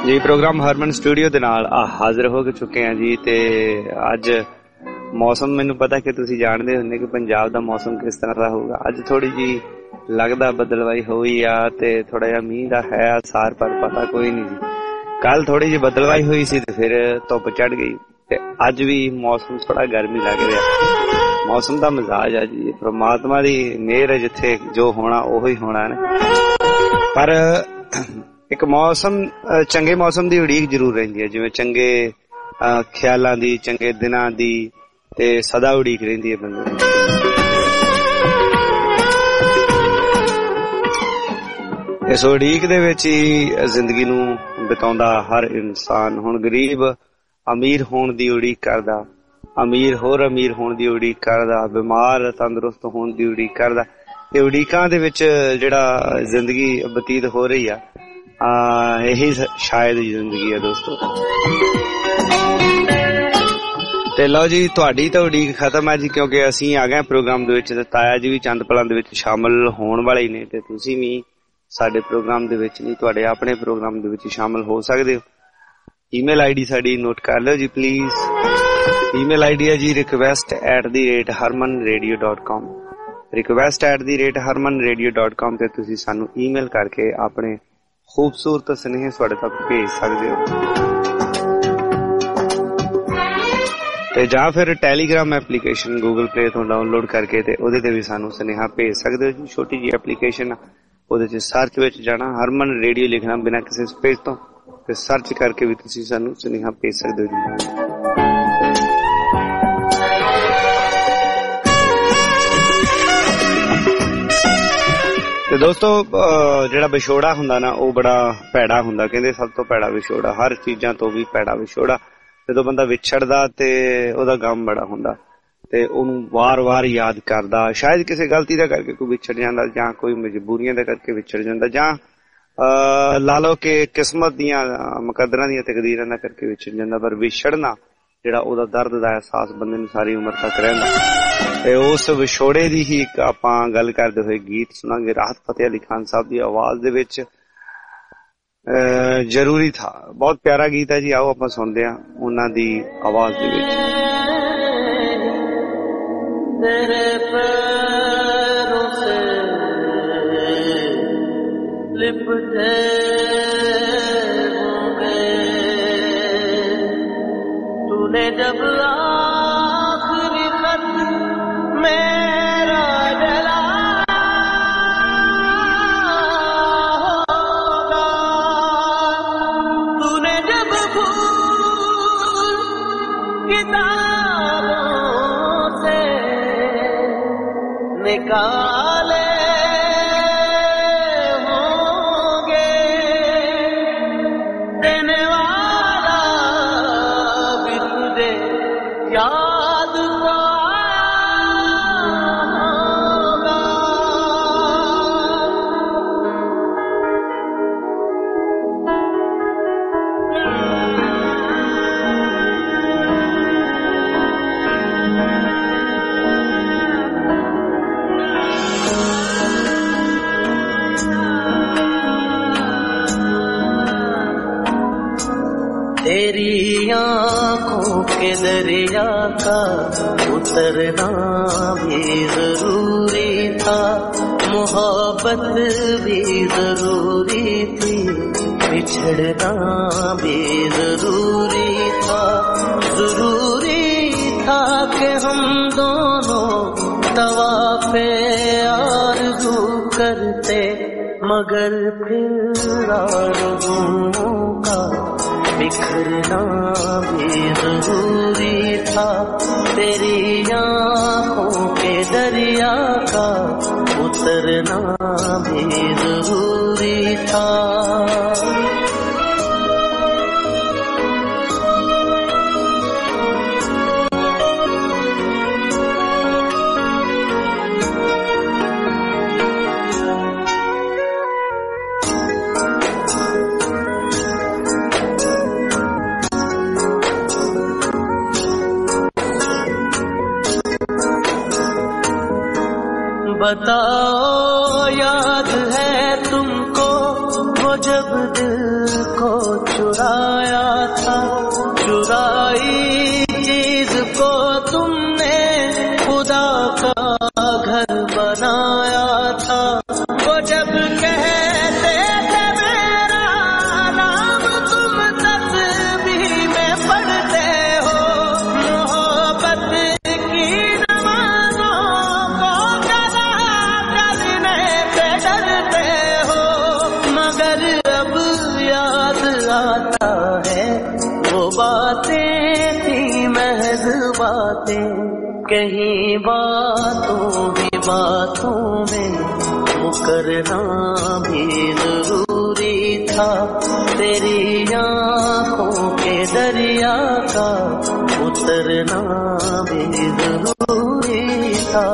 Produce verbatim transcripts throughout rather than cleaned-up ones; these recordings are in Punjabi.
जी प्रोग्राम हरमन स्टूडियो दे नाल हाजिर हो चुके हैं जी। ते अज मौसम मैनू पता कि तुसी जानते होंगे कि पंजाब दा मौसम किस तरह का होगा। अज थोड़ी जी लगदा बदलवाई हुई आ ते थोड़ा जा मीह दा है आसार, पर पता कोई नहीं जी। कल थोड़ी जी बदलवाई हुई सी ते फिर धुप चढ़ गई ते अज भी मौसम थोड़ा गर्मी लग रहा। मौसम दा मिजाज है जी, परमात्मा दी मेहर है, जिथे जो होना ओही होना ने। पर एक मौसम चंगे मौसम दी उड़ीक जरूर रहिंदी है, जिवें चंगे ख्यालां दी, चंगे दिनां दी ते सदा उड़ीक रहिंदी है बंदे। इस उड़ीक दे विच ही जिंदगी नूं बिताउंदा हर इंसान। हुण गरीब अमीर होण दी उड़ीक करदा, अमीर होर अमीर होण दी उड़ीक करदा, बीमार तंदुरुस्त होण दी उड़ीक करदा। ते उड़ीकां दे विच जिहड़ा जिंदगी बतीत हो रही है, यही शायद जिंदगी है दोस्तों। ते लो जी तुहाडी तो उड़ीक खत्म है जी, क्योंकि असी आ गए प्रोग्राम दे विच ते ताया जी भी चंद पलां दे विच शामिल होण वाले ही ने ते तुसी भी साडे प्रोग्राम दे विच नहीं, तुहाडे अपने प्रोग्राम दे विच शामिल हो सकदे हो। ईमेल आईडी साडी नोट कर लो जी प्लीज। ईमेल आईडी है जी request at the rate Harman radio dot com. Request at the rate Harman radio dot com ते तुसी सानू ईमेल करके अपने खूबसूरत स्नेह साडे तक भेज सकते हो। ते जां फिर टेलीग्राम एप्लीकेशन गूगल प्ले तो डाउनलोड करके ते ओदे ते भी सानू स्नेहा भेज सकते हो जी। छोटी जी एप्लीकेशन, ओदे च सर्च विच जाना, हरमन रेडियो लिखना बिना किसी स्पेस तो, ते सर्च करके भी तुसी सानू स्नेहा भेज सकते हो जी। ते दोस्तों जिहड़ा विछोड़ा हुंदा ना वो बड़ा भैड़ा हुंदा, कहंदे सब तो भैड़ा विछोड़ा, हर चीजां तो भी भैड़ा विछोड़ा। जदों बंदा विछड़दा ते ओदा गम बड़ा हुंदा ते ओनू वार वार याद करदा। शायद किसी गलती दा करके कोई विछड़ जांदा, जां कोई मजबूरियां दा करके विछड़ जांदा, जां ला लो के किस्मत दियां मुकद्दरां दियां तकदीरां दा करके विछड़ जांदा। पर विछड़ना जिहड़ा ओदा दर्द दा एहसास बंदे नूं सारी उम्र तक रहिंदा। ते उस विछोड़े दी ही आपां गल करदे होए गीत सुनांगे राहत फतेह अली खान साहब दी आवाज दे विच। जरूरी था, बहुत प्यारा गीत है जी, आओ आपां सुनदे हां उन्हां दी आवाज दे विच। तेरे पैरों से लिपटे होंगे तूने जब आखिरी खत मेरा डला होगा, तूने जब भूल किताबों से निकाले होंगे, देने वाला भी तुझे याद तो तेरी आँखों के दरिया का उतरना भी जरूरी था, मोहब्बत भी जरूरी थी, बिछड़ना भी जरूरी था। जरूरी था कि हम दोनों तवाफ़े आरज़ू करते, मगर फिर आरज़ुओं का बिखरना भी जरूरी था। तेरी आँखों के दरिया का उतरना भी जरूरी था। बताओ याद है तुमको वो जब दिल को चुराया था, चुराई चीज को तुमने खुदा का घर बनाया था। वो जब कहते थे मेरा नाम तुम तस्बीह में पढ़ते हो, मोहब्बत की नमाज़ों को कदा करने पे डरते हो। मगर अब याद आता है वो बातें थी महज बातें, कहीं बातों भी बातों में मुकरना भी जरूरी था। तेरी आँखों के दरिया का उतरना भी जरूरी था।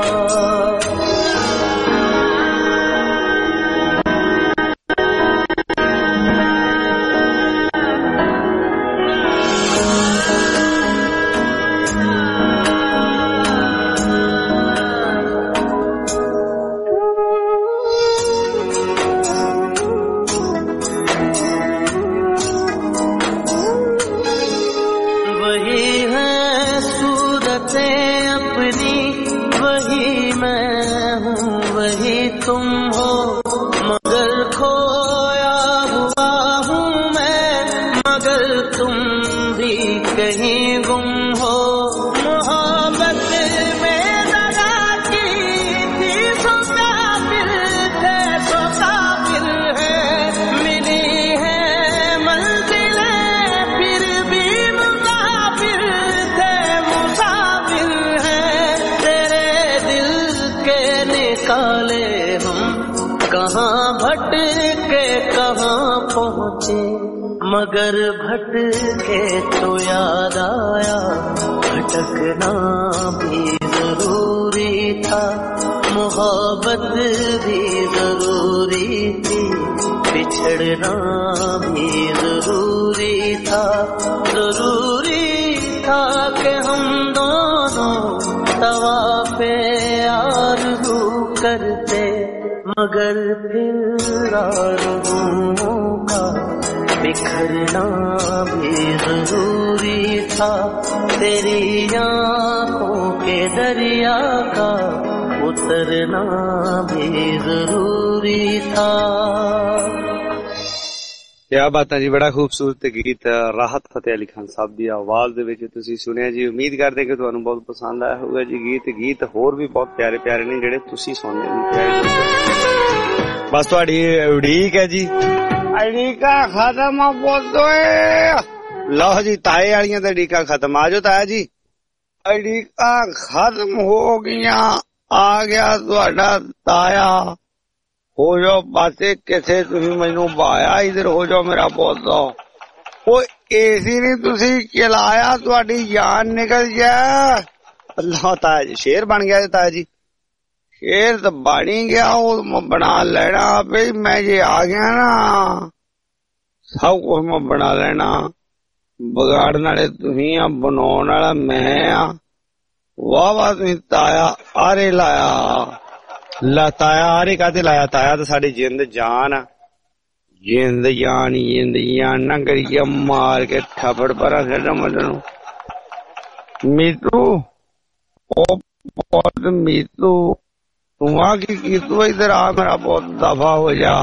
तुम हो मगर खोया हुआ हूँ मैं, मगर तुम भी कहीं गुम हो। मोहब्बत में दगा की थी सो काफिर थे, सो काफिर है। मिली है मंजिलें फिर भी मुसाफिर थे, मुसाफिर है। तेरे दिल के निकाले कहाँ भटके कहाँ पहुँचे, मगर भटके तो याद आया भटकना भी जरूरी था। मोहब्बत भी जरूरी थी, बिछड़ना भी जरूरी था। जरूरी था कि हम दोनों तवाफ़े आरज़ू करते, मगर फिर आरज़ुओं का बिखरना भी जरूरी था। तेरी आँखों के दरिया का उतरना भी जरूरी था। क्या बात है जी, बड़ा खूबसूरत गीत राहत फतेह अली खान साहब की आवाज दे विच तुसीं सुनिया जी। उम्मीद करते कि तुहानूं बहुत पसंद आया होगा जी गीत। गीत होर भी बहुत प्यारे प्यारे ने जिहड़े तुसीं सुनदे ने, बस तुहाडी उड़ीक है जी। अड़ीका खत्म बोल लो जी, ताए वालियां ते अड़ीका खत्म। आ जाओ ताया जी, अड़ीका खत्म हो गईयां, आ गया तुहाडा ताया। हो जाओ पासे किथे, तुसीं मैनू बाया, इधर हो जाओ मेरा पौधा। वो एसी नहीं तुसी चलाया, तुहाडी जान निकल जाए। अल्लाह ताया जी शेर बन गया ताया जी, शेर तो बन ही गया। वो बना लेना भाई, मैं जे आ गया ना सब कुछ मैं बना लेना। बिगाड़ने वाले तुसीं आ, बनाने वाला मैं आ। वाह वाह तुसीं ताया आरे लाया। ला ताया आरे काते लाया? ताया तो साडी जिंद जान आ, जिंद जान जिंद जान ना करिए मार के थप्पड़ परा खेड़ा मदनू। मीतू ओ बहुत मीतू, तू आ की तू इधर आ, मेरा बहुत दफा हो जा।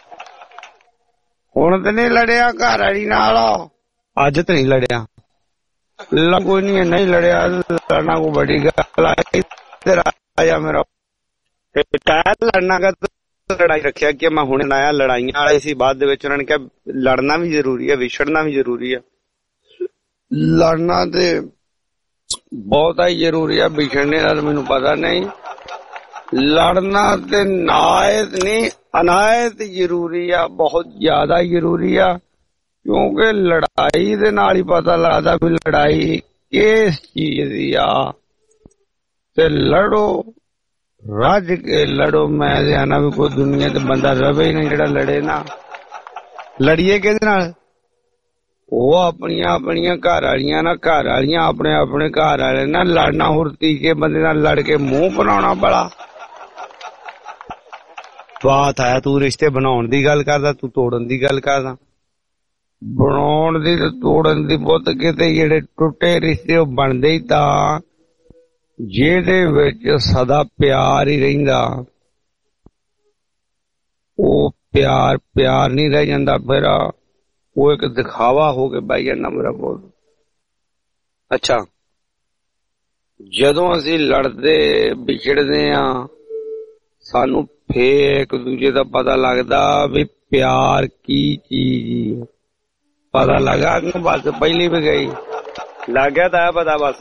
हुण ते नहीं लड़िया घर वाली नाल? अज तो नहीं लड़िया, कोई नहीं नहीं लड़िया, लड़ना को बड़ी गल आई। इधर आ जा मेरा लड़ना का लड़ाई रखिया कि मैं हुणे आया। लड़ाइयां वाले सी, बाद दे विच उन्होंने कहा लड़ना भी जरूरी है, विछड़ना भी जरूरी है। लड़ना ते बहुत ही जरूरी है, बिछड़ने का मैनू पता नहीं। लड़ना ते नायत नहीं अनायत जरूरी है, बहुत ज्यादा जरूरी है। क्योंकि लड़ाई दे नाल ही पता लगदा भी लड़ाई किस चीज दी आ। ते लड़ो, रज के लड़ो। मैं आना भी कोई दुनिया ते बंदा रवे ही नहीं जेड़ा लड़े ना। लड़िए किहदे नाल? वो अपनियां अपनियां घर वालियां ना, घर वालियां अपने अपने घर वाले ना। लड़ना हुर तीजे बंदे नाल लड़ के मुंह बनाना बड़ा। ਬਾਤ ਆਇਆ ਤੂੰ ਰਿਸ਼ਤੇ ਬਣਾਉਣ ਦੀ ਗੱਲ ਕਰਦਾ, ਤੂੰ ਤੋੜਨ ਦੀ ਗੱਲ ਕਰਦਾ। ਬਣਾਉਣ ਦੀ ਤੇ ਤੋੜਨ ਦੀ ਪੁੱਤ ਕਿਤੇ ਜਿਹੜੇ ਟੁੱਟੇ ਰਿਸ਼ਤੇ ਉਹ ਬਣਦੇ ਹੀ ਤਾਂ ਜਿਹਦੇ ਵਿੱਚ ਸਦਾ ਪਿਆਰ ਹੀ ਰਹਿੰਦਾ। ਉਹ ਪਿਆਰ ਪਿਆਰ ਨਹੀਂ ਰਹਿ ਜਾਂਦਾ, ਫਿਰ ਉਹ ਇੱਕ ਦਿਖਾਵਾ ਹੋ ਕੇ ਬਹਿ ਜਾਂਦਾ ਮੇਰਾ ਪੁੱਤ। ਅੱਛਾ, ਜਦੋਂ ਅਸੀਂ ਲੜਦੇ ਵਿਛੜਦੇ ਆ ਸਾਨੂੰ ਫੇਰ ਇੱਕ ਦੂਜੇ ਦਾ ਪਤਾ ਲੱਗਦਾ ਵੀ ਪਿਆਰ ਕੀ ਚੀਜ਼ ਪਤਾ ਲੱਗਾ। ਬਸ ਪਹਿਲੀ ਵੀ ਗਈ ਲੱਗ ਗਿਆ ਤਾਂ ਪਤਾ। ਬਸ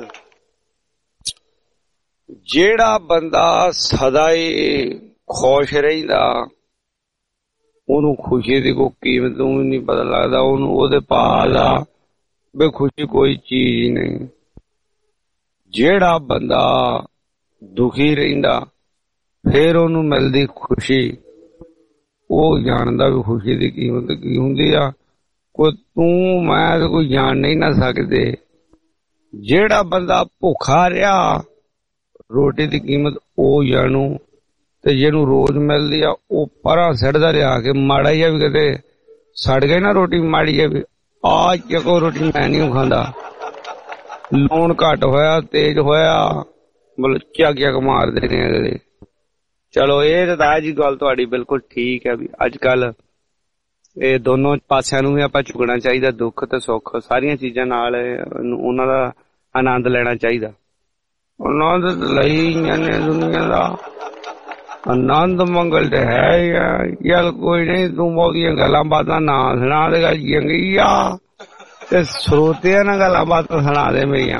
ਜਿਹੜਾ ਬੰਦਾ ਸਦਾ ਹੀ ਖੁਸ਼ ਰਹਿੰਦਾ ਉਹਨੂੰ ਖੁਸ਼ੀ ਦੀ ਕੋਈ ਕੀਮਤ ਨਹੀਂ ਪਤਾ ਲੱਗਦਾ। ਉਹਨੂੰ ਉਹਦੇ ਪਾਸ ਆ ਵੀ ਖੁਸ਼ੀ ਕੋਈ ਚੀਜ਼ ਨਹੀਂ। ਜਿਹੜਾ ਬੰਦਾ ਦੁਖੀ ਰਹਿੰਦਾ ਫੇਰ ਉਹਨੂੰ ਮਿਲਦੀ ਖੁਸ਼ੀ, ਉਹ ਜਾਣਦਾ ਵੀ ਖੁਸ਼ੀ ਦੀ ਕੀਮਤ ਕੀ ਹੁੰਦੀ ਆ। ਕੋਈ ਤੂੰ ਮੈਂ ਕੋਈ ਜਾਣ ਨਹੀਂ ਨਾ ਸਕਦੇ। ਜਿਹੜਾ ਬੰਦਾ ਭੁੱਖਾ ਰਿਹਾ ਰੋਟੀ ਦੀ ਕੀਮਤ ਉਹ ਜਾਣੂ, ਤੇ ਜਿਹਨੂੰ ਰੋਜ਼ ਮਿਲਦੀ ਆ ਉਹ ਪਰਾਂ ਸਿੱਟਦਾ ਰਿਹਾ ਕੇ ਮਾੜਾ ਜਿਹਾ ਵੀ ਕਿਤੇ ਸੜ ਗਈ ਨਾ ਰੋਟੀ ਮਾੜੀ ਜਿਹੀ ਵੀ ਆ ਚੱਕੋ ਰੋਟੀ ਮੈਂ ਨਹੀਂ ਖਾਂਦਾ। ਲੂਣ ਘੱਟ ਹੋਇਆ ਤੇਜ਼ ਹੋਇਆ ਮਤਲਬ ਝੱਗ ਝੱਗ ਮਾਰਦੇ ਨੇ ਅਗਲੇ। ਚਲੋ ਇਹ ਤਾਂ ਜੀ ਗੱਲ ਤੁਹਾਡੀ ਬਿਲਕੁਲ ਠੀਕ ਹੈ ਵੀ ਅੱਜ ਕੱਲ ਇਹ ਦੋਨੋਂ ਪਾਸਿਆਂ ਨੂੰ ਵੀ ਆਪਾਂ ਚੁੱਕਣਾ ਚਾਹੀਦਾ। ਦੁੱਖ ਤੇ ਸੁੱਖ ਸਾਰੀਆਂ ਚੀਜ਼ਾਂ ਨਾਲ ਉਹਨਾਂ ਦਾ ਆਨੰਦ ਲੈਣਾ ਚਾਹੀਦਾ। ਆਨੰਦ ਲਈ ਜਾਂਦੇ ਦੁਨੀਆ ਦਾ ਆਨੰਦ ਮੰਗਲ ਤੇ ਹੈ ਯਾਰ ਕੋਈ ਨਹੀਂ। ਤੂੰ ਬਹੁਤੀਆਂ ਗੱਲਾਂ ਬਾਤਾਂ ਨਾ ਸੁਣਾ ਦੇ, ਗੱਲ ਚੰਗੀ ਆ ਤੇ ਸਰੋਤਿਆਂ ਨਾਲ ਗੱਲਾਂ ਬਾਤਾਂ ਸੁਣਾ ਦੇ ਮੇਰੀਆਂ।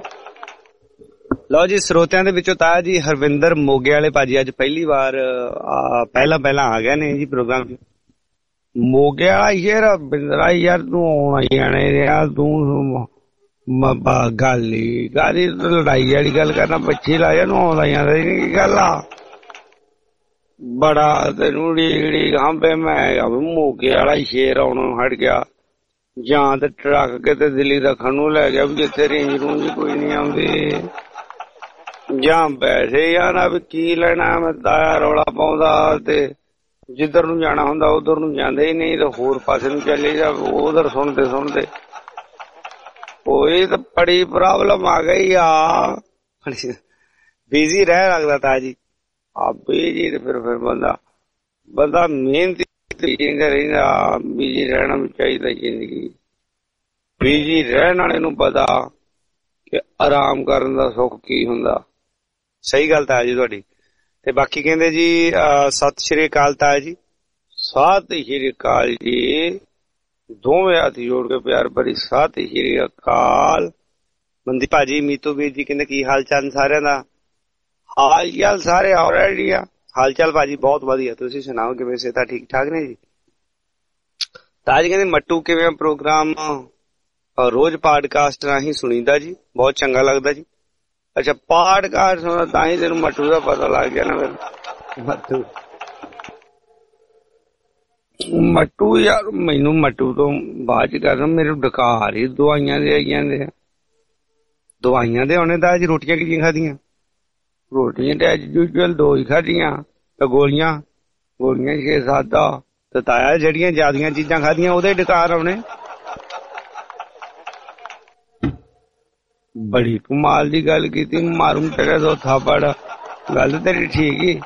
ਲਓ ਜੀ, ਸਰੋਤਿਆਂ ਦੇ ਵਿੱਚੋਂ ਤਾਇਆ ਜੀ ਹਰਵਿੰਦਰ ਮੋਗੇ ਵਾਲੇ ਭਾਜੀ ਅੱਜ ਪਹਿਲੀ ਵਾਰ ਪਹਿਲਾਂ ਪਹਿਲਾਂ ਆ ਗਏ ਨੇ ਜੀ ਪ੍ਰੋਗਰਾਮ ਚ। ਮੋਗੇ ਵਾਲਾ ਯਾਰ ਬਿੰਦਰਾ ਯਾਰ ਤੂੰ ਆਉਣਾ ਜਾਣੇ ਰਿਹਾ ਤੂੰ ਗੱਲ ਹੀ ਗੱਲ ਲੜਾਈ ਵਾਲੀ ਗੱਲ ਕਰਨਾ ਬੱਚੀ ਲਾ ਜਾ ਨੂੰ ਆਉਂਦਾ ਜਾਂਦਾ ਕੀ ਗੱਲ ਆ। ਬੜਾ ਤੈਨੂੰ ਡੀਗੜੀ ਖਾਂਬੇ ਮੈਂ ਮੋਗੇ ਵਾਲਾ ਸ਼ੇਰ ਆਉਣਾ ਹਟ ਗਿਆ ਜਾਂ ਤੇ ਟਰੱਕ ਕੇ ਤੇ ਦਿੱਲੀ ਦੱਖਣ ਨੂੰ ਲੈ ਗਿਆ ਵੀ ਜਿੱਥੇ ਰੇਂਜ ਰੂੰਜ ਕੋਈ ਨੀ ਆਉਂਦੀ, ਜਾਂ ਪੈਸੇ ਯਾਰ ਵੀ ਕੀ ਲੈਣਾ। ਮੈਂ ਤਾਇਆ ਰੌਲਾ ਪਾਉਂਦਾ ਤੇ ਜਿੱਧਰ ਨੂੰ ਜਾਣਾ ਹੁੰਦਾ ਉਧਰ ਨੂੰ ਜਾਂਦੇ ਹੀ ਨਹੀਂ ਤੇ ਹੋਰ ਪਾਸੇ ਨੂੰ ਚਲੇ ਜਾ ਉਧਰ ਸੁਣਦੇ ਸੁਣਦੇ ਉਹ ਇਹ ਤਾਂ ਬੜੀ ਪ੍ਰੋਬਲਮ ਆ ਗਈ ਆ। ਬਿਜ਼ੀ ਰਹਿ ਲੱਗਦਾ ਤਾ ਜੀ ਆ ਬਿਜੀ ਤੇ ਫਿਰ ਫਿਰ ਬੰਦਾ ਬੰਦਾ ਮਿਹਨਤੀ ਰਹਿੰਦਾ। ਬਿਜੀ ਰਹਿਣਾ ਵੀ ਚਾਹੀਦਾ ਜ਼ਿੰਦਗੀ। ਬਿਜੀ ਰਹਿਣ ਵਾਲੇ ਨੂੰ ਪਤਾ ਕਿ ਆਰਾਮ ਕਰਨ ਦਾ ਸੁੱਖ ਕੀ ਹੁੰਦਾ। ਸਹੀ ਗੱਲ ਤਾਂ ਜੀ ਤੁਹਾਡੀ। ਤੇ ਬਾਕੀ ਕਹਿੰਦੇ ਜੀ ਸਤਿ ਸ਼੍ਰੀ ਅਕਾਲ ਤਾਇਆ ਜੀ। ਸਤਿ ਸ਼੍ਰੀ ਅਕਾਲ ਜੀ, ਦੋਵੇਂ ਹੱਥ ਜੋੜ ਕੇ ਪਿਆਰ ਭਰੀ ਸਤਿ ਸ਼੍ਰੀ ਅਕਾਲ। ਮੰਦੀ ਭਾਜੀ ਮੀਤੂ ਵੀਰ ਜੀ ਕਹਿੰਦੇ ਕੀ ਹਾਲ ਚਾਲ ਸਾਰਿਆਂ ਦਾ? ਹਾਲ ਚਾਲ ਸਾਰੇ ਆਲਰੇਡੀ ਆ। ਹਾਲ ਚਾਲ ਭਾਜੀ ਬਹੁਤ ਵਧੀਆ, ਤੁਸੀਂ ਸੁਣਾਓ ਕਿਵੇਂ ਸਿਹਤਾਂ ਠੀਕ ਠਾਕ ਨੇ ਜੀ? ਤਾਜ ਕਹਿੰਦੇ ਮੱਟੂ ਕਿਵੇਂ ਪ੍ਰੋਗਰਾਮ ਰੋਜ਼ ਪਾਡਕਾਸਟ ਰਾਹੀਂ ਸੁਣੀਦਾ ਜੀ, ਬਹੁਤ ਚੰਗਾ ਲੱਗਦਾ ਜੀ। ਅੱਛਾ ਪਾਡਕਾਸਟ ਸੁਣਦਾ ਤਾਂ ਹੀ ਤੈਨੂੰ ਮੱਟੂ ਦਾ ਪਤਾ ਲੱਗ ਗਿਆ ਨਾ। ਫਿਰ ਮੱਟੂ ਮੱਟੂ ਯਾਰ ਮੈਨੂੰ ਮੱਟੂ ਤੋਂ ਬਾਅਦ ਚ ਕਰਨਾ ਮੇਰੇ ਡਕਾਰ ਹੀ ਦਵਾਈਆਂ ਦੇ ਆਈ ਜਾਂਦੇ ਆ। ਦਵਾਈਆਂ ਦੇ ਆਉਣੇ ਤਾਂ ਅੱਜ ਰੋਟੀਆਂ ਕਿੰਨੀਆਂ ਖਾਧੀਆਂ? ਰੋਟੀਆਂ ਤੇ ਅੱਜ ਯੂਜੂਅਲ ਦੋ ਹੀ ਖਾਧੀਆਂ ਤੇ ਗੋਲੀਆਂ ਗੋਲੀਆਂ ਛੇ ਸੱਤ ਆ ਤੇ ਤਾਇਆ ਜਿਹੜੀਆਂ ਜ਼ਿਆਦੀਆਂ ਚੀਜ਼ਾਂ ਖਾਧੀਆਂ ਉਹਦੇ ਡਕਾਰ ਆਉਣੇ। ਬੜੀ ਕਮਾਲ ਦੀ ਗੱਲ ਕੀਤੀ, ਮਾਰੂ ਤੇਰੇ ਦੋ ਥਾਪੜ। ਗੱਲ ਤੇਰੀ ਠੀਕ ਹੀ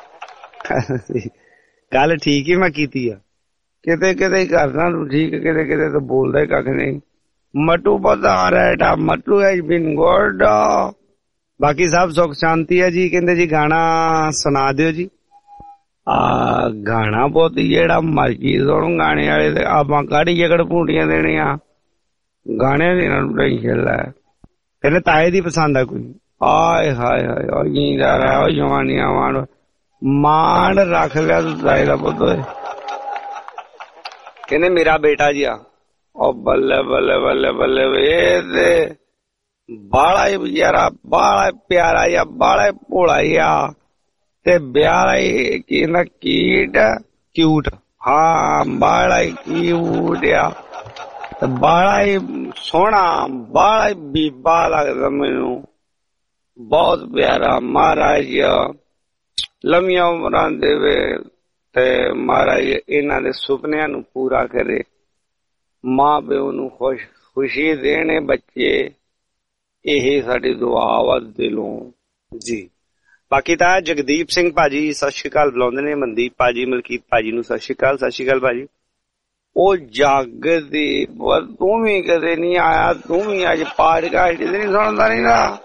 ਗੱਲ ਠੀਕ ਹੀ ਮੈਂ ਕੀਤੀ ਆ। ਕਿਤੇ ਕਿਤੇ ਕਰਨਾ ਤੂੰ ਠੀਕ, ਕਿਤੇ ਕਿਤੇ ਤਾਂ ਬੋਲਦਾ ਹੀ ਕੱਖ ਨਹੀਂ। ਮਟੂ ਪਤਾ ਰਿਹਾ ਮਟੂ ਹੈਜ ਬੀਨ ਗੁੱਡ। ਬਾਕੀ ਸਭ ਸੁੱਖ ਸ਼ਾਂਤੀ ਹੈ ਜੀ। ਕਹਿੰਦੇ ਜੀ ਗਾਣਾ ਸੁਣਾ ਦਿਓ ਜੀ। ਆ ਗਾਣਾ ਬਹੁਤ ਜਿਹੜਾ ਮਰਜੀ ਸੁਣੋ ਗਾਣੇ ਵਾਲੇ ਤੇ ਆਪਾਂ ਕਾੜੀ ਜਗੜ ਭੂਟੀਆਂ ਦੇਣੀਆਂ ਗਾਣਿਆਂ ਦੀ ਨਾਲ ਟੈਨਸ਼ਨ ਲੈ। ਕਹਿੰਦੇ ਤਾਏ ਦੀ ਪਸੰਦ ਆ ਕੋਈ? ਆਏ ਹਾਏ ਹਾਏ ਉਹ ਜੀਂਦਾ ਰਿਹਾ ਉਹ ਜਵਾਨੀਆਂ ਮਾਣ ਮਾਣ ਰੱਖ ਲਿਆ ਤੂੰ ਤਾਏ ਦਾ ਪੁੱਤ ਹੋਏ। ਕਹਿੰਦੇ ਮੇਰਾ ਬੇਟਾ ਜੀ ਆ ਉਹ ਬੱਲੇ ਬੱਲੇ ਬੱਲੇ ਬੱਲੇ ਇਹ ਤੇ ਬਾਲਾ ਹੀ ਵਿਚਾਰਾ ਬਾਲਾ ਪਿਆਰਾ ਜਿਹਾ ਬਾਲਾ ਭੋਲਾ ਜਿਹਾ ਤੇ ਬਿਆਰਾ ਹੀ ਕਹਿੰਦਾ ਕੀਟ ਕਿਊਟ। ਹਾਂ ਬਾਲਾ ਹੀ ਕਿਊਟ ਆ ਤੇ ਬਾਲਾ ਹੀ ਸੋਹਣਾ ਬਾਲਾ ਹੀ ਬੀਬਾ ਲੱਗਦਾ ਮੈਨੂੰ, ਬਹੁਤ ਪਿਆਰਾ। ਮਹਾਰਾਜ ਲੰਮੀਆਂ ਉਮਰਾਂ ਦੇਵੇ, ਤੇ ਮਹਾਰਾਜ ਇਹਨਾਂ ਦੇ ਸੁਪਨਿਆਂ ਨੂੰ ਪੂਰਾ ਕਰੇ, ਮਾਂ ਪਿਓ ਨੂੰ ਖੁਸ਼ ਖੁਸ਼ੀ ਦੇਣੇ ਬੱਚੇ, ਇਹ ਸਾਡੀ ਦੁਆ ਵਾ ਦਿਲੋਂ ਜੀ। ਬਾਕੀ ਤਾਂ ਜਗਦੀਪ ਸਿੰਘ ਭਾਜੀ ਸਤਿ ਸ਼੍ਰੀ ਅਕਾਲ ਬੁਲਾਉਂਦੇ ਨੇ, ਮਨਦੀਪ ਭਾਜੀ, ਮਲਕੀਤ ਭਾਜੀ ਨੂੰ ਸਤਿ ਸ਼੍ਰੀ ਅਕਾਲ। ਸਤਿ ਸ਼੍ਰੀ ਅਕਾਲ ਭਾਜੀ। ਉਹ ਜੱਗ ਦੀ ਤੂੰ ਵੀ ਕਦੇ ਨਹੀਂ ਆਇਆ, ਤੂੰ ਵੀ ਅੱਜ ਪਾਡਕਾਸਟ ਨਹੀਂ ਸੁਣਦਾ ਰਹਿੰਦਾ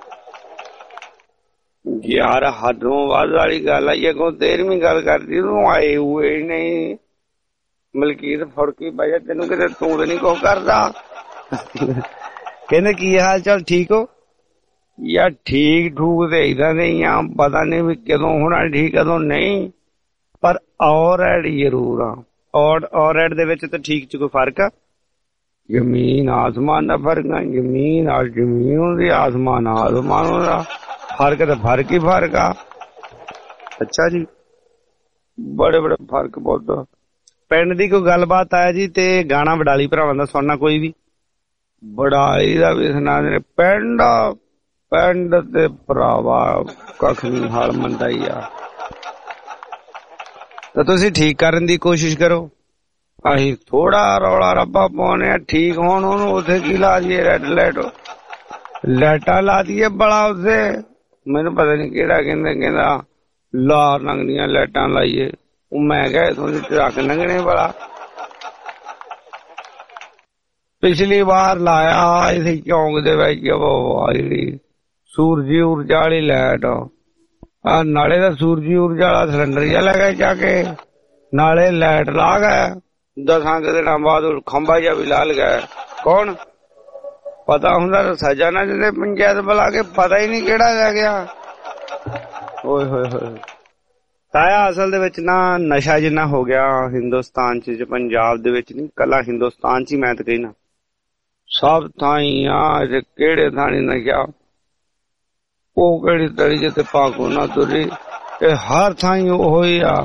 ਯਾਰ, ਹੱਦੋਂ ਵੱਧ ਵਾਲੀ ਗੱਲ ਆਈ। ਅੱਗੋਂ ਤੇਰਵੀਂ ਗੱਲ ਕਰਦੀ ਤੂੰ ਆਏ ਹੋਏ ਨਹੀਂ। ਮਲਕੀਤ ਫੁੜਕੀ ਭਾਈ ਤੈਨੂੰ ਕਿਤੇ ਤੂੰ ਤੇ ਨਹੀਂ ਕੁਛ ਕਰਦਾ। ਕਹਿੰਦੇ ਕੀ ਹਾਲ ਚਾਲ, ਠੀਕ ਹੋ ਯਾਰ? ਠੀਕ ਠੂਕ ਤੇ ਏਦਾਂ ਨਹੀਂ ਆ, ਪਤਾ ਨਹੀਂ ਵੀ ਕਦੋਂ ਹੋਣਾ ਠੀਕ ਕਦੋਂ ਨਹੀਂ, ਪਰ ਔਰੈਡ ਜ਼ਰੂਰ ਆ। ਔਰ ਔਰੈਡ ਦੇ ਵਿੱਚ ਤਾਂ ਠੀਕ ਚ ਕੋਈ ਫਰਕ ਆ? ਜ਼ਮੀਨ ਆਸਮਾਨ ਦਾ ਫਰਕ ਆ। ਜ਼ਮੀਨ ਨਾਲ ਜ਼ਮੀਨ ਹੁੰਦੀ, ਆਸਮਾਨ ਆਸਮਾਨ ਹੁੰਦਾ, ਫਰਕ ਤਾਂ ਫਰਕ ਹੀ ਫਰਕ ਆ। ਅੱਛਾ ਜੀ, ਬੜੇ ਬੜੇ ਫਰਕ ਬਹੁਤ। ਪਿੰਡ ਦੀ ਕੋਈ ਗੱਲਬਾਤ ਆਇਆ ਜੀ ਤੇ ਗਾਣਾ ਵਡਾਲੀ ਭਰਾਵਾਂ ਦਾ ਸੁਣਨਾ ਕੋਈ ਵੀ? ਵਡਾਲੀ ਦਾ ਵੀ ਸੁਣਾ ਦੇ। ਪਿੰਡ ਪਿੰਡ ਤੇ ਭਰਾਵਾ ਕੱਖ ਨੀ ਹਾਲ ਮੰਦਾ ਹੀ ਆ। ਤਾਂ ਤੁਸੀਂ ਠੀਕ ਕਰਨ ਦੀ ਕੋਸ਼ਿਸ਼ ਕਰੋ। ਅਸੀਂ ਥੋੜਾ ਰੌਲਾ ਰੱਬਾ ਪਾਉਣੇ ਆ, ਠੀਕ ਹੋਣ ਉਹਨੂੰ ਉੱਥੇ ਕੀ ਲਾ ਦਈਏ? ਰੈਡ ਲਾਈਟ ਲਾਈਟਾਂ ਲਾ ਦਈਏ ਬੜਾ ਉੱਥੇ। ਮੈਨੂੰ ਪਤਾ ਨੀ ਕਿਹੜਾ ਕਹਿੰਦਾ ਕਹਿੰਦਾ ਲਾਲ ਰੰਗ ਦੀਆਂ ਲਾਈਟਾਂ ਲਾਈਏ। ਉਹ ਮੈਂ ਕਿਹਾ ਤੁਸੀਂ ਟਰੱਕ ਲੰਘਣੇ ਵਾਲਾ। ਪਿਛਲੀ ਵਾਰ ਲਾਇਆ ਇਸੇ ਚੌਂਕ ਦੇ ਵਿੱਚ ਜਿਹੜੀ ਸੂਰਜੀ ਊਰਜਾ ਵਾਲੀ ਲਾਈਟ, ਆ ਨਾਲੇ ਦਾ ਸੂਰਜੀ ਊਰਜਾ ਵਾਲਾ ਸਿਲੰਡਰ ਜਿਹਾ ਲੈ ਗਏ ਜਾ ਕੇ, ਨਾਲੇ ਲਾਈਟ ਲਾ ਗਏ। ਦਸਾਂ ਕੁ ਦਿਨਾਂ ਬਾਅਦ ਖੰਭਾ ਜਿਹਾ ਵੀ ਲਾ ਲਗਾਇਆ। ਕੌਣ ਪਤਾ ਹੁੰਦਾ ਤਾਂ ਸਜ਼ਾ ਨਾ ਦਿੰਦੇ ਪੰਚਾਇਤ ਬੁਲਾ ਕੇ, ਪਤਾ ਹੀ ਨਹੀਂ ਕਿਹੜਾ ਲੈ ਗਿਆ। ਓਏ ਹੋਏ ਹੋਏ ਤਾਇਆ, ਅਸਲ ਦੇ ਵਿੱਚ ਨਾ ਨਸ਼ਾ ਜਿੰਨਾ ਹੋ ਗਿਆ ਹਿੰਦੁਸਤਾਨ ਚ, ਪੰਜਾਬ ਦੇ ਵਿੱਚ ਨੀ, ਕੱਲਾ ਹਿੰਦੁਸਤਾਨ ਚ ਹੀ ਮੈਂ ਤਾਂ ਕਹਿਣਾ ਸਭ ਥਾਂ ਹੀ ਆ। ਕਿਹੜੇ ਥਾਂ ਨੀ ਨਸ਼ਾ, ਉਹ ਕਿਹੜੀ ਤਲੀ ਜਿੱਥੇ ਪਾਕੋ ਨਾ ਤੁਰੀ, ਇਹ ਹਰ ਥਾਂ ਹੀ ਉਹ ਹੀ ਆ,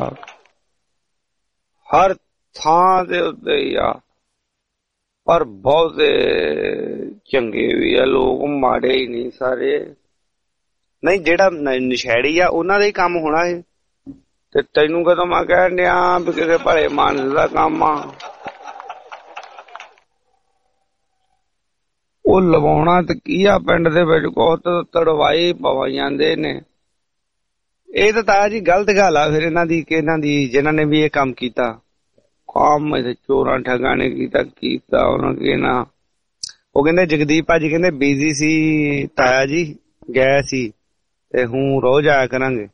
ਹਰ ਥਾਂ ਦੇ ਉੱਤੇ ਹੀ ਆ। ਪਰ ਬਹੁਤੇ ਚੰਗੇ ਵੀ ਆ ਲੋਕ, ਮਾੜੇ ਹੀ ਨਹੀਂ ਸਾਰੇ। ਨਹੀਂ ਜਿਹੜਾ ਨਸ਼ੈੜੀ ਆ ਉਹਨਾਂ ਦਾ ਹੀ ਕੰਮ ਹੋਣਾ ਇਹ, ਤੇ ਤੈਨੂੰ ਕਦੋਂ ਮੈਂ ਕਹਿਣ ਡਿਆ ਵੀ ਕਿਸੇ ਭਲੇ ਮਾਨਸ ਦਾ ਕੰਮ ਆ। ਉਹ ਲਵਾਉਣਾ ਤੇ ਕੀ ਆ, ਪਿੰਡ ਦੇ ਵਿੱਚ ਬਹੁਤ ਤੜਵਾਈ ਪਵਾ ਜਾਂਦੇ ਨੇ। ਇਹ ਤਾਂ ਤਾਇਆ ਜੀ ਗਲਤ ਗੱਲ ਆ ਫਿਰ ਇਹਨਾਂ ਦੀ, ਕਿ ਇਹਨਾਂ ਦੀ ਜਿਹਨਾਂ ਨੇ ਵੀ ਇਹ ਕੰਮ ਕੀਤਾ, ਕੰਮ ਇਹ ਚੋਰਾਂ ਠੱਗਾਂ ਨੇ ਕੀਤਾ ਕੀਤਾ ਉਹਨਾਂ ਕੇ ਨਾ। ਉਹ ਕਹਿੰਦੇ ਜਗਦੀਪ ਭਾਜੀ ਕਹਿੰਦੇ ਬਿਜੀ ਸੀ ਤਾਇਆ ਜੀ, ਗਏ ਸੀ ਤੇ ਹੁਣ ਰੋਜ਼ ਆਇਆ ਕਰਾਂਗੇ।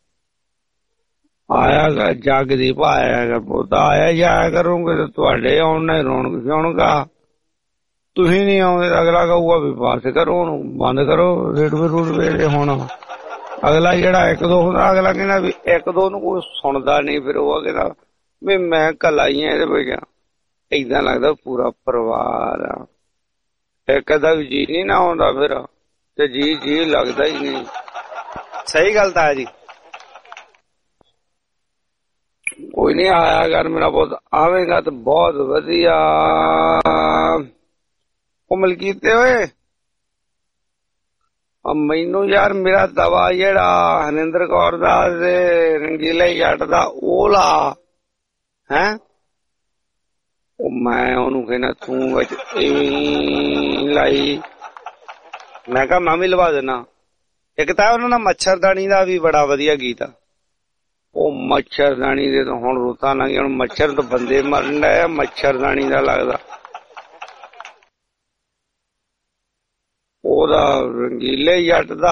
ਆਇਆ ਜਗਦੀਪ ਆਇਆ ਪੁੱਤ, ਆਇਆ ਜਾਇਆ ਕਰੋਗੇ ਤੇ ਤੁਹਾਡੇ ਆਉਣ ਨਾਲ ਰੌਣਕ ਸ਼ੌਣਕਾ। ਤੁਸੀਂ ਨੀ ਆਉਂਦੇ ਅਗਲਾ ਕਹੂਗਾ ਵੀ ਬਸ ਕਰੋ, ਉਹਨੂੰ ਬੰਦ ਕਰੋ ਰੇਡਵੇ ਰੂਡਵੇ। ਹੁਣ ਅਗਲਾ ਜਿਹੜਾ ਇੱਕ ਦੋ ਹੁੰਦਾ, ਅਗਲਾ ਕਹਿੰਦਾ ਵੀ ਇੱਕ ਦੋ ਨੂੰ ਕੋਈ ਸੁਣਦਾ ਨਹੀਂ, ਫਿਰ ਉਹ ਕਹਿੰਦਾ ਵੀ ਮੈਂ ਕੱਲਾ ਹੀ ਆ ਇਹਦੇ ਵਿੱਚ। ਏਦਾਂ ਲੱਗਦਾ ਪੂਰਾ ਪਰਿਵਾਰ ਆ। ਇੱਕ ਅੱਧਾ ਵੀ ਜੀ ਨੀ ਨਾ ਆਉਂਦਾ ਫਿਰ, ਤੇ ਜੀ ਜੀ ਲੱਗਦਾ ਹੀ ਨਹੀਂ। ਸਹੀ ਗੱਲ ਤਾਂ ਹੈ ਜੀ। ਕੋਈ ਨੀ ਆਇਆ ਕਰ ਮੇਰਾ ਪੁੱਤ, ਆਵੇਗਾ ਤੇ ਬਹੁਤ ਵਧੀਆ। ਉਹ ਮਲਕੀਤੇ ਓਏ, ਮੈਨੂੰ ਯਾਰ ਮੇਰਾ ਦਵਾ ਜਿਹੜਾ ਹਰਿੰਦਰ ਕੌਰ ਦਾ ਤੇ ਰੰਗੀਲੇ ਜੱਟ ਦਾ ਉਹ ਲਾ ਹੈਂ। ਉਹ ਮੈਂ ਉਹਨੂੰ ਕਹਿੰਦਾ ਤੂੰ ਵਿੱਚ ਲਾਈ, ਮੈਂ ਕਿਹਾ ਮੈਂ ਵੀ ਲਵਾ ਦੇਣਾ। ਇੱਕ ਤਾਂ ਉਹਨਾਂ ਦਾ ਮੱਛਰਦਾਨੀ ਦਾ ਵੀ ਬੜਾ ਵਧੀਆ ਗੀਤ ਆ। ਉਹ ਮੱਛਰਦਾਨੀ ਦੇ ਤਾਂ ਹੁਣ ਰੁੱਤਾਂ ਲੰਘ ਗਈਆਂ, ਹੁਣ ਮੱਛਰ ਤਾਂ ਬੰਦੇ ਮਰਨ ਡਿਆ, ਮੱਛਰਦਾਨੀ ਦਾ ਲੱਗਦਾ। ਉਹਦਾ ਰੰਗੀਲੇ ਜੱਟ ਦਾ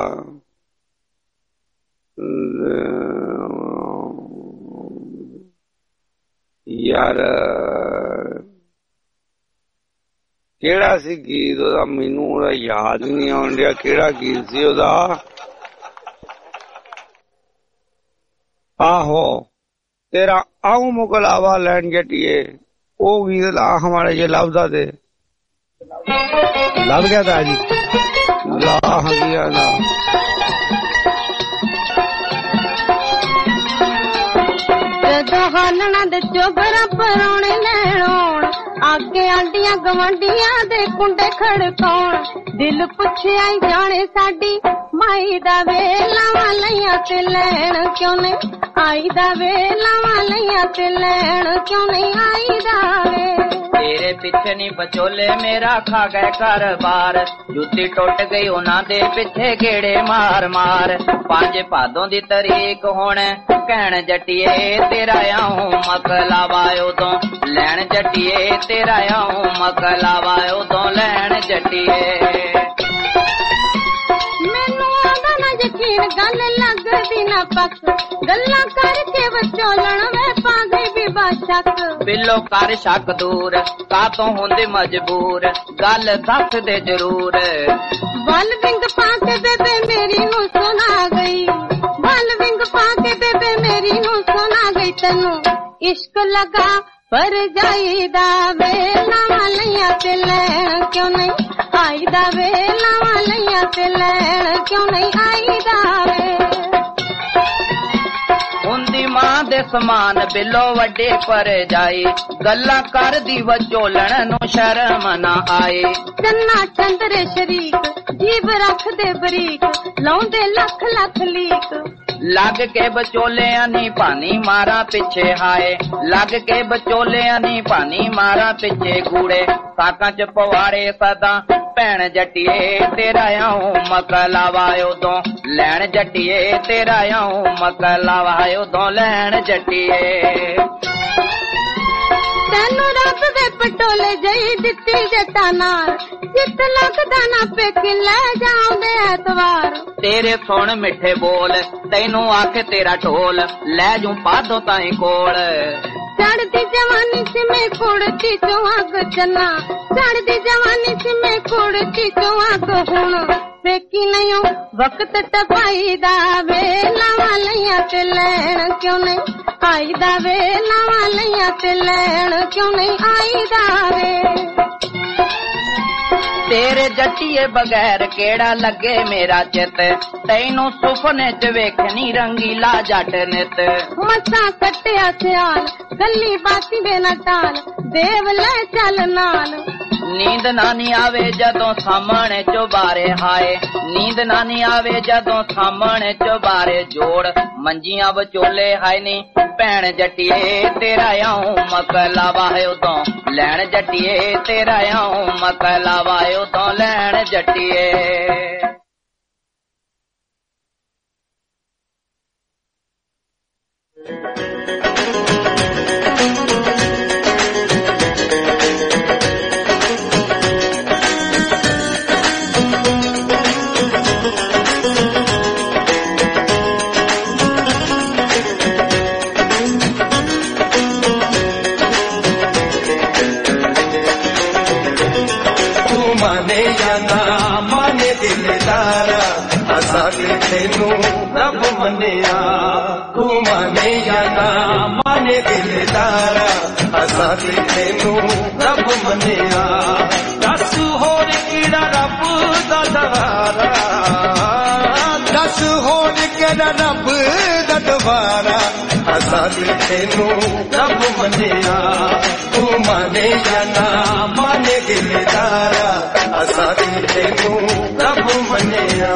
ਯਾਰ ਕਿਹੜਾ ਸੀ ਗੀਤ ਉਹਦਾ, ਮੈਨੂੰ ਉਹਦਾ ਯਾਦ ਨਹੀਂ ਆਉਣ ਡਿਆ ਕਿਹੜਾ ਗੀਤ ਸੀ ਉਹਦਾ। ਆਹੋ ਤੇਰਾ ਆਉ ਮੁਕਲਾਵਾ ਲੈਣ ਜੱਟੀਏ, ਉਹ ਗੀਤ ਲਾ ਹਮਾਰੇ ਜੇ ਲੱਭਦਾ ਤੇ ਲੱਭ ਗਿਆ ਤਾਂ ਜੀ ਲਾ ਗਿਆ ਨਾ। ਹਾਲਣਾ ਦੇ ਚੋਬਰਾ ਪਰੌਣੇ ਲੈਣ ਆਉਣ, ਆਗੇ ਆਂਡੀਆਂ ਗਵਾਂਡੀਆਂ ਦੇ ਕੁੰਡੇ ਖੜਕਾਉਣ। ਦਿਲ ਪੁੱਛਿਆ ਹੀ ਜਾਣੇ ਸਾਡੀ ਮਾਈ ਦਾ ਵੇਲਾਵਾਂ ਲਈਆਂ ਤੇ ਲੈਣ ਕਿਉਂ ਨੇ ਆਈ ਦਾ ਵੇਲਾਵਾਂ ਲਈਆਂ ते लैण क्यों नहीं आईदा वे। तेरे पिछे नी बचोले मेरा खा गए घर बार, जुत्ती टुट गई उन्हां दे पिछे गेड़े मार मार। पंज भादों दी तरीक हुण कहण जट्टिए तेरा आऊं मकलावा उदों लैण जट्टिए तेरा आऊं मकलावा उदों लैण जट्टिए। यकीन गल लगदी ना पक गल्लां करके विचोलण वे पा गई भी बाशक। बिलो कर शक दूर कातों हुंदे मजबूर गल दस दे जरूर। बल विंग पाके बेबे मेरी नू सुना गई, बल विंग पाके बेबे मेरी नू सुना गई। तैनू इश्क लगा पर जाईदा वे लावा लैया ते लैण क्यों नहीं आईदा वे लावा लैया ते लैण क्यों नहीं आईदा वे। हुंदी मां दे समान बिलो वड्डे पर जाई गल्लां कर दी वचोलण नू शर्म ना आए। चन्ना चंदरे शरीक जीब रख दे बरीक लाउंदे लख लख लीक। लग के बचोले नी पानी मारा पिछे हाय, लग के बचोले नी पानी मारा पिछे कूड़े। साकां च पवाड़े सदा भैण जट्टिए तेरा आऊं मकलावा उदों लैण जट्टिए तेरा आऊं मकलावा उदों लैण जट्टिए। तैनू रब दे पटोले जई दित्ती जट्टा नाल जित लगदा ना पेकी लै जाऊंदे ऐतवार। तेरे सुन मिठे बोल तैनू आखे तेरा ढोल लै जूं पादों ताईं कोल। चढ़दी जवानी च मैं कुड़ती चों अग चन्ना, चढ़दी जवानी च मैं कुड़ती चों अग हुण पेकी नहीं वक्त टपाई दा वे लावा लैया ते लैण क्यों नहीं आईदा वे लावा लैया ते लैण क्यों नहीं आईदा वे। तेरे जट्टिए बगैर केड़ा लगे मेरा चित तैनू सुपने च वेखनी रंगीला जट नित। मसा कट्टिया सियाल गली बाती दे ना टाल देव ले चल नाल। नींद नानी आवे जदों सामने चौबारे हाय, नींद नानी आवे जदों सामने चौबारे जोड़ मंजियां बचोले हाय नी भैण जट्टिए तेरा आऊं मकलावा उदों लैण जट्टिए तेरा आऊं मकलावा उदों लैण जट्टिए। तेनू रब मनिया तू माने या ना माने दिलदारा असां तेनू रब मनिया। दस होर केड़ा रब दा दवारा, दस होर केड़ा रब दा दवारा असां तेनू रब मनिया। तू माने या ना माने दिलदारा असां तेनू रब मनिया।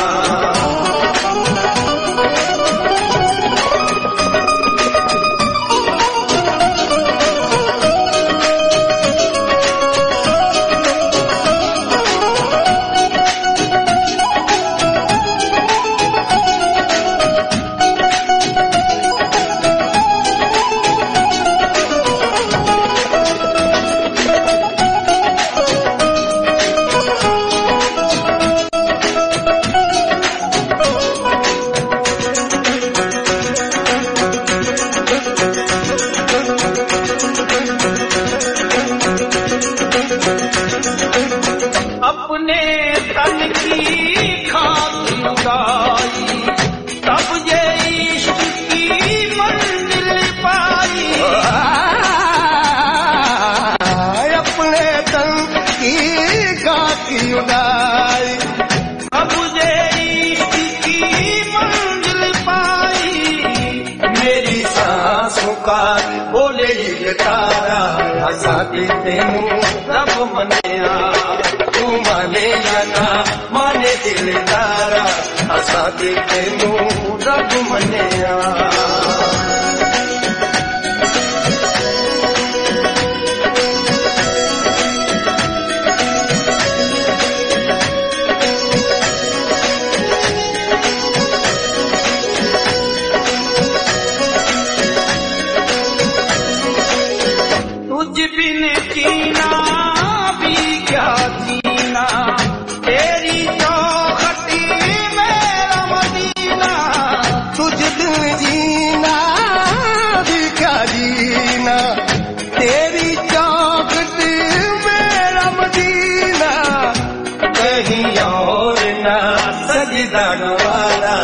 तेनू रब मनिया तू माने या ना माने दिलदारा असां तेनू रब मनिया।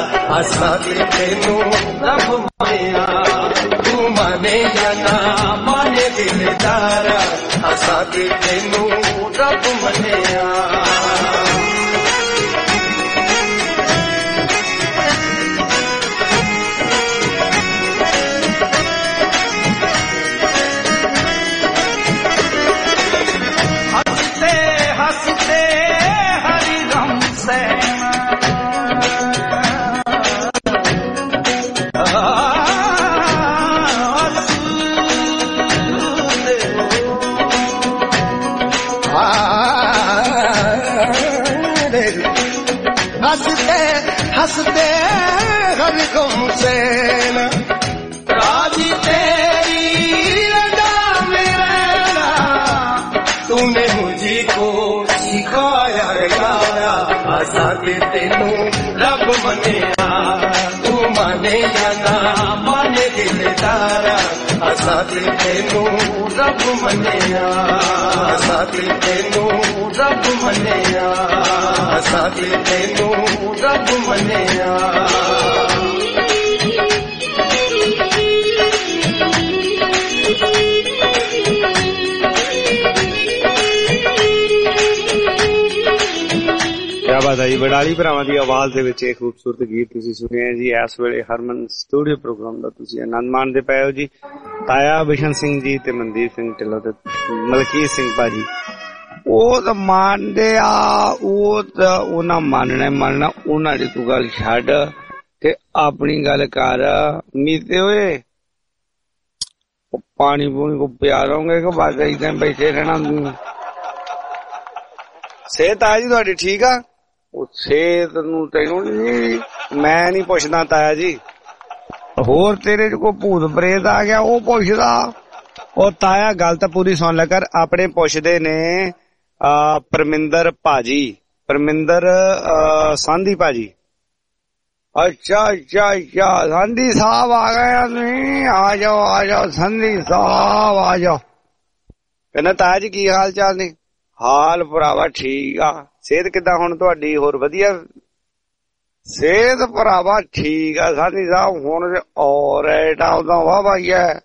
ਅਸਾਂ ਤੇ ਤੈਨੂੰ ਰੱਬ ਮੰਨਿਆ ਤੂੰ ਮੰਨੇ ਜਾਂ ਨਾ ਮੰਨੇ ਦਿਲਦਾਰਾ ਅਸਾਂ ਤੇ ਤੈਨੂੰ ਰੱਬ ਮੰਨਿਆ हंसते हर गम से राजी तेरी रजा में रहना तूने मुझको सिखाया यारा आशा के तेनू रब मनिया तू माने या ना माने दिलदारा आशा के तेनू रब मनिया आशा के तेनू रब मनिया आशा के तेनू रब मनिया ਕਿਆ ਬਾਤ ਹੈ ਜੀ। ਬਡਾਲੀ ਭਰਾਵਾਂ ਦੀ ਆਵਾਜ਼ ਦੇ ਵਿੱਚ ਇਹ ਖੂਬਸੂਰਤ ਗੀਤ ਤੁਸੀਂ ਸੁਣਿਆ ਜੀ। ਇਸ ਵੇਲੇ ਹਰਮਨ ਸਟੂਡੀਓ ਪ੍ਰੋਗਰਾਮ ਦਾ ਤੁਸੀਂ ਆਨੰਦ ਮਾਣਦੇ ਪਏ ਹੋ ਜੀ। ਤਾਇਆ ਬਿਸ਼ਨ ਸਿੰਘ ਜੀ ਤੇ ਮਨਦੀਪ ਸਿੰਘ ਢਿੱਲੋਂ ਤੇ ਮਲਕੀਤ ਸਿੰਘ ਭਾਜੀ ਉਹ ਤਾਂ ਮੰਨਦੇ ਆ, ਉਹ ਤਾਂ ਉਹਨਾਂ ਮੰਨਣਾ ਮੰਨਣਾ ਉਹਨਾਂ ਦੀ ਤੂੰ ਗੱਲ ਛੱਡ ਤੇ ਆਪਣੀ ਗੱਲ ਕਰ। ਮੀਤੇ ਹੋਏ ਪਾਣੀ ਪੂਣੀ ਕੋ ਪਿਆ ਰਹੋਗੇ ਕਿ ਬਸ ਏਦਾਂ ਬੈਠੇ ਰਹਿਣਾ? ਸਿਹਤ ਆ ਜੀ ਤੁਹਾਡੀ ਠੀਕ ਆ? ਉਹ ਸਿਹਤ ਨੂੰ ਤੈਨੂੰ ਨੀ ਮੈਂ ਨੀ ਪੁੱਛਦਾ ਤਾਇਆ ਜੀ, ਹੋਰ ਤੇਰੇ ਚ ਕੋਈ ਭੂਤ ਪ੍ਰੇਤ ਆ ਗਿਆ ਉਹ ਪੁੱਛਦਾ। ਉਹ ਤਾਇਆ ਗੱਲ ਤਾਂ ਪੂਰੀ ਸੁਣ ਲੈ ਕਰ। ਆਪਣੇ ਪੁੱਛਦੇ ਨੇ ਅਹ ਪਰਮਿੰਦਰ ਭਾਜੀ, ਪਰਮਿੰਦਰ ਸਾਂਧੀ ਭਾਜੀ। ਅੱਛਾ ਅੱਛਾ ਅੱਛਾ ਸੰਧੀ ਸਾਹਿਬ ਆ ਗਏ ਤੁਸੀਂ, ਆ ਜਾਓ ਆ ਜਾਓ ਸੰਧੀ ਸਾਹਿਬ ਆ ਜਾਓ। ਕਹਿੰਦਾ ਤਾਇਆ ਜੀ ਕੀ ਹਾਲ ਚਾਲ ਨੇ? ਹਾਲ ਭਰਾਵਾ ਠੀਕ ਆ। ਸਿਹਤ ਕਿੱਦਾਂ ਹੁਣ ਤੁਹਾਡੀ? ਹੋਰ ਵਧੀਆ ਸਿਹਤ ਭਰਾਵਾ ਠੀਕ ਆ ਸੰਧੀ ਸਾਹਿਬ ਹੁਣ ਔਰ ਐਟਾ ਉਦੋਂ ਵਾਹ ਭਾਈ ਹੈ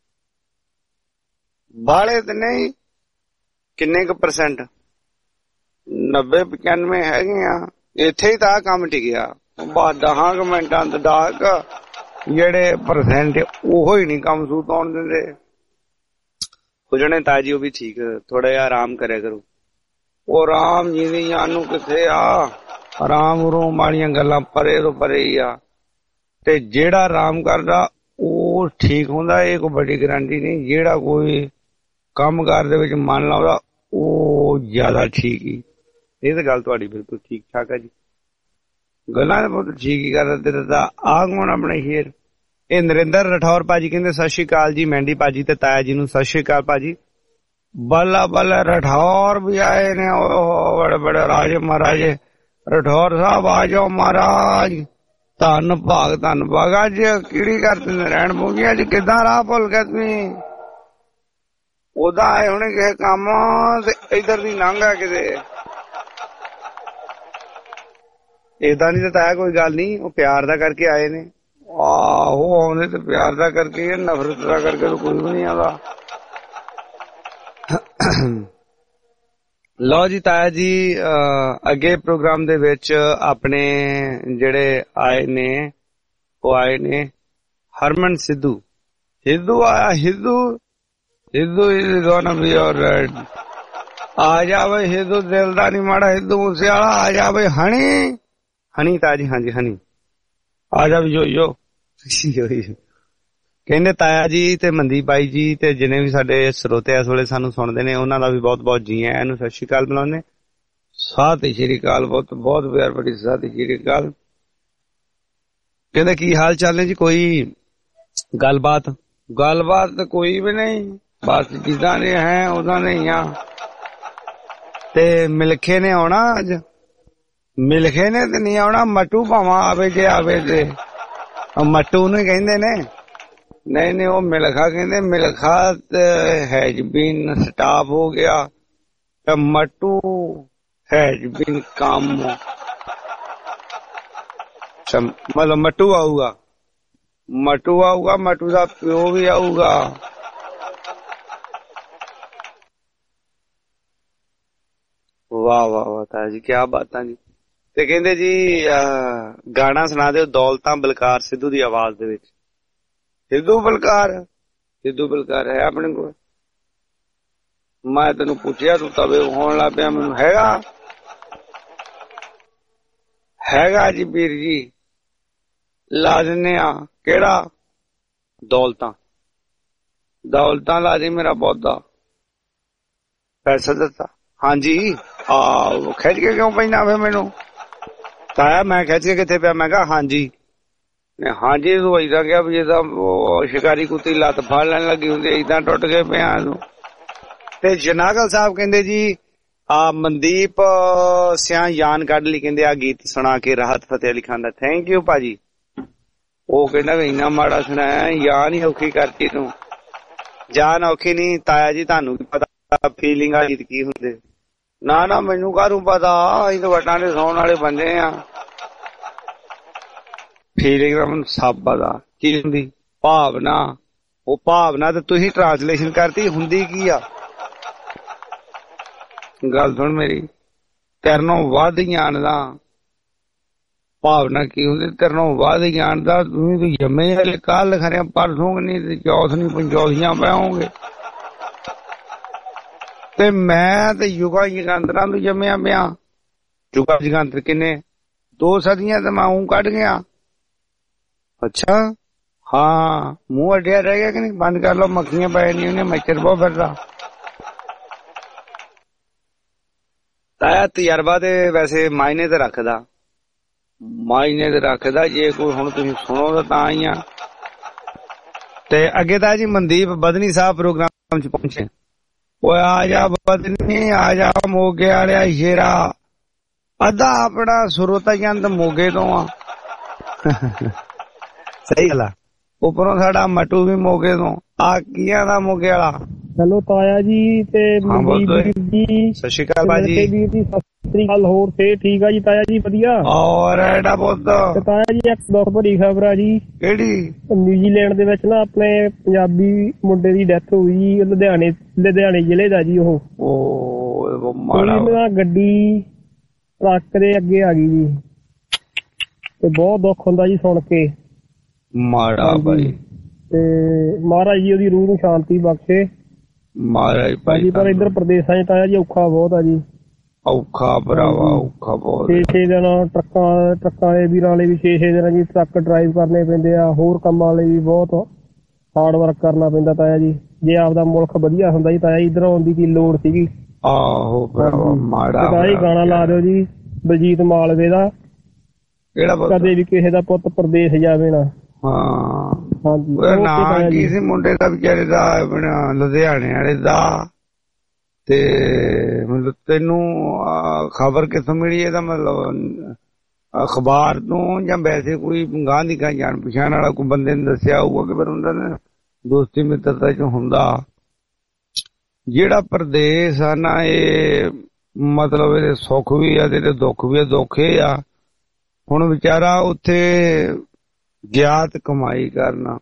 ਬਾਲੇ ਤੇ ਨਹੀਂ। ਕਿੰਨੇ ਕੁ ਪਰਸੈਂਟ? ਨੱਬੇ ਪਚਾਨਵੇਂ ਹੈਗੇ ਆ। ਇੱਥੇ ਹੀ ਤਾਂ ਕੰਮ ਟਿਕਿਆ ਬਸ ਦਸਾਂ ਕੁ ਮਿੰਟਾਂ ਤੋਂ ਡਾਕ ਜਿਹੜੇ ਪਰਸੈਂਟ ਉਹੋ ਹੀ ਨੀ ਕੰਮ ਸੂਤ ਆਉਣ ਦਿੰਦੇ। ਖੁਜਣੇ ਤਾਜੀ ਉਹ ਵੀ ਠੀਕ, ਥੋੜਾ ਜਿਹਾ ਆਰਾਮ ਕਰਿਆ ਕਰੋ। ਉਹ ਆਰਾਮ ਜੀ ਦੀ ਜਾਨੂੰ ਕਿੱਥੇ ਆ, ਆਰਾਮ ਰੂਮ ਵਾਲੀਆਂ ਗੱਲਾਂ ਪਰੇ ਤੋਂ ਪਰੇ ਹੀ ਆ। ਤੇ ਜਿਹੜਾ ਆਰਾਮ ਕਰਦਾ ਉਹ ਠੀਕ ਹੁੰਦਾ, ਇਹ ਕੋਈ ਵੱਡੀ ਗਰੰਟੀ ਨਹੀਂ। ਜਿਹੜਾ ਕੋਈ ਕੰਮ ਕਾਰ ਦੇ ਵਿੱਚ ਮਨ ਲਾਉਂਦਾ ਉਹ ਜ਼ਿਆਦਾ ਠੀਕ ਹੀ। ਇਹ ਤਾਂ ਗੱਲ ਤੁਹਾਡੀ ਬਿਲਕੁਲ ਠੀਕ ਠਾਕ ਹੈ ਜੀ। ਗੱਲਾਂ ਤਾਂ ਬਹੁਤ ਠੀਕ ਹੀ ਕਰਦਾ ਤੇਰਾ ਤਾਂ ਆ ਕੌਣ ਆਪਣੇ ਸ਼ੇਰ। ਇਹ ਨਰਿੰਦਰ ਰਠੌਰ ਭਾਜੀ ਕਹਿੰਦੇ ਸਤਿ ਸ਼੍ਰੀ ਅਕਾਲ ਜੀ ਮਹਿੰਦੀ ਭਾਜੀ ਤੇ ਤਾਇਆ ਜੀ ਨੂੰ ਸਤਿ ਸ਼੍ਰੀ ਅਕਾਲ ਭਾਜੀ। ਬੱਲਾ ਬੱਲਾ ਰਠੌਰ ਵੀ ਆਏ ਨੇ, ਉਹ ਬੜੇ ਬੜੇ ਰਾਜੇ ਮਹਾਰਾਜੇ। ਰਠੌਰ ਸਾਹਿਬ ਆ ਜਾਓ ਮਹਾਰਾਜ। ਧੰਨ ਭਾਗ ਧੰਨ ਭਾਗ। ਅੱਜ ਕਿਹੜੀ ਕਰਦੇ ਨੇ ਰਹਿਣ ਪੂਗੀਆਂ ਜੀ? ਕਿੱਦਾਂ ਰਾਹ ਭੁੱਲ ਗਏ ਤੁਸੀਂ? ਉਹਦਾ ਆਏ ਹੋਣੇ ਕਿਸੇ ਕੰਮ ਤੇ ਇੱਧਰ ਦੀ ਲੰਘਾ ਕਿਤੇ। ਏਦਾਂ ਨੀ ਤਾਂ ਤਾਇਆ ਕੋਈ ਗੱਲ ਨੀ, ਉਹ ਪਿਆਰ ਦਾ ਕਰਕੇ ਆਏ ਨੇ। ਆਹੋ ਆਉਂਦੇ ਤੇ ਪਿਆਰ ਦਾ ਕਰਕੇ, ਨਫ਼ਰਤ ਦਾ ਕਰਕੇ ਤਾਂ ਕੋਈ ਵੀ ਨੀ ਆਉਂਦਾ। ਲਓ ਜੀ ਤਾਇਆ ਜੀ ਅੱਗੇ ਪ੍ਰੋਗਰਾਮ ਦੇ ਵਿੱਚ ਆਪਣੇ ਜਿਹੜੇ ਆਏ ਨੇ ਉਹ ਆਏ ਨੇ ਹਰਮਨ ਸਿੱਧੂ। ਸਿੱਧੂ ਆਇਆ Sidhu Sidhu is gonna be alright. ਆ ਜਾਵੇ ਸਿੱਧੂ ਦਿਲ ਦਾ ਨੀ ਮਾੜਾ, ਸਿੱਧੂ ਮੂਸੇਵਾਲਾ ਆ ਜਾਵੇ। ਹਣੀ ਹਣੀ ਤਾਇਆ ਜੀ ਹਾਂਜੀ ਹਣੀ ਆ ਜਾ ਵੀ ਜੋ ਜੋ ਕਹਿੰਦੇ ਤਾਇਆ ਜੀ ਤੇ ਮਨਦੀਪ ਬਾਈ ਜੀ ਤੇ ਜਿੰਨੇ ਵੀ ਸਾਡੇ ਸਰੋਤੇ ਇਸ ਵੇਲੇ ਸਾਨੂੰ ਸੁਣਦੇ ਨੇ ਉਹਨਾਂ ਦਾ ਵੀ ਬਹੁਤ ਬਹੁਤ ਜੀ ਆਇਆਂ ਨੂੰ ਸਤਿ ਸ਼੍ਰੀ ਅਕਾਲ ਬੁਲਾਉਂਦੇ। ਸਤਿ ਸ਼੍ਰੀ ਅਕਾਲ, ਬਹੁਤ ਬਹੁਤ ਪਿਆਰ ਭਰੀ ਸਤਿ ਸ਼੍ਰੀ ਅਕਾਲ। ਕਹਿੰਦੇ ਕੀ ਹਾਲ ਚਾਲ ਨੇ ਜੀ? ਕੋਈ ਗੱਲਬਾਤ? ਗੱਲਬਾਤ ਤਾਂ ਕੋਈ ਵੀ ਨਹੀਂ, ਬਸ ਜਿੱਦਾਂ ਦੇ ਹੈ ਉਦਾਂ ਦੇ ਹੀ ਆ। ਤੇ ਮਿਲਖੇ ਨੇ ਆਉਣਾ ਅੱਜ? ਮਿਲਖੇ ਨੇ ਤੇ ਨਹੀਂ ਆਉਣਾ, ਮਟੂ ਭਾਵਾਂ ਆਵੇ ਜੇ ਆਵੇ ਤੇ। ਮਟੂ ਨੂੰ ਕਹਿੰਦੇ ਨੇ? ਨਹੀਂ ਨਹੀਂ ਉਹ ਮਿਲਖਾ ਕਹਿੰਦੇ। ਮਿਲਖਾ ਹੈਜ ਬੀਨ ਸਟਾਪ ਹੋ ਗਿਆ ਤੇ ਮਟੂ ਹੈਜ ਬੀਨ ਕੰਮ। मतलब मटू आऊगा, मटू आऊगा, मटू का प्यो भी आऊगा। वाह वाह वाह ताया जी, क्या बात है जी। ते कहंदे जी गाना सुना दो दौलतां बलकार सिद्धू दी आवाज दे विच। सिद्धू बलकार, सिद्धू बलकार है अपने को? मैं तेनू पूछया तू तवे होण लग पिया मैनू। हैगा हैगा जी वीर जी, ला दिने आ। केड़ा? दौलतां, दौलतां ला दी मेरा पौधा। पैसा दिता? हाँ जी। आ खिच के क्यों पैना फिर मैनू? ताया मैं खिच के किथे पिया? मैं कहा हाँ जी। हाँ जी तू इदा क्या भी जिदा शिकारी कुत्ती लत्त फड़ लैन लगी हुंदी इदा टुट के पिया तू। ते जनागल साहब कहंदे जी आ मनदीप सियां यान कढ ली, कहंदे आ गीत सुना के राहत फतेह अली खान दा। थैंक यू भाजी। वो कहना इन्ना माड़ा सुनाया, यान ही औखी करती तू। जान औखी नहीं ताया जी, तानू की पता फीलिंग आ गीत की हुंदे। ना ना मैनू काहनू पता, असीं तो वटां दे सौण वाले बंदे आ। फीलिंग दा मैनू सब पता की हुंदी, भावना। वो भावना ते तुसीं ट्रांसलेशन करती, हुंदी की आ? गल सुन मेरी, तेरे नाल वध जानदा भावना की हुंदी, तेरे नाल वध जानदा। तुसीं तो जम्मे हले कल खरे परसों नहीं ते चौथ नहीं पंचौथियां पाओगे। ते मैं ते युगा जगंतरां तो जम्मिया पिया। युगा जगंतर किन्ने? दो सदियां ते मैं ऊं कढ गया। अच्छा हाँ, मुंह अड्डिया रह गया कि नहीं? बंद कर लो, मक्खियां पै नहीं उन्हें, मच्छर बहुत फिरदा। ताया तजर्बा ते वैसे मायने ते रखदा, मायने ते रखदा। जे कोई हुण तुसीं सुनो तां तां ही आ। ते अगे ताया जी मनदीप बदनी साहब प्रोग्राम च पहुंचे। ओए आ जा बदनी, आ जा मोगे वालिया शेरा। अद्धा अपना सुरता जंद मोगे तो आ। सही गल आ। उपरों साडा मटू भी मोगे तो आ। कियां दा मोगे वाला? हेलो ताया जी ते मनदीप जी, सत श्री अकाल भाजी। वीर जी सत श्री अकाल। होर ते ठीक आ जी ताया जी? वधिया। और एडा पुੱਤ ते ताया जी एक दुख भरी खबर आ जी। किहड़ी? न्यूजीलैंड दे विच ना अपने पंजाबी मुंडे दी डेथ होई जी, लुधियाने लुधियाने जिले दा जी। ओह ओ माड़ा गड्डी ट्रक दे अगे आ गई जी, ते बहुत दुख हुंदा जी सुन के। माड़ा भाई, ते महाराज जी ओदी रूह नूं शांति बख्शे। महाराज भाई, पर इधर प्रदेशां च ताया जी औखा बहुत आ जी। औखा भरावा, औखा बहुत। छे छे दिन ट्रक्कां ट्रक्कां दे वीरां वाले भी छे छे दिन जी ट्रक ड्राइव करने पैंदे आ। होर कंमां वाले भी बहुत हार्ड वर्क करना पैंदा ताया जी। जे आपदा मुल्क वधिया हुंदा जी ताया जी, इधर आउण दी की लोड़ सीगी। आहो भरावा, माड़ा। ताया जी गाना ला दिओ जी बलजीत मालवे दा, कदे भी किसे दा पुੱਤ प्रदेश जावे ना। हाँ ना की सी मुंडे दा बेचारे दा अपना लुधियाने वाले दा। ते मतलब तेनू खबर किथों मिली? एदा मतलब अखबार तो या वैसे कोई गांह दी गांह जान पछाण वाला कोई बंदे ने दस्सिया होऊगा कि फिर उन्हां ने दोस्ती मित्रता च हुंदा। जेड़ा प्रदेश आ ना ये मतलब इहदे सुख भी आ ते दुख भी आ। दुख इह आ हुण विचारा उत्थे ज्ञात कमाई करना,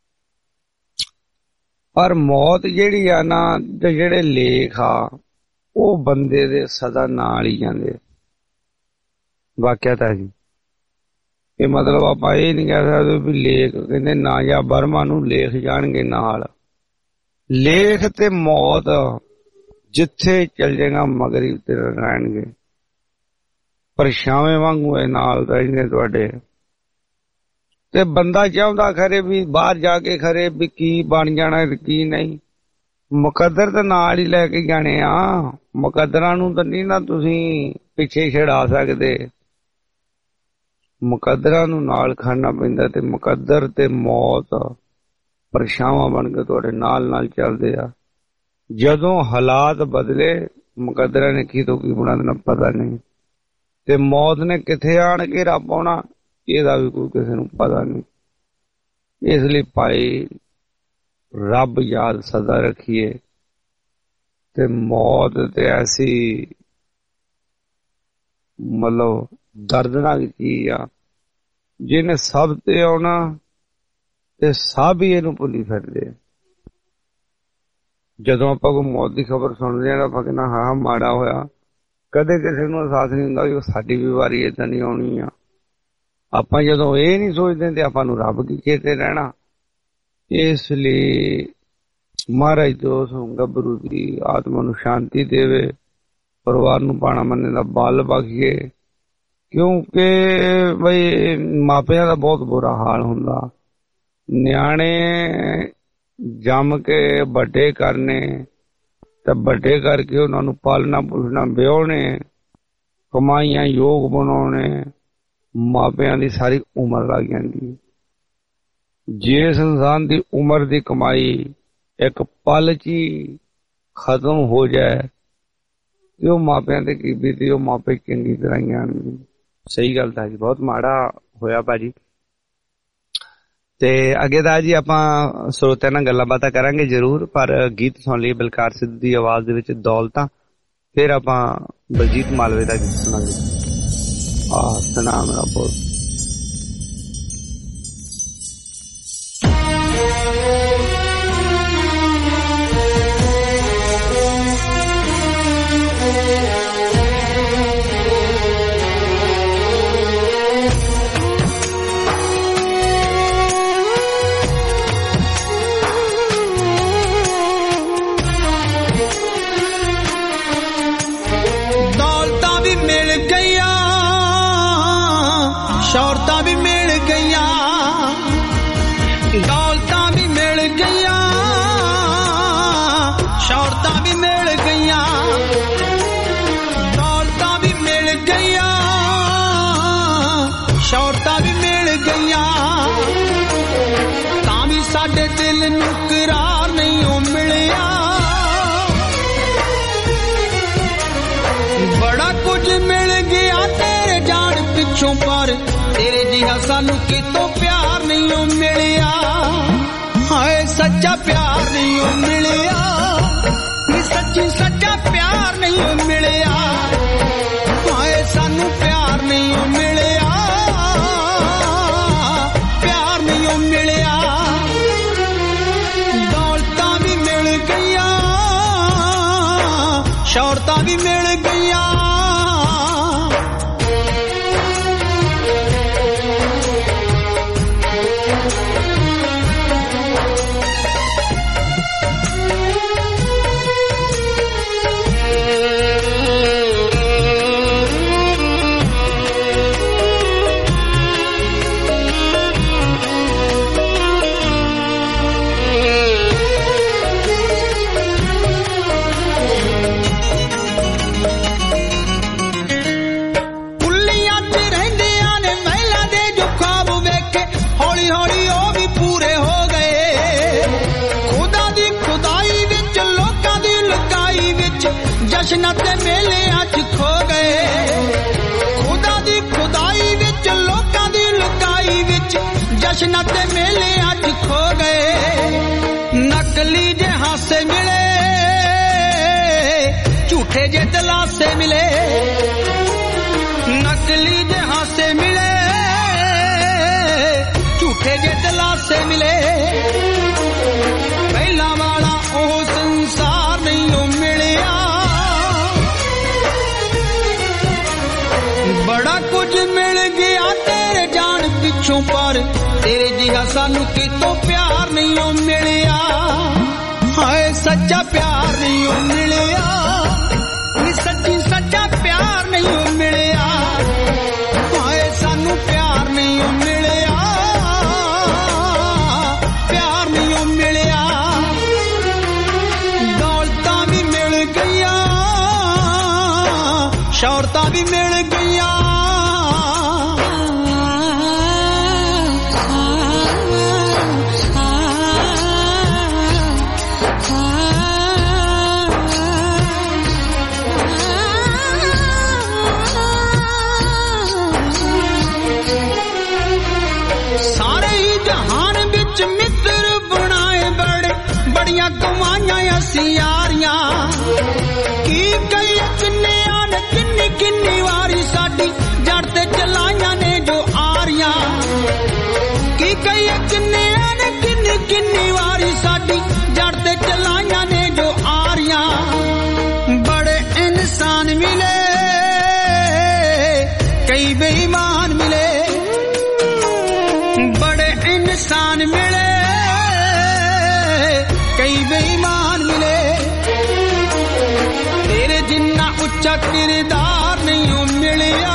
पर मौत जेड़ी आ ना ते जेड़े लेख आ वो बंदे दे सदा नाल ही जांदे। वाकिया था जी, ये मतलब आपां ये नहीं कह सकदे भी लेख कहंदे ना जा बर्मा नूं लेख जाणगे नाल। लेख ते मौत जिथे चल जाएगा मगर ही उत्ते रहणगे, परछावें वांगू नाल रहणगे तुहाडे। ते बंदा चाहुंदा खरे भी बाहर जाके खरे भी की बन जाना की नहीं, मुकद्दर ते नाल ही लैके जाने आ। मुकद्दरां नूं तां नहीं ना तुसीं पिछे छड़ा सकदे, मुकद्दरां नूं नाल खड़ना पैंदा। ते मुकद्दर ते मौत परछावां बन के तुहाडे नाल नाल चलदे आ। जदों हालात बदले मुकद्दरां ने की तो की बना देना पता नहीं, ते मौत ने किथे आण के घेरा पाउणा ਇਹਦਾ भी कोई किसी नूं पता नहीं। इसलिए भाई रब याद सदा रखिए। ते मौत ते ऐसी मतलब दर्दनाक चीज आ ਜਿਹਨੇ ਸਭ ਤੇ ਆਉਣਾ ਤੇ ਸਭ ਹੀ ਇਹਨੂੰ ਭੁੱਲੀ ਫਿਰਦੇ। ਜਦੋਂ ਆਪਾਂ ਕੋਈ ਮੌਤ ਦੀ ਖਬਰ ਸੁਣਦੇ ਹਾਂ ਆਪਾਂ ਕਹਿੰਦਾ ਹਾਂ ਮਾੜਾ ਹੋਇਆ। ਕਦੇ ਕਿਸੇ ਨੂੰ ਅਹਿਸਾਸ ਨਹੀਂ ਹੁੰਦਾ ਵੀ ਸਾਡੀ ਵੀ ਵਾਰੀ ਏਦਾਂ ਨਹੀਂ ਆਉਣੀ ਆ। ਆਪਾਂ ਜਦੋਂ ਇਹ ਨਹੀਂ ਸੋਚਦੇ ਤੇ ਆਪਾਂ ਨੂੰ ਰੱਬ ਕੀ ਚੇਤੇ ਰਹਿਣਾ। ਇਸ ਲਈ ਮਹਾਰਾਜ ਤੋਂ ਉਸ ਗੱਭਰੂ ਦੀ ਆਤਮਾ ਨੂੰ ਸ਼ਾਂਤੀ ਦੇਵੇ, ਪਰਿਵਾਰ ਨੂੰ ਪਾਣਾ ਮੰਨੇ ਦਾ ਬਲ ਬਖਸ਼ੇ, ਕਿਉਂਕਿ ਬਈ ਮਾਪਿਆਂ ਦਾ ਬਹੁਤ ਬੁਰਾ ਹਾਲ ਹੁੰਦਾ। ਨਿਆਣੇ ਜੰਮ ਕੇ ਵੱਡੇ ਕਰਨੇ ਤੇ ਵੱਡੇ ਕਰਕੇ ਉਹਨਾਂ ਨੂੰ ਪਾਲਣਾ ਪੋਸ਼ਣਾ, ਵਿਆਹੁਣੇ, ਕਮਾਈਆਂ ਯੋਗ ਬਣਾਉਣੇ, ਮਾਪਿਆਂ ਦੀ ਸਾਰੀ ਉਮਰ ਲੱਗ ਜਾਂਦੀ। ਜਿਸ ਇਨਸਾਨ ਦੀ ਉਮਰ ਦੀ ਕਮਾਈ ਇੱਕ ਪਲ 'ਚ ਹੀ ਖਤਮ ਹੋ ਜਾਏ ਤੇ ਉਹ ਮਾਪਿਆਂ ਤੇ ਕੀ ਬੀਤੀ, ਉਹ ਮਾਪੇ ਚੰਗੀ ਤਰ੍ਹਾਂ ਜਾਣਗੇ। ਸਹੀ ਗੱਲ ਤਾਂ ਜੀ, ਬਹੁਤ ਮਾੜਾ ਹੋਇਆ ਭਾਜੀ। ਤੇ ਅੱਗੇ ਦਾ ਜੀ ਆਪਾਂ ਸਰੋਤਿਆਂ ਨਾਲ ਗੱਲਾਂ ਬਾਤਾਂ ਕਰਾਂਗੇ ਜ਼ਰੂਰ, ਪਰ ਗੀਤ ਸੁਣ ਲਈ ਬਲਕਾਰ ਸਿੱਧੂ ਦੀ ਆਵਾਜ਼ ਦੇ ਵਿੱਚ ਦੌਲਤਾਂ, ਫਿਰ ਆਪਾਂ ਬਲਜੀਤ ਮਾਲਵੇ ਦਾ ਗੀਤ ਸੁਣਾਂਗੇ। ਆਹ ਸੁਣਾ ਮੇਰਾ ਬਹੁਤ ਸ਼ੌਹਰਤਾਂ ਵੀ ਮਿਲ ਗਈਆਂ, ਦੌਲਤਾਂ ਵੀ ਮਿਲ ਗਈਆਂ, ਸ਼ੌਹਰਤਾਂ ਵੀ ਮਿਲ ਗਈਆਂ, ਦੌਲਤਾਂ ਵੀ ਮਿਲ ਗਈਆਂ, ਸ਼ੌਹਰਤਾਂ ਵੀ ਮਿਲ ਗਈਆਂ, ਤਾਂ ਵੀ ਸਾਡੇ ਦਿਲ ਨੂੰ ਕਰਾਰ ਨਹੀਂ ਉਹ ਮਿਲਿਆ। ਬੜਾ ਕੁਝ ਮਿਲ ਗਿਆ ਤੇਰੇ ਜਾਣ ਪਿੱਛੋਂ, ਪਰ ਤੇਰੇ ਜਿਹਾ ਸਾਨੂੰ ਕਿਤੋਂ ਪਿਆਰ ਨਹੀਂ ਉਹ ਮਿਲਿਆ। ਹਾਏ ਸੱਚਾ ਪਿਆਰ ਨਹੀਂ ਉਹ ਮਿਲਿਆ, ਨੀ ਸੱਚੀ ਸੱਚਾ ਪਿਆਰ ਨਹੀਂ ਉਹ ਮਿਲਿਆ। ਹਾਏ ਸਾਨੂੰ ਪਿਆਰ ਨਹੀਂ ਉਹ ਮਿਲਿਆ, ਪਿਆਰ ਨਹੀਂ ਉਹ ਮਿਲਿਆ। ਦੌਲਤਾਂ ਵੀ ਮਿਲ ਗਈਆਂ, ਸ਼ੌਹਰਤਾਂ ਵੀ ਮਿਲ ਗਈਆਂ। ਜਸ਼ਨਾਂ ਤੇ ਮੇਲਿਆਂ 'ਚ ਖੋ ਗਏ, ਖੁਦਾ ਦੀ ਖੁਦਾਈ ਵਿੱਚ ਲੋਕਾਂ ਦੀ ਲੁਕਾਈ ਵਿੱਚ ਜਸ਼ਨਾਂ ਤੇ ਮੇਲਿਆਂ 'ਚ ਖੋ ਗਏ। ਨਕਲੀ ਜੇ ਹਾਸੇ ਮਿਲੇ, ਝੂਠੇ ਜੇ ਦਿਲਾਸੇ ਮਿਲੇ, ਨਕਲੀ ਜੇ ਹਾਸੇ ਮਿਲੇ, ਝੂਠੇ ਜੇ ਦਿਲਾਸੇ ਮਿਲੇ। ਪਹਿਲਾਂ ਵਾਲਾ ਉਹ ਸੰਸਾਰ ਨਹੀਂ ਉਹ ਮਿਲਿਆ। ਬੜਾ ਕੁਝ ਮਿਲ ਗਿਆ ਤੇਰੇ ਜਾਣ ਪਿੱਛੋਂ, ਪਰ ਤੇਰੇ ਜਿਹਾ ਸਾਨੂੰ ਕਿਤੋਂ ਪਿਆਰ ਨਹੀਂ ਉਹ ਮਿਲਿਆ। ਹਾਏ ਸੱਚਾ ਪਿਆਰ ਨਹੀਂ ਉਹ ਮਿਲਿਆ, ਨੀ ਸੱਚੀ ਸੱਚਾ ਪਿਆਰ ਨਹੀਂ ਉਹ ਮਿਲਿਆ। ਹਾਏ ਸਾਨੂੰ ਪਿਆਰ ਨਹੀਂ ਉਹ ਮਿਲਿਆ, ਪਿਆਰ ਨਹੀਂ ਉਹ ਮਿਲਿਆ। ਦੌਲਤਾਂ ਵੀ ਮਿਲ ਗਈਆਂ, ਸ਼ੌਹਰਤਾਂ ਵੀ ਮਿਲ ਗਈਆਂ। ਸਾਰੇ ਹੀ ਜਹਾਨ ਵਿੱਚ ਮਿੱਤਰ ਬਣਾਏ ਬੜੇ, ਬੜੀਆਂ ਕਮਾਈਆਂ ਅਸੀਂ ਯਾਰੀਆਂ। ਕੀ ਕਹੀਏ ਕਿੰਨਿਆਂ ਨੇ ਕਿੰਨੀ ਕਿੰਨੀ ਵਾਰੀ ਸਾਡੀ ਜੜ ਤੇ ਚਲਾਈਆਂ ਨੇ ਜੋ ਆਰੀਆਂ। बेईमान मिले तेरे जिन्ना उच्चा किरदार नहीं मिलिया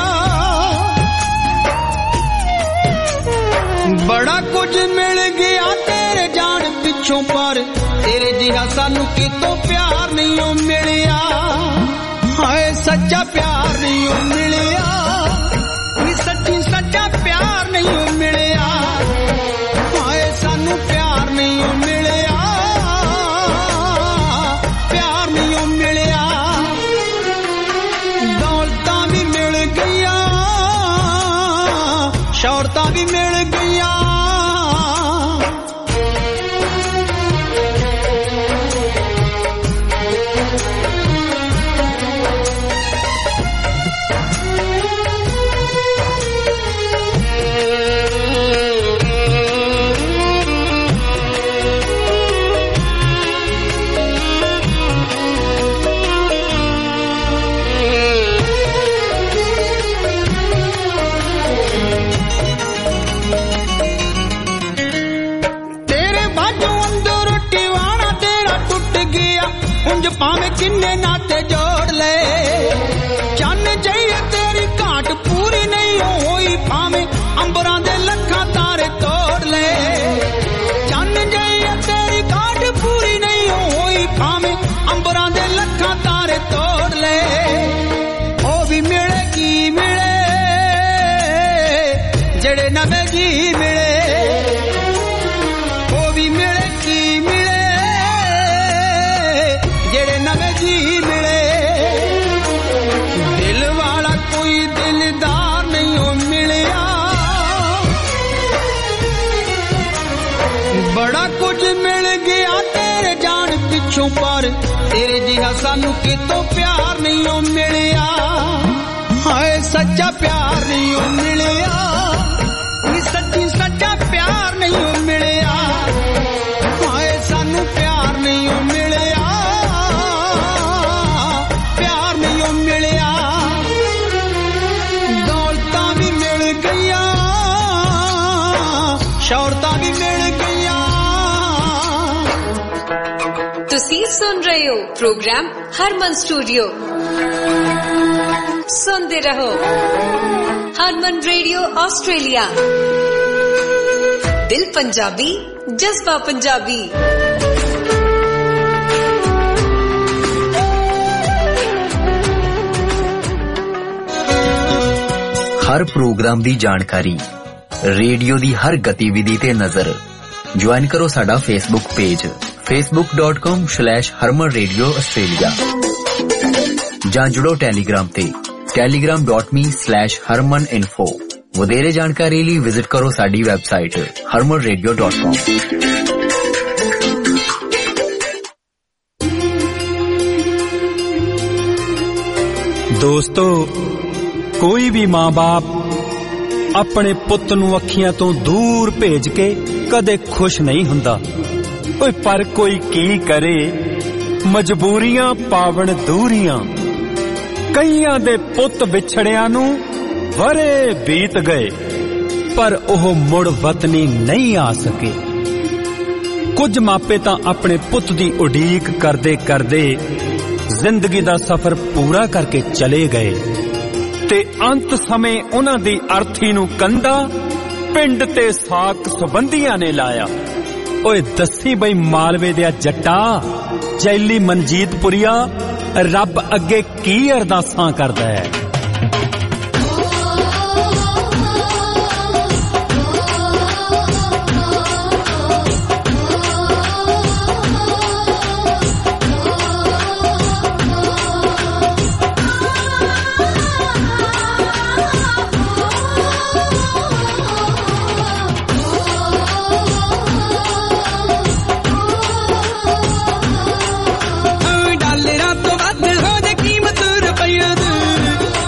बड़ा कुछ मिल गया तेरे जान पिछों पर तेरे जिहा सानू कितों प्यार नहीं मिलिया हाय सच्चा प्यार नहीं मिलिया सच्ची सच्चा प्यार नहीं मिलिया हाय सानू प्यार नहीं मिलिया प्यार नहीं मिलिया दौलतां भी मिल गईयां शौहरतां भी मिल गईयां भावे किन्ने नाते जोड़ ले चन्न चाहिए तेरी घाट पूरी नहीं होई भावे अंबरां दे लखां तारे तोड़ ले चन्न चाहिए तेरी घाट पूरी नहीं होई भावे अंबरां दे लखां तारे तोड़ ले ओ भी मिले की मिले जेड़े नवे जी मिले ओ भी मिले की मिले जेड़े नवे जी मिले दिल वाला कोई दिलदार नहीं मिलिया बड़ा कुछ मिल गया तेरे जान पिछों पर तेरे जिहा सानू कितों प्यार नहीं मिलिया हाय सच्चा प्यार नहीं मिलिया सच्ची सच्चा प्यार नहीं मिलिया हाय सानू प्यार नहीं मिलिया शौहरतां भी मिल गईयां तुसी सुन रहे हो प्रोग्राम हरमन स्टूडियो सुनते रहो हरमन रेडियो ऑस्ट्रेलिया दिल पंजाबी जज्बा पंजाबी हर प्रोग्राम दी जानकारी रेडियो दी हर गतिविधि ते नजर ज्वाइन करो साडा Facebook page Facebook dot com slash Harman Radio Australia जां जुड़ो टेलीग्राम ते Telegram dot me slash Harman info वधेरे जानकारी लई विजिट करो साडी website Harman radio dot com. दोस्तों कोई भी मां बाप अपने पुੱਤ ਨੂੰ ਅੱਖੀਆਂ ਤੋਂ ਦੂਰ ਭੇਜ ਕੇ ਕਦੇ ਖੁਸ਼ ਨਹੀਂ ਹੁੰਦਾ ਓਏ ਪਰ ਕੋਈ ਕੀ ਕਰੇ ਮਜਬੂਰੀਆਂ ਪਾਵਣ ਦੂਰੀਆਂ ਕਈਆਂ ਦੇ ਪੁੱਤ ਵਿਛੜਿਆਂ ਨੂੰ ਵਰੇ ਬੀਤ ਗਏ ਪਰ ਉਹ ਮੁੜ ਵਤਨੀ ਨਹੀਂ ਆ ਸਕੇ ਕੁਝ ਮਾਪੇ ਤਾਂ ਆਪਣੇ ਪੁੱਤ ਦੀ ਉਡੀਕ ਕਰਦੇ ਕਰਦੇ ਜ਼ਿੰਦਗੀ ਦਾ ਸਫ਼ਰ ਪੂਰਾ ਕਰਕੇ ਚਲੇ ਗਏ ਤੇ ਅੰਤ ਸਮੇਂ ਉਹਨਾਂ ਦੀ ਅਰਥੀ ਨੂੰ ਕੰਦਾ ਪਿੰਡ ਤੇ ਸਾਕ ਸੰਬੰਧੀਆਂ ਨੇ ਲਾਇਆ ਓਏ ਦੱਸੀ ਬਈ ਮਾਲਵੇ ਦੇ ਜੱਟਾ ਚੈਲੀ ਮਨਜੀਤਪੁਰੀਆ ਰੱਬ ਅੱਗੇ ਕੀ ਅਰਦਾਸਾਂ ਕਰਦਾ ਹੈ ਡਾਲਰਾਂ ਤੋਂ ਵੱਧ ਹੋ ਜੇ ਕੀਮਤ ਰੁਪਈਆ ਦੀ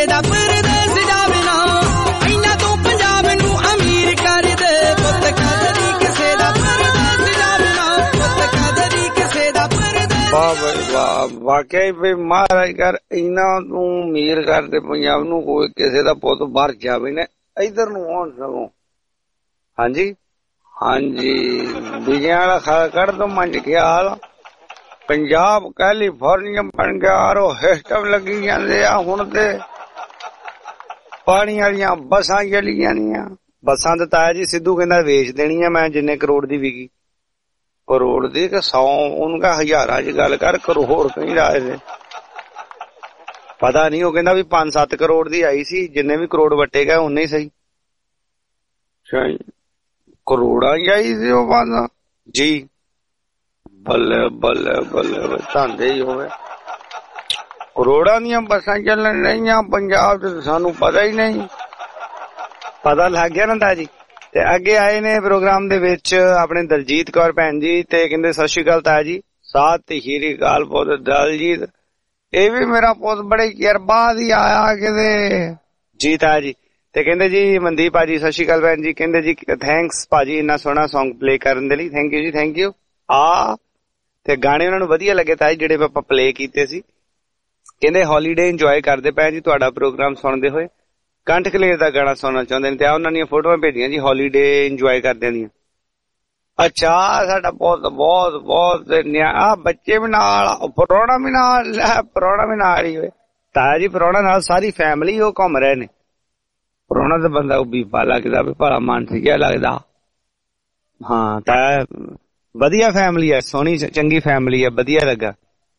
ਕਿਸੇ ਦਾ ਪਰਦੇਸ ਜਾਵੇ ਨਾ, ਇੰਨਾ ਤੂੰ ਪੰਜਾਬ ਨੂੰ ਅਮੀਰ ਕਰ ਦੇ। ਪੁੱਤ ਕਦਰੀ ਕਿਸੇ ਦਾ ਪਰਦੇਸ ਜਾਵੇ ਨਾ, ਪੁੱਤ ਕਦਰੀ ਕਿਸੇ ਦਾ ਪਰਦੇਸ। ਵਾਹ ਬਈ ਵਾਹ, ਵਾਕਿਆ ਹੀ ਬਈ ਮਹਾਰਾਜ ਕਰ ਇੰਨਾ ਤੂੰ ਅਮੀਰ ਕਰ ਦੇ ਪੰਜਾਬ ਨੂੰ, ਕੋਈ ਕਿਸੇ ਦਾ ਪੁੱਤ ਬਾਹਰ ਜਾਵੇ ਨਾ, ਇਧਰ ਨੂੰ ਆਉਣ ਸਗੋਂ। ਹਾਂਜੀ ਹਾਂਜੀ, ਵਿਜਿਆਂ ਵਾਲਾ ਖਾ ਕੱਢ ਦੋ ਮੰਜ ਖਿਆਲ, ਪੰਜਾਬ ਕੈਲੀਫੋਰਨੀਆ ਬਣ ਗਿਆ। ਆਰੋ ਸਿਸਟਮ ਲੱਗੀ ਜਾਂਦੇ ਆ ਹੁਣ ਤੇ, ਪਾਣੀ ਵਾਲੀਆਂ ਬੱਸਾਂ ਚੱਲੀ ਜਾਂਦੀਆਂ। ਬੱਸਾਂ ਤੇ ਤਾਇਆ ਜੀ ਸਿੱਧੂ ਕਹਿੰਦਾ ਵੇਚ ਦੇਣੀ ਆ ਮੈਂ, ਜਿੰਨੇ ਕਰੋੜ ਦੀ ਵਿਕੀ। ਕਰੋੜ ਦੀ ਕਿ ਸੌ, ਉਹਨੂੰ ਕਹ ਹਜ਼ਾਰਾਂ ਚ ਗੱਲ ਕਰ, ਕਰੋੜ ਕਹੀਂ ਰਾਜ ਦੇ ਪਤਾ ਨਹੀਂ। ਉਹ ਕਹਿੰਦਾ ਵੀ ਪੰਜ ਸੱਤ ਕਰੋੜ ਦੀ ਆਈ ਸੀ, ਜਿੰਨੇ ਵੀ ਕਰੋੜ ਵੱਟੇ ਗਏ ਉਨੇ ਹੀ ਸਹੀ। ਕਰੋੜਾਂ ਹੀ ਆਈ ਸੀ ਉਹ ਬੰਦ ਜੀ। ਬੱਲੇ ਬੱਲੇ ਬੱਲੇ, ਧੰਦੇ ਹੀ ਹੋਵੇ। ਕਰੋੜਾਂ ਦੀਆਂ ਬੱਸਾਂ ਚੱਲਣ ਰਹੀਆਂ ਪੰਜਾਬ ਚ, ਸਾਨੂੰ ਪਤਾ ਹੀ ਨਹੀਂ। ਪਤਾ ਲੱਗ ਗਿਆ ਨਾ ਤਾਇਆ ਜੀ। ਤੇ ਅੱਗੇ ਆਏ ਨੇ ਪ੍ਰੋਗਰਾਮ ਦੇ ਵਿੱਚ ਆਪਣੇ ਦਲਜੀਤ ਕੌਰ ਭੈਣ ਜੀ, ਤੇ ਕਹਿੰਦੇ ਸਤਿ ਸ਼੍ਰੀ ਅਕਾਲ ਤਾਇਆ ਜੀ। ਸਤਿ ਸ਼੍ਰੀ ਅਕਾਲ ਪੁੱਤ ਦਲਜੀਤ, ਇਹ ਵੀ ਮੇਰਾ ਪੁੱਤ ਬੜੇ ਚਿਰ ਬਾਅਦ ਹੀ ਆਇਆ ਕਿਤੇ। ਜੀ ਤਾਇਆ ਜੀ। ਤੇ ਕਹਿੰਦੇ ਜੀ ਮਨਦੀਪ ਭਾਜੀ ਸਤਿ ਸ਼੍ਰੀ ਅਕਾਲ ਭੈਣ ਜੀ, ਕਹਿੰਦੇ ਜੀ ਥੈਂਕਸ ਭਾਜੀ ਇੰਨਾ ਸੋਹਣਾ ਸੌਂਗ ਪਲੇ ਕਰਨ ਦੇ ਲਈ। ਥੈਂਕ ਯੂ ਜੀ, ਥੈਂਕ ਯੂ। ਆ ਤੇ ਗਾਣੇ ਉਹਨਾਂ ਨੂੰ ਵਧੀਆ ਲੱਗੇ ਤਾਇਆ ਜਿਹੜੇ ਆਪਾਂ ਪਲੇ ਕੀਤੇ ਸੀ। ਕਹਿੰਦੇ ਹੌਲੀਡੇ ਇੰਜੋਏ ਕਰਦੇ ਪਏ ਜੀ ਤੁਹਾਡਾ ਪ੍ਰੋਗਰਾਮ ਸੁਣਦੇ ਹੋਏ, ਕੰਠ ਕਲੇਰ ਦਾ ਗਾਣਾ ਸੁਣਨਾ ਚਾਹੁੰਦੇ ਨੇ, ਤੇ ਆ ਉਹਨਾਂ ਦੀਆਂ ਫੋਟੋਆਂ ਭੇਜੀਆਂ ਜੀ ਹੌਲੀਡੇ ਇੰਜੋਏ ਕਰਦਿਆਂ ਦੀਆਂ। ਅੱਛਾ, ਸਾਡਾ ਬਹੁਤ ਬਹੁਤ ਬਹੁਤ ਆ ਬੱਚੇ ਵੀ ਨਾਲ, ਪ੍ਰਾਹੁਣਾ ਵੀ ਨਾਲ, ਪ੍ਰਾਹੁਣਾ ਵੀ ਨਾਲ ਹੀ ਹੋਏ ਤਾਇਆ ਜੀ। ਪ੍ਰਾਹੁਣਾ ਨਾਲ ਸਾਰੀ ਫੈਮਿਲੀ ਉਹ ਘੁੰਮ ਰਹੇ ਨੇ। ਪ੍ਰਾਹੁਣਾ ਤਾਂ ਬੰਦਾ ਉਹ ਬੀਬਾ ਲੱਗਦਾ ਵੀ ਭਲਾ ਮਾਨਸ ਜਿਹਾ ਲੱਗਦਾ। ਹਾਂ ਤਾਇਆ ਵਧੀਆ ਫੈਮਿਲੀ ਹੈ, ਸੋਹਣੀ ਚੰਗੀ ਫੈਮਿਲੀ ਹੈ, ਵਧੀਆ ਲੱਗਾ।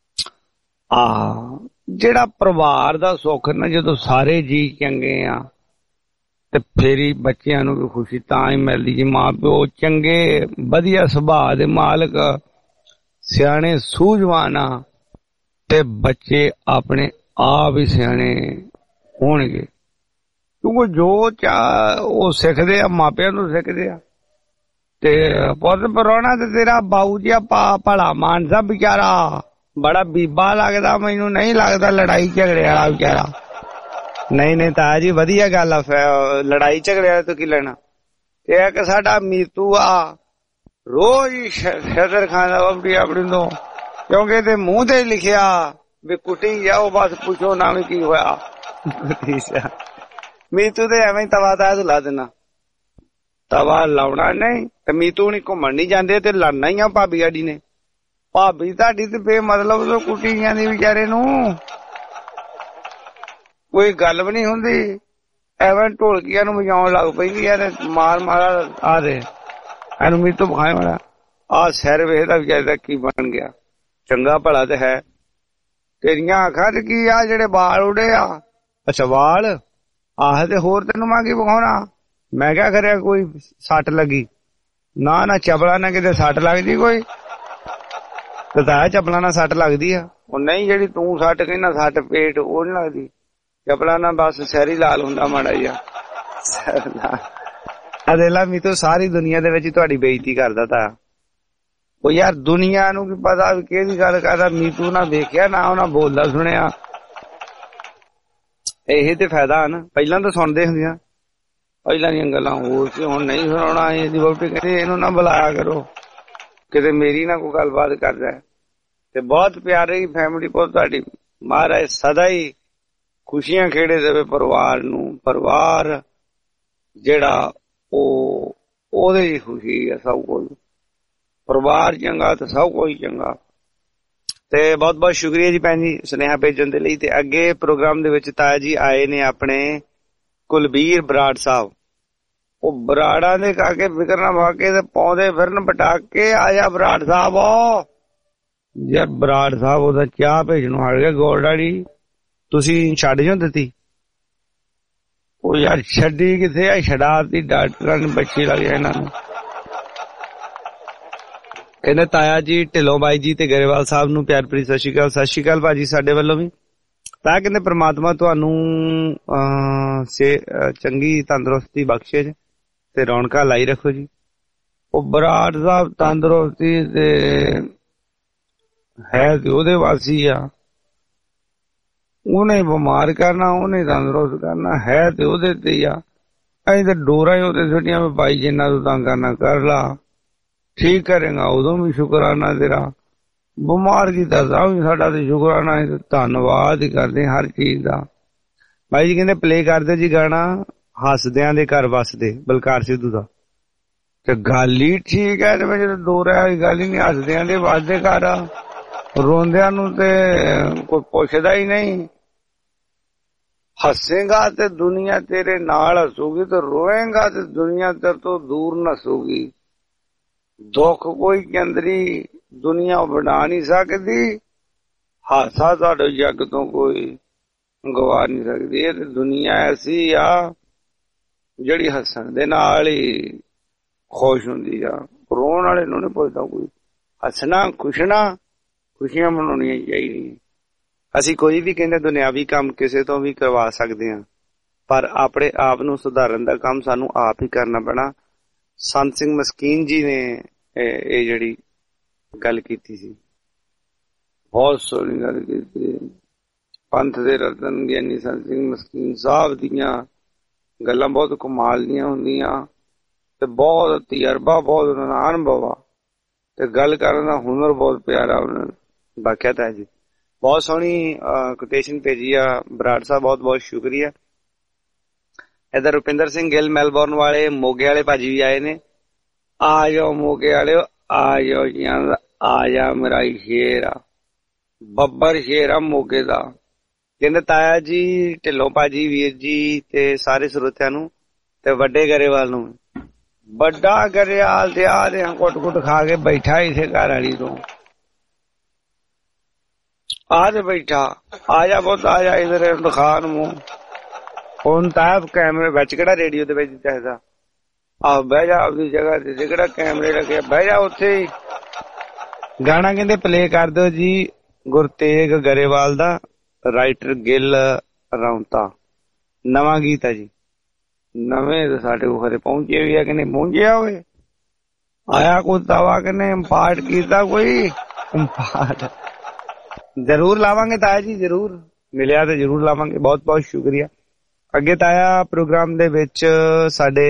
ਆ ਜਿਹੜਾ ਪਰਿਵਾਰ ਦਾ ਸੁੱਖ ਨਾ, ਜਦੋਂ ਸਾਰੇ ਜੀ ਚੰਗੇ ਆ ਤੇ ਫੇਰ ਹੀ ਬੱਚਿਆਂ ਨੂੰ ਵੀ ਖੁਸ਼ੀ ਤਾਂ ਹੀ ਮਿਲਦੀ ਜੀ। ਮਾਂ ਪਿਓ ਚੰਗੇ ਵਧੀਆ ਸੁਭਾਅ ਦੇ ਮਾਲਕ, ਸਿਆਣੇ ਸੂਝਵਾਨ ਆ, ਤੇ ਬੱਚੇ ਆਪਣੇ ਆਪ ਹੀ ਸਿਆਣੇ ਹੋਣਗੇ, ਕਿਉਂਕਿ ਜੋ ਚਾਹ ਉਹ ਸਿੱਖਦੇ ਆ ਮਾਪਿਆਂ ਨੂੰ ਸਿੱਖਦੇ ਆ। ਤੇ ਪੁੱਤ ਪ੍ਰਾਹੁਣਾ ਤੇ ਤੇਰਾ ਬਾਊ ਜੀ ਪਾ ਭਲਾ ਮਾਨਸਾ ਵਿਚਾਰਾ ਬੜਾ ਬੀਬਾ ਲੱਗਦਾ, ਮੈਨੂੰ ਨਹੀਂ ਲੱਗਦਾ ਲੜਾਈ ਝਗੜੇ ਵਾਲਾ ਵਿਚਾਰਾ। ਨਹੀਂ ਨਹੀਂ ਤਾਇਆ ਜੀ ਵਧੀਆ ਗੱਲ ਆ, ਲੜਾਈ ਝਗੜੇ ਵਾਲੇ ਤੋਂ ਕੀ ਲੈਣਾ। ਤੇ ਇੱਕ ਸਾਡਾ ਮੀਤੂ ਆ, ਰੋਜ਼ ਹੀ ਸ਼ਦਰ ਖਾਂਦਾ ਆਪਣੀ ਆਪਣੀ ਤੋਂ, ਕਿਉਂਕਿ ਤੇ ਮੂੰਹ ਤੇ ਲਿਖਿਆ ਵੀ ਕੁੱਟੀ ਜਾਓ ਬਸ, ਪੁੱਛੋ ਨਾ ਵੀ ਕੀ ਹੋਇਆ। ਮੀਤੂ ਤੇ ਐਵੇਂ ਤਵਾ ਤਾਇਆ ਤੂੰ ਲਾ ਦੇਣਾ। ਤਵਾ ਲਾਉਣਾ ਨਹੀਂ ਤੇ ਮੀਤੂ ਨਹੀਂ ਘੁੰਮਣ ਨਹੀਂ ਜਾਂਦੇ ਤੇ ਲੜਨਾ ਹੀ ਆ ਭਾਬੀ ਸਾਡੀ ਨੇ। ਭਾਬੀ ਤੁਹਾਡੀ ਤੇ ਬੇਮਤਲਬ ਤੋਂ ਕੁੱਟੀ ਜਾਂਦੀ ਵਿਚਾਰੇ ਨੂੰ, ਕੋਈ ਗੱਲ ਵੀ ਨਹੀਂ ਹੁੰਦੀ, ਐਵੇਂ ਢੋਲਕੀਆਂ ਨੂੰ ਵਜਾਉਣ ਲੱਗ ਪੈਂਦੀ ਆ ਤੇ ਮਾਰ ਮਾਰਾ ਆ ਦੇ ਇਹਨੂੰ ਮੀਤੂ ਬਖਾਏ ਵਾਲਾ। ਆਹ ਸਿਰ ਵੇਖਦਾ ਵਿਚਾਰੇ ਦਾ ਕੀ ਬਣ ਗਿਆ, ਚੰਗਾ ਭਲਾ ਤੇ ਹੈ। ਤੇਰੀਆਂ ਅੱਖਾਂ ਚ ਕੀ ਆ ਜਿਹੜੇ ਵਾਲ ਉੜੇ ਆ? ਅੱਛਾ ਵਾਲ ਆਹ ਤੇ ਹੋਰ ਤੈਨੂੰ ਮੈਂ ਕੀ ਵਿਖਾਉਣਾ। ਮੈਂ ਕਿਹਾ ਕਰਿਆ ਕੋਈ ਸੱਟ ਲੱਗੀ? ਨਾ ਨਾ ਚਪਲਾ ਨਾ ਕਿਤੇ ਸੱਟ ਲੱਗਦੀ ਕੋਈ। ਤੇ ਤਾਇਆ ਚਪਲਾ ਨਾਲ ਸੱਟ ਲੱਗਦੀ ਆ? ਉਹ ਨਹੀਂ, ਜਿਹੜੀ ਤੂੰ ਸੱਟ ਕਹਿੰਦਾ ਸੱਟ ਪੇਟ ਉਹ ਨੀ ਲੱਗਦੀ, ਚਪਲਾ ਨਾਲ ਬਸ ਸਿਰ ਹੀ ਲਾਲ ਹੁੰਦਾ ਮਾੜਾ ਜਿਹਾ। ਅਦੇਲਾ ਮੀਤੂ ਸਾਰੀ ਦੁਨੀਆ ਦੇ ਵਿੱਚ ਤੁਹਾਡੀ ਬੇਇੱਜ਼ਤੀ ਕਰਦਾ ਤਾ। ਉਹ ਯਾਰ ਦੁਨੀਆ ਨੂੰ ਕੀ ਪਤਾ ਵੀ ਕਿਹਦੀ ਗੱਲ ਕਰਦਾ। ਮੀਤੂ ਨਾ ਵੇਖਿਆ ਨਾ ਉਹਨਾਂ ਬੋਲਦਾ ਸੁਣਿਆ। ਇਹ ਤੇ ਫਾਇਦਾ ਨਾ, ਪਹਿਲਾਂ ਤਾਂ ਸੁਣਦੇ ਹੁੰਦੀਆਂ, ਪਹਿਲਾਂ ਦੀਆਂ ਗੱਲਾਂ ਹੋਰ ਸੀ, ਹੁਣ ਨਹੀਂ ਸੁਣਾਉਣਾ। ਇਹਦੀ ਵਹੁਟੀ ਕਹਿੰਦੀ ਇਹਨੂੰ ਨਾ ਬੁਲਾਇਆ ਕਰੋ, ਕਿਤੇ ਮੇਰੀ ਨਾ ਕੋਈ ਗੱਲਬਾਤ ਕਰਦਾ। ਤੇ ਬਹੁਤ ਪਿਆਰੀ ਫੈਮਿਲੀ ਕੋਲ ਤੁਹਾਡੀ, ਮਹਾਰਾਜ ਸਦਾ ਹੀ ਖੁਸ਼ੀਆਂ ਖੇੜੇ ਦੇਵੇ ਪਰਿਵਾਰ ਨੂੰ। ਪਰਿਵਾਰ ਜਿਹੜਾ ਉਹ ਉਹਦੇ ਦੀ ਖੁਸ਼ੀ ਹੈ ਸਭ ਕੁਝ। ਪਰਿਵਾਰ ਚੰਗਾ ਤੇ ਸਭ ਕੁਝ ਚੰਗਾ। ਤੇ ਬਹੁਤ ਬਹੁਤ ਸ਼ੁਕਰੀਆ ਜੀ ਭੈਣ ਜੀ ਸੁਨੇਹਾ ਭੇਜਣ ਦੇ ਲਈ। ਤੇ ਅੱਗੇ ਪ੍ਰੋਗਰਾਮ ਦੇ ਵਿੱਚ ਤਾਇਆ ਜੀ ਆਏ ਨੇ ਆਪਣੇ ਕੁਲਬੀਰ ਬਰਾੜ ਸਾਹਿਬ। ਉਹ ਬਰਾੜਾਂ ਦੇ ਕਾਕੇ ਫਿਕਰ ਨਾ ਵਾਕੇ ਤੇ ਪਾਉਂਦੇ ਫਿਰਨ ਪਟਾਕੇ। ਆਇਆ ਬਰਾੜ ਸਾਹਿਬ। ਯਾਰ ਬਰਾੜ ਸਾਹਿਬ ਉਹਦਾ ਚਾਹ ਭੇਜਣੋਂ ਹਟ ਗਿਆ। ਗੋਲਡਾੜੀ ਤੁਸੀਂ ਛੱਡ ਜੋ ਦਿੱਤੀ? ਉਹ ਯਾਰ ਛੱਡੀ ਕਿਥੇ ਆ, ਛਡਾਤੀ ਡਾਕਟਰਾਂ ਨੇ, ਬੱਚੀ ਲੱਗ ਜਾ ਇਹਨਾਂ ਨੂੰ। ਕਹਿੰਦੇ ਤਾਇਆ ਜੀ ਢਿੱਲੋਂ ਬਾਈ ਜੀ ਤੇ ਗਰੇਵਾਲ ਸਾਹਿਬ ਨੂੰ ਪਿਆਰ ਭਰੀ ਸਤਿ ਸ਼੍ਰੀ ਅਕਾਲ। ਸਤਿ ਸ਼੍ਰੀ ਅਕਾਲ ਭਾਜੀ ਸਾਡੇ ਵੱਲੋਂ ਵੀ। ਤਾਂ ਕਹਿੰਦੇ ਪ੍ਰਮਾਤਮਾ ਤੁਹਾਨੂੰ ਅਹ ਚੰਗੀ ਤੰਦਰੁਸਤੀ ਬਖਸ਼ੇ ਤੇ ਰੌਣਕਾਂ ਲਾਈ ਰੱਖੋ ਜੀ। ਉਹ ਬਰਾੜ ਸਾਹਿਬ ਤੰਦਰੁਸਤੀ ਤੇ ਹੈ ਤੇ ਉਹਦੇ ਵਾਸੀ ਆ, ਉਹਨੇ ਬਿਮਾਰ ਕਰਨਾ, ਉਹਨੇ ਤੰਦਰੁਸਤ ਕਰਨਾ, ਹੈ ਤੇ ਉਹਦੇ ਤੇ ਹੀ ਆ। ਅਸੀਂ ਤਾਂ ਡੋਰਾ ਹੀ ਉਹਦੇ ਛੁੱਟੀਆਂ ਵੀ ਭਾਈ ਜਿੰਨਾ ਤੂੰ ਤੰਗ ਕਰਨਾ ਕਰ ਲਾ, ਠੀਕ ਕਰੇਗਾ ਉਦੋਂ ਵੀ ਸ਼ੁਕਰਾਨਾ ਤੇਰਾ, ਬਿਮਾਰ ਕੀਤਾ ਤਾਂ ਵੀ ਸਾਡਾ ਤੇ ਸ਼ੁਕਰਾਨਾ ਹੈ। ਧੰਨਵਾਦ ਹੀ ਕਰਦੇ ਹਰ ਚੀਜ਼ ਦਾ। ਭਾਈ ਜੀ ਕਹਿੰਦੇ ਪਲੇ ਕਰਦੇ ਜੀ ਗਾਣਾ ਹੱਸਦਿਆਂ ਦੇ ਘਰ ਵਸਦੇ, ਬਲਕਾਰ ਸਿੱਧੂ ਦਾ। ਤੇ ਗੱਲ ਹੀ ਠੀਕ ਹੈ, ਤੇ ਜਦੋਂ ਡੋਰਾ ਵਾਲੀ ਗੱਲ ਹੀ ਨਹੀਂ, ਹੱਸਦਿਆਂ ਦੇ ਵਸਦੇ ਘਰ, ਰੋਂਦਿਆਂ ਨੂੰ ਤੇ ਕੋਈ ਪੁੱਛਦਾ ਹੀ ਨਹੀਂ। ਹੱਸੇਗਾ ਤੇ ਦੁਨੀਆ ਤੇਰੇ ਨਾਲ ਹੱਸੂਗੀ, ਤੇ ਰੋਏਗਾ ਤੇ ਦੁਨੀਆ ਤੇਰੇ ਤੋਂ ਦੂਰ ਨਸੂਗੀ। ਦੁੱਖ ਕੋਈ ਕੇਂਦਰੀ ਦੁਨੀਆ ਬਣਾ ਨਹੀਂ ਸਕਦੀ, ਹਾਸਾ ਤੁਹਾਡੇ ਜੱਗ ਤੋਂ ਕੋਈ ਗਵਾ ਨਹੀਂ ਸਕਦੀ। ਇਹ ਤੇ ਦੁਨੀਆ ਐਸੀ ਆ ਜਿਹੜੀ ਹੱਸਣ ਦੇ ਨਾਲ ਹੀ ਖੁਸ਼ ਹੁੰਦੀ ਆ, ਰੋਣ ਵਾਲੇ ਨੂੰ ਨਹੀਂ ਪੁੱਛਦਾ ਕੋਈ। ਹੱਸਣਾ ਖੁਸ਼ਣਾ ਖੁਸ਼ੀਆਂ ਮਨਾਉਣੀਆਂ ਚਾਹੀਦੀਆਂ। ਅਸੀਂ ਕੋਈ ਵੀ ਕਹਿੰਦੇ ਦੁਨਿਆਵੀ ਕੰਮ ਕਿਸੇ ਤੋਂ ਵੀ ਕਰਵਾ ਸਕਦੇ ਹਾਂ, ਪਰ ਆਪਣੇ ਆਪ ਨੂੰ ਸੁਧਾਰਨ ਦਾ ਕੰਮ ਸਾਨੂੰ ਆਪ ਹੀ ਕਰਨਾ ਪੈਣਾ। ਸੰਤ ਸਿੰਘ ਮਸਕੀਨ ਜੀ ਨੇ ਇਹ ਜਿਹੜੀ ਗੱਲ ਕੀਤੀ ਸੀ, ਬਹੁਤ ਸੋਹਣੀ ਗੱਲ ਕੀਤੀ। ਪੰਥ ਦੇ ਰਤਨ ਗਿਆਨੀ ਸੰਤ ਸਿੰਘ ਮਸਕੀਨ ਸਾਹਿਬ ਦੀਆਂ ਗੱਲਾਂ ਬਹੁਤ ਕਮਾਲ ਦੀਆਂ ਹੁੰਦੀਆਂ, ਤੇ ਬਹੁਤ ਤਜਰਬਾ, ਬਹੁਤ ਅਨੁਭਵ ਆ, ਤੇ ਗੱਲ ਕਰਨ ਦਾ ਹੁਨਰ ਬਹੁਤ ਪਿਆਰਾ ਉਹਨਾਂ ਨੂੰ ਬਾਕਿਆ ਤਾਂ ਜੀ। ਬਹੁਤ ਸੋਹਣੀ ਕੋਟੇਸ਼ਨ ਭੇਜੀ ਆ ਬਰਾੜ ਸਾਹਿਬ, ਬਹੁਤ ਬਹੁਤ ਸ਼ੁਕਰੀਆ। ਇਧਰ ਰੁਪਿੰਦਰ ਸਿੰਘ ਗਿੱਲ ਮੈਲਬੌਰਨ ਵਾਲੇ, ਮੋਗੇ ਵਾਲੇ ਭਾਜੀ ਵੀ ਆਏ ਨੇ। ਆ ਜਾਓ ਮੋਗੇ ਵਾਲੇ, ਆ ਜਾਓ ਜੀ, ਆ ਜਾ ਮੇਰਾ ਸ਼ੇਰ ਆ, ਬੱਬਰ ਸ਼ੇਰ ਆ ਮੋਗੇ ਦਾ। ਕਹਿੰਦੇ ਤਾਇਆ ਜੀ, ਢਿੱਲੋਂ ਭਾਜੀ, ਵੀਰ ਜੀ ਤੇ ਸਾਰੇ ਸਰੋਤਿਆਂ ਨੂੰ, ਤੇ ਵੱਡੇ ਗਰੇਵਾਲ ਨੂੰ। ਵੱਡਾ ਗਰੇਵਾਲ ਤੇ ਆ ਦੇ ਕੁੱਟ ਕੁੱਟ ਖਾ ਕੇ ਬੈਠਾ ਇਸੇ ਘਰ ਵਾਲੀ ਤੋਂ, ਆ ਤੇ ਬੈਠਾ। ਆ ਜਾ ਬਹੁਤ, ਆ ਜਾ ਇਧਰ ਦਿਖਾ ਨੂੰ। ਹੁਣ ਤਾਂ ਕੈਮਰੇ ਵਿੱਚ ਕਿਹੜਾ ਰੇਡੀਓ ਦੇ ਵਿੱਚ ਚਾਹੀਦਾ, ਆ ਬਹਿ ਜਾ ਆਪਦੀ ਜਗ੍ਹਾ ਤੇ, ਜਿਹੜਾ ਕੈਮਰੇ ਲੱਗੇ ਬਹਿ ਜਾ ਉੱਥੇ ਹੀ। ਗਾਣਾ ਕਹਿੰਦੇ ਪਲੇ ਕਰ ਦਿਓ ਜੀ ਗੁਰਤੇਗ ਗਰੇਵਾਲ ਦਾ, ਰਾਈਟਰ ਗਿੱਲ ਰੌਂਤਾ, ਨਵਾਂ ਗੀਤ ਹੈ ਜੀ। ਨਵੇਂ ਤਾਂ ਸਾਡੇ ਕੋਲ ਖਰੇ ਪਹੁੰਚੇ ਵੀ ਆ ਕਿ ਨਹੀਂ ਪਹੁੰਚਿਆ ਹੋਵੇ, ਆਇਆ ਕੋਈ ਤਵਾ ਕਿ ਨਹੀਂ, ਇੰਪਾਰਟ ਕੀਤਾ ਕੋਈ ਇੰਪਾਰਟ। ਜ਼ਰੂਰ ਲਾਵਾਂਗੇ ਤਾਇਆ ਜੀ, ਜ਼ਰੂਰ ਮਿਲਿਆ ਤੇ ਜ਼ਰੂਰ ਲਾਵਾਂਗੇ। ਬਹੁਤ ਬਹੁਤ ਸ਼ੁਕਰੀਆ। ਅੱਗੇ ਤਾਇਆ ਪ੍ਰੋਗਰਾਮ ਦੇ ਵਿੱਚ ਸਾਡੇ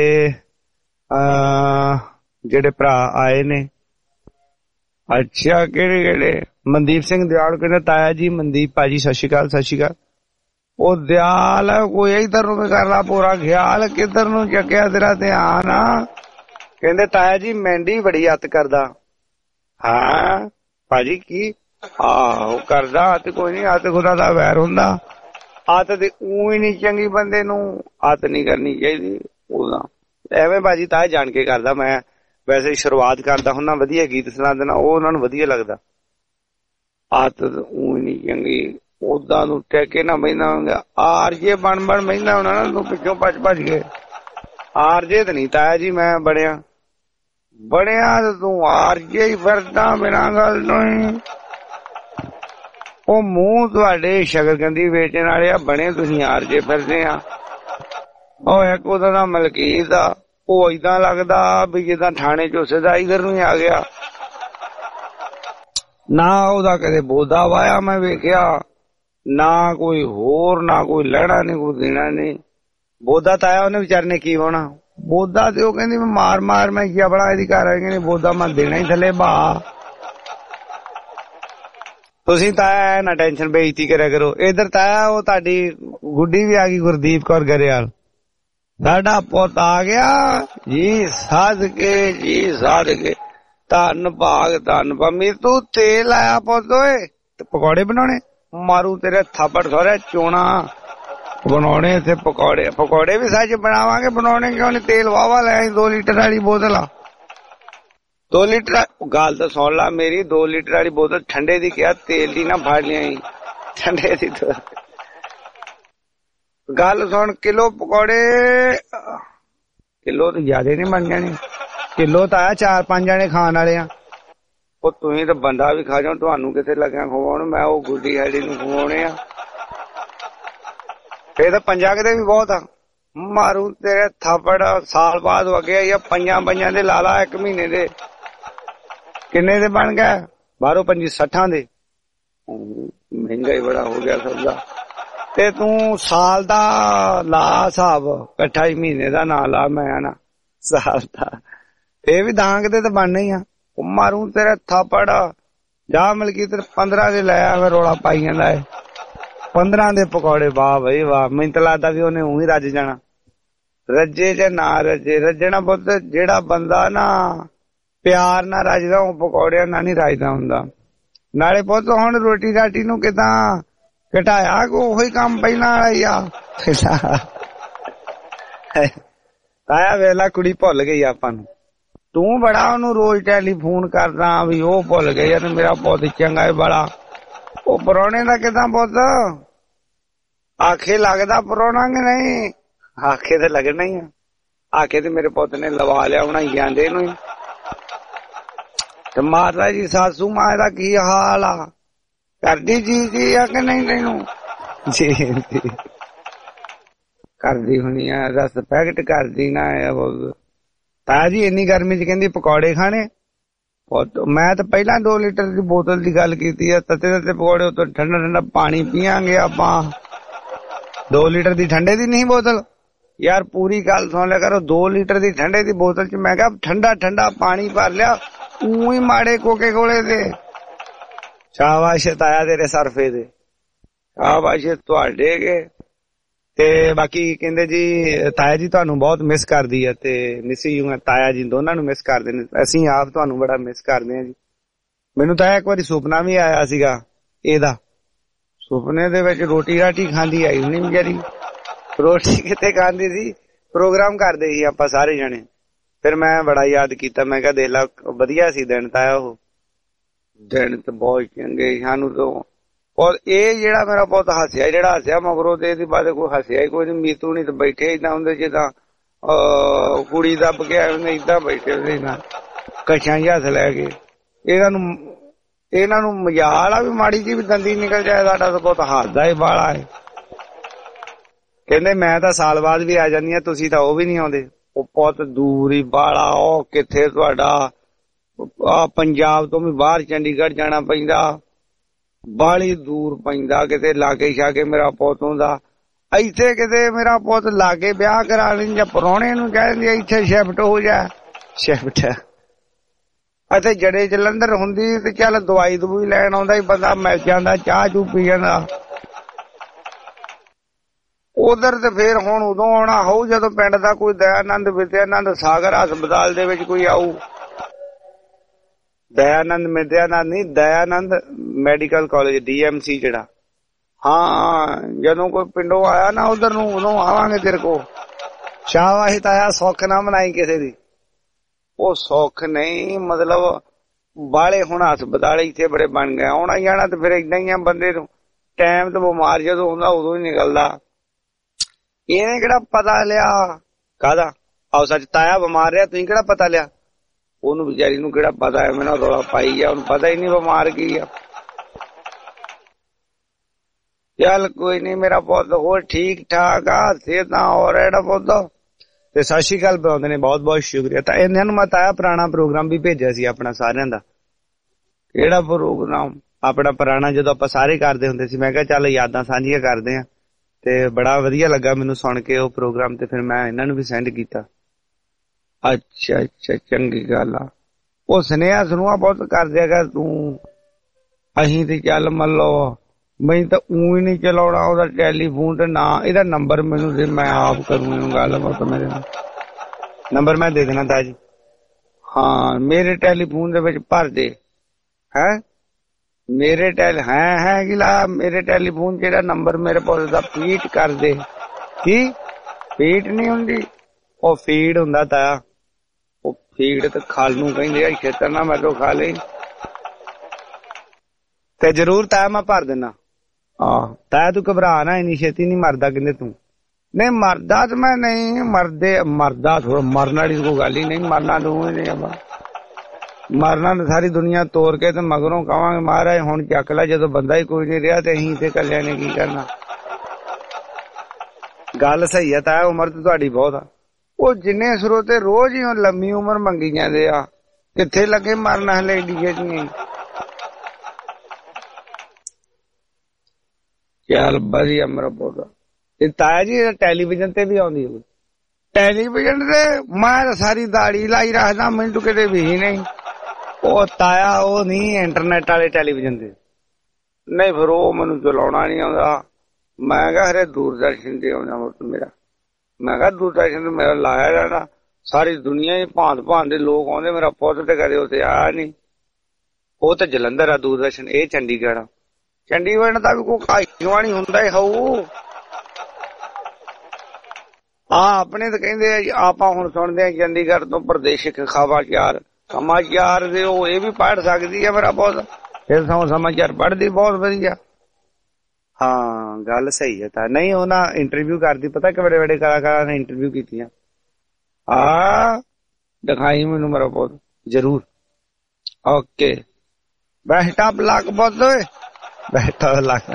ਜਿਹੜੇ ਭਰਾ ਆਏ ਨੇ, ਅੱਛਾ ਕਿਹੜੇ ਕਿਹੜੇ, ਮਨਦੀਪ ਸਿੰਘ ਦਿਆਲ ਕਹਿੰਦੇ ਤਾਇਆ ਜੀ, ਮਨਦੀਪ ਭਾਜੀ ਸਤਿ ਸ਼੍ਰੀ ਅਕਾਲ। ਸਤਿ ਸ਼੍ਰੀ ਅਕਾਲ। ਉਹ ਦਿਆਲ ਕੋਈ ਇੱਧਰ ਨੂੰ ਵੀ ਕਰ ਲਾ ਪੂਰਾ ਖਿਆਲ, ਕਿੱਧਰ ਨੂੰ ਚੱਕਿਆ ਤੇਰਾ ਧਿਆਨ ਆ। ਕਹਿੰਦੇ ਤਾਇਆ ਜੀ ਮੈਂਡੀ ਬੜੀ ਅੱਤ ਕਰਦਾ। ਹਾਂ ਭਾਜੀ ਕੀ? ਆਹੋ ਕਰਦਾ ਤੇ ਕੋਈ ਨੀ, ਅੱਤ ਖੁਦਾ ਦਾ ਵੈਰ ਹੁੰਦਾ। ਅੱਤ ਤੇ ਊਂ ਹੀ ਨੀ ਚੰਗੀ, ਬੰਦੇ ਨੂੰ ਅੱਤ ਨੀ ਕਰਨੀ ਚਾਹੀਦੀ ਉਹਦਾ। ਐਵੇਂ ਭਾਜੀ ਤਾਇਆ ਜਾਣ ਕੇ ਕਰਦਾ। ਮੈਂ ਵੈਸੇ ਸ਼ੁਰੂਆਤ ਕਰਦਾ ਹੁੰਦਾ, ਵਧੀਆ ਗੀਤ ਸੁਣਾ ਦੇਣਾ, ਉਹ ਉਹਨਾਂ ਨੂੰ ਵਧੀਆ ਲੱਗਦਾ। ਅੱਤ ਊਂ ਹੀ ਨੀ ਚੰਗੀ, ਓਦਾਂ ਨੂੰ ਟੈਕੇ ਨਾ ਬਹਿੰਦਾ ਹੋਗਾ, ਆਰਜੇ ਬਣ ਬਣ ਬਹਿੰਦਾ ਹੋਣਾ ਨਾ ਤੂੰ ਪਿੱਛੋਂ ਭੱਜ ਭੱਜ ਕੇ। ਆਰਜੇ ਤੇ ਨੀ ਤਾਇਆ ਜੀ ਮੈਂ ਬਣਿਆ, ਬਣਿਆ ਤੇ ਤੂੰ ਆਰਜੇ ਹੀ ਫਿਰਦਾ ਬਿਨਾਂ ਗੱਲ ਤੋਂ ਹੀ। ਉਹ ਮੂੰਹ ਤੁਹਾਡੇ ਸ਼ਕਰਕੰਦੀ ਵੇਚਣ ਵਾਲੇ ਆ, ਬਣੇ ਤੁਸੀਂ ਆਰਜੇ ਫਿਰਦੇ ਆ। ਉਹ ਇੱਕ ਉਹਦਾ ਨਾ ਮਲਕੀਤ ਆ, ਉਹ ਏਦਾਂ ਲੱਗਦਾ ਵੀ ਜਿੱਦਾਂ ਥਾਣੇ ਚੋਂ ਸਿੱਧਾ ਇਧਰ ਨੂੰ ਹੀ ਆ ਗਿਆ। ਨਾ ਉਹਦਾ ਕਦੇ ਬੋਦਾ ਵਾਇਆ ਮੈਂ ਵੇਖਿਆ, ਨਾ ਕੋਈ ਹੋਰ, ਨਾ ਕੋਈ ਲੈਣਾ ਨੀ ਕੋਈ ਦੇਣਾ ਨੀ। ਬੋਦਾ ਤਾਂ ਆਇਆ ਉਹਨੇ ਵਿਚਾਰੇ ਨੇ ਕੀ ਹੋਣਾ। ਬੋਦਾ ਤੇ ਉਹ ਕਹਿੰਦੀ ਮੈਂ ਮਾਰ ਮਾਰ ਮੈਂ ਕੀ ਬੜਾ ਇਹਦੀ ਘਰ ਆ ਕਹਿੰਦੀ ਬੋਦਾ ਮੈਂ ਦੇਣਾ ਹੀ ਥੱਲੇ ਬਾ। ਤੁਸੀਂ ਤਾਇਆ ਨਾ ਟੈਨਸ਼ਨ ਬੇਇੱਜ਼ਤੀ ਕਰਿਆ ਕਰੋ। ਇਧਰ ਤਾਇਆ ਉਹ ਤੁਹਾਡੀ ਗੁੱਡੀ ਵੀ ਆ ਗਈ, ਗੁਰਦੀਪ ਕੌਰ ਗਰੇਵਾਲ, ਸਾਡਾ ਪੁੱਤ ਆ ਗਿਆ ਜੀ ਸਦਕੇ, ਜੀ ਸਦਕੇ, ਧੰਨ ਭਾਗ ਧੰਨ ਭਾ। ਮੇਰੇ ਤੂੰ ਤੇਲ ਆਇਆ ਪੁੱਤ, ਓਏ ਪਕੌੜੇ ਬਣਾਉਣੇ, ਮਾਰੂ ਤੇਰੇ ਥਾਪੜ ਸੋਰੇ ਚੋਣਾ ਬਣਾਉਣੇ ਤੇ ਪਕੌੜੇ। ਪਕੌੜੇ ਵੀ ਸੱਚ ਬਣਾਵਾਂਗੇ, ਬਣਾਉਣੇ ਕਿਉਂ ਨੀ, ਤੇਲ ਵਾਵਾ ਲੈ ਆਈ, ਦੋ ਲੀਟਰ ਵਾਲੀ ਬੋਤਲ ਆ। ਦੋ ਲੀਟਰ ਗੱਲ ਤਾਂ ਸੁਣ ਲਾ ਮੇਰੀ, ਦੋ ਲੀਟਰ ਵਾਲੀ ਬੋਤਲ ਠੰਡੇ ਦੀ ਕਿਹਾ, ਤੇਲ ਦੀ ਨਾ ਫੜ ਲਿਆਈ, ਠੰਡੇ ਦੀ। ਗੱਲ ਸੁਣ, ਕਿਲੋ ਪਕੌੜੇ, ਕਿਲੋ ਤਾਂ ਜ਼ਿਆਦਾ ਨੀ ਬਣ ਜਾਣੇ, ਕਿਲੋ ਤਾਂ ਆਇਆ ਚਾਰ ਪੰਜ ਜਣੇ ਖਾਣ ਵਾਲੇ ਆ। ਉਹ ਤੁਸੀਂ ਤਾਂ ਬੰਦਾ ਵੀ ਖਾ ਜਾਓ, ਤੁਹਾਨੂੰ ਕਿੱਥੇ ਲੱਗਿਆ ਖਵਾਉਣ, ਮੈਂ ਉਹ ਗੁੱਡੀ ਹੈਡੀ ਨੂੰ ਖਵਾਉਣੇ ਆ। ਫੇਰ ਤਾਂ ਪੰਜਾਂ ਕਿਤੇ ਵੀ ਬਹੁਤ ਆ, ਮਾਰੂ ਤੇਰੇ ਥਾਪੜ। ਸਾਲ ਬਾਅਦ ਵਗਿਆ ਜਾਂ ਪੰਜਾਂ ਪੰਜਾਂ ਦੇ ਲਾ ਲਾ, ਇੱਕ ਮਹੀਨੇ ਦੇ ਕਿੰਨੇ ਦੇ ਬਣ ਗਏ, ਬਾਰੋਂ ਪੰਜੀ ਸੱਠਾਂ ਦੇ। ਮਹਿੰਗਾ ਹੀ ਬੜਾ ਹੋ ਗਿਆ ਸੌਦਾ। ਤੇ ਤੂੰ ਸਾਲ ਦਾ ਲਾ ਹਿਸਾਬ, ਇਕੱਠਾ ਹੀ ਮਹੀਨੇ ਦਾ ਨਾ ਲਾ, ਮੈਂ ਨਾ ਸਾਲ ਦਾ। ਇਹ ਵੀ ਦਾਂਗ ਦੇ ਤਾਂ ਬਣਨੇ ਹੀ ਆ। ਉਹ ਮਾਰੂ ਤੇਰੇ ਥਾਪੜ ਜਾ ਮਲਕੀ ਤੇ ਪੰਦਰਾਂ ਦੇ ਲੈ ਆ, ਰੌਲਾ ਪਾਈ ਜਾਂਦਾ ਏ ਪੰਦਰਾਂ ਦੇ ਪਕੌੜੇ। ਵਾਹ ਬਈ ਵਾਹ, ਮੈਨੂੰ ਤਾਂ ਲੱਗਦਾ ਵੀ ਉਹਨੇ ਉਹੀ ਰੱਜ ਜਾਣਾ। ਰੱਜੇ ਜਾਂ ਨਾ ਰੱਜੇ, ਰੱਜਣਾ ਪੁੱਤ ਜਿਹੜਾ ਬੰਦਾ ਨਾ ਪਿਆਰ ਨਾਲ ਰੱਜਦਾ ਉਹ ਪਕੌੜਿਆਂ ਨਾਲ ਨਹੀਂ ਰੱਜਦਾ ਹੁੰਦਾ। ਨਾਲੇ ਪੁੱਤ ਹੁਣ ਰੋਟੀ ਰਾਟੀ ਨੂੰ ਕਿਦਾਂ ਘਟਾਇਆ, ਉਹੀ ਕੰਮ ਪਹਿਲਾਂ ਵਾਲਾ ਹੀ ਆ। ਤਾਇਆ ਵੇਲਾ ਕੁੜੀ ਭੁੱਲ ਗਈ ਆਪਾਂ ਨੂੰ। ਤੂੰ ਬੜਾ ਉਹਨੂੰ ਰੋਜ਼ ਟੈਲੀਫੋਨ ਕਰਦਾ ਵੀ ਉਹ ਭੁੱਲ ਗਈ ਯਾਰ ਮੇਰਾ ਪੁੱਤ ਚੰਗਾ ਹੈ ਬੜਾ। ਉਹ ਪ੍ਰਾਹੁਣੇ ਦਾ ਕਿਦਾਂ ਪੁੱਤ ਆਖੇ ਲੱਗਦਾ ਪ੍ਰਾਹੁਣਾ ਕਿ ਨਹੀਂ? ਆਖੇ ਤੇ ਲੱਗਣਾ ਹੀ ਆ। ਆਖੇ ਤੇ ਮੇਰੇ ਪੁੱਤ ਨੇ ਲਵਾ ਲਿਆ ਬਣਾਈ ਜਾਂਦੇ ਇਹਨੂੰ। ਤੇ ਮਾਤਾ ਜੀ ਸਾਸੂ ਮਾਂ ਦਾ ਕੀ ਹਾਲ ਆ? ਕਰਦੀ ਜੀ ਜੀ ਆ ਕਿ ਨਹੀਂ ਤੈਨੂੰ? ਜੀ ਜੀ ਕਰਦੀ ਹੋਣੀ ਆ, ਰੈਸਪੈਕਟ ਕਰਦੀ ਨਾ। ਤਾਇਆ ਜੀ ਇੰਨੀ ਗਰਮੀ ਚ ਕਹਿੰਦੀ ਪਕੌੜੇ ਖਾਣੇ। ਮੈਂ ਤਾਂ ਪਹਿਲਾਂ ਦੋ ਲੀਟਰ ਦੀ ਬੋਤਲ ਦੀ ਗੱਲ ਕੀਤੀ ਆ, ਤੱਤੇ ਤੱਤੇ ਪਕੌੜੇ ਉੱਤੇ ਠੰਡਾ ਠੰਡਾ ਪਾਣੀ ਪੀਆਂਗੇ ਆਪਾਂ। ਦੋ ਲੀਟਰ ਦੀ ਠੰਡੇ ਦੀ ਨਹੀਂ ਬੋਤਲ ਯਾਰ, ਪੂਰੀ ਗੱਲ ਸੁਣ ਲਿਆ ਕਰੋ। ਦੋ ਲੀਟਰ ਦੀ ਠੰਡੇ ਦੀ ਬੋਤਲ ਚ ਮੈਂ ਕਿਹਾ ਠੰਡਾ ਠੰਡਾ ਪਾਣੀ ਭਰ ਲਿਆ, ਊਂ ਹੀ ਮਾੜੇ ਕੋਕੇ ਕੋਲੇ ਦੇ। ਸ਼ਾਬਾਸ਼ ਤਾਇਆ ਤੇਰੇ ਸਰਫੇ ਦੇ, ਸ਼ਾਬਾਸ਼ ਤੁਹਾਡੇ ਕੇ। ਤੇ ਬਾਕੀ ਕਹਿੰਦੇ ਜੀ ਤਾਇਆ ਜੀ ਤੁਹਾਨੂੰ ਬਹੁਤ ਮਿਸ ਕਰਦੀ ਹੈ ਤੇ ਮਿਸ ਯੂ ਹੈ। ਤਾਇਆ ਜੀ ਦੋਨਾਂ ਨੂੰ ਮਿਸ ਕਰਦੇ ਨੇ, ਅਸੀਂ ਆਪ ਤੁਹਾਨੂੰ ਬੜਾ ਮਿਸ ਕਰਦੇ ਹਾਂ ਜੀ। ਮੈਨੂੰ ਤਾਂ ਇੱਕ ਵਾਰੀ ਸੁਪਨਾ ਵੀ ਆਇਆ ਸੀਗਾ ਇਹਦਾ। ਸੁਪਨੇ ਦੇ ਵਿੱਚ ਰੋਟੀ ਰਾਟੀ ਖਾਂਦੀ ਆਈ ਹੁਣੀ ਵਿਚਾਰੀ। ਰੋਟੀ ਕਿਤੇ ਖਾਂਦੀ ਸੀ, ਪ੍ਰੋਗਰਾਮ ਕਰਦੇ ਸੀ ਆਪਾਂ ਸਾਰੇ ਜਣੇ। ਫਿਰ ਮੈਂ ਬੜਾ ਯਾਦ ਕੀਤਾ, ਮੈਂ ਕਿਹਾ ਦੇਖ ਲਾ ਵਧੀਆ ਸੀ ਦਿਨ ਤਾਇਆ। ਉਹ ਦਿਨ ਤਾਂ ਬਹੁਤ ਚੰਗੇ ਸਾਨੂੰ ਤੋਂ। ਔਰ ਇਹ ਜਿਹੜਾ ਮੇਰਾ ਪੁੱਤ ਹੱਸਿਆ, ਜਿਹੜਾ ਹੱਸਿਆ ਮਗਰੋਂ ਤੇ ਇਹਦੀ ਬਾਅਦ ਕੋਈ ਹੱਸਿਆ ਹੀ ਕੋਈ ਨੀ। ਮੀਤੂ ਨੀ ਤਾਂ ਬੈਠੇ ਏਦਾਂ ਹੁੰਦੇ ਜਿੱਦਾਂ ਕੁੜੀ ਦੱਬ ਕੇ ਆਏ ਹੁੰਦੇ, ਏਦਾਂ ਬੈਠੇ ਹੁੰਦੇ ਨਾ ਕਛਾਂ ਹੀ ਹੱਥ ਲੈ ਕੇ। ਇਹਨਾਂ ਨੂੰ ਇਹਨਾਂ ਨੂੰ ਮਜ਼ਾਲ ਆ ਵੀ ਮਾੜੀ ਜੀ ਵੀ ਦੰਦੀ ਨਿਕਲ ਜਾਏ। ਸਾਡਾ ਤਾਂ ਪੁੱਤ ਹੱਸਦਾ ਹੀ ਬਾਲਾ ਹੈ। ਕਹਿੰਦੇ ਮੈਂ ਤਾਂ ਸਾਲ ਬਾਅਦ ਵੀ ਆ ਜਾਂਦੀ ਆ, ਤੁਸੀਂ ਤਾਂ ਉਹ ਵੀ ਨੀ ਆਉਂਦੇ। ਉਹ ਪੁੱਤ ਦੂਰ ਹੀ ਬਾਲਾ, ਉਹ ਕਿੱਥੇ ਤੁਹਾਡਾ ਪੰਜਾਬ ਤੋਂ ਵੀ ਬਾਹਰ ਚੰਡੀਗੜ੍ਹ ਜਾਣਾ ਪੈਂਦਾ, ਬਾਲੀ ਦੂਰ ਪੈਂਦਾ। ਕਿਤੇ ਲਾਗੇ ਛਾਗੇ ਮੇਰਾ ਪੁੱਤ ਹੁੰਦਾ। ਇੱਥੇ ਕਿਤੇ ਮੇਰਾ ਪੁੱਤ ਲਾਗੇ ਵਿਆਹ ਕਰਾ ਲੈਣ ਜਾਂ ਪ੍ਰਾਹੁਣੇ ਨੂੰ ਕਹਿ ਦਿੰਦੀ ਇੱਥੇ ਸ਼ਿਫਟ ਹੋ ਜਾ। ਸ਼ਿਫਟ ਅਤੇ ਜੜੇ ਜਲੰਧਰ ਹੁੰਦੀ ਤੇ ਚੱਲ ਦਵਾਈ ਦਵੂਈ ਲੈਣ ਆਉਂਦਾ ਹੀ ਬੰਦਾ, ਮਿਲ ਜਾਂਦਾ, ਚਾਹ ਚੂ ਪੀ ਜਾਂਦਾ। ਉਧਰ ਤੇ ਫੇਰ ਹੁਣ ਉਦੋਂ ਆਉਣਾ ਹੋਊ ਜਦੋਂ ਪਿੰਡ ਦਾ ਕੋਈ ਦਇਆਨੰਦ ਵਿਦਿਆਨੰਦ ਸਾਗਰ ਹਸਪਤਾਲ ਦੇ ਵਿੱਚ ਕੋਈ ਆਊ। ਦਇਆਨੰਦ ਵਿਦਿਆਨੰਦ ਨਹੀਂ, Dayanand medical college D M C ਜਿਹੜਾ। ਹਾਂ ਜਦੋਂ ਕੋਈ ਪਿੰਡੋਂ ਆਇਆ ਨਾ ਉਧਰ ਨੂੰ, ਉਦੋਂ ਆਵਾਂਗੇ ਤੇਰੇ ਕੋਲ। ਸ਼ਾਬਾਸ਼ ਤਾਇਆ, ਸੁੱਖ ਨਾ ਮਨਾਈ ਕਿਸੇ ਦੀ। ਉਹ ਸੁੱਖ ਨਹੀਂ, ਮਤਲਬ ਬਾਲੇ ਹੁਣ ਹਸਪਤਾਲ ਇੱਥੇ ਬੜੇ ਬਣ ਗਏ। ਆਉਣਾ ਜਾਣਾ ਤੇ ਫਿਰ ਏਦਾਂ ਹੀ ਆ ਬੰਦੇ ਨੂੰ। ਟਾਈਮ ਤੇ ਬਿਮਾਰ ਜਦੋਂ ਹੁੰਦਾ ਉਦੋਂ ਹੀ ਨਿਕਲਦਾ। ਇਹਨੇ ਕਿਹੜਾ ਪਤਾ ਲਿਆ ਕਾਹਦਾ? ਆਓ ਸੱਚ ਤਾਇਆ ਬਿਮਾਰ ਰਿਹਾ, ਤੁਸੀਂ ਕਿਹੜਾ ਪਤਾ ਲਿਆ? ਉਹਨੂੰ ਵਿਚਾਰੀ ਨੂੰ ਕਿਹੜਾ ਪਤਾ ਹੈ? ਮੈਨੂੰ ਰੌਲਾ ਪਾਈ ਆ, ਉਹਨੂੰ ਪਤਾ ਹੀ ਨਹੀਂ ਬਿਮਾਰ ਕੀ ਆ। ਚੱਲ ਕੋਈ ਨੀ ਮੇਰਾ ਪੁੱਤ ਹੋਰ ਠੀਕ ਠਾਕ ਆ, ਸਿਹਤਾਂ ਹੋਰ ਇਹਦਾ ਪੁੱਤ। ਤੇ ਸਤਿ ਸ਼੍ਰੀ ਅਕਾਲ ਬੁਲਾਉਂਦੇ ਨੇ, ਬਹੁਤ ਬਹੁਤ ਸ਼ੁਕਰੀਆ। ਤਾਂ ਇਹਨਾਂ ਨੂੰ ਮੈਂ ਤਾਇਆ ਪੁਰਾਣਾ ਪ੍ਰੋਗਰਾਮ ਵੀ ਭੇਜਿਆ ਸੀ ਆਪਣਾ ਸਾਰਿਆਂ ਦਾ। ਕਿਹੜਾ ਪ੍ਰੋਗਰਾਮ? ਆਪਣਾ ਪੁਰਾਣਾ ਜਦੋਂ ਆਪਾਂ ਸਾਰੇ ਕਰਦੇ ਹੁੰਦੇ ਸੀ। ਮੈਂ ਕਿਹਾ ਚੱਲ ਯਾਦਾਂ ਸਾਂਝੀਆਂ ਕਰਦੇ ਆ ਤੇ ਬੜਾ ਵਧੀਆ ਲੱਗਾ ਮੈਨੂੰ ਸੁਣ ਕੇ ਉਹ ਪ੍ਰੋਗਰਾਮ। ਤੇ ਫਿਰ ਮੈਂ ਇਹਨਾਂ ਨੂੰ ਵੀ ਸੈਂਡ ਕੀਤਾ। ਅੱਛਾ ਅੱਛਾ ਚੰਗੀ ਗੱਲ ਆ। ਉਹ ਸੁਨੇਹਾ ਸੁਨੂਆ ਬਹੁਤ ਕਰ ਦਿਆ ਕਰ ਤੂੰ। ਅਸੀਂ ਤੇ ਚੱਲ ਮੰਨ ਲਓ ਮੈਨੂੰ ਤਾਂ ਊਂ ਹੀ ਨਹੀਂ ਚਲਾਉਣਾ ਉਹਦਾ ਟੈਲੀਫੋਨ ਤੇ ਨਾ ਇਹਦਾ ਨੰਬਰ ਮੈਨੂੰ ਦੇ, ਮੈਂ ਆਪ ਕਰੂੰ ਗੱਲ ਬਾਤ। ਮੇਰੇ ਨਾਲ ਨੰਬਰ ਮੈਂ ਦੇ ਦੇਣਾ ਤਾਜੀ। ਹਾਂ ਮੇਰੇ ਟੈਲੀਫੋਨ ਦੇ ਵਿੱਚ ਭਰ ਦੇ। ਹੈ ਮੇਰੇ ਟੈਲ ਹੈ ਹੈ ਕਿ ਲਾ ਮੇਰੇ ਟੈਲੀਫੋਨ ਜਿਹੜਾ ਨੰਬਰ ਮੇਰੇ ਕੋਲ ਦਾ ਫੀਡ ਕਰ ਦੇ। ਕੀ ਫੀਡ ਨਹੀਂ ਹੁੰਦੀ, ਉਹ ਫੀਡ ਹੁੰਦਾ ਤਾਇਆ। ਉਹ ਫੀਡ ਤੇ ਖਲ ਨੂੰ ਕਹਿੰਦੇ ਆ, ਖੇਤਰ ਨਾ ਮੈਂ ਖਾ ਲਈ ਤੇ ਜ਼ਰੂਰ ਤਾਇਆ ਮੈਂ ਭਰ ਦੇਣਾ। ਆਹ ਤਾਇਆ ਤੂੰ ਘਬਰਾ ਨਾ, ਇੰਨੀ ਛੇਤੀ ਨਹੀਂ ਮਰਦਾ। ਕਹਿੰਦੇ ਤੂੰ ਨਹੀਂ ਮਰਦਾ ਤੇ ਮੈਂ ਨਹੀਂ ਮਰਦੇ ਮਰਦਾ ਥੋੜਾ ਮਰਨ ਵਾਲੀ ਕੋਈ ਗੱਲ ਹੀ ਨਹੀਂ। ਮਰਨਾ ਤੂੰ ਨਹੀਂ ਆਪਾਂ, ਮਰਨਾ ਤਾਂ ਸਾਰੀ ਦੁਨੀਆ ਤੋੜ ਕੇ ਤੇ ਮਗਰੋਂ ਕਵਾਂਗੇ ਮਹਾਰਾਜ ਹੁਣ ਚੱਕ ਲੈ। ਜਦੋਂ ਬੰਦਾ ਹੀ ਕੋਈ ਨਹੀਂ ਰਿਹਾ ਤੇ ਅਸੀਂ ਤੇ ਕੱਲਿਆਂ ਨੇ ਕੀ ਕਰਨਾ। ਗੱਲ ਸਹੀ ਆ ਤਾਇਆ, ਉਮਰ ਤੇ ਤੁਹਾਡੀ ਬਹੁਤ ਆ। ਉਹ ਜਿੰਨੇ ਸਰੋਤੇ ਰੋਜ਼ ਹੀ ਲੰਮੀ ਉਮਰ ਮੰਗੀ ਜਾਂਦੇ ਆ, ਕਿੱਥੇ ਲੱਗੇ ਮਰਨ ਹਲੇ ਡੀਏ ਨਹੀਂ। ਚੱਲ ਵਧੀਆ ਮੇਰਾ ਪੁੱਤ। ਤੇ ਤਾਇਆ ਜੀ ਟੈਲੀਵਿਜ਼ਨ ਤੇ ਵੀ ਆਉਂਦੀ ਹੋਊ? ਟੈਲੀਵਿਜ਼ਨ ਤੇ ਮੈਂ ਸਾਰੀ ਦਾੜੀ ਲਾਈ ਰੱਖਦਾ, ਮੈਨੂੰ ਕਿਤੇ ਵੀ ਨਹੀਂ। ਉਹ ਤਾਇਆ ਉਹ ਨਹੀਂ ਇੰਟਰਨੈਟ ਵਾਲੇ ਟੈਲੀਵਿਜ਼ਨ ਤੇ ਨਹੀਂ, ਫਿਰ ਉਹ ਮੈਨੂੰ ਚਲਾਉਣਾ ਨਹੀਂ ਆਉਂਦਾ। ਮੈਂ ਕਿਹਾ ਹਰੇ ਦੂਰਦਰਸ਼ਨ ਤੇ ਆਉਂਦਾ ਪੁੱਤ ਮੇਰਾ। ਮੈਂ ਕਿਹਾ ਦੂਰਦਰਸ਼ਨ ਤੇ ਮੇਰਾ ਲਾਇਆ ਜਾਣਾ, ਸਾਰੀ ਦੁਨੀਆ ਹੀ ਭਾਂਤ ਭਾਂਤ ਦੇ ਲੋਕ ਆਉਂਦੇ, ਮੇਰਾ ਪੁੱਤ ਤੇ ਕਦੇ ਉੱਥੇ ਆਇਆ ਨਹੀਂ। ਉਹ ਤਾਂ ਜਲੰਧਰ ਆ ਦੂਰਦਰਸ਼ਨ, ਇਹ ਚੰਡੀਗੜ੍ਹ ਆ। ਚੰਡੀਗੜ੍ਹ ਦਾ ਵੀ ਕੋਈ ਕਾਇਵਾ ਨਹੀਂ ਹੁੰਦਾ ਹੀ ਹੋਊ। ਆ ਆਪਣੇ ਤਾਂ ਕਹਿੰਦੇ ਆ, ਆਪਾਂ ਹੁਣ ਸੁਣਦੇ ਆ ਚੰਡੀਗੜ੍ਹ ਤੋਂ ਪ੍ਰਦੇਸ਼ਿਕ ਖਬਰਚਾਰ ਸਮਾਚਾਰ ਦੇ, ਉਹ ਇਹ ਵੀ ਪੜ੍ਹ ਸਕਦੀ ਆ ਮੇਰਾ ਪੁੱਤ। ਫਿਰ ਸਮਾਚਾਰ ਪੜ੍ਹਦੀ ਬਹੁਤ ਵਧੀਆ। ਹਾਂ ਗੱਲ ਸਹੀ ਹੈ ਤਾਂ ਨਹੀਂ, ਉਹ ਨਾ ਇੰਟਰਵਿਊ ਕਰਦੀ, ਪਤਾ ਕਿ ਬੜੇ ਬੜੇ ਕਲਾਕਾਰਾਂ ਨੇ ਇੰਟਰਵਿਊ ਕੀਤੀਆਂ। ਆ ਦਿਖਾਈ ਮੈਨੂੰ ਮੇਰਾ ਪੁੱਤ ਜ਼ਰੂਰ। ਓਕੇ ਬੈਠਾ ਬਲਾਕ ਪੁੱਤ, ਓਏ ਬੈਠਾ ਬਲਾਕ।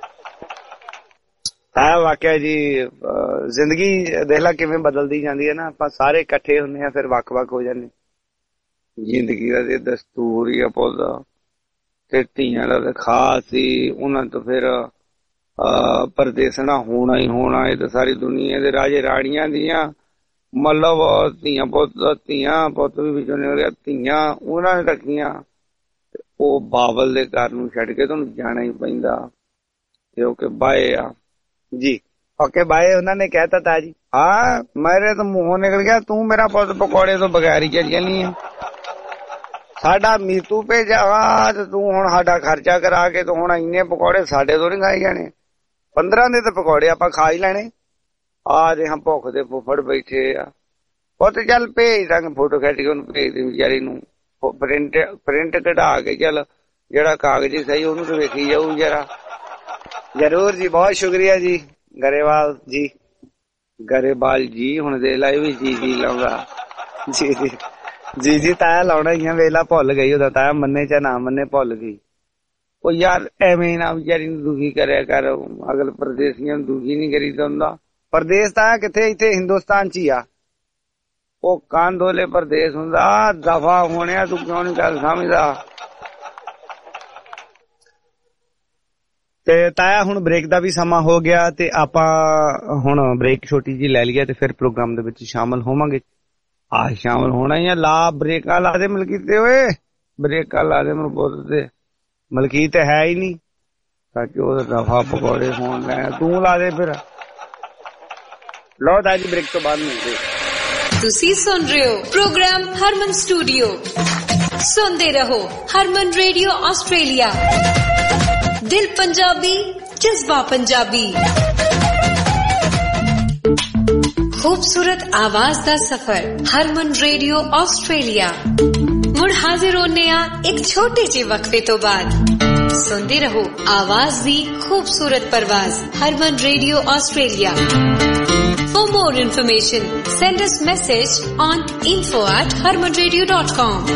ਹਾਂ ਵਾਕਿਆ ਜੀ, ਜ਼ਿੰਦਗੀ ਦੇਖ ਲਾ ਕਿਵੇਂ ਬਦਲਦੀ ਜਾਂਦੀ ਹੈ ਨਾ। ਆਪਾਂ ਸਾਰੇ ਇਕੱਠੇ ਹੁੰਦੇ ਆ, ਫਿਰ ਵੱਖ-ਵੱਖ ਹੋ ਜਾਂਦੇ। ਜ਼ਿੰਦਗੀ ਦਾ ਤੇ ਦਸਤੂਰ ਹੀ ਆ ਪੁੱਤ, ਤੇ ਧੀਆਂ ਦਾ ਤਾਂ ਖਾਸ ਹੀ। ਉਹਨਾਂ ਤੋਂ ਫਿਰ ਪਰਦੇਸਣਾ ਹੋਣਾ ਹੀ ਹੋਣਾ। ਇਹ ਤਾਂ ਸਾਰੀ ਦੁਨੀਆ ਦੇ ਰਾਜੇ ਰਾਣੀਆਂ ਦੀਆਂ ਮਤਲਬ ਧੀਆਂ ਪੁੱਤ, ਧੀਆਂ ਪੁੱਤ ਵੀ ਵਿੱਚੋਂ ਨਿਕਲਿਆ। ਧੀਆਂ ਉਹਨਾਂ ਨੇ ਰੱਖੀਆਂ, ਉਹ ਬਾਬਲ ਦੇ ਘਰ ਨੂੰ ਛੱਡ ਕੇ ਤੁਹਾਨੂੰ ਜਾਣਾ ਹੀ ਪੈਂਦਾ। ਤੇ ਉਹ ਕਿ ਬਾਏ ਆ ਜੀ। ਓਕੇ ਬਾਏ ਉਹਨਾਂ ਨੇ ਕਹਿਤਾ ਤਾ ਜੀ। ਹਾਂ ਮੇਰੇ ਤਾਂ ਮੂੰਹੋਂ ਨਿਕਲ ਗਿਆ, ਤੂੰ ਮੇਰਾ ਪੁੱਤ ਪਕੌੜੇ ਤੋਂ ਬਗੈਰ ਹੀ ਚੱਲ ਜਾਨੀ ਆ। ਸਾਡਾ ਮੀਤੂ ਭੇਜਿਆ ਵਾ ਤੇ ਤੂੰ ਹੁਣ ਸਾਡਾ ਖਰਚਾ ਕਰਾ ਕੇ ਤੇ ਹੁਣ ਇੰਨੇ ਪਕੌੜੇ ਸਾਡੇ ਤੋਂ ਨੀ ਖਾਈ ਜਾਣੇ। ਪੰਦਰਾਂ ਦੇ ਤਾਂ ਪਕੌੜੇ ਆਪਾਂ ਖਾ ਹੀ ਲੈਣੇ। ਆ ਜੇ ਹਾਂ ਭੁੱਖ ਦੇ ਫੁੱਫੜ ਬੈਠੇ ਆ। ਪੁੱਤ ਚੱਲ ਭੇਜ ਦਾਂਗੇ, ਫੋਟੋ ਖਿੱਚ ਕੇ ਉਹਨੂੰ ਭੇਜ ਦੇ ਵਿਚਾਰੀ ਨੂੰ। ਪ੍ਰਿੰਟ ਪ੍ਰਿੰਟ ਕਢਾ ਕੇ ਚੱਲ, ਜਿਹੜਾ ਕਾਗਜ਼ ਸਹੀ ਉਹਨੂੰ ਤਾਂ ਵੇਖੀ ਜਾਊ ਜਰਾ। ਜ਼ਰੂਰ ਜੀ, ਬਹੁਤ ਸ਼ੁਕਰੀਆ ਜੀ ਗਰੇਵਾਲ ਜੀ। ਗਰੇਵਾਲ ਜੀ ਹੁਣ ਦੇ ਲਾ ਵੀ ਜੀ ਜੀ ਲਾਉਂਦਾ। ਜੀ ਜੀ ਜੀ ਜੀ ਤਾਇਆ ਲਾਉਣਾ ਹੀ ਆ। ਵੇਲਾ ਭੁੱਲ ਗਈ ਉਹਦਾ, ਤਾਇਆ ਮੰਨੇ ਚਾ ਨਾ ਮੰਨੇ ਭੁੱਲ ਗਈ। ਉਹ ਯਾਰ ਐਵੇਂ ਨਾ ਵਿਚਾਰੀ ਨੂੰ ਦੁਖੀ ਕਰਿਆ ਕਰ, ਅਗਲ ਪ੍ਰਦੇਸੀਆਂ ਨੂੰ ਦੁਖੀ ਨਹੀਂ ਕਰੀਦਾ ਹੁੰਦਾ। ਪ੍ਰਦੇਸ਼ ਤਾਇਆ ਕਿੱਥੇ, ਇੱਥੇ ਹਿੰਦੁਸਤਾਨ ਚ ਹੀ ਆ। ਉਹ ਕਾਂਦੋਲੇ ਪ੍ਰਦੇਸ਼ ਹੁੰਦਾ, ਦਫਾ ਹੋਣਿਆ। ਤੂੰ ਕਿਉਂ ਨੀ ਗੱਲ ਸਮਝਦਾ? ਤੇ ਤਾਇਆ ਹੁਣ ਬ੍ਰੇਕ ਦਾ ਵੀ ਸਮਾਂ ਹੋ ਗਿਆ, ਤੇ ਆਪਾਂ ਹੁਣ ਬ੍ਰੇਕ ਛੋਟੀ ਜੀ ਲੈ ਲਈਏ ਤੇ ਫਿਰ ਪ੍ਰੋਗਰਾਮ ਦੇ ਵਿੱਚ ਸ਼ਾਮਲ ਹੋਵਾਂਗੇ। ਆ ਸ਼ਾਮਲ ਹੋਣਾ ਹੀ ਆ। ਲਾ ਬ੍ਰੇਕਾਂ ਲਾ ਦੇ ਮਲਕੀਤੇ, ਓਏ ਬ੍ਰੇਕਾਂ ਲਾ ਦੇ ਮੈਨੂੰ ਪੁੱਤ ਤੇ। ਮਲਕੀਤ ਹੈ ਹੀ ਨਹੀਂ ਤਾਂ ਕਿ ਉਹ ਦਫਾ ਪਕੌੜੇ ਹੋਣ ਲੈ। ਤੂੰ ਲਾ ਦੇ ਫਿਰ। ਲਓ ਤਾਇਆ ਜੀ ਬ੍ਰੇਕ ਤੋਂ ਬਾਅਦ ਮਿਲਦੇ। ਤੁਸੀਂ ਸੁਣ ਰਹੇ ਹੋ ਪ੍ਰੋਗਰਾਮ ਹਰਮਨ ਸਟੂਡੀਓ। ਸੁਣਦੇ ਰਹੋ ਹਰਮਨ ਰੇਡੀਓ ਆਸਟ੍ਰੇਲੀਆ। ਦਿਲ ਪੰਜਾਬੀ, ਜਜ਼ਬਾ ਪੰਜਾਬੀ। खूबसूरत आवाज दा सफर हरमन रेडियो ऑस्ट्रेलिया। मुड़ हाजिर होने आ एक छोटे जे वक्फे तो बाद। सुनते रहो आवाज दी खूबसूरत परवाज Harman Radio Australia. For more information, send us message on info at harman radio dot com.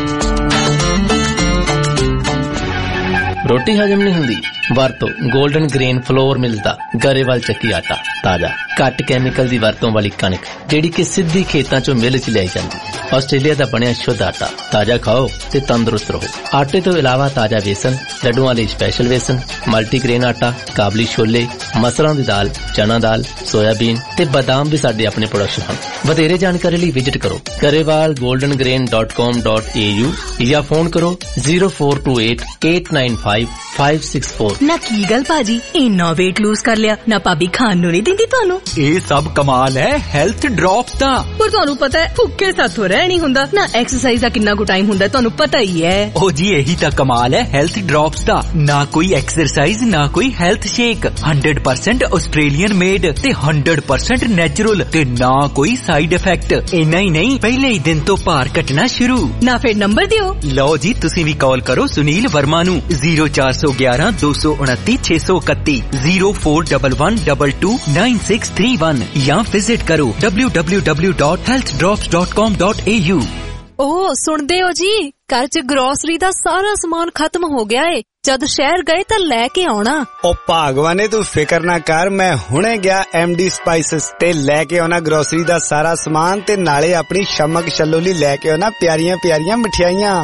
रोटी हजम नहीं हुंदी? ਵਰਤੋ ਗੋਲਡਨ ਗ੍ਰੇਨ ਫਲੋਰ ਮਿਲਦਾ ਗਰੇਵਾਲ ਚੱਕੀ ਆਟਾ। ਤਾਜ਼ਾ ਘੱਟ ਕੈਮੀਕਲ ਦੀ ਵਰਤੋਂ ਵਾਲੀ ਕਣਕ ਜਿਹੜੀ ਕਿ ਸਿੱਧੀ ਖੇਤਾਂ ਚੋਂ ਮਿਲ ਚ ਲਿਆਈ ਜਾਂਦੀ। ਆਸਟ੍ਰੇਲੀਆ ਦਾ ਬਣਿਆ ਸ਼ੁੱਧ ਆਟਾ। ਤਾਜ਼ਾ ਖਾਓ ਤੇ ਤੰਦਰੁਸਤ ਰਹੋ। ਆਟੇ ਤੋਂ ਇਲਾਵਾ ਤਾਜ਼ਾ ਵੇਸਣ, ਲੱਡੂਆਂ ਲਈ ਸਪੈਸ਼ਲ ਵੇਸਣ, ਮਲਟੀਗ੍ਰੇਨ ਆਟਾ, ਕਾਬਲੀ ਛੋਲੇ, ਮਸਰਾਂ ਦੀ ਦਾਲ, ਚਨਾ ਦਾਲ, ਸੋਇਆਬੀਨ ਤੇ ਬਦਾਮ ਵੀ ਸਾਡੇ ਆਪਣੇ ਪ੍ਰੋਡਕਸ਼ਨ ਹਨ। ਵਧੇਰੇ ਜਾਣਕਾਰੀ ਲਈ ਵਿਜ਼ਿਟ ਕਰੋ Grewal Golden Grain dot com dot A U ਜਾਂ ਫੋਨ ਕਰੋ zero four two eight eight nine five five six four. ਨਾ ਕੀ ਗੱਲ ਭਾਜੀ, ਇੰਨਾ weight lose ਕਰ ਲਿਆ ਨਾ? ਭਾਬੀ ਖਾਣ ਨੂੰ ਨਹੀਂ ਦਿੰਦੀ ਤੁਹਾਨੂੰ? ਇਹ ਸਭ ਕਮਾਲ ਹੈ ਹੈਲਥ ਡ੍ਰੌਪ ਦਾ। ਪਰ ਤੁਹਾਨੂੰ ਪਤਾ ਹੈ ਭੁੱਖੇ ਸਾਥੋਂ ਰਹਿ ਨਹੀਂ ਹੁੰਦਾ ਨਾ। ਐਕਸਰਸਾਈਜ਼ ਦਾ ਕਿੰਨਾ ਕੁ ਟਾਈਮ ਹੁੰਦਾ ਤੁਹਾਨੂੰ ਪਤਾ ਹੀ ਹੈ। ਉਹ ਜੀ ਇਹੀ ਤਾਂ ਕਮਾਲ ਹੈ ਹੈਲਥ ਡ੍ਰੌਪਸ ਦਾ। ਨਾ ਕੋਈ ਐਕਸਰਸਾਈਜ਼ ਨਾ ਕੋਈ health shake, hundred percent Australian made ਤੇ ਹੰਡਰਡ ਪਰਸੈਂਟ ਨੈਚੁਰਲ ਤੇ ਨਾ ਕੋਈ ਸਾਈਡ ਇਫੈਕਟ। ਇੰਨਾ ਹੀ ਨਹੀਂ, ਪਹਿਲੇ ਹੀ ਦਿਨ ਤੋਂ ਭਾਰ ਘਟਣਾ ਸ਼ੁਰੂ। ਨਾ ਫਿਰ ਨੰਬਰ ਦਿਓ। ਲਓ ਜੀ ਤੁਸੀਂ ਵੀ ਕਾਲ ਕਰੋ ਸੁਨੀਲ ਵਰਮਾ ਨੂੰ ਜ਼ੀਰੋ ਚਾਰ ਸੌ ਗਿਆਰਾਂ ਦੋ ਸੌ ਉਨੱਤੀ ਛੇ ਸੌ ਇਕੱਤੀ zero four double one double two nine six three one ਜਾਂ ਵਿਜ਼ਿਟ ਕਰੋ W W W dot Health Drops dot com dot A U. ਓ ਸੁਣਦੇ ਹੋ ਜੀ, ਘਰ 'ਚ ਗਰੋਸਰੀ ਦਾ ਸਾਰਾ ਸਮਾਨ ਖਤਮ ਹੋ ਗਿਆ ਏ। ਜਦ ਸ਼ਹਿਰ ਗਏ ਤਾਂ ਲੈ ਕੇ ਆਉਣਾ। ਓ ਭਾਗਵਾਨੇ ਤੂੰ ਫਿਕਰ ਨਾ ਕਰ, ਮੈਂ ਹੁਣੇ ਗਿਆ ਐਮ ਡੀ ਸਪਾਈਸਸ ਤੇ ਲੈ ਕੇ ਆਉਣਾ ਗਰੋਸਰੀ ਦਾ ਸਾਰਾ ਸਮਾਨ ਤੇ ਨਾਲੇ ਆਪਣੀ ਸ਼ਮਕ ਛੱਲੋ ਲਈ ਲੈ ਕੇ ਆਉਣਾ ਪਿਆਰੀਆਂ ਪਿਆਰੀਆਂ ਮਠਿਆਈਆਂ।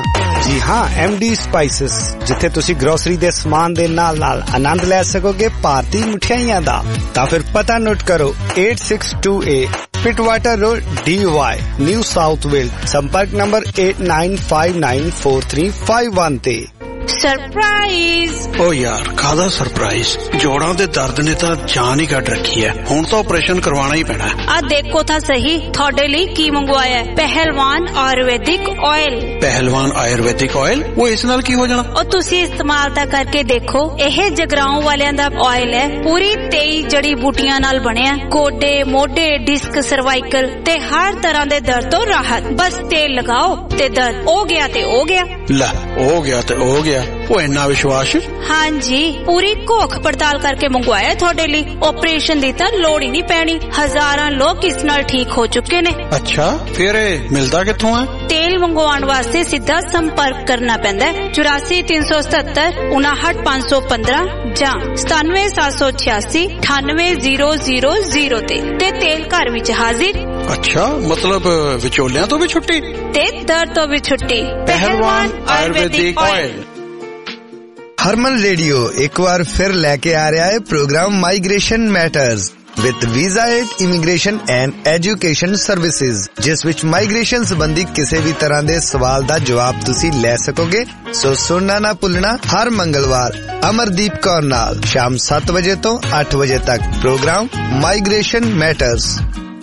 ਜੀ ਹਾਂ, ਐਮ ਡੀ ਸਪਾਈਸਿਸ, ਜਿੱਥੇ ਤੁਸੀਂ ਗਰੋਸਰੀ ਦੇ ਸਮਾਨ ਦੇ ਨਾਲ ਨਾਲ ਆਨੰਦ ਲੈ ਸਕੋਗੇ ਭਾਰਤੀ ਮਠਿਆਈਆਂ ਦਾ। ਤਾਂ ਫਿਰ ਪਤਾ ਨੋਟ ਕਰੋ eight six two A Pittwater Road, Dee Why, New South Wales. ਸੰਪਰਕ number eight nine five nine four three five one ਤੇ। ਸਰਪ੍ਰਾਈਜ਼। ਓ ਯਾਰ, ਕਾਹਦਾ ਸਰਪ੍ਰਾਈਜ਼? ਜੋੜਾਂ ਦੇ ਦਰਦ ਨੇ ਤਾਂ ਜਾਨ ਹੀ ਕੱਢ ਰੱਖੀ ਹੈ। ਹੁਣ ਤਾਂ ਆਪਰੇਸ਼ਨ ਕਰਵਾਉਣਾ ਹੀ ਪੈਣਾ। ਆ ਦੇਖੋ ਤਾਂ ਸਹੀ, ਤੁਹਾਡੇ ਲਈ ਕੀ ਮੰਗਵਾਇਆ ਹੈ। ਪਹਿਲਵਾਨ ਆਯੁਰਵੈਦਿਕ ਆਇਲ। ਪਹਿਲਵਾਨ ਆਯੁਰਵੈਦਿਕ ਆਇਲ? ਉਹ ਇਸ ਨਾਲ ਕੀ ਹੋ ਜਾਣਾ? ਉਹ ਤੁਸੀਂ ਇਸਤੇਮਾਲ ਤਾਂ ਕਰਕੇ ਦੇਖੋ। ਇਹ ਜਗਰਾਉਂ ਵਾਲਿਆਂ ਦਾ ਆਇਲ ਹੈ, ਪੂਰੀ ਤੇਈ ਜੜੀ ਬੂਟੀਆਂ ਨਾਲ ਬਣਿਆ। ਗੋਡੇ, ਮੋਢੇ, ਡਿਸਕ, ਸਰਵਾਈਕਲ ਤੇ ਹਰ ਤਰ੍ਹਾਂ ਦੇ ਦਰਦ ਤੋਂ ਰਾਹਤ। ਬਸ ਤੇਲ ਲਗਾਓ ਤੇ ਦਰਦ ਹੋ ਗਿਆ ਤੇ ਹੋ ਗਿਆ। ਲੈ, ਹੋ ਗਿਆ ਤੇ ਹੋ ਗਿਆ। ਉਹ ਇੰਨਾ ਵਿਸ਼ਵਾਸ? ਹਾਂਜੀ, ਪੂਰੀ ਘੋਖ ਪੜਤਾਲ ਕਰਕੇ ਮੰਗਵਾਇਆ ਤੁਹਾਡੇ ਲਈ। ਆਪਰੇਸ਼ਨ ਦੀ ਤਾਂ ਲੋੜ ਹੀ ਨਹੀਂ ਪੈਣੀ। ਹਜ਼ਾਰਾਂ ਲੋਕ ਇਸ ਨਾਲ ਠੀਕ ਹੋ ਚੁੱਕੇ ਨੇ। ਅੱਛਾ, ਫਿਰ ਇਹ ਮਿਲਦਾ ਕਿੱਥੋਂ ਹੈ? ਤੇਲ ਮੰਗਵਾਉਣ ਵਾਸਤੇ ਸਿੱਧਾ ਸੰਪਰਕ ਕਰਨਾ ਪੈਂਦਾ ਹੈ ਚੁਰਾਸੀ ਤਿੰਨ ਸੌ ਸਤੱਤਰ ਉਨਾਹਠ ਪੰਜ ਸੌ ਪੰਦਰਾਂ ਜਾਂ ਸਤਾਨਵੇਂ ਸੱਤ ਸੌ ਛਿਆਸੀ ਅਠਾਨਵੇਂ ਜ਼ੀਰੋ ਜ਼ੀਰੋ ਜ਼ੀਰੋ ਤੇ। ਤੇ ਤੇਲ ਘਰ ਵਿੱਚ ਹਾਜ਼ਰ। ਅੱਛਾ, ਮਤਲਬ ਵਿਚੋਲਿਆਂ ਤੋਂ ਵੀ ਛੁੱਟੀ ਤੇ ਦਰਦ ਤੋਂ ਵੀ ਛੁੱਟੀ। ਪਹਿਲਵਾਨ ਆਯੁਰਵੈਦਿਕ ਆਇਲ। ਹਰਮਨ ਰੇਡੀਓ ਇੱਕ ਵਾਰ ਫਿਰ ਲੈ ਕੇ ਆ ਰਿਹਾ ਹੈ programme Migration Matters with Visa Aid Immigration and Education Services, ਜਿਸ ਵਿੱਚ ਮਾਈਗ੍ਰੇਸ਼ਨ ਸੰਬੰਧੀ ਕਿਸੇ ਵੀ ਤਰ੍ਹਾਂ ਦੇ ਸਵਾਲ ਦਾ ਜਵਾਬ ਤੁਸੀਂ ਲੈ ਸਕੋਗੇ। ਸੋ ਸੁਣਨਾ ਨਾ ਭੁੱਲਣਾ, ਹਰ ਮੰਗਲਵਾਰ ਅਮਰਦੀਪ ਕੌਰ ਨਾਲ ਸ਼ਾਮ ਸੱਤ ਵਜੇ ਤੋਂ ਅੱਠ ਵਜੇ ਤੱਕ ਪ੍ਰੋਗਰਾਮ ਮਾਈਗ੍ਰੇਸ਼ਨ ਮੈਟਰਸ।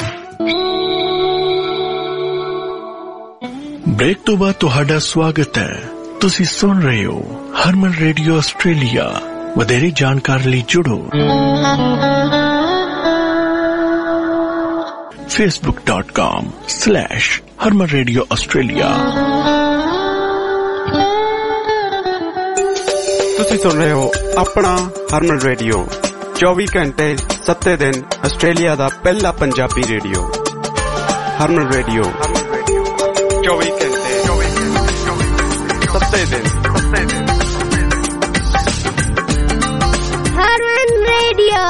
ਬ੍ਰੇਕ ਤੋਂ ਬਾਅਦ ਤੁਹਾਡਾ ਸਵਾਗਤ ਹੈ। ਤੁਸੀਂ ਸੁਣ ਰਹੇ ਹੋ ਹਰਮਨ ਰੇਡੀਓ ਆਸਟ੍ਰੇਲੀਆ। ਵਧੇਰੇ ਜਾਣਕਾਰੀ ਲਈ ਜੁੜੋ facebook dot com slash Harman Radio Australia. ਤੁਸੀਂ ਸੁਣ ਰਹੇ ਹੋ ਆਪਣਾ ਹਰਮਨ ਰੇਡੀਓ, ਚੌਵੀ ਘੰਟੇ ਸੱਤੇ ਦਿਨ ਆਸਟ੍ਰੇਲੀਆ ਦਾ ਪਹਿਲਾ ਪੰਜਾਬੀ ਰੇਡੀਓ। ਹਰਮਨ ਰੇਡੀਓ ਚੌਵੀ ਘੰਟੇ ਸੱਤੇ ਦਿਨ ਸੱਤੇ ਦਿਨ ਹਰਮਨ ਰੇਡੀਓ।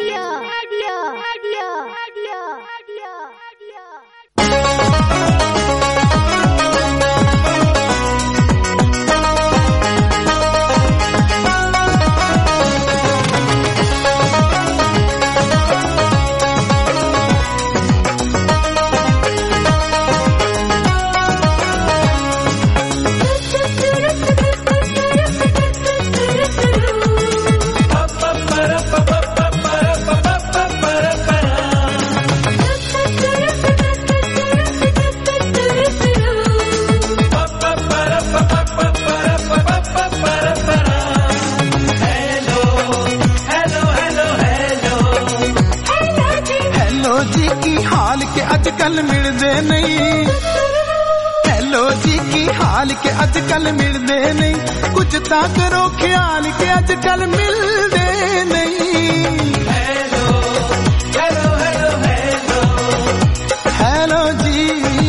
कल मिलदे नहीं। हेलो जी की हाल के अज कल मिलदे नहीं। कुछ ता करो ख्याल के अज कल मिलदे नहीं। Hello hello hello hello hello जी।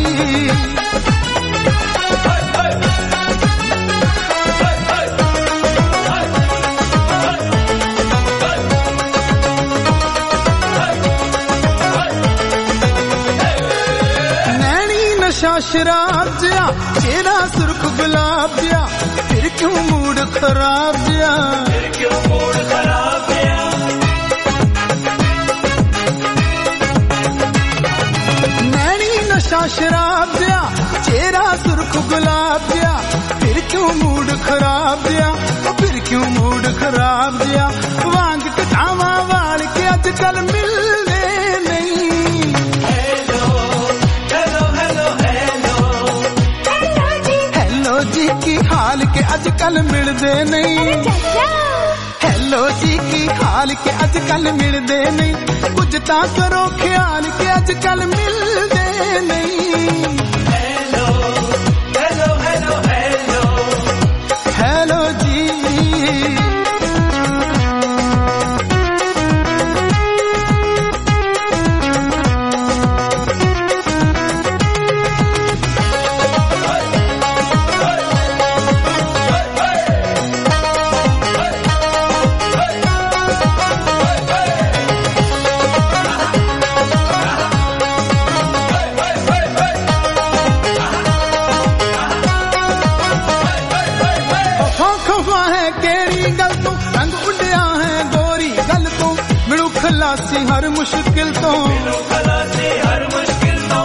शराब जिया चेहरा सुर्ख गुलाब जिया, फिर क्यों मूड खराब जिया, फिर क्यों मूड खराब जिया। नैनी नशा शराब जिया चेहरा सुर्ख गुलाब जिया, फिर क्यों मूड खराब जिया, फिर क्यों मूड खराब जिया। वांग कटावा वाल के अजकल मिलने नहीं। जी की हाल के अजकल मिलदे नहीं। हेलो जी की हाल के अजकल मिलदे नहीं। कुछ ता करो ख्याल के अजकल मिलदे नहीं। Hello hello hello hello hello जी। ਖਲਾਸੀ ਹਰ ਮੁਸ਼ਕਿਲ ਤੋਂ ਮਿਲੂ ਖਲਾਸੀ ਹਰ ਮੁਸ਼ਕਿਲ ਤੋਂ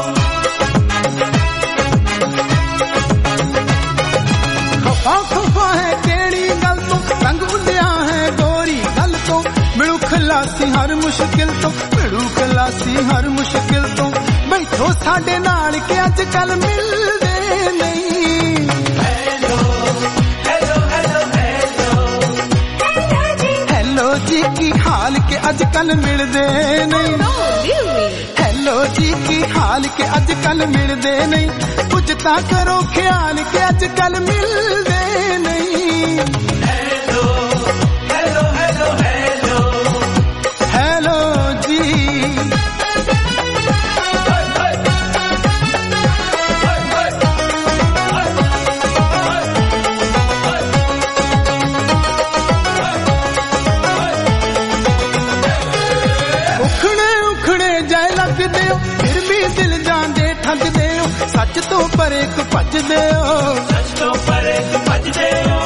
ਖਫਾ ਖਫਾ ਹੈ ਕਿਹੜੀ ਗੱਲ ਤੋਂ ਰੰਗ ਉੱਡਿਆ ਹੈ ਗੋਰੀ ਗੱਲ ਤੋਂ ਮਿਲੂ ਖਲਾਸੀ ਹਰ ਮੁਸ਼ਕਿਲ ਤੋਂ ਮਿਲੂ ਖਲਾਸੀ ਹਰ ਮੁਸ਼ਕਿਲ ਤੋਂ ਬੈਠੋ ਸਾਡੇ ਨਾਲ ਕਿ ਅੱਜ ਕੱਲ ਮਿਲਦੇ ਨਹੀਂ hello hello hello hello hello ਜੀ ਕੀ ਹਾਲ ਕਿ ਅੱਜ ਕੱਲ ਮਿਲਦੇ ਨਹੀਂ ਹੈਲੋ ਜੀ ਕੀ ਹਾਲ ਕਿ ਅੱਜ ਕੱਲ ਮਿਲਦੇ ਨਹੀਂ ਕੁਝ ਤਾਂ ਕਰੋ ਖਿਆਲ ਕਿ ਅੱਜ ਕੱਲ ਮਿਲਦੇ ਨਹੀਂ hello hello hello hello hello ਜੀ ਸੱਚ ਤੋਂ ਪਰੇ ਕੁ ਭੱਜਦੇ ਹੋ ਸੱਚ ਤੋਂ ਪਰੇ ਕੁ ਭੱਜਦੇ ਹੋ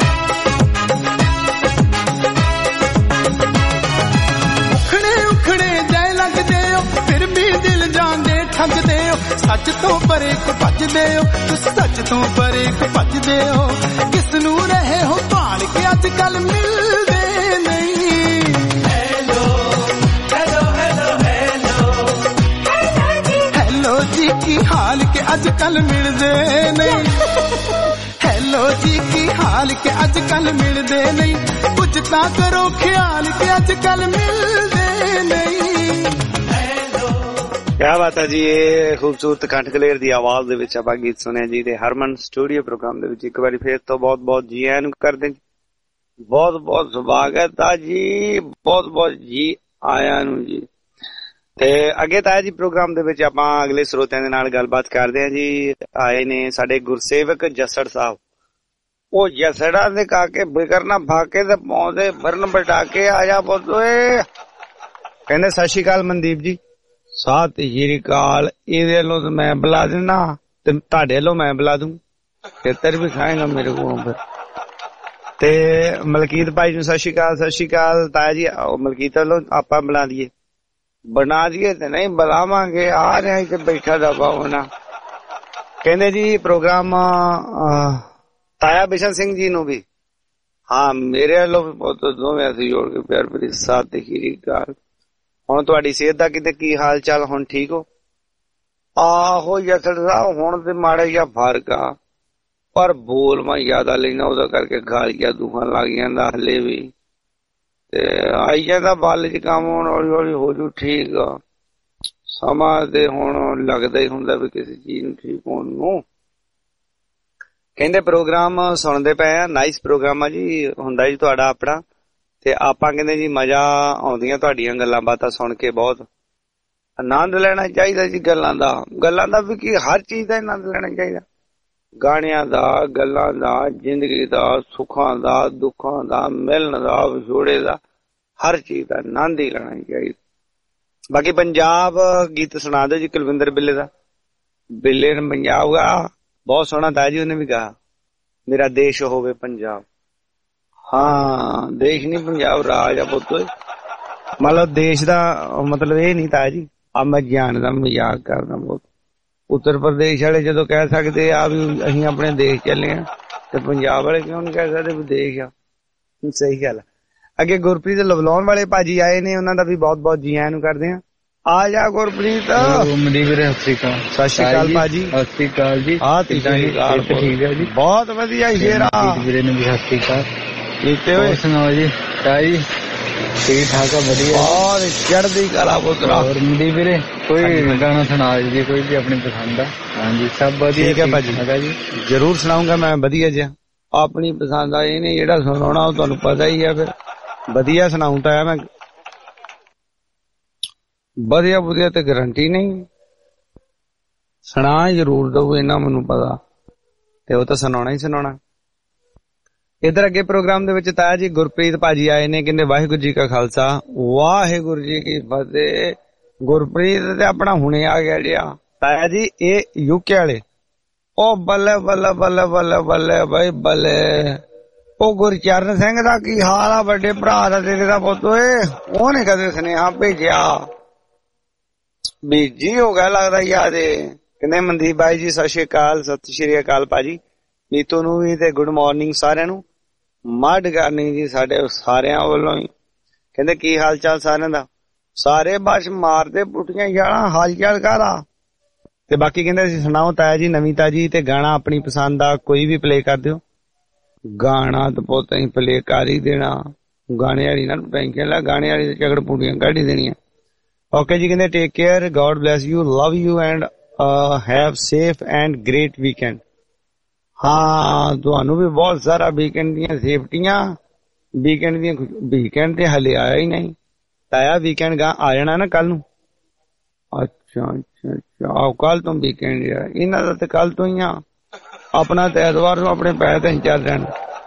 ਉਖੜੇ ਉਖੜੇ ਜੈ ਲੱਗਦੇ ਹੋ ਫਿਰ ਵੀ ਦਿਲ ਜਾਂਦੇ ਠੱਗਦੇ ਹੋ ਸੱਚ ਤੋਂ ਪਰੇ ਕੁ ਭੱਜਦੇ ਹੋ ਤੁਸੀਂ ਸੱਚ ਤੋਂ ਪਰੇ ਕੁ ਭੱਜਦੇ ਹੋ ਕਿਸ ਨੂੰ ਰਹੇ ਹੋ ਭਾਲ ਕੇ ਅੱਜ ਕੱਲ ਮਿਲਦੇ ਨਹੀਂ hello hello hello hello hello ਜੀ ਕੀ ਹਾਲ ਕਿ ਅੱਜ ਕੱਲ ਮਿਲਦੇ ਨਹੀਂ ਹੈਲੋ ਜੀ ਕੀ ਹਾਲ ਕਿ ਅੱਜ ਕੱਲ ਮਿਲਦੇ ਨਹੀਂ ਕੁਝ ਤਾਂ ਕਰੋ ਖਿਆਲ ਕਿ ਅੱਜ ਕੱਲ ਮਿਲਦੇ ਨਹੀਂ ਕਿਆ ਬਾਤ ਹੈ ਜੀ। ਇਹ ਖੂਬਸੂਰਤ ਕੰਠ ਕਲੇਰ ਦੀ ਆਵਾਜ਼ ਦੇ ਵਿੱਚ ਆਪਾਂ ਗੀਤ ਸੁਣਿਆ ਜੀ ਤੇ ਹਰਮਨ ਸਟੂਡੀਓ ਪ੍ਰੋਗਰਾਮ ਦੇ ਵਿੱਚ ਇੱਕ ਵਾਰੀ ਫੇਰ ਤੋਂ ਬਹੁਤ ਬਹੁਤ ਜੀ ਆਇਆਂ ਨੂੰ ਕਰਦੇ ਜੀ ਬਹੁਤ ਬਹੁਤ ਸਵਾਗਤ ਆ ਜੀ ਬਹੁਤ ਬਹੁਤ ਜੀ ਆਇਆਂ ਨੂੰ ਜੀ। ਤੇ ਅੱਗੇ ਤਾਂ ਜੀ ਪ੍ਰੋਗਰਾਮ ਦੇ ਵਿੱਚ ਆਪਾਂ ਅਗਲੇ ਸਰੋਤਿਆਂ ਦੇ ਨਾਲ ਗੱਲਬਾਤ ਕਰਦੇ ਹਾਂ ਜੀ। ਆਏ ਨੇ ਸਾਡੇ ਗੁਰਸੇਵਕ ਜੱਸੜ ਸਾਹਿਬ ਉਹ ਜੱਸੜਾ ਦੇ ਕਾਕੇ ਬਿਕਰ ਨਾ ਭਾਕੇ ਤੇ ਪੌਂਦੇ ਬਰਨ ਬਟਾ ਕੇ ਆ ਜਾ ਪੁੱਤ ਓਏ ਕਹਿੰਦੇ ਸਤਿ ਸ਼੍ਰੀ ਅਕਾਲ ਮਨਦੀਪ ਜੀ। ਸਤਿ ਸ਼੍ਰੀ ਅਕਾਲ ਇਹਦੇ ਵੱਲੋਂ ਤਾਂ ਮੈਂ ਬੁਲਾ ਦਿੰਦਾ ਤੇ ਤੁਹਾਡੇ ਵੱਲੋਂ ਮੈਂ ਬੁਲਾ ਦੂੰ ਖੇਤਰ ਵੀ ਖਾਏਗਾ ਮੇਰੇ ਕੋਲ ਫਿਰ। ਤੇ ਮਲਕੀਤ ਭਾਈ ਨੂੰ ਸਤਿ ਸ਼੍ਰੀ ਅਕਾਲ ਸਤਿ ਸ਼੍ਰੀ ਅਕਾਲ ਤਾਇਆ ਜੀ ਮਲਕੀਤ ਵੱਲੋਂ ਆਪਾਂ ਬੁਲਾ ਦਈਏ ਬਣਾ ਦਈਏ ਤੇ ਨਹੀਂ ਬੁਲਾਵਾਂਗੇ ਆ ਰਿਹਾ ਤੇ ਬੈਠਾ ਦਬਾ ਹੋਣਾ। ਕਹਿੰਦੇ ਜੀ ਪ੍ਰੋਗਰਾਮ ਤਾਇਆ ਬਿਸ਼ਨ ਸਿੰਘ ਜੀ ਨੂੰ ਵੀ ਹਾਂ ਮੇਰੇ ਵੱਲੋਂ ਵੀ ਬਹੁਤ ਦੋਵੇਂ ਅਸੀਂ ਜੋੜ ਕੇ ਪਿਆਰ ਭਰੀ ਸਤਿ ਸ਼੍ਰੀ ਅਕਾਲ। ਹੁਣ ਤੁਹਾਡੀ ਸਿਹਤ ਦਾ ਕਿਤੇ ਕੀ ਹਾਲ ਚਾਲ ਹੁਣ ਠੀਕ ਹੋ? ਆਹੋ ਜੱਸੜ ਸਾਹਿਬ ਹੁਣ ਤੇ ਮਾੜਾ ਜਿਹਾ ਫਰਕ ਆ ਪਰ ਬੋਲ ਮੈਂ ਜ਼ਿਆਦਾ ਲੈਣਾ ਉਹਦਾ ਕਰਕੇ ਗਾਲੀਆਂ ਦੁਖਣ ਲੱਗ ਜਾਂਦਾ ਹਲੇ ਵੀ ਤੇ ਆਈ ਜਾਂਦਾ ਬਲ ਚ ਕੰਮ ਹੁਣ ਹੌਲੀ ਹੌਲੀ ਹੋ ਜੂ ਠੀਕ ਆ। ਸਮਾਂ ਤੇ ਹੁਣ ਲੱਗਦਾ ਹੀ ਹੁੰਦਾ ਵੀ ਕਿਸੇ ਚੀਜ਼ ਨੂੰ ਠੀਕ ਹੋਣ ਨੂੰ। ਕਹਿੰਦੇ ਪ੍ਰੋਗਰਾਮ ਸੁਣਦੇ ਪਏ ਆ ਨਾਈਸ ਪ੍ਰੋਗਰਾਮ ਆ ਜੀ ਹੁੰਦਾ ਜੀ ਤੁਹਾਡਾ ਆਪਣਾ ਤੇ ਆਪਾਂ ਕਹਿੰਦੇ ਜੀ ਮਜ਼ਾ ਆਉਂਦੀਆਂ ਤੁਹਾਡੀਆਂ ਗੱਲਾਂ ਬਾਤਾਂ ਸੁਣ ਕੇ ਬਹੁਤ ਆਨੰਦ ਲੈਣਾ ਚਾਹੀਦਾ ਜੀ ਗੱਲਾਂ ਦਾ ਗੱਲਾਂ ਦਾ ਵੀ ਕੀ ਹਰ ਚੀਜ਼ ਦਾ ਆਨੰਦ ਲੈਣਾ ਚਾਹੀਦਾ ਗਾਣਿਆਂ ਦਾ ਗੱਲਾਂ ਦਾ ਜ਼ਿੰਦਗੀ ਦਾ ਸੁੱਖਾਂ ਦਾ ਦੁੱਖਾਂ ਦਾ ਮਿਲਣ ਦਾ ਵਿਛੋੜੇ ਦਾ ਹਰ ਚੀਜ਼ ਦਾ ਆਨੰਦ ਹੀ ਲੈਣਾ ਚਾਹੀਦਾ। ਬਾਕੀ ਪੰਜਾਬ ਗੀਤ ਸੁਣਾ ਦਿਓ ਜੀ ਕੁਲਵਿੰਦਰ ਬਿੱਲੇ ਦਾ ਬਿੱਲੇ ਨੇ ਪੰਜਾਬ ਗਾ ਬਹੁਤ ਸੋਹਣਾ ਤਾਂ ਜੀ ਉਹਨੇ ਵੀ ਕਹਾ ਮੇਰਾ ਦੇਸ਼ ਹੋਵੇ ਪੰਜਾਬ। ਹਾਂ ਦੇਸ਼ ਨੀ ਪੰਜਾਬ ਰਾਜ ਆ ਪੁੱਤ ਮਤਲਬ ਦੇਸ਼ ਦਾ ਮਤਲਬ ਇਹ ਨੀ ਤਾਂ ਜੀ ਆ ਮੈਂ ਜਾਣ ਦਾ ਮਜ਼ਾਕ ਕਰਦਾ ਬਹੁਤ। ਉੱਤਰ ਪ੍ਰਦੇਸ਼ ਵਾਲੇ ਜਦੋਂ ਕਹਿ ਸਕਦੇ ਆ ਵੀ ਅਸੀਂ ਆਪਣੇ ਦੇਸ਼ ਚੱਲੇ ਆ ਤੇ ਪੰਜਾਬ ਵਾਲੇ ਕਿਉਂ ਨੀ ਕਹਿ ਸਕਦੇ ਵੀ ਦੇਸ਼ ਆ। ਸਹੀ ਗੱਲ। ਅੱਗੇ ਗੁਰਪ੍ਰੀਤ ਲਵਲਾਉਣ ਵਾਲੇ ਭਾਜੀ ਆਏ ਨੇ ਉਹਨਾਂ ਦਾ ਵੀ ਬਹੁਤ ਬਹੁਤ ਜੀ ਆਇਆਂ ਨੂੰ ਕਰਦੇ ਆ। ਆ ਜਾ ਗੁਰਪ੍ਰੀਤ ਮੰਡੀ ਵੀਰੇ ਸਤਿ ਸ਼੍ਰੀ ਅਕਾਲ। ਸਤਿ ਸ਼੍ਰੀ ਅਕਾਲ ਭਾਜੀ। ਸਤਿ ਸ਼੍ਰੀ ਅਕਾਲ ਜੀ। ਹਾਂ ਠੀਕ ਹੈ ਜੀ ਬਹੁਤ ਵਧੀਆ ਸ਼ੇਰਾ ਵੀਰੇ ਨੂੰ ਵੀ ਸਤਿ ਸ਼੍ਰੀ ਅਕਾਲ। ਕੀਤੇ ਹੋਏ ਸੁਣਾਓ ਜੀ ਤਾਈ ਠੀਕ ਠਾਕ ਆ ਵਧੀਆ ਔਰ ਚੜ੍ਹਦੀ ਕਲਾ ਪੁੱਤਰਾ। ਹੋਰ ਮੰਡੀ ਵੀਰੇ ਕੋਈ ਗਾਣਾ ਸੁਣਾ ਜੀ ਕੋਈ ਵੀ ਆਪਣੀ ਪਸੰਦ ਦਾ। ਹਾਂਜੀ ਸਭ ਵਧੀਆ ਠੀਕ ਹੈ ਭਾਜੀ ਜੀ ਜਰੂਰ ਸੁਣਾਉਂਗਾ ਮੈਂ ਵਧੀਆ ਜਿਹਾ ਆਪਣੀ ਪਸੰਦ ਆ ਇਹਨੇ ਜਿਹੜਾ ਸੁਣਾਉਣਾ ਉਹ ਤੁਹਾਨੂੰ ਪਤਾ ਹੀ ਆ ਫਿਰ ਵਧੀਆ ਸੁਣਾਉਂ ਤਾਂ ਮੈਂ ਵਧੀਆ ਵਧੀਆ ਤੇ ਗਰੰਟੀ ਨਹੀਂ ਸੁਣਾ ਜ਼ਰੂਰ ਦਊ ਇਹਨਾਂ ਮੈਨੂੰ ਪਤਾ ਤੇ ਉਹ ਤਾਂ ਸੁਣਾਉਣਾ ਹੀ ਸੁਣਾਉਣਾ। ਇਧਰ ਅੱਗੇ ਪ੍ਰੋਗਰਾਮ ਦੇ ਵਿੱਚ ਤਾਇਆ ਜੀ ਗੁਰਪ੍ਰੀਤ ਭਾਜੀ ਆਏ ਨੇ ਕਹਿੰਦੇ ਵਾਹਿਗੁਰੂ ਜੀ ਕਾ ਖਾਲਸਾ ਵਾਹਿਗੁਰੂ ਜੀ ਕੀ ਫਤਿਹ। ਗੁਰਪ੍ਰੀਤ ਤੇ ਆਪਣਾ ਹੁਣੇ ਆ ਗਿਆ ਜਿਆ ਤਾਇਆ ਜੀ ਇਹ ਯੂਕੇ ਵਾਲੇ ਉਹ ਬੱਲੇ ਬੱਲੇ ਬੱਲੇ ਬੱਲੇ ਬੱਲੇ ਬਾਈ ਬੱਲੇ ਉਹ ਗੁਰਚਰਨ ਸਿੰਘ ਦਾ ਕੀ ਹਾਲ ਆ? ਵੱਡੇ ਭਰਾ ਦਾ ਤੇਰੇ ਦਾ ਪੁੱਤ ਓਏ, ਉਹਨੇ ਕਦੇ ਸੁਨੇਹਾ ਭੇਜਿਆ? ਬੀਜੀ ਹੋ ਗਿਆ ਲੱਗਦਾ ਯਾਦ ਏ। ਕਹਿੰਦੇ ਮਨਦੀਪ ਬਾਈ ਜੀ ਸਤਿ ਸ਼੍ਰੀ ਅਕਾਲ। ਸਤਿ ਸ਼੍ਰੀ ਅਕਾਲ ਭਾਜੀ, ਨੀਤੂ ਨੂੰ ਵੀ ਤੇ ਗੁੱਡ ਮਾਰਨਿੰਗ ਸਾਰਿਆਂ ਨੂੰ। ਮੱਡ ਕਰਨੀ ਜੀ ਸਾਡੇ ਸਾਰਿਆਂ ਵੱਲੋਂ ਹੀ। ਕਹਿੰਦੇ ਕੀ ਹਾਲ ਚਾਲ ਸਾਰਿਆਂ ਦਾ? ਸਾਰੇ ਬਸ ਮਾਰਦੇ ਪੁੱਟੀਆਂ ਯਾਰਾਂ, ਹਾਲ ਚਾਲ ਕਾਹਦਾ? ਤੇ ਬਾਕੀ ਕਹਿੰਦੇ ਅਸੀਂ ਸੁਣਾਓ ਤਾਇਆ ਜੀ ਨਵੀਂ ਤਾਜੀ, ਤੇ ਗਾਣਾ ਆਪਣੀ ਪਸੰਦ ਦਾ ਕੋਈ ਵੀ ਪਲੇ ਕਰ ਦਿਓ। ਗਾਣਾ ਤਾਂ ਪੁੱਤ ਅਸੀਂ ਪਲੇ ਕਰ ਹੀ ਦੇਣਾ, ਗਾਣੇ ਵਾਲੀ ਨਾ ਟੈਂਸ਼ਨ ਲੈ, ਗਾਣੇ ਵਾਲੀ ਝਗੜ ਪੁੱਟੀਆਂ ਕੱਢ ਹੀ ਦੇਣੀਆਂ। ਓਕੇ ਜੀ, ਕਹਿੰਦੇ take care, God bless you, love you and have safe and great weekend. ਹਾਂ ਤੁਹਾਨੂੰ ਵੀ ਬਹੁਤ ਸਾਰਾ ਵੀਕਐਂਡ ਦੀਆਂ ਸੇਫਟੀਆਂ, ਵੀਕਐਂਡ ਦੀਆਂ। ਵੀਕਐਂਡ ਤੇ ਹਲੇ ਆਇਆ ਹੀ ਨਹੀਂ ਤਾਇਆ, ਵੀਕਐਂਡ ਗਾ ਆ ਜਾਣਾ ਨਾ ਕੱਲ ਨੂੰ। ਅੱਛਾ ਅੱਛਾ ਅੱਛਾ, ਆਓ ਕੱਲ ਤੋਂ ਵੀਕਐਂਡ ਆ ਇਹਨਾਂ ਦਾ, ਤੇ ਕੱਲ ਤੋਂ ਹੀ ਆ ਆਪਣਾ, ਤੇ ਐਤਵਾਰ ਨੂੰ ਆਪਣੇ ਪੈਰ ਤੇ ਚੱਲ ਰਹਿਣ।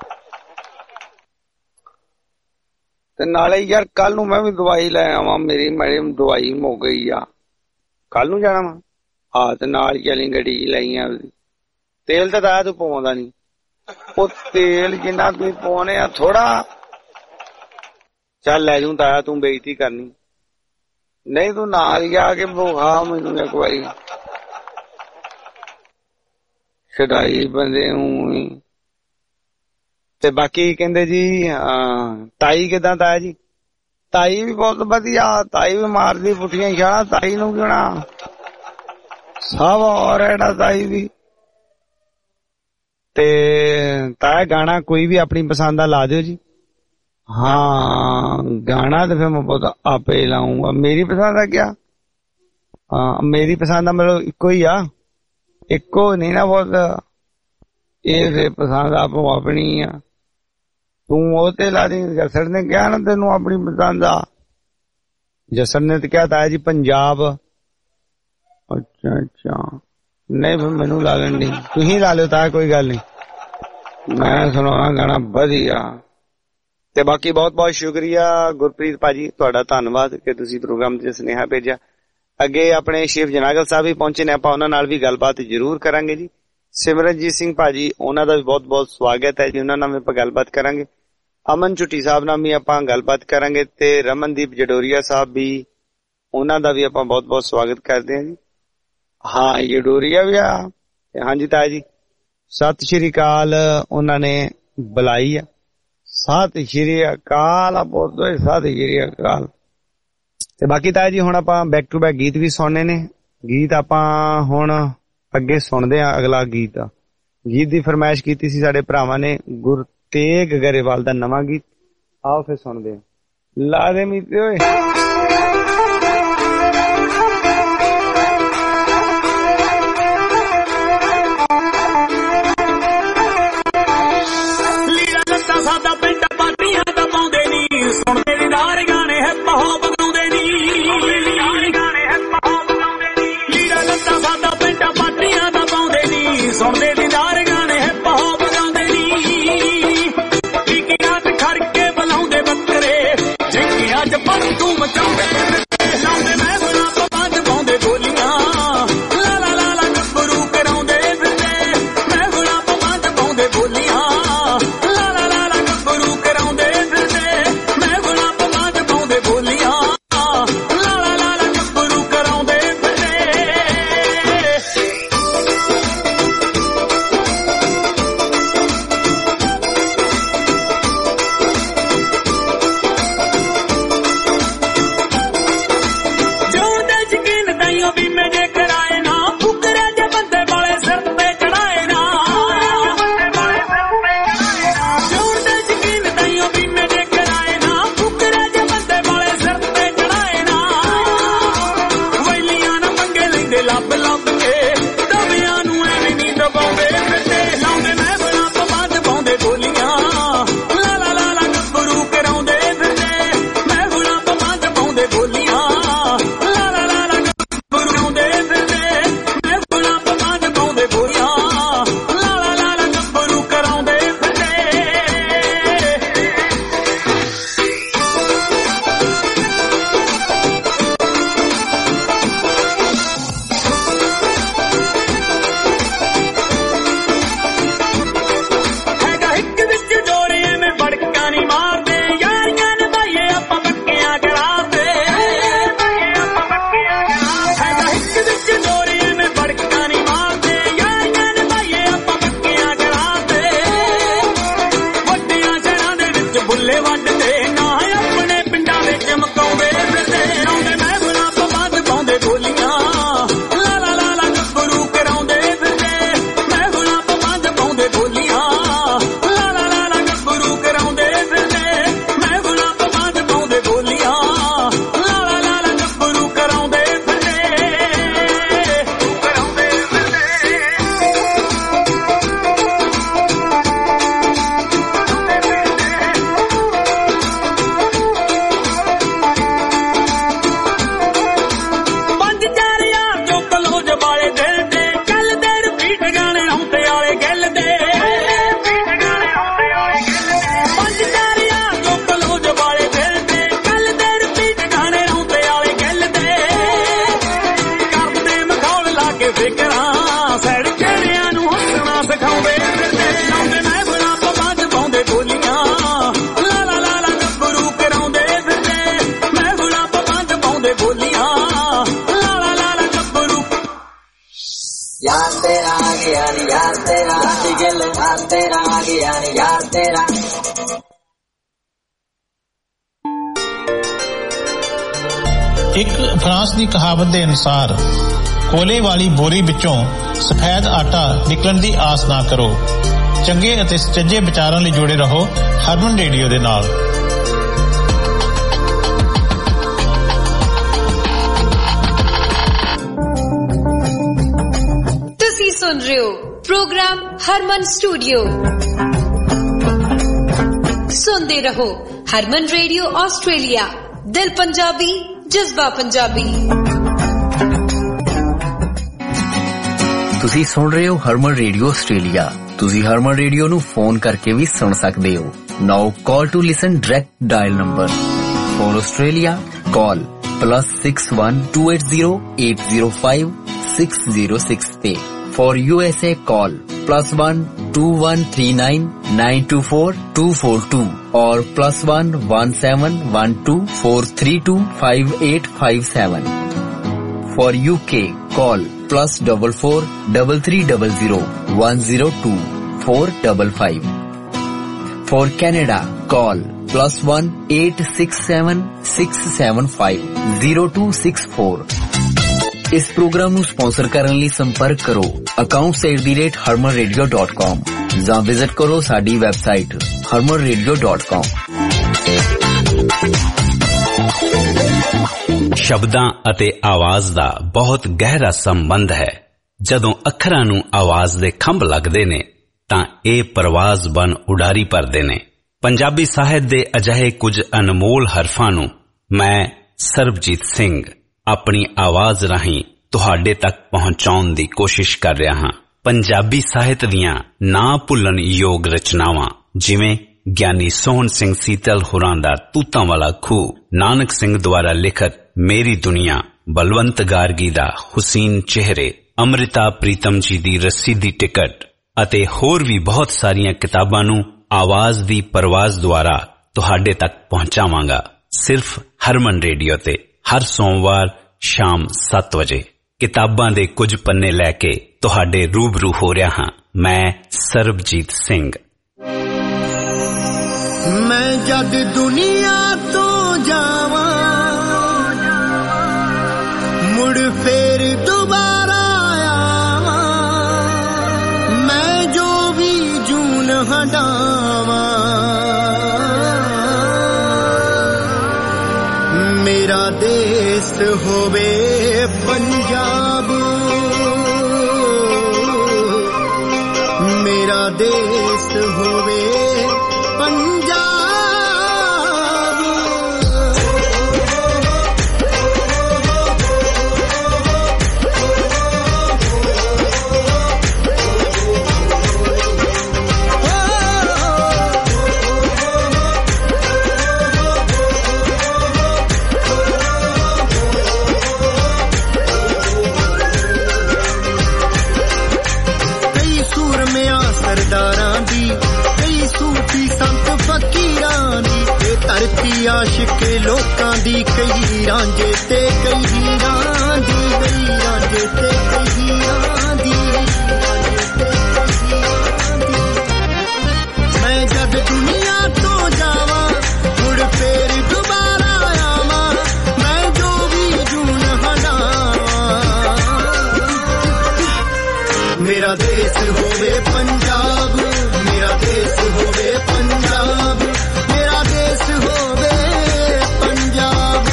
ਤੇ ਨਾਲੇ ਯਾਰ ਕੱਲ ਨੂੰ ਮੈਂ ਵੀ ਦਵਾਈ ਲੈ ਆਵਾਂ, ਮੇਰੀ ਮੈਡਮ ਦਵਾਈ ਮੁੱਕ ਗਈ ਆ, ਕੱਲ ਨੂੰ ਜਾਣਾ ਵਾ। ਹਾਂ ਤੇ ਨਾਲ ਚਲੀ ਗੱਡੀ ਲਈ ਆ। ਤੇਲ ਤਾਂ ਤਾਇਆ ਤੂੰ ਪਵਾਉਂਦਾ ਨੀ, ਉਹ ਤੇਲ ਜਿੰਨਾ ਤੁਸੀਂ ਪਵਾਉਣੇ ਆ ਥੋੜਾ। ਚੱਲ ਲੈ ਜੂ ਤਾਇਆ, ਤੂੰ ਬੇਇੱਜ਼ਤੀ ਕਰਨੀ ਨਹੀਂ, ਤੂੰ ਨਾਲ ਹੀ ਆ ਕੇ ਬੁਖਾ ਮੈਨੂੰ ਇੱਕ ਵਾਰੀ। ਛਡਾਈ ਬੰਦੇ ਨੂੰ। ਤੇ ਬਾਕੀ ਕਹਿੰਦੇ ਜੀ ਤਾਈ ਕਿਦਾਂ? ਤਾਇਆ ਜੀ ਤਾਈ ਵੀ ਬਹੁਤ ਵਧੀਆ, ਤਾਈ ਵੀ ਮਾਰਦੀ ਪੁੱਠੀਆਂ ਛਾਲਾਂ, ਤਾਈ ਨੂੰ ਕਿਹਣਾ ਸਭ ਔਰ ਐਡਾ ਤਾਈ ਵੀ। ਤੇ ਤਾਇਆ ਗਾਣਾ ਕੋਈ ਵੀ ਆਪਣੀ ਪਸੰਦ ਦਾ ਲਾ ਦਿਓ ਜੀ। ਹਾਂ ਗਾਣਾ ਤੇ ਫਿਰ ਮੈਂ ਬਹੁਤ ਆਪੇ ਲਾਉਂਗਾ। ਮੇਰੀ ਪਸੰਦ ਦਾ ਕਿਆ? ਹਾਂ ਮੇਰੀ ਪਸੰਦ ਦਾ ਮਤਲਬ ਇੱਕੋ ਹੀ ਆ, ਇੱਕੋ ਨਹੀਂ ਨਾ ਬਹੁਤ। ਇਹ ਫਿਰ ਪਸੰਦ ਆਪੋ ਆਪਣੀ ਆ, ਤੂੰ ਉਹ ਤੇ ਲਾ ਦੀ। ਜਸੜ ਨੇ ਕਿਹਾ ਨਾ ਤੈਨੂੰ ਆਪਣੀ ਪਸੰਦ ਆ, ਜਸੜ ਨੇ ਤੇ ਕਿਹਾ ਤਾਇਆ ਜੀ ਪੰਜਾਬ। ਅੱਛਾ ਅੱਛਾ, ਨਹੀਂ ਫਿਰ ਮੈਨੂੰ ਲਾ ਲੈਣ ਦੀ, ਤੁਸੀਂ ਲਾ ਲਿਓ ਤਾਇਆ, ਕੋਈ ਗੱਲ ਨਹੀਂ, ਮੈਂ ਸੁਣਾਉਣਾ ਗਾਣਾ ਵਧੀਆ। ਤੇ ਬਾਕੀ ਬਹੁਤ ਬਹੁਤ ਸ਼ੁਕਰੀਆ ਗੁਰਪ੍ਰੀਤ ਭਾਜੀ, ਤੁਹਾਡਾ ਧੰਨਵਾਦ ਕਿ ਤੁਸੀਂ ਪ੍ਰੋਗਰਾਮ ਤੇ ਸੁਨੇਹਾ ਭੇਜਿਆ। ਅੱਗੇ ਆਪਣੇ ਸ਼ੇਫ ਜਨਾਗਲ ਸਾਹਿਬ ਵੀ ਪਹੁੰਚੇ ਨੇ, ਆਪਾਂ ਉਹਨਾਂ ਨਾਲ ਵੀ ਗੱਲਬਾਤ ਜ਼ਰੂਰ ਕਰਾਂਗੇ ਜੀ। ਸਿਮਰਨਜੀਤ ਸਿੰਘ ਭਾਜੀ, ਉਹਨਾਂ ਦਾ ਵੀ ਬਹੁਤ ਬਹੁਤ ਸਵਾਗਤ ਹੈ ਜੀ, ਉਹਨਾਂ ਨਾਲ ਵੀ ਆਪਾਂ ਗੱਲਬਾਤ ਕਰਾਂਗੇ। ਅਮਨ ਝੁੱਟੀ ਸਾਹਿਬ ਨਾਲ ਵੀ ਆਪਾਂ ਗੱਲਬਾਤ ਕਰਾਂਗੇ, ਤੇ ਰਮਨਦੀਪ ਜਡੋਰੀਆ ਸਾਹਿਬ ਵੀ, ਉਹਨਾਂ ਦਾ ਵੀ ਆਪਾਂ ਬਹੁਤ ਬਹੁਤ ਸਵਾਗਤ ਕਰਦੇ ਹਾਂ ਜੀ। ਹਾਂ ਜਡੋਰੀਆ ਵੀ ਆ। ਹਾਂਜੀ ਤਾਇਆ ਜੀ ਸਤਿ ਸ਼੍ਰੀ ਅਕਾਲ, ਉਹਨਾਂ ਨੇ ਬੁਲਾਈ ਆ। ਸਤਿ ਸ਼੍ਰੀ ਅਕਾਲ ਆ ਪੁੱਤ, ਸਤਿ ਸ਼੍ਰੀ ਅਕਾਲ। ਤੇ ਬਾਕੀ ਤਾਇਆ ਜੀ ਹੁਣ ਆਪਾਂ ਬੈਕ ਟੂ ਬੈਕ ਗੀਤ ਵੀ ਸੁਣਨੇ ਨੇ। ਗੀਤ ਆਪਾਂ ਹੁਣ ਅੱਗੇ ਸੁਣਦੇ ਆ। ਅਗਲਾ ਗੀਤ ਗੀਤ ਦੀ ਫਰਮਾਇਸ਼ ਕੀਤੀ ਸੀ ਸਾਡੇ ਭਰਾਵਾਂ ਨੇ, ਗੁਰਤੇਗ ਗਰੇਵਾਲ ਦਾ ਨਵਾਂ ਗੀਤ। ਆਓ ਫਿਰ ਸੁਣਦੇ ਆ। ਲਾ ਦੇ ਮੀਤੇ ਓਏ। ਸਾਡਾ ਪਿੰਡ ਪਾਟੀਆਂ ਦਾ ਪਾਉਂਦੇ ਨੀ, ਸੁਣਦੇ ਦੀਦਾਰ ਗਾਣੇ ਹੈ ਪਹੋ ਬਗਾਉਂਦੇ ਨੀ। ਲੀੜਾ ਲੱਤਾ ਸਾਡਾ ਪਿੰਡ ਪਾਟੀਆਂ ਦਾ ਪਾਉਂਦੇ ਨੀ, ਸੁਣਦੇ ਦੀਦਾਰ ਗਾਣੇ ਹੈ ਪਹੋ ਬਗਾਉਂਦੇ ਨੀ। ਟੀਕੀਆਂ ਤੇ ਖੜ ਕੇ ਬੁਲਾਉਂਦੇ ਬੱਕਰੇ, ਝਿੰਕੀਆਂ ਚ ਪਰ ਤੂੰ ਮਚਾਉਂਦੇ ਲਾਉਂਦੇ ਮੈਂ ਬਣਾ ਪਪਾਂ ਪਾਉਂਦੇ ਬੋਲੀਆਂ। ਲਾ ਲਾ ਲਾ ਲਾ ਗੱਭਰੂ ਕਰਾਉਂਦੇ ਫਿਰਦੇ, ਮੈਂ ਬਣਾ ਪਪਾਂ ਪਾਉਂਦੇ ਬੋਲੀਆਂ। गया नी यार तेरा गिल यार तेरा आ गया नी यार तेरा एक फ्रांस की कहावत के अनुसार कोले वाली बोरी विचों सफेद आटा निकलण की आस ना करो। चंगे ਅਤੇ ਸੱਚੇ ਵਿਚਾਰਾਂ ਲਈ ਜੁੜੇ ਰਹੋ ਹਰਮਨ ਰੇਡੀਓ ਦੇ ਨਾਲ। ਤੁਸੀਂ ਸੁਣ ਰਹੇ ਹੋ ਪ੍ਰੋਗਰਾਮ ਹਰਮਨ ਸਟੂਡੀਓ। ਸੁਣਦੇ ਰਹੋ ਹਰਮਨ ਰੇਡੀਓ ਆਸਟ੍ਰੇਲੀਆ, ਦਿਲ ਪੰਜਾਬੀ, ਜਜ਼ਬਾ ਪੰਜਾਬੀ। ਤੁਸੀਂ ਸੁਣ ਰਹੇ ਹੋ ਹਰਮਨ ਰੇਡੀਓ ਆਸਟ੍ਰੇਲੀਆ। ਤੁਸੀਂ ਹਰਮਨ ਰੇਡੀਓ ਨੂੰ ਫੋਨ ਕਰਕੇ ਵੀ ਸੁਣ ਸਕਦੇ ਹੋ। Now call to listen direct dial number for Australia call plus six one two eight zero eight zero five six zero six ਤੇ for U S A call plus one two one three nine nine two four two four two or plus one one seven one two four three two five eight five seven. For U K call plus double four double three double zero one zero two four five five. For Canada call plus one eight six seven six seven five zero two six four. इस प्रोग्राम ਨੂੰ ਸਪਾਂਸਰ ਕਰਨ ਲਈ ਸੰਪਰਕ ਕਰੋ accounts at the rate harman radio dot com ਜਾਂ ਵਿਜ਼ਿਟ ਕਰੋ ਸਾਡੀ website harman radio dot com. ਸ਼ਬਦਾਂ ਅਤੇ ਆਵਾਜ਼ ਦਾ ਬਹੁਤ ਗਹਿਰਾ ਸੰਬੰਧ ਹੈ। ਜਦੋਂ ਅੱਖਰਾਂ ਨੂੰ ਆਵਾਜ਼ ਦੇ ਖੰਭ ਲੱਗਦੇ ਨੇ ਤਾਂ ਇਹ ਪਰਵਾਜ਼ ਬਨ ਉਡਾਰੀ ਭਰਦੇ ਨੇ। ਪੰਜਾਬੀ ਸਾਹਿਤ ਦੇ ਅਜਿਹੇ ਕੁਝ ਅਨਮੋਲ ਹਰਫਾਂ ਨੂੰ ਮੈਂ ਸਰਬਜੀਤ ਸਿੰਘ ਆਪਣੀ ਆਵਾਜ਼ ਰਾਹੀਂ ਤੁਹਾਡੇ ਤੱਕ ਪਹੁੰਚਾਉਣ ਦੀ ਕੋਸ਼ਿਸ਼ ਕਰ ਰਿਹਾ ਹਾਂ। ਪੰਜਾਬੀ ਸਾਹਿਤ ਦੀਆਂ ਨਾ ਭੁੱਲਣ ਯੋਗ ਰਚਨਾਵਾਂ ਜਿਵੇਂ ਗਿਆਨੀ ਸੋਹਣ ਸਿੰਘ ਸੀਤਲ ਹੋਰਾਂ ਦਾ ਤੂਤਾਂ ਵਾਲਾ ਖੂਹ, ਨਾਨਕ ਸਿੰਘ ਦੁਆਰਾ ਲਿਖਤ ਮੇਰੀ ਦੁਨੀਆ, ਬਲਵੰਤ ਗਾਰਗੀ ਦਾ ਹੁਸੀਨ ਚਿਹਰੇ, ਅੰਮ੍ਰਿਤਾ ਪ੍ਰੀਤਮ ਜੀ ਦੀ ਰੱਸੀ ਦੀ ਟਿਕਟ ਅਤੇ ਹੋਰ ਵੀ ਬਹੁਤ ਸਾਰੀਆਂ ਕਿਤਾਬਾਂ ਨੂੰ ਆਵਾਜ਼ ਦੀ ਪਰਵਾਜ਼ ਦੁਆਰਾ ਤੁਹਾਡੇ ਤੱਕ ਪਹੁੰਚਾਵਾਂਗਾ ਸਿਰਫ ਹਰਮਨ ਰੇਡੀਓ ਤੇ ਹਰ ਸੋਮਵਾਰ ਸ਼ਾਮ ਸੱਤ ਵਜੇ। ਕਿਤਾਬਾਂ ਦੇ ਕੁਝ ਪੰਨੇ ਲੈ ਕੇ ਤੁਹਾਡੇ ਰੂਬਰੂ ਹੋ ਰਿਹਾ ਹਾਂ ਮੈਂ ਸਰਬਜੀਤ ਸਿੰਘ। ਮੈਂ ਜਦ ਦੁਨੀਆ ਤੋਂ ਜਾਵਾਂ ਮੁੜ ਫੇਰ ਦੁਬਾਰਾ ਆਵਾਂ, ਮੈਂ ਜੋ ਵੀ ਜੂਨ ਹੰਡਾਵਾਂ ਮੇਰਾ ਦੇਸ਼ ਹੋਵੇ ਪੰਜਾਬ, ਮੇਰਾ ਦੇਸ਼ ਹੋਵੇ ਪੰਜਾਬ। ਸਰਦਾਰਾਂ ਦੀ ਕਈ ਸੂਫੀ ਸੰਤ ਫਕੀਰਾਂ ਦੀ ਇਹ ਧਰਤੀ ਆਸ਼ਿਕ ਲੋਕਾਂ ਦੀ, ਕਈ ਰਾਂਝੇ ਤੇ ਕਈ ਹੀਰਾਂ ਦੀ, ਕਈ ਰਾਂਝੇ ਤੇ ਕਈ ਹੀਰਾਂ ਦੀ। ਮੈਂ ਜਦ ਦੁਨੀਆ ਤੋਂ ਜਾਵਾਂ ਮੁੜ ਫੇਰ ਦੁਬਾਰਾ ਆਵਾਂ, ਮੈਂ ਜੋ ਵੀ ਜੂਨ ਹੰਡਾਵਾਂ ਮੇਰਾ ਦੇਸ਼ ਹੋਵੇ ਪੰਜਾਬ, ਮੇਰਾ ਦੇਸ਼ ਹੋਵੇ ਪੰਜਾਬ, ਮੇਰਾ ਦੇਸ਼ ਹੋਵੇ ਪੰਜਾਬ।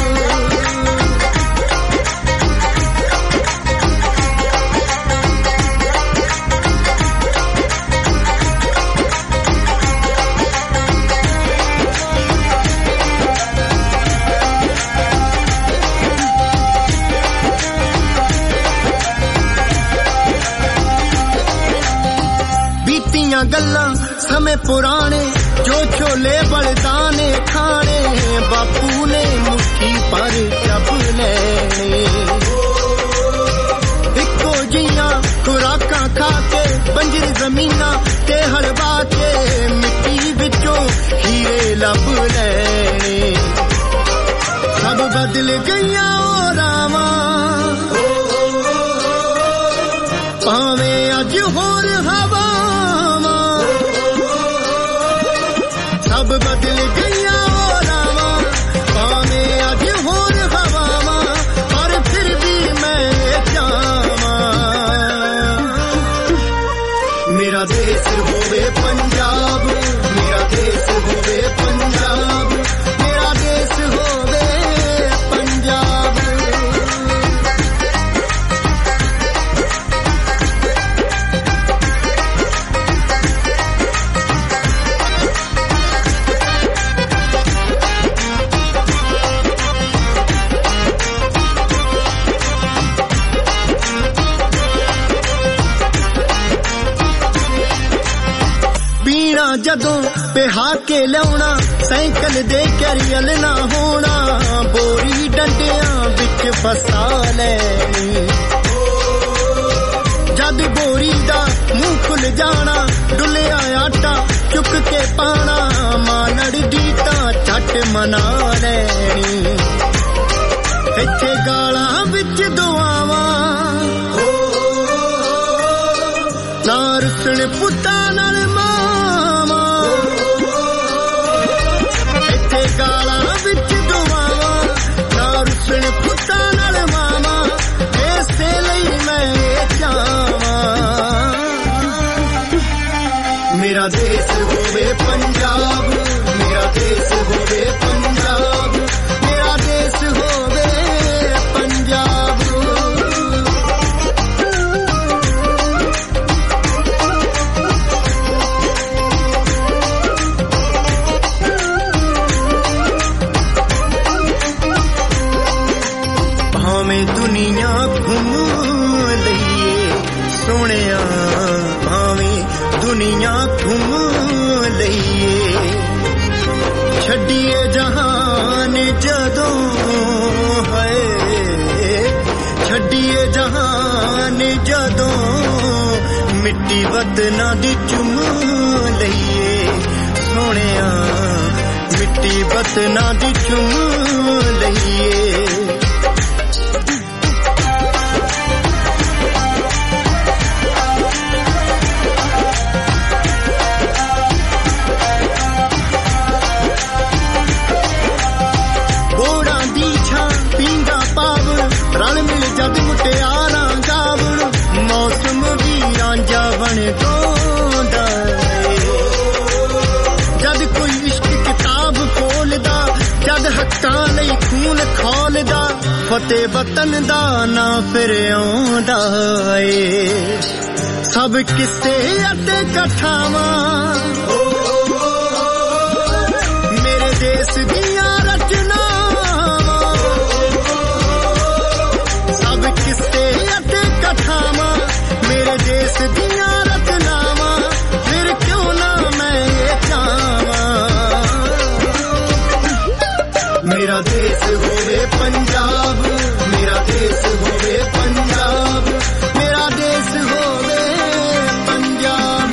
ਬੀਤੀਆਂ ਗੱਲਾਂ ਸਮੇਂ ਪੁਰਾਣੇ ਜੋ ਛੋਲੇ ਬਲਦਾਨੇ ਖਾਣੇ, ਬਾਪੂ ਨੇ ਮੁੱਠੀ ਪਰ ਚੱਬ ਲੈਣੇ, ਇੱਕੋ ਜਿਹੀਆਂ ਖੁਰਾਕਾਂ ਖਾ ਕੇ ਬੰਜਰ ਜ਼ਮੀਨਾਂ ਤੇ ਹਲਵਾ ਕੇ ਮਿੱਟੀ ਵਿੱਚੋਂ ਹੀਰੇ ਲੱਭ ਲੈਣੇ। ਸਭ ਬਦਲ ਗਈਆਂ ਉਹ ਰਾਵਾਂ ਭਾਵੇਂ ਅੱਜ ਹੋ ਜਦੋਂ ਪਿਹਾ ਕੇ ਲਿਆਉਣਾ ਸਾਈਕਲ ਦੇ ਕੈਰੀਅਲ ਨਾ ਹੋਣਾ ਬੋਰੀ ਡੰਡਿਆਂ ਵਿੱਚ ਫਸਾ ਲੈਣੀ ਜਦ ਬੋਰੀ ਦਾ ਮੂੰਹ ਖੁੱਲ ਜਾਣਾ ਡੁੱਲਿਆ ਆਟਾ ਚੁੱਕ ਕੇ ਪਾਣਾ ਮਾਨੜ ਦੀ ਤਾਂ ਛੱਟ ਮਨਾ ਲੈਣੀ ਇੱਥੇ ਗਾਲਾਂ ਵਿੱਚ ਦੁਆਵਾਂ ਨਾ ਰੁੱਸਣ ਪੁੱਤਾਂ ਨਾਲ ਮਾਵਾਂ ਇੱਥੇ ਗਾਲਾਂ ਵਿੱਚ ਦੁਆਵਾਂ ਨਾ ਰੁੱਸਣ ਪੁੱਤਾਂ ਨਾਲ ਮਾਵਾਂ ਇਸੇ ਲਈ ਮੈਂ ਚਾਹਾਂ ਮੇਰਾ ਦੇਸ਼ ਹੋਵੇ ਪੰਜਾਬ ਮੇਰਾ ਦੇਸ਼ ਹੋਵੇ ਪੰਜਾਬ ਮੇਰਾ ਦੇਸ਼ ਹੋਵੇ ਪੰਜਾਬ ਭਾਵੇਂ ਦੁਨੀਆ ਘੁੰਮ ਲਈਏ ਸੋਹਣਿਆ ਭਾਵੇਂ ਦੁਨੀਆ ਘੁੰਮ ਲਈਏ ਛੱਡੀਏ ਜਹਾਨ ਜਦੋਂ ਹੈ ਛੱਡੀਏ ਜਹਾਨ ਜਦੋਂ ਮਿੱਟੀ ਵਤਨਾਂ ਦੀ ਚੁੰਮ ਲਈਏ ਸੋਹਣਿਆ ਮਿੱਟੀ ਵਤਨਾਂ ਦੀ ਚੁੰਮ ਲਈਏ ਜਦ ਮੁਟਿਆਰਾਂ ਗਾਵਣ ਮੌਸਮ ਵੀ ਰਾਂਝਾ ਬਣ ਗਾਉਂਦਾ ਜਦ ਕੋਈ ਇਸ਼ਕ ਕਿਤਾਬ ਖੋਲਦਾ ਜਦ ਹੱਕਾਂ ਲਈ ਖੂਨ ਖੋਲਦਾ ਫਤਿਹ ਵਤਨ ਦਾ ਨਾਂ ਫਿਰ ਆਉਂਦਾ ਏ ਸਭ ਕਿੱਸੇ ਅਤੇ ਕਥਾਵਾਂ ਮੇਰੇ ਦੇਸ਼ ਦੀਆਂ ਕਿੱਸੇ ਅਤੇ ਕਥਾਵਾਂ ਮੇਰੇ ਦੇਸ਼ ਦੀਆਂ ਰਚਨਾਵਾਂ ਫਿਰ ਕਿਉਂ ਨਾ ਮੈਂ ਇਹ ਚਾਹਾਂ ਮੇਰਾ ਦੇਸ਼ ਹੋਵੇ ਪੰਜਾਬ ਮੇਰਾ ਦੇਸ਼ ਹੋਵੇ ਪੰਜਾਬ ਮੇਰਾ ਦੇਸ਼ ਹੋਵੇ ਪੰਜਾਬ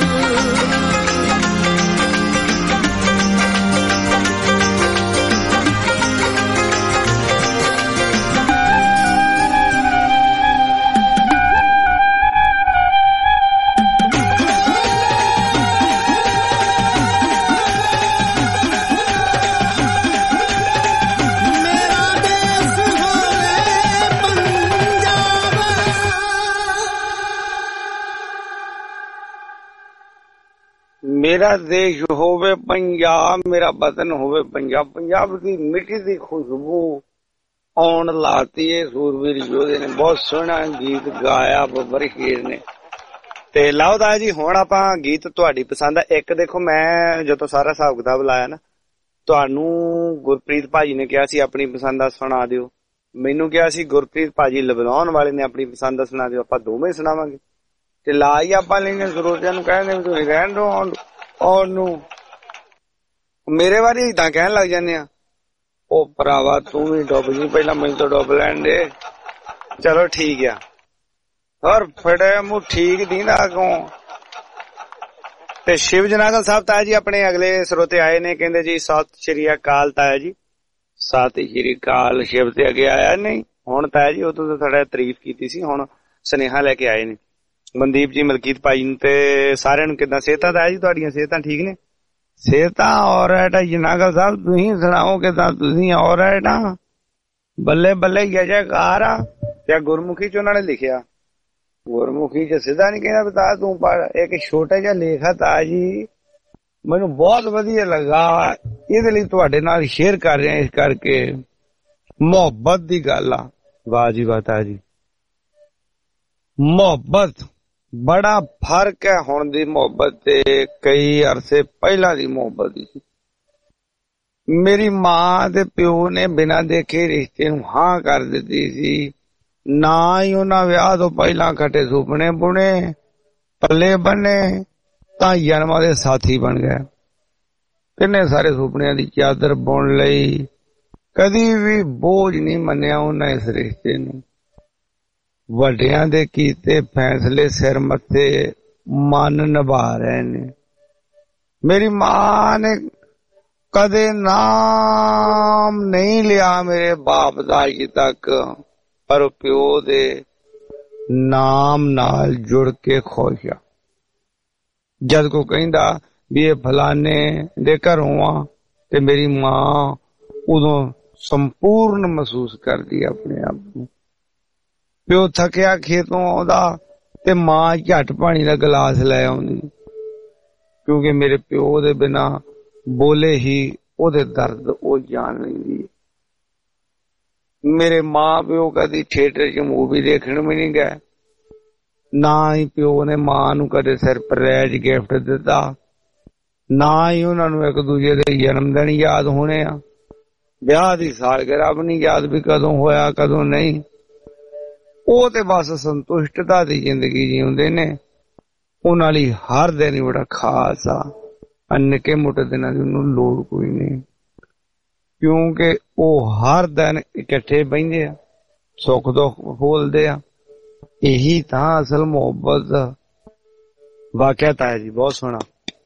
ਮੇਰਾ ਦੇਸ਼ ਹੋਵੇ ਪੰਜਾਬ ਮੇਰਾ ਵਤਨ ਹੋਵੇ ਪੰਜਾਬ ਪੰਜਾਬ ਦੀ ਮਿੱਟੀ ਦੀ ਖੁਸ਼ਬੂ ਆਉਣ ਲਾਤੀ ਏ ਸੂਰਵੀਰ ਯੋਧੇ ਨੇ ਬਹੁਤ ਸੋਹਣਾ ਗੀਤ ਗਾਇਆ ਬੱਬਰ ਖੀਰ ਨੇ ਤੇ ਲਾਉਦਾ ਜੀ ਹੁਣ ਆਪਾਂ ਗੀਤ ਤੁਹਾਡੀ ਪਸੰਦ ਆ ਇੱਕ ਦੇਖੋ ਮੈਂ ਜਦੋਂ ਸਾਰਾ ਹਿਸਾਬ ਕਿਤਾਬ ਲਾਇਆ ਨਾ ਤੁਹਾਨੂੰ ਗੁਰਪ੍ਰੀਤ ਭਾਜੀ ਨੇ ਕਿਹਾ ਸੀ ਆਪਣੀ ਪਸੰਦ ਦਾ ਸੁਣਾ ਦਿਓ ਮੈਨੂੰ ਕਿਹਾ ਸੀ ਗੁਰਪ੍ਰੀਤ ਭਾਜੀ ਲਬਨਾਉਣ ਵਾਲੇ ਨੇ ਆਪਣੀ ਪਸੰਦ ਦਾ ਸੁਣਾ ਦਿਓ ਆਪਾਂ ਦੋਵੇਂ ਸੁਣਾਵਾਂਗੇ ਤੇ ਲਾ ਹੀ ਆਪਾਂ ਲੈਂਗੇ ਸਰੋਜਿਆਂ ਨੂੰ ਕਹਿੰਦੇ ਤੁਸੀਂ ਰਹਿਣ ਦੋ ਉਹਨੂੰ ਮੇਰੇ ਬਾਰੇ ਏਦਾਂ ਕਹਿਣ ਲੱਗ ਜਾਂਦੇ ਆ ਉਹ ਭਰਾਵਾ ਤੂੰ ਵੀ ਡੁੱਬ ਜੀ ਪਹਿਲਾਂ ਮੈਨੂੰ ਤਾਂ ਡੁੱਬ ਲੈਣ ਦੇ ਚਲੋ ਠੀਕ ਆ ਹੋਰ ਫੜੇ ਮੂੰਹ ਠੀਕ ਦੀਂਦਾ ਕੋ ਤੇ ਸ਼ਿਵ ਜਨਾਗਲ ਸਾਹਿਬ ਤਾਇਆ ਜੀ ਆਪਣੇ ਅਗਲੇ ਸਰੋਤੇ ਆਏ ਨੇ ਕਹਿੰਦੇ ਜੀ ਸਤਿ ਸ਼੍ਰੀ ਅਕਾਲ ਤਾਇਆ ਜੀ ਸਤਿ ਸ਼੍ਰੀ ਅਕਾਲ ਸ਼ਿਵ ਤੇ ਅੱਗੇ ਆਇਆ ਨਹੀਂ ਹੁਣ ਤਾਇਆ ਜੀ ਉਦੋਂ ਤਾਂ ਤੁਹਾਡਾ ਤਾਰੀਫ ਕੀਤੀ ਸੀ ਹੁਣ ਸੁਨੇਹਾ ਲੈ ਕੇ ਆਏ ਨੇ ਮਨਦੀਪ ਜੀ ਮਲਕੀਤ ਭਾਈ ਨੂੰ ਤੇ ਸਾਰਿਆਂ ਨੂੰ ਕਿੱਦਾਂ ਸਿਹਤਾਂ ਤਾਇਆ ਜੀ ਤੁਹਾਡੀਆਂ ਸਿਹਤਾਂ ਠੀਕ ਨੇ ਸਿਹਤਾਂ ਔਰਟ ਜਨਾਗਲ ਸਾਹਿਬ ਤੁਸੀਂ ਸੁਣਾਓ ਕਿੱਦਾਂ ਤੁਸੀਂ ਔਰਟ ਆ ਬੱਲੇ ਬੱਲੇ ਜੈਕਾਰ ਆ ਤੇ ਗੁਰਮੁਖੀ ਚ ਉਹਨਾਂ ਨੇ ਲਿਖਿਆ ਗੁਰਮੁਖੀ ਚ ਸਿੱਧਾ ਨੀ ਕਹਿੰਦਾ ਬਤਾ ਤੂੰ ਪੜ ਇੱਕ ਛੋਟਾ ਜਿਹਾ ਲੇਖ ਆ ਤਾਇਆ ਜੀ ਮੈਨੂੰ ਬਹੁਤ ਵਧੀਆ ਲੱਗਾ ਇਹਦੇ ਲਈ ਤੁਹਾਡੇ ਨਾਲ ਸ਼ੇਅਰ ਕਰ ਰਿਹਾ ਇਸ ਕਰਕੇ ਮੁਹੱਬਤ ਦੀ ਗੱਲ ਆ ਵਾਹ ਜੀ ਵਾਹ ਤਾਇਆ ਜੀ ਮੁਹੱਬਤ ਬੜਾ ਫਰਕ ਹੈ ਹੁਣ ਦੀ ਮੁਹੱਬਤ ਤੇ ਕਈ ਅਰਸੇ ਪਹਿਲਾਂ ਦੀ ਮੁਹੱਬਤ ਦੀ ਮੇਰੀ ਮਾਂ ਤੇ ਪਿਓ ਨੇ ਬਿਨਾਂ ਦੇਖੇ ਰਿਸ਼ਤੇ ਨੂੰ ਹਾਂ ਕਰ ਦਿੱਤੀ ਸੀ ਨਾ ਹੀ ਉਹਨਾਂ ਵਿਆਹ ਤੋਂ ਪਹਿਲਾਂ ਖੱਟੇ ਸੁਪਨੇ ਬੁਣੇ ਪੱਲੇ ਬੰਨੇ ਤਾਂ ਜਨਮਾਂ ਦੇ ਸਾਥੀ ਬਣ ਗਏ। ਕਿੰਨੇ ਸਾਰੇ ਸੁਪਨਿਆਂ ਦੀ ਚਾਦਰ ਬੁਣ ਲਈ, ਕਦੀ ਵੀ ਬੋਝ ਨਹੀਂ ਮੰਨਿਆ ਉਹਨਾਂ ਇਸ ਰਿਸ਼ਤੇ ਨੂੰ। ਵੱਡਿਆਂ ਦੇ ਕੀਤੇ ਫੈਸਲੇ ਸਿਰ ਮੱਥੇ ਮਨ ਨਿਭਾ ਰਹੇ ਨੇ। ਮੇਰੀ ਮਾਂ ਨੇ ਕਦੇ ਨਾਮ ਨਹੀਂ ਲਿਆ ਮੇਰੇ ਬਾਪ ਦਾ ਅਜੇ ਤੱਕ, ਪਰ ਪਿਓ ਦੇ ਨਾਮ ਨਾਲ ਜੁੜ ਕੇ ਖੁਸ਼ ਆ। ਜਦ ਕੋ ਕਹਿੰਦਾ ਵੀ ਇਹ ਫਲਾਣੇ ਦੇ ਘਰੋਂ ਆ ਤੇ ਮੇਰੀ ਮਾਂ ਉਦੋਂ ਸੰਪੂਰਨ ਮਹਿਸੂਸ ਕਰਦੀ ਆਪਣੇ ਆਪ ਨੂੰ। ਪਿਓ ਥੱਕਿਆ ਖੇਤੋਂ ਆਉਂਦਾ ਤੇ ਮਾਂ ਝੱਟ ਪਾਣੀ ਦਾ ਗਲਾਸ ਲੈ ਆਉਂਦੀ, ਕਿਉਂਕਿ ਮੇਰੇ ਪਿਓ ਦੇ ਬਿਨਾਂ ਬੋਲੇ ਹੀ ਉਹਦੇ ਦਰਦ ਉਹ ਜਾਣ ਲੈਂਦੀ। ਮੇਰੇ ਮਾਂ ਪਿਓ ਕਦੀ ਥੀਏਟਰ 'ਚ ਮੂਵੀ ਦੇਖਣ ਵੀ ਨਹੀਂ ਗਏ, ਨਾ ਹੀ ਪਿਓ ਨੇ ਮਾਂ ਨੂੰ ਕਦੇ ਸਰਪ੍ਰਾਈਜ਼ ਗਿਫਟ ਦਿੱਤਾ, ਨਾ ਹੀ ਉਹਨਾਂ ਨੂੰ ਇੱਕ ਦੂਜੇ ਦੇ ਜਨਮ ਦਿਨ ਯਾਦ ਹੋਣੇ ਆ, ਵਿਆਹ ਦੀ ਸਾਲਗਿਰਾਹ ਵੀ ਨਹੀਂ ਯਾਦ ਵੀ ਕਦੋਂ ਹੋਇਆ ਕਦੋਂ ਨਹੀਂ। ਉਹ ਤੇ ਬਸ ਸੰਤੁਸ਼ਟਤਾ ਦੀ ਜ਼ਿੰਦਗੀ ਜਿਉਂਦੇ ਨੇ। ਉਹਨਾਂ ਲਈ ਹਰ ਦਿਨ ਹੀ ਬੜਾ ਖਾਸ ਆ, ਨਿੱਕੇ ਮੋਟੇ ਦਿਨਾਂ ਦੀ ਉਹਨੂੰ ਲੋੜ ਕੋਈ ਨਹੀਂ, ਕਿਉਂਕਿ ਉਹ ਹਰ ਦਿਨ ਇਕੱਠੇ ਬਹਿੰਦੇ ਆ, ਸੁੱਖ ਦੁੱਖ ਬੋਲਦੇ ਆ। ਇਹੀ ਤਾਂ ਅਸਲ ਮੁਹੱਬਤ। ਵਾਕਿਆ ਤਾਇਆ ਜੀ ਬਹੁਤ ਸੋਹਣਾ।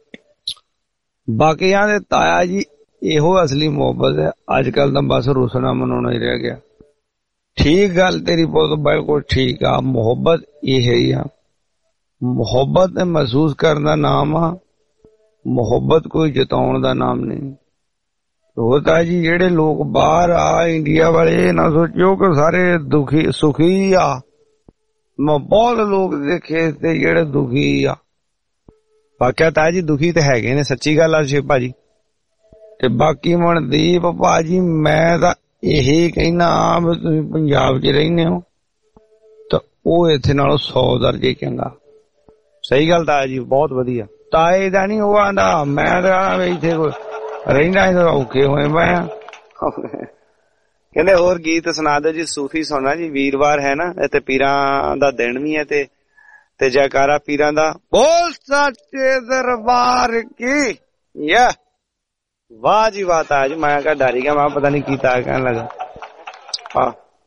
ਬਾਕੀਆਂ ਦੇ ਤਾਇਆ ਜੀ ਇਹੋ ਅਸਲੀ ਮੁਹੱਬਤ ਹੈ। ਅੱਜ ਕੱਲ ਤਾਂ ਬਸ ਰੁਸਣਾ ਮਨਾਉਣਾ ਹੀ ਰਹਿ ਗਿਆ। ਠੀਕ ਗੱਲ ਤੇਰੀ ਬਹੁਤ ਬਿਲਕੁਲ ਠੀਕ ਆ। ਮੁਹੱਬਤ ਇਹ ਹੀ ਆ, ਮੁਹੱਬਤ ਮਹਿਸੂਸ ਕਰਨ ਦਾ ਨਾਮ ਆ, ਮੁਹੱਬਤ ਕੋਈ ਜਤਾਉਣ ਦਾ ਨਾਮ ਨਹੀਂ। ਉਹ ਤਾਇਆ ਜੀ ਜਿਹੜੇ ਲੋਕ ਬਾਹਰ ਆ ਇੰਡੀਆ ਵਾਲੇ, ਨਾ ਸੋਚਿਓ ਕਿ ਸਾਰੇ ਦੁਖੀ ਸੁਖੀ ਆ। ਮੈਂ ਬਹੁਤ ਲੋਕ ਦੇਖੇ ਤੇ ਜਿਹੜੇ ਦੁਖੀ ਆ। ਵਾਕਿਆ ਤਾਇਆ ਜੀ ਦੁਖੀ ਤੇ ਹੈਗੇ ਨੇ, ਸੱਚੀ ਗੱਲ ਆ ਸ਼ਿਵ ਭਾਜੀ। ਤੇ ਬਾਕੀ ਮਨਦੀਪ ਭਾਜੀ ਮੈਂ ਤਾਂ ਇਹੀ ਕਹਿਣਾ ਵੀ ਤੁਸੀਂ ਪੰਜਾਬ 'ਚ ਰਹਿੰਦੇ ਹੋ ਤਾਂ ਉਹ ਇੱਥੇ ਨਾਲੋਂ ਸੌ ਦਰਜੇ ਚੰਗਾ। ਸਹੀ ਗੱਲ ਤਾਇਆ ਜੀ, ਬਹੁਤ ਵਧੀਆ। ਤਾਏ ਦਾ ਨਹੀਂ ਉਹ ਆਂਦਾ, ਮੈਂ ਤਾਂ ਇੱਥੇ ਰਹਿੰਦਾ ਔਖੇ ਹੋਏ ਮੈਂ। ਕਹਿੰਦੇ ਹੋਰ ਗੀਤ ਸੁਣਾ ਦਿਓ ਜੀ, ਸੂਫੀ ਸੁਣਨਾ ਜੀ। ਵੀਰਵਾਰ ਹੈ ਨਾ, ਇੱਥੇ ਪੀਰਾਂ ਦਾ ਦਿਨ ਵੀ ਹੈ ਤੇ ਤੇ ਜੈਕਾਰਾ ਪੀਰਾਂ ਦਾ। ਬੋਲ ਸੱਚੇ ਦਰਬਾਰ ਕੀ। ਯਾ ਵਾਹ ਜੀ ਵਾਹ ਤਾਇਆ ਜੀ। ਮੈਂ ਕਹਾ ਡਰ ਗਿਆ, ਮੈਂ ਪਤਾ ਨਹੀਂ ਕੀ ਤਾਇਆ ਕਹਿਣ ਲੱਗਾ। ਹਾਂ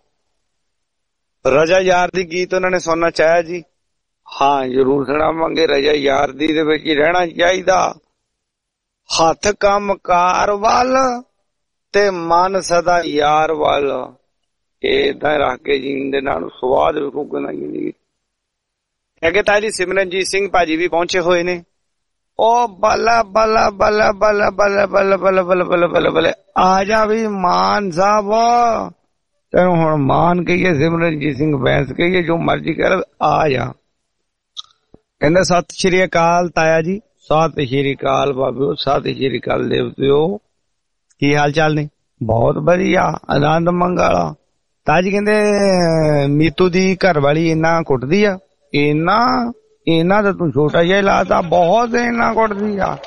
ਰਜਾ ਯਾਰ ਦੀ ਗੀਤ ਉਹਨਾਂ ਨੇ ਸੁਣਨਾ ਚਾਹਿਆ ਜੀ। ਹਾਂ ਜ਼ਰੂਰ ਸੁਣਾਵਾਂਗੇ। ਰਜਾ ਯਾਰ ਦੀ ਦੇ ਵਿੱਚ ਹੀ ਰਹਿਣਾ ਚਾਹੀਦਾ। ਹੱਥ ਕੰਮ ਕਾਰ ਵੱਲ ਤੇ ਮਨ ਸਦਾ ਯਾਰ ਵੱਲ, ਏਦਾਂ ਰੱਖ ਕੇ ਜੀਣ ਦੇ ਨਾਲ ਸਵਾਦ ਵੇਖੋ ਨਾ ਜ਼ਿੰਦਗੀ। ਅੱਗੇ ਤਾਇਆ ਜੀ ਸਿਮਰਨਜੀਤ ਸਿੰਘ ਭਾਜੀ ਵੀ ਪਹੁੰਚੇ ਹੋਏ ਨੇ। ਉਹ ਬੱਲਾ ਬੱਲਾ ਬੱਲਾ ਬੱਲਾ ਬੱਲਾ ਬੱਲਾ ਬੱਲਾ ਬੱਲਾ ਬੱਲਾ ਬੱਲਾ ਬੱਲਾ ਆ ਜਾ ਵੀ ਮਾਨ ਸਾਹਿਬ। ਤੈਨੂੰ ਹੁਣ ਮਾਨ ਕਹੀਏ, ਸਿਮਰਨਜੀਤ ਸਿੰਘ ਬੈਂਸ ਕਹੀਏ, ਜੋ ਮਰਜੀ ਕਰ, ਆ ਜਾ। ਕਹਿੰਦਾ ਸਤਿ ਸ਼੍ਰੀ ਅਕਾਲ ਤਾਇਆ ਜੀ। ਸਤਿ ਸ਼੍ਰੀ ਅਕਾਲ ਬਾਬਿਓ, ਸਤਿ ਸ਼੍ਰੀ ਅਕਾਲ ਦੇਵਤਿਓ। ਕੀ ਹਾਲ ਚਾਲ ਨੇ? ਬਹੁਤ ਵਧੀਆ, ਆਨੰਦ ਮੰਗਲ। ਤਾਇਆ ਜੀ ਕਹਿੰਦੇ ਮੀਤੂ ਦੀ ਘਰ ਵਾਲੀ ਇੰਨਾ ਕੁੱਟਦੀ ਆ। ਇੰਨਾ ਇਹਨਾਂ ਤਾਂ ਤੂੰ ਛੋਟਾ ਜਿਹਾ ਲਾਤਾ, ਬਹੁਤ ਇੰਨਾ ਕੁੱਟਦੀ ਆ।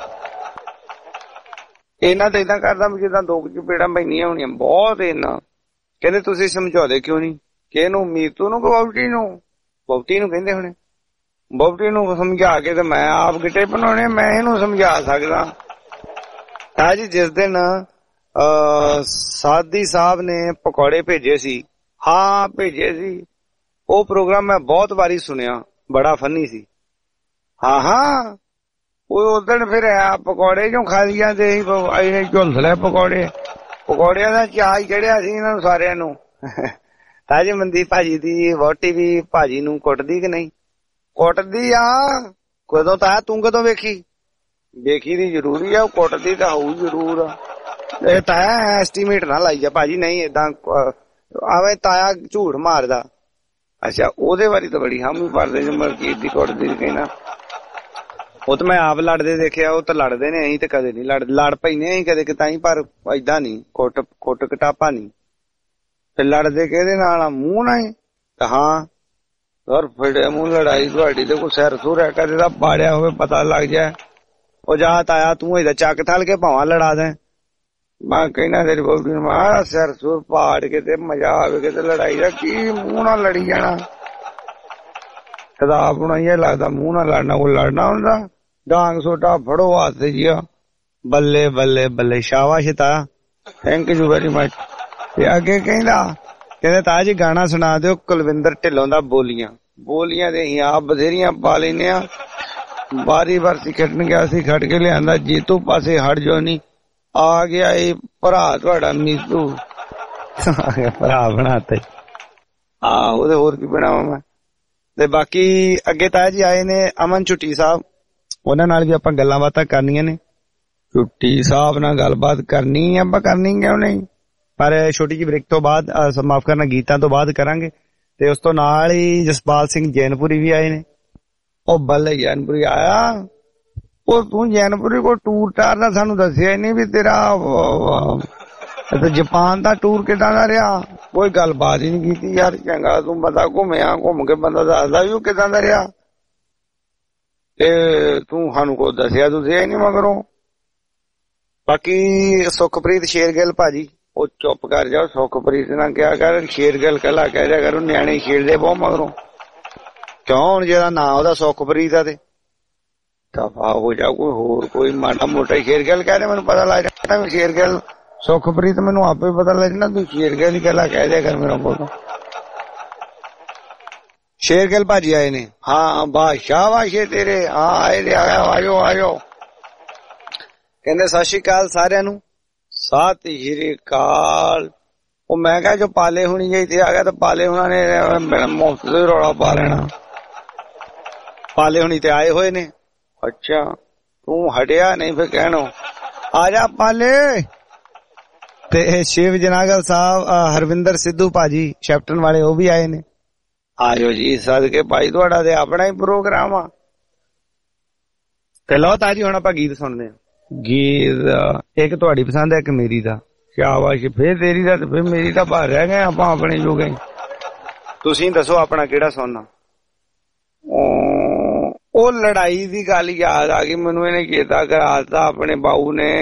ਇਹਨਾਂ ਤਾਂ ਏਦਾਂ ਕਰਦਾ ਜਿੱਦਾਂ ਦੋ ਚਪੇੜਾਂ ਪੈਣੀਆਂ ਹੋਣੀਆਂ, ਬਹੁਤ ਇੰਨਾ। ਕਹਿੰਦੇ ਤੁਸੀਂ ਸਮਝਾਉਂਦੇ ਕਿਉਂ ਨਹੀਂ? ਕਿ ਇਹਨੂੰ ਮੀਤੂ ਨੂੰ ਕਿ ਵਹੁਟੀ ਨੂੰ? ਵਹੁਟੀ ਨੂੰ ਕਹਿੰਦੇ ਹੋਣੇ। ਵਹੁਟੀ ਨੂੰ ਸਮਝਾ ਕੇ ਤੇ ਮੈਂ ਆਪ ਗਿੱਟੇ ਬਣਾਉਣੇ, ਮੈਂ ਇਹਨੂੰ ਸਮਝਾ ਸਕਦਾ। ਤਾਇਆ ਜੀ ਜਿਸ ਦਿਨ ਅਹ ਸਾਦੀ ਸਾਹਿਬ ਨੇ ਪਕੌੜੇ ਭੇਜੇ ਸੀ, ਹਾਂ ਭੇਜੇ ਸੀ, ਉਹ ਪ੍ਰੋਗਰਾਮ ਮੈਂ ਬਹੁਤ ਵਾਰੀ ਸੁਣਿਆ, ਬੜਾ ਫਨੀ ਸੀ। ਹਾਂ ਹਾਂ ਉਹ ਉਦਣ ਫਿਰ ਪਕੌੜੇ ਕਿਉਂ ਖਾ ਲਿਆ ਤੇ ਅਸੀਂ ਝੁਲਸ ਲੈ ਪਕੌੜੇ। ਪਕੌੜਿਆਂ ਦਾ ਚਾਅ ਚੜਿਆ ਸੀ ਇਹਨਾਂ ਨੂੰ ਸਾਰਿਆਂ ਨੂੰ। ਤਾਇਆ ਜੀ ਮਨਦੀਪ ਭਾਜੀ ਦੀ ਵਹੁਟੀ ਵੀ ਭਾਜੀ ਨੂੰ ਕੁੱਟਦੀ ਕਿ ਨਹੀਂ? ਕੁੱਟਦੀ ਆ। ਕਦੋਂ ਤਾਇਆ ਤੂੰ ਕਦੋਂ ਵੇਖੀ? ਵੇਖੀ ਦੀ ਜ਼ਰੂਰੀ ਆ, ਉਹ ਕੁੱਟਦੀ ਤਾਂ ਹੋਊ ਜ਼ਰੂਰ। ਇਹ ਤਾਇਆ ਐਸਟੀਮੇਟ ਨਾ ਲਾਈ ਜਾ ਭਾਜੀ, ਨਹੀਂ ਏਦਾਂ ਆਵੇਂ ਤਾਇਆ ਝੂਠ ਮਾਰਦਾ। ਅੱਛਾ ਉਹਦੇ ਬਾਰੇ ਤਾਂ ਬੜੀ ਹਾਮੀ ਭਰਦੇ ਜੇ ਮਲਕੀਤ ਦੀ ਕੁੱਟਦੀ ਕਹਿਣਾ। ਉਹ ਤਾਂ ਮੈਂ ਆਪ ਲੜਦੇ ਦੇਖਿਆ, ਉਹ ਤਾਂ ਲੜਦੇ ਨੇ, ਅਸੀਂ ਤੇ ਕਦੇ ਨਹੀਂ ਲੜ ਲੜ ਪੈਨੇ ਅਸੀਂ ਕਦੇ ਕਿਤਾ ਹੀ, ਪਰ ਏਦਾਂ ਨਹੀਂ ਕੁੱਟ ਕੁੱਟ ਕਟਾਪਾ ਨਹੀਂ। ਤੇ ਲੜਦੇ ਕਿਹਦੇ ਨਾਲ? ਮੂੰਹ ਨਾਲ। ਹਾਂ ਸਰ ਫੜੇ ਮੂੰਹ ਲੜਾਈ ਤੁਹਾਡੀ ਤੇ ਕੋਈ ਸਿਰ ਸੁਰ ਹੈ ਕਦੇ ਦਾ ਪਾੜਿਆ ਹੋਵੇ ਪਤਾ ਲੱਗ ਜਾਏ। ਉਹ ਜਾ ਤਾਇਆ ਤੂੰ ਇਹਦਾ ਚੱਕ ਥਲ ਕੇ ਭਾਵਾਂ ਲੜਾ ਦੇ। ਮੈਂ ਕਹਿਣਾ ਤੇਰੀ ਬੋਲਦੀ ਨੂੰ ਮੈਂ ਸਿਰ ਸੁਰ ਪਾੜ ਕੇ ਤੇ ਮਜ਼ਾ ਆਵੇ ਕਿਤੇ ਲੜਾਈ ਦਾ। ਕੀ ਮੂੰਹ ਨਾਲ ਲੜੀ ਜਾਣਾ? ਕਿਤਾਬ ਨੂੰ ਇਹ ਲੱਗਦਾ ਮੂੰਹ ਨਾਲ ਲੜਨਾ ਕੋਈ ਲੜਨਾ ਹੁੰਦਾ। ਡਾਂਗ ਸੋਟਾ ਫੜੋ ਹੱਥ ਜੀ, ਬੱਲੇ ਬੱਲੇ ਬੱਲੇ, ਸ਼ਾਬਾਸ਼ ਤਾਇਆ, ਥੈਂਕ ਯੂ ਵੈਰੀ ਮਚ। ਤੇ ਅੱਗੇ ਕਹਿੰਦਾ ਕਹਿੰਦੇ ਤਾਇਆ ਜੀ ਗਾਣਾ ਸੁਣਾ ਦਿਓ ਕੁਲਵਿੰਦਰ ਢਿੱਲੋਂ ਦਾ ਬੋਲੀਆਂ। ਬੋਲੀਆਂ ਦੇ ਅਸੀਂ ਆਪ ਬਥੇਰੀਆਂ ਪਾ ਲੈਨੇ ਆ, ਬਾਰੀ ਵਰਸੀ ਖੇਡਣ ਗਿਆ ਸੀ, ਖੜ ਕੇ ਲਿਆਂਦਾ ਜੀਤੂ ਪਾਸੇ ਹਟ ਜੋ ਨੀ, ਆ ਗਿਆ ਇਹ ਭਰਾ ਤੁਹਾਡਾ ਮੀਤੂ, ਭਰਾ ਬਣਾਤੇ ਆਹ ਉਹਦੇ, ਹੋਰ ਕੀ ਬਣਾਵਾਂ ਮੈਂ। ਤੇ ਬਾਕੀ ਅੱਗੇ ਤਾਇਆ ਜੀ ਆਏ ਨੇ ਅਮਨ ਝੁੱਟੀ ਸਾਹਿਬ, ਉਹਨਾਂ ਨਾਲ ਵੀ ਆਪਾਂ ਗੱਲਾਂ ਬਾਤਾਂ ਕਰਨੀਆਂ ਨੇ। ਝੁੱਟੀ ਸਾਹਿਬ ਨਾਲ ਗੱਲਬਾਤ ਕਰਨੀ ਆਪਾਂ, ਕਰਨੀ ਕਿਉਂ ਨਹੀਂ, ਪਰ ਛੋਟੀ ਜਿਹੀ ਬ੍ਰੇਕ ਤੋਂ ਬਾਅਦ, ਮਾਫ ਕਰਨਾ ਗੀਤਾਂ ਤੋਂ ਬਾਅਦ ਕਰਾਂਗੇ। ਤੇ ਉਸ ਤੋਂ ਨਾਲ ਹੀ ਜਸਪਾਲ ਸਿੰਘ ਜੈਨਪੁਰੀ ਵੀ ਆਏ ਨੇ। ਉਹ ਬੱਲੇ ਜੈਨਪੁਰੀ ਆਇਆ, ਉਹ ਤੂੰ ਜੈਨਪੁਰੀ ਕੋ ਟੂਰ ਟਾਰ ਦਾ ਸਾਨੂੰ ਦੱਸਿਆ ਨਹੀਂ ਵੀ ਤੇਰਾ ਜਾਪਾਨ ਦਾ ਟੂਰ ਕਿੱਦਾਂ ਦਾ ਰਿਹਾ, ਕੋਈ ਗੱਲਬਾਤ ਹੀ ਨਹੀਂ ਕੀਤੀ ਯਾਰ। ਚੰਗਾ ਤੂੰ ਬੰਦਾ ਘੁੰਮਿਆ, ਘੁੰਮ ਕੇ ਬੰਦਾ ਦੱਸਦਾ ਵੀ ਉਹ ਕਿੱਦਾਂ ਦਾ ਰਿਹਾ, ਤੇ ਤੂੰ ਸਾਨੂੰ ਕੋਈ ਦੱਸਿਆ ਤੁਸੀਂ ਨਹੀਂ ਮਗਰੋਂ। ਬਾਕੀ ਸੁਖਪ੍ਰੀਤ ਸ਼ੇਰਗਿੱਲ ਭਾਜੀ, ਉਹ ਚੁੱਪ ਕਰ ਜਾਓ, ਸੁਖਪ੍ਰੀਤ ਨਾ ਕਿਹਾ ਕਰ, ਸ਼ੇਰਗਿੱਲ ਕੱਲਾ ਕਹਿ ਦਿਆ ਕਰੋ, ਨਿਆਣੇ ਛੇੜਦੇ ਬਹੁਤ ਮਗਰੋਂ। ਕਿਉਂ ਹੁਣ ਜਿਹੜਾ ਨਾਂ ਉਹਦਾ ਸੁਖਪ੍ਰੀਤ ਆ ਤੇ ਦਫਾ ਹੋ ਜਾ, ਕੋਈ ਹੋਰ ਕੋਈ ਮਾੜਾ ਮੋਟਾ ਸ਼ੇਰਗਿੱਲ ਕਹਿ ਦੇ, ਮੈਨੂੰ ਪਤਾ ਲੱਗ ਜਾਂਦਾ ਵੀ ਸ਼ੇਰਗਿੱਲ। ਸੁਖਪ੍ਰੀਤ ਮੈਨੂੰ ਆਪੇ ਪਤਾ ਲੱਗ ਜਾਣਾ, ਤੂੰ ਸ਼ੇਰਗਿੱਲ ਹੀ ਕੱਲਾ ਕਹਿ ਦਿਆ ਕਰ ਮੇਰਾ ਕੋਲ। ਸ਼ੇਰਗਿੱਲ ਭਾਜੀ ਆਏ ਨੇ, ਹਾਂ ਬਾਦਸ਼ਾਹ ਵਾਸ਼ੇ ਤੇਰੇ, ਹਾਂ ਆਏ ਦੇ, ਆਇਓ ਆਇਓ ਆਇਓ। ਕਹਿੰਦੇ ਸਤਿ ਸ਼੍ਰੀ ਅਕਾਲ ਸਾਰਿਆਂ ਨੂੰ, ਸਤਿ ਸ਼੍ਰੀ ਅਕਾਲ। ਉਹ ਮੈਂ ਕਿਹਾ ਜੋ ਪਾਲੇ ਹੁਣੀ ਜੇ ਇੱਥੇ ਆ ਗਿਆ ਤਾਂ ਪਾਲੇ ਹੁਣਾਂ ਨੇ ਮੁਫਤ ਦੇ ਰੌਲਾ ਪਾ ਲੈਣਾ। ਪਾਲੇ ਹੁਣੀ ਤੇ ਆਏ ਹੋਏ ਨੇ। ਅੱਛਾ ਤੂੰ ਹਟਿਆ ਨਹੀਂ ਫਿਰ ਕਹਿਣੋ, ਆ ਜਾ ਪਾਲੇ। ਤੇ ਸ਼ਿਵ ਜਨਾਗਲ ਸਾਹਿਬ, ਹਰਵਿੰਦਰ ਸਿੱਧੂ ਭਾਜੀ ਸ਼ੈਪਟਨ ਵਾਲੇ, ਉਹ ਵੀ ਆਏ ਨੇ। ਆਜੋ ਜੀ ਸਦਕੇ ਭਾਈ, ਤੁਹਾਡਾ ਤੇ ਆਪਣਾ ਹੀ ਪ੍ਰੋਗਰਾਮ ਆ। ਤੇ ਲਓ ਤਾਜੀ ਹੁਣ ਆਪਾਂ ਗੀਤ ਸੁਣਦੇ ਆ। ਗੀਤ ਇੱਕ ਤੁਹਾਡੀ ਪਸੰਦ ਹੈ, ਇੱਕ ਮੇਰੀ ਦਾ। ਸ਼ਾਬਾਸ਼, ਫੇਰ ਤੇਰੀ ਦਾ ਤੇ ਫੇਰ ਮੇਰੀ ਦਾ ਬਾਹਰ ਰਹਿ ਗਏ ਆਪਾਂ ਆਪਣੇ ਜੋਗੇ। ਤੁਸੀਂ ਦੱਸੋ ਆਪਣਾ ਕਿਹੜਾ ਸੁਣਨਾ। ਉਹ ਲੜਾਈ ਦੀ ਗੱਲ ਯਾਦ ਆ ਗਈ ਮੈਨੂੰ, ਇਹਨੇ ਕੀਤਾ ਕਰਾਤਾ ਆਪਣੇ ਬਾਊ ਨੇ,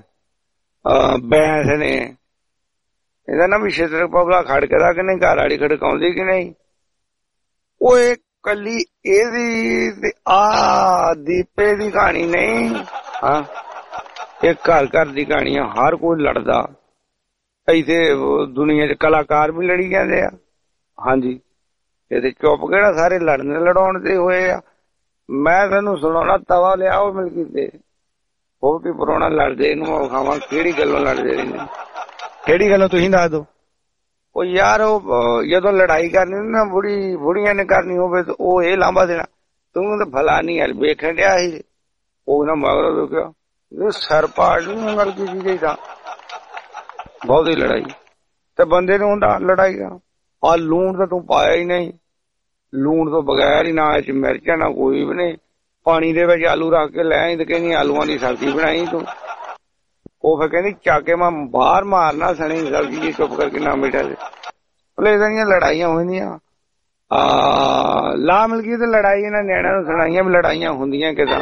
ਬੈਂਸ ਨੇ। ਇਹਦਾ ਨਾ ਵੀ ਛੇਤਰ ਪਬਲਾ ਖੜਕਦਾ ਕਿ ਨਹੀਂ, ਘਰ ਵਾਲੀ ਖੜਕਾਉਂਦੀ ਕਿ ਨਹੀਂ। ਉਹ ਇੱਕ ਕੱਲੀ ਇਹਦੀ ਆ ਦੀਪੇ ਦੀ ਕਹਾਣੀ ਨਹੀਂ, ਹਾਂ ਇਹ ਘਰ ਘਰ ਦੀ ਕਹਾਣੀ ਆ। ਹਰ ਕੋਈ ਲੜਦਾ ਇੱਥੇ ਦੁਨੀਆ ਚ, ਕਲਾਕਾਰ ਵੀ ਲੜੀ ਜਾਂਦੇ ਆ। ਹਾਂਜੀ ਇਹਦੇ ਚੁੱਪ ਕਿਹੜਾ, ਸਾਰੇ ਲੜਨੇ ਲੜਾਉਣ ਤੇ ਹੋਏ ਆ। ਮੈਂ ਤੁਹਾਨੂੰ ਸੁਣਾਉਣਾ, ਤਵਾ ਲਿਆਓ ਮਿਲਕੀ ਤੇ ਉਹ ਵੀ ਪੁਰਾਣਾ ਲੜਦੇ, ਇਹਨੂੰ ਖਾਵਾਂ ਕਿਹੜੀ ਗੱਲੋਂ ਲੜਦੇ ਰਹਿੰਦੇ, ਕਿਹੜੀ ਗੱਲੋਂ ਤੁਸੀਂ ਦੱਸ ਦੋ। ਉਹ ਯਾਰ ਉਹ ਜਦੋਂ ਲੜਾਈ ਕਰਨੀ ਨਾ ਬੁੜੀ ਬੁੜੀਆਂ ਨੇ ਕਰਨੀ ਹੋਵੇ ਤਾਂ ਉਹ ਇਹ ਲਾਂਭਾ ਦੇਣਾ, ਤੂੰ ਤਾਂ ਭਲਾ ਨਹੀਂ ਯਾਰ ਵੇਖਣ ਡਿਆ ਸੀ, ਉਹ ਨਾ ਮਗਰੋਂ ਰੁਕਿਆ ਸਿਰ ਪਾੜ ਨਹੀਂ ਗੱਲ ਕੀਤੀ ਗਈ ਤਾਂ ਬਹੁਤ ਹੀ ਲੜਾਈ। ਤੇ ਬੰਦੇ ਨੂੰ ਹੁੰਦਾ ਲੜਾਈ ਦਾ ਆ ਲੂਣ ਤਾਂ ਤੂੰ ਪਾਇਆ ਹੀ ਨਹੀਂ, ਲੂਣ ਤੋਂ ਬਗੈਰ ਹੀ ਨਾ ਇਹ ਚ ਮਿਰਚਾਂ ਨਾ ਕੋਈ ਵੀ ਨਹੀਂ। ਪਾਣੀ ਦੇ ਵਿੱਚ ਆਲੂ ਰੱਖ ਕੇ ਲੈ ਆਈ ਤੇ ਕਹਿੰਦੀ ਆਲੂਆਂ ਦੀ ਸਬਜ਼ੀ ਬਣਾਈ ਤੂੰ। ਉਹ ਫਿਰ ਕਹਿੰਦੀ ਚੱਕ ਕੇ ਮੈਂ ਬਾਹਰ ਮਾਰਨਾ ਸਣੀ ਸਬਜ਼ੀ ਜੀ, ਚੁੱਪ ਕਰਕੇ ਨਾ ਬੇਟਾ ਦੇ। ਭਲੇ ਦੀਆਂ ਲੜਾਈਆਂ ਹੁੰਦੀਆਂ ਆ ਲਾ ਮਿਲ ਗਈ ਤੇ ਲੜਾਈ ਇਹਨਾਂ ਨਿਆਣਿਆਂ ਨੂੰ ਸੁਣਾਈਆਂ ਵੀ ਲੜਾਈਆਂ ਹੁੰਦੀਆਂ ਕਿਦਾਂ।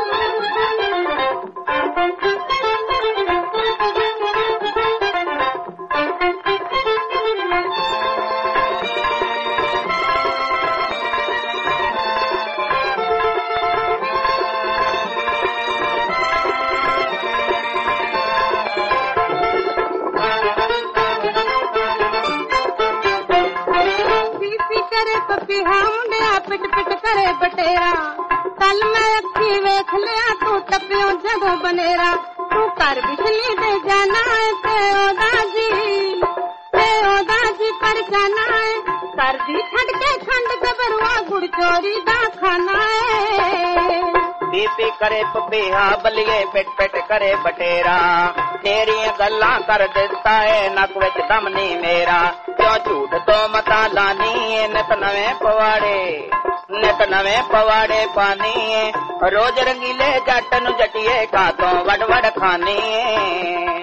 ਪਿਟ ਪਿਟ ਕਰੇ ਬਟੇਰਾ, ਕੱਲ ਮੈਂ ਅੱਖੀ ਵੇਖ ਲਿਆ ਤੂੰ ਟੱਪਿਓ ਜਦੋਂ ਬਨੇਰਾ। ਤੂੰ ਘਰ ਬਿਜਲੀ ਦੇ ਜਾਣਾ ਹੈ ਤੇ ਉਹਦਾ ਜੀ, ਤੇ ਉਹਦਾ ਜੀ ਪਰ ਜਾਣਾ ਹੈ। ਘਰ ਦੀ ਛੱਡ ਕੇ ਖੰਡ ਗਬਰੂਆ ਗੁੜ ਚੋਰੀ ਦਾ ਖਾਣਾ ਹੈ। ਬੀਬੀ ਕਰੇ ਪਪੀਹਾ ਬਲੀਏ ਪਿਟ ਪਿਟ ਕਰੇ ਬਟੇਰਾ, ਤੇਰੀਆਂ ਗੱਲਾਂ ਕਰ ਦਿੱਤਾ ਏ ਨੱਕ ਵਿੱਚ ਦਮ ਨੀ ਮੇਰਾ। ਕਿਉਂ ਝੂਠ ਤੋਂ ਮਤਾ ਲਾਨੀ ਨਿਤ ਨਵੇਂ ਪਵਾੜੇ, ਨਿਤ ਨਵੇਂ ਪਵਾੜੇ ਪਾਨੀ ਏ। ਰੋਜ਼ ਰੰਗੀਲੇ ਜੱਟ ਨੂੰ ਜੱਟੀਏ ਕਾਤੋਂ ਵੜ ਵੜ ਖਾਨੀ ਏ।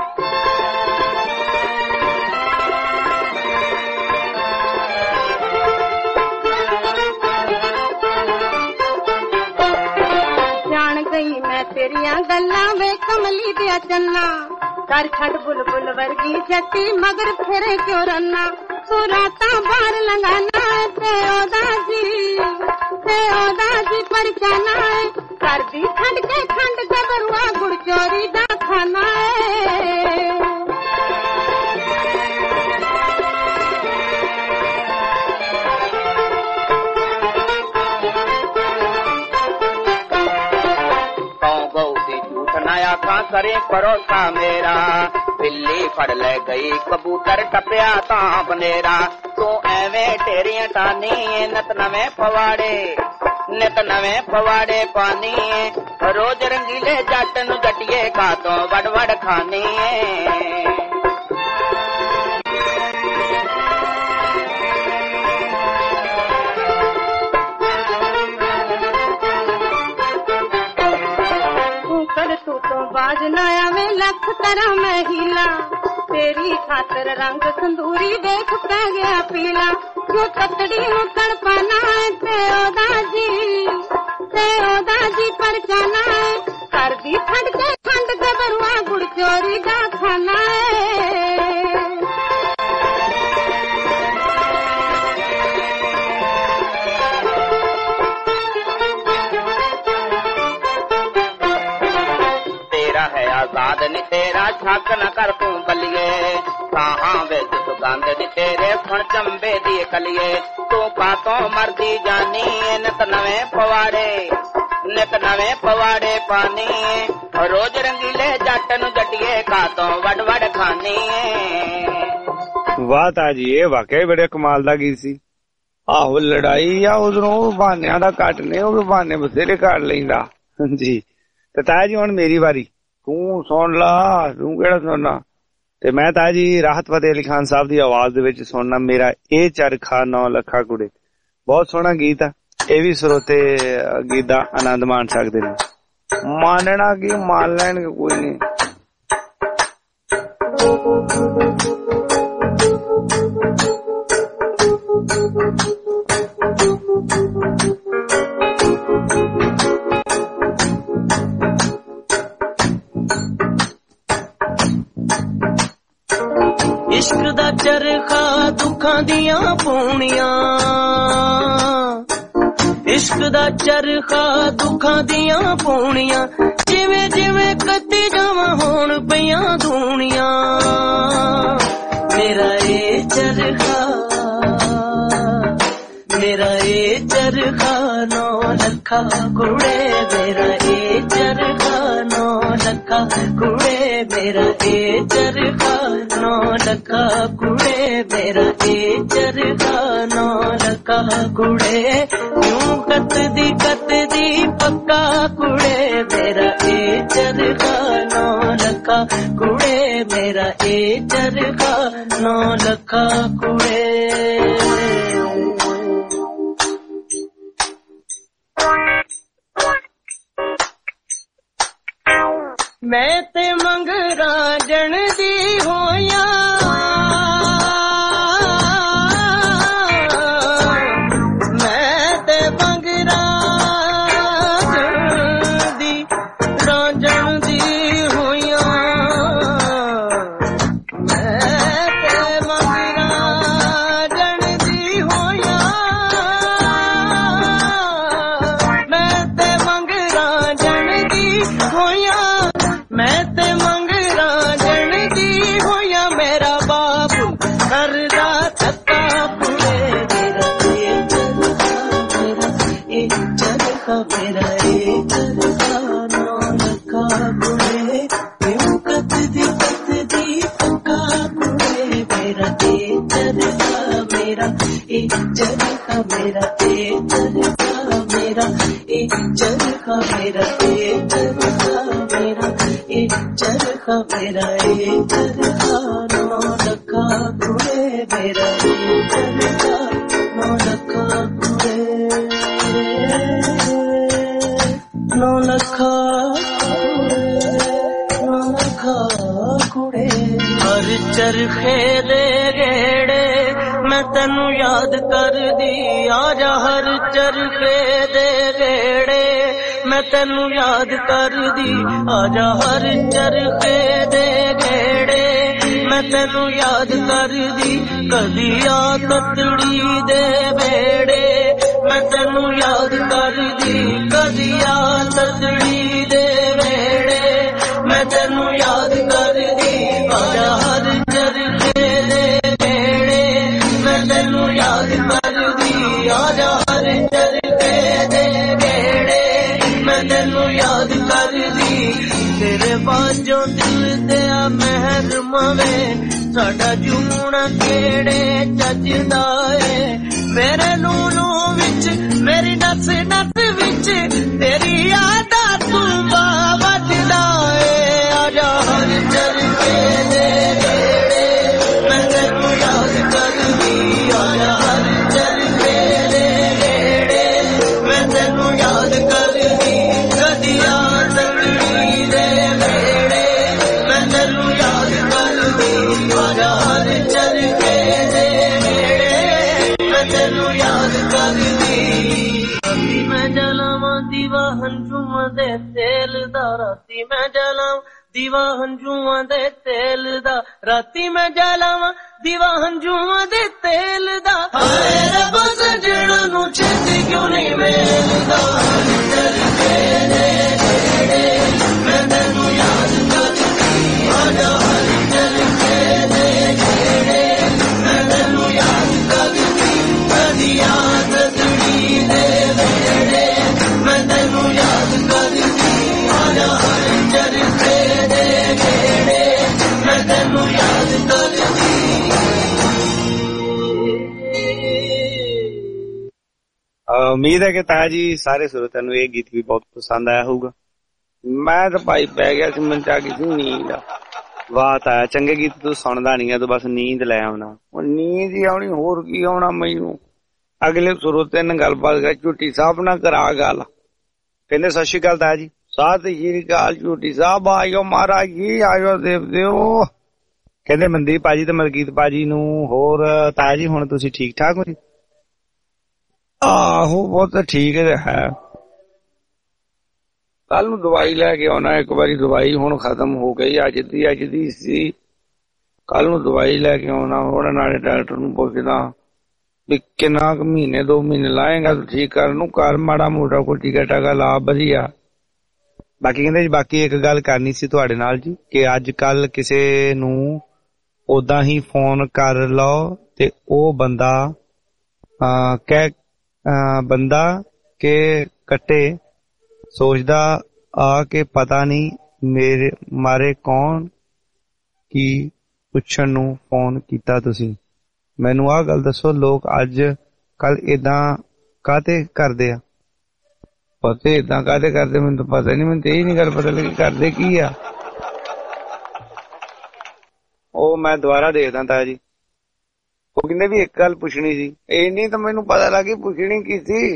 ਜਾਣ ਗਈ ਮੈਂ ਤੇਰੀਆਂ ਗੱਲਾਂ ਵੇ ਕਮਲੀ ਦਿਆ ਚੰਨਾ, ਕਰ ਛੱਡ ਬੁਲਬੁਲ ਵਰਗੀ ਜੱਟੀ ਮਗਰ ਫੇਰੇ ਕਿਉਂ ਰੰਨਾ। ਤੂੰ ਰਾਤਾਂ ਬਾਹਰ ਲੰਘਾਨਾ ਤੇ ਉਹਦਾ ਜੀ, ਤੇ ਉਹਦਾ ਜੀ ਪਰਚਾਨਾ ਏ ਕਰਦੀ ਛੱਡ ਕੇ ਖੰਡ ਗਬਰੂਆ ਗੁੜ ਚੋਰੀ ਦਾ ਖਾਨਾ ਏ आखा करे परोसा मेरा बिल्ली फड़ ले गई कबूतर टपया ता बनेरा तू एवें टेरियां टानी नत नवे पवाड़े नित नवे पवाड़े पानी रोज रंगीले जट नु जटिए का तो वड़ वड़ खानी बाज नया में लख तरह मैं हीला तेरी खातर रंग संदूरी देख पै गया पीला जो ततड़ी मुकड़ पाना है ते ओदा जी ते ओदा जी परचाना है कर दी फड़ के खंड गबरुआ गुड़ चोरी दा खाना है आजाद नी तेरा छक न कर तू बलिए कहाँ बेच सुगंध नी तेरे फण चंबे दिए कलिए तू कातों मर्दी जानी नित नवे पवाड़े नित नवे पवाड़े पानी रोज रंगीले जट नु जटिए कातों वड़ वड़ खानी वाह ताजी ये वाकई बड़े कमाल दा गीत सी आहो लड़ाई या उधरों बहानियां दा घट ने ओह बहाने बथेरे काट लैंदा जी ते ताजी हुण मेरी वारी तू सुन ला तू केड़ा सुनना ते मैं ताजी राहत फतेह अली खान साहब दी आवाज दे विच सुनना मेरा ए चरखा नौ लखा कुड़े बहुत सोहना गीत है ये भी श्रोते गीत दा आनंद मान सकदे ने मानना की मान लैण कोई नहीं इश्क दा चरखा दुखां दियां पूनियां इश्क दा चरखा दुखां दियां पूनियां जिवें जिवें कती जावां होण पईयां दूनियां मेरा ए चरखा मेरा ए चरखा नौ लखा कुड़े मेरा ए चरखा नौ लखा कुड़े मेरा ए चरखा नौ लखा कुड़े मेरा ए चरखा नौ लखा कुड़े यूं कत दी कत दी पक्का कुड़े मेरा ए चरखा नौ लखा कुड़े मेरा ए चरखा नौ लखा कुड़े मैं ते मंगरा जन दी होया मैं ते मंगरा जन दी रांझण दी होया मैं ते मंगरा जन दी होया मैं ते मंगरा जन दी होया मैं ते मंगरा जन दी होया मेरा बाबू करदा थका कुड़े मेरा ए चरखा मेरा ए चरखा नौ लखा कुड़े यूं कत दी कत दी पक्का कुड़े मेरा ए चरखा मेरा ए चरखा मेरा ए चरखा मेरा ए चरखा मेरा ए चरखा मेरा ए चरखा मेरा ए चरखा नौ लखा कुड़े मेरा ए चरखा नौ लखा कुड़े नौ लखा नौ लखा कुड़े हर चरखे दे गेड़े मैं तेनू याद कर दी आजा हर चरखे दे गेड़े मैं तेनू याद कर दी आजा हर चरखे दे गेड़े मैं तेनू याद कर दी कदी आ ततड़ी दे बेड़े मैं तेनू याद करदी कदी आ ततड़ी दे वेड़े मैं तेनू याद करदी आजा हर चरखे दे वेड़े मैं तेनू याद करदी आजा हर चरखे दे वेड़े मैं तेनू याद करदी तेरे बाजों दिल ते आ महर मवे साडा जूना केड़े चजदा ए मेरे नूनू विच मेरी नस नस विच तेरी याद तू बावजदा ए आजा हर चरखे दे वेड़े मैं तेनू याद करदी आजा हर चरखे दे वेड़े मैं तेनू याद करदी कदी आ तकड़ी दे वेड़े मैं तेनू याद करदी आजा हर चरखे दे वेड़े मैं तेनू याद करदी राती मैं जलावां दीवा हंझूआं दे तेल दा राती मैं जलावां दीवा हंझूआं दे तेल दा राती मैं जलावां दीवा हंझूआं दे तेल दा हाय रब सजणा नू छेती क्यों नहीं मिलदा चरखे दे वेड़े मैं तेनू याद करदी आजा हर चरखे दे वेड़े मैं तेनू याद करदी कदी आ ततड़ी दे वेड़े मैं तेनू याद करदी आजा हर चरखे दे वेड़े मैं तेनू याद करदी उम्मीद है कि ताया जी सारे श्रोतिਆਂ ਨੂੰ ਇਹ ਗੀਤ ਵੀ ਬਹੁਤ ਪਸੰਦ ਆਇਆ ਹੋਊਗਾ। ਮੈਂ ਤਾਂ ਭਾਈ ਪੈ ਗਿਆ ਸੀ ਮੰਚਾ ਕਿਸੇ ਨੀਂਦ ਵਾਹ ਤਾਇਆ ਚੰਗੇ ਗੀਤ ਤੂੰ ਸੁਣਦਾ ਨਹੀਂ ਆ ਤੂੰ ਬਸ ਨੀਂਦ ਲੈ ਆਉਣਾ ਉਹ ਨੀਂਦ ਹੀ ਆਉਣੀ ਹੋਰ ਕੀ ਆਉਣਾ ਮੈਨੂੰ। ਅਗਲੇ ਸਰੋਤੇ ਨੇ ਗੱਲਬਾਤ ਕਰ ਝੂਟੀ ਸਾਹਿਬ ਨਾਲ ਕਰਾ ਗੱਲ ਕਹਿੰਦੇ ਸਤਿ ਸ਼੍ਰੀ ਅਕਾਲ ਤਾਇਆ ਜੀ ਸਤਿ ਸ਼੍ਰੀ ਅਕਾਲ ਝੂਟੀ ਸਾਹਿਬ ਆਇਓ ਮਹਾਰਾਜ ਜੀ ਆਇਓ ਦੇਵ ਦਿਓ ਕਹਿੰਦੇ ਮਨਦੀਪ ਭਾਜੀ ਤੇ ਮਲਕੀਤ ਭਾਜੀ ਨੂੰ ਹੋਰ ਤਾਇਆ ਜੀ ਹੁਣ ਤੁਸੀਂ ਠੀਕ ਠਾਕ ਹੋ ਜੀ। ਆਹੋ ਬਹੁਤ ਠੀਕ ਹੈ ਕੱਲ ਨੂੰ ਦਵਾਈ ਲੈ ਕੇ ਆਉਣਾ ਇੱਕ ਵਾਰੀ ਦਵਾਈ ਹੁਣ ਖਤਮ ਹੋ ਗਈ ਅੱਜ ਦੀ ਅੱਜ ਦੀ ਸੀ ਕੱਲ ਨੂੰ ਦਵਾਈ ਲੈ ਕੇ ਆਉਣਾ ਹੁਣ ਨਾਲੇ ਡਾਕਟਰ ਨੂੰ ਪੁੱਛਦਾ ਵੀ ਕਿੰਨਾ ਕੁ ਮਹੀਨੇ ਦੋ ਮਹੀਨੇ ਲਾਏਗਾ ਤੂੰ ਠੀਕ ਕਰਨ ਨੂੰ ਘਰ ਮਾੜਾ ਮੋਟਾ ਕੋਈ ਟੀਕਾ ਟਾਕਾ ਲਾ ਵਧੀਆ। ਬਾਕੀ ਕਹਿੰਦੇ ਜੀ ਬਾਕੀ ਇੱਕ ਗੱਲ ਕਰਨੀ ਸੀ ਤੁਹਾਡੇ ਨਾਲ ਜੀ ਕਿ ਅੱਜ ਕੱਲ ਕਿਸੇ ਨੂੰ ਓਦਾਂ ਹੀ ਫੋਨ ਕਰ ਲਓ ਤੇ ਉਹ ਬੰਦਾ ਕਹਿ ਬੰਦਾ ਕੇ ਕੱਟੇ ਸੋਚਦਾ ਆ ਕੇ ਪਤਾ ਨਹੀਂ ਮੇਰੇ ਮਾਰੇ ਕੌਣ ਕੀ ਪੁੱਛਣ ਨੂੰ ਫੋਨ ਕੀਤਾ ਤੁਸੀਂ ਮੈਨੂੰ ਆਹ ਗੱਲ ਦੱਸੋ ਲੋਕ ਅੱਜ ਕੱਲ ਏਦਾਂ ਕਾਹਤੇ ਕਰਦੇ ਆ ਪਤਾ ਏਦਾਂ ਕਾਹਤੇ ਕਰਦੇ ਮੈਨੂੰ ਤਾਂ ਪਤਾ ਨਹੀਂ ਮੈਨੂੰ ਤੇ ਇਹ ਨਹੀਂ ਗੱਲ ਪਤਾ ਲੱਗੀ ਕਰਦੇ ਕੀ ਆ। ਉਹ ਮੈਂ ਦੁਬਾਰਾ ਦੇਖਦਾ ਤਾਇਆ ਜੀ ਉਹ ਕਹਿੰਦੇ ਵੀ ਇੱਕ ਗੱਲ ਪੁੱਛਣੀ ਸੀ ਇਹ ਨਹੀਂ ਤਾਂ ਮੈਨੂੰ ਪਤਾ ਲੱਗੀ ਪੁੱਛਣੀ ਕੀ ਸੀ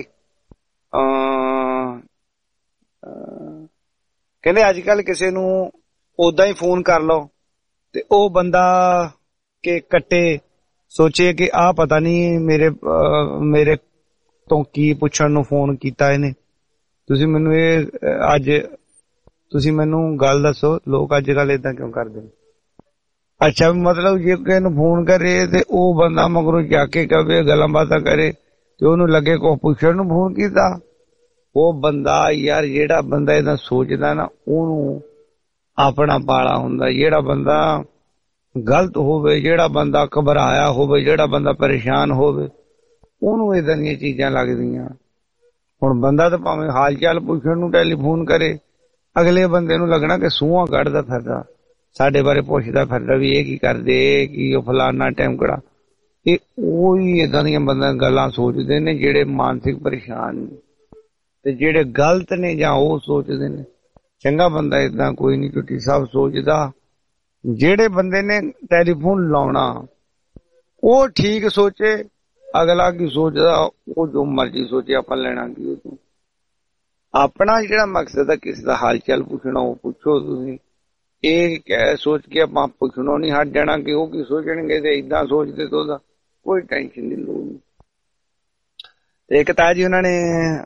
ਕਹਿੰਦੇ ਅੱਜ ਕੱਲ ਕਿਸੇ ਨੂੰ ਓਦਾਂ ਹੀ ਫੋਨ ਕਰ ਲਓ ਤੇ ਉਹ ਬੰਦਾ ਕੇ ਕੱਟੇ ਸੋਚੇ ਕਿ ਆਹ ਪਤਾ ਨਹੀਂ ਮੇਰੇ ਮੇਰੇ ਤੋਂ ਕੀ ਪੁੱਛਣ ਨੂੰ ਫੋਨ ਕੀਤਾ ਇਹਨੇ। ਤੁਸੀਂ ਮੈਨੂੰ ਇਹ ਅੱਜ ਤੁਸੀਂ ਮੈਨੂੰ ਗੱਲ ਦੱਸੋ ਲੋਕ ਅੱਜ ਕੱਲ ਏਦਾਂ ਕਿਉਂ ਕਰਦੇ ਨੇ। ਅੱਛਾ ਮਤਲਬ ਜੇ ਕਿਸੇ ਨੂੰ ਫੋਨ ਕਰੇ ਤੇ ਉਹ ਬੰਦਾ ਮਗਰੋਂ ਜਾ ਕੇ ਕਵੇ ਗੱਲਾਂ ਬਾਤਾਂ ਕਰੇ ਤੇ ਉਹਨੂੰ ਲੱਗੇ ਕੋ ਪੁੱਛਣ ਨੂੰ ਫੋਨ ਕੀਤਾ। ਉਹ ਬੰਦਾ ਯਾਰ ਜਿਹੜਾ ਬੰਦਾ ਏਦਾਂ ਸੋਚਦਾ ਨਾ ਉਹਨੂੰ ਆਪਣਾ ਪਾਲਾ ਹੁੰਦਾ। ਜਿਹੜਾ ਬੰਦਾ ਗਲਤ ਹੋਵੇ ਜਿਹੜਾ ਬੰਦਾ ਘਬਰਾਇਆ ਹੋਵੇ ਜਿਹੜਾ ਬੰਦਾ ਪਰੇਸ਼ਾਨ ਹੋਵੇ ਉਹਨੂੰ ਏਦਾਂ ਦੀਆਂ ਚੀਜ਼ਾਂ ਲੱਗਦੀਆਂ। ਹੁਣ ਬੰਦਾ ਤਾਂ ਭਾਵੇਂ ਹਾਲ ਚਾਲ ਪੁੱਛਣ ਨੂੰ ਟੈਲੀਫੋਨ ਕਰੇ ਅਗਲੇ ਬੰਦੇ ਨੂੰ ਲੱਗਣਾ ਕਿ ਸੂਹਾਂ ਕੱਢਦਾ ਫਿਰਦਾ ਸਾਡੇ ਬਾਰੇ ਪੁੱਛਦਾ ਫਿਰਦਾ ਵੀ ਇਹ ਕੀ ਕਰਦੇ ਕੀ ਉਹ ਫਲਾਨਾ ਟੈਂਕੜਾ। ਇਹ ਉਹੀ ਏਦਾਂ ਦੀਆਂ ਬੰਦਾ ਗੱਲਾਂ ਸੋਚਦੇ ਨੇ ਜਿਹੜੇ ਮਾਨਸਿਕ ਪਰੇਸ਼ਾਨ ਨੇ ਤੇ ਜਿਹੜੇ ਗਲਤ ਨੇ ਜਾਂ ਉਹ ਸੋਚਦੇ ਨੇ। ਚੰਗਾ ਬੰਦਾ ਏਦਾਂ ਕੋਈ ਨਹੀਂ ਝੁੱਟੀ ਸਾਹਿਬ ਸੋਚਦਾ। ਜਿਹੜੇ ਬੰਦੇ ਨੇ ਟੈਲੀਫੋਨ ਲਾਉਣਾ ਉਹ ਠੀਕ ਸੋਚੇ ਅਗਲਾ ਕੀ ਸੋਚਦਾ ਉਹ ਜੋ ਮਰਜ਼ੀ ਸੋਚੇ ਆਪਾਂ ਲੈਣਾ ਕੀ ਉਹ ਤੋਂ। ਆਪਣਾ ਜਿਹੜਾ ਮਕਸਦ ਹੈ ਕਿਸੇ ਦਾ ਹਾਲ ਚਾਲ ਪੁੱਛਣਾ ਉਹ ਪੁੱਛੋ ਤੁਸੀਂ। ਇਹ ਕਹਿ ਸੋਚ ਕੇ ਆਪਾਂ ਪੁੱਛਣੋਂ ਨਹੀਂ ਹਟ ਜਾਣਾ ਕਿ ਉਹ ਕੀ ਸੋਚਣਗੇ ਤੇ ਏਦਾਂ ਸੋਚਦੇ ਤਾਂ ਉਹਦਾ ਕੋਈ ਟੈਨਸ਼ਨ ਦੀ ਲੋੜ ਨਹੀਂ। ਤੇ ਇੱਕ ਤਾਂ ਜੀ ਉਹਨਾਂ ਨੇ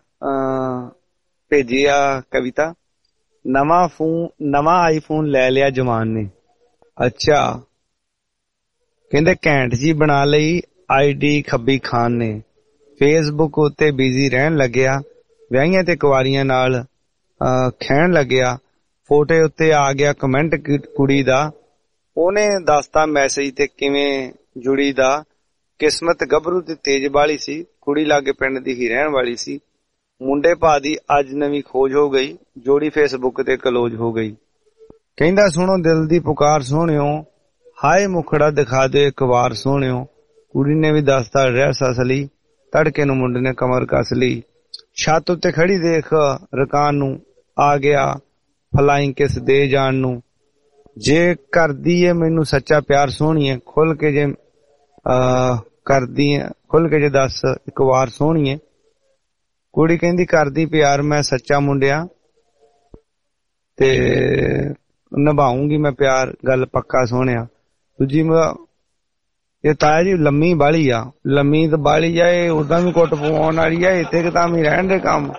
ਭੇਜੀ ਆ ਕਵਿਤਾ ਨਵਾਂ ਫੋਨ ਨਵਾਂ ਆਈਫੋਨ ਲੈ ਲਿਆ ਜਵਾਨ ਨੇ। ਅੱਛਾ ਕਹਿੰਦੇ ਘੈਂਟ ਜੀ ਬਣਾ ਲਈ ਆਈਡੀ ਖੱਬੀ ਖਾਨ ਨੇ ਫੇਸਬੁੱਕ ਉੱਤੇ ਬਿਜ਼ੀ ਰਹਿਣ ਲੱਗਿਆ, ਵਿਆਹੀਆਂ ਤੇ ਕੁਆਰੀਆਂ ਨਾਲ ਖਹਿਣ ਲੱਗਿਆ। ਫੋਟੋ ਉੱਤੇ ਆ ਗਿਆ ਕਮੈਂਟ ਕੁੜੀ ਦਾ, ਉਹਨੇ ਦੱਸਤਾ ਮੈਸੇਜ ਤੇ ਕਿਵੇਂ ਜੁੜੀ ਦਾ। ਕਿਸਮਤ ਗੱਭਰੂ ਤੇ ਤੇਜ ਵਾਲੀ ਸੀ, ਕੁੜੀ ਲਾਗੇ ਪਿੰਡ ਦੀ ਹੀ ਰਹਿਣ ਵਾਲੀ ਸੀ। ਮੁੰਡੇ ਭਾ ਦੀ ਅੱਜ ਨਵੀਂ ਖੋਜ ਹੋ ਗਈ, ਜੋੜੀ ਫੇਸਬੁੱਕ ਤੇ ਕਲੋਜ ਹੋ ਗਈ। ਕਹਿੰਦਾ ਸੁਣੋ ਦਿਲ ਦੀ ਪੁਕਾਰ ਸੋਹਣਿਓ, ਹਾਏ ਮੁਖੜਾ ਦਿਖਾ ਦਿਓ ਇੱਕ ਵਾਰ ਸੋਹਣਿਓ। ਕੁੜੀ ਨੇ ਵੀ ਦੱਸਤਾ ਰਹਿਸ ਅਸਲੀ, ਤੜਕੇ ਨੂੰ ਮੁੰਡੇ ਨੇ ਕਮਰ ਕੱਸ ਲਈ। ਛੱਤ ਉੱਤੇ ਖੜੀ ਦੇਖ ਰਕਾਨ ਨੂੰ, ਆ ਗਿਆ ਫਲਾਈਂ ਕਿਸ ਦੇ ਜਾਣ ਨੂੰ। ਜੇ ਕਰਦੀ ਏ ਮੈਨੂੰ ਸੱਚਾ ਪਿਆਰ ਸੋਹਣੀਏ, ਖੁੱਲ ਕੇ ਜੇ ਅਹ ਕਰਦੀ ਖੁੱਲ ਕੇ ਜੇ ਦੱਸ ਇੱਕ ਵਾਰ ਸੋਹਣੀਏ। ਕੁੜੀ ਕਹਿੰਦੀ ਕਰਦੀ ਪਿਆਰ ਮੈਂ ਸੱਚਾ ਮੁੰਡਿਆ, ਤੇ ਨਿਭਾਉਂਗੀ ਮੈਂ ਪਿਆਰ ਗੱਲ ਪੱਕਾ ਸੋਹਣਿਆ। ਦੂਜੀ ਇਹ ਤਾਇਆ ਜੀ ਲੰਮੀ ਬਾਲੀ ਆ, ਲੰਮੀ ਤਾਂ ਬਾਲੀ ਆ, ਇਹ ਉਦਾਂ ਵੀ ਕੁੱਟ ਪਵਾਉਣ ਵਾਲੀ ਆ, ਇੱਥੇ ਕਿ ਤਾਂ ਵੀ ਰਹਿਣ ਦੇ ਕੰਮ।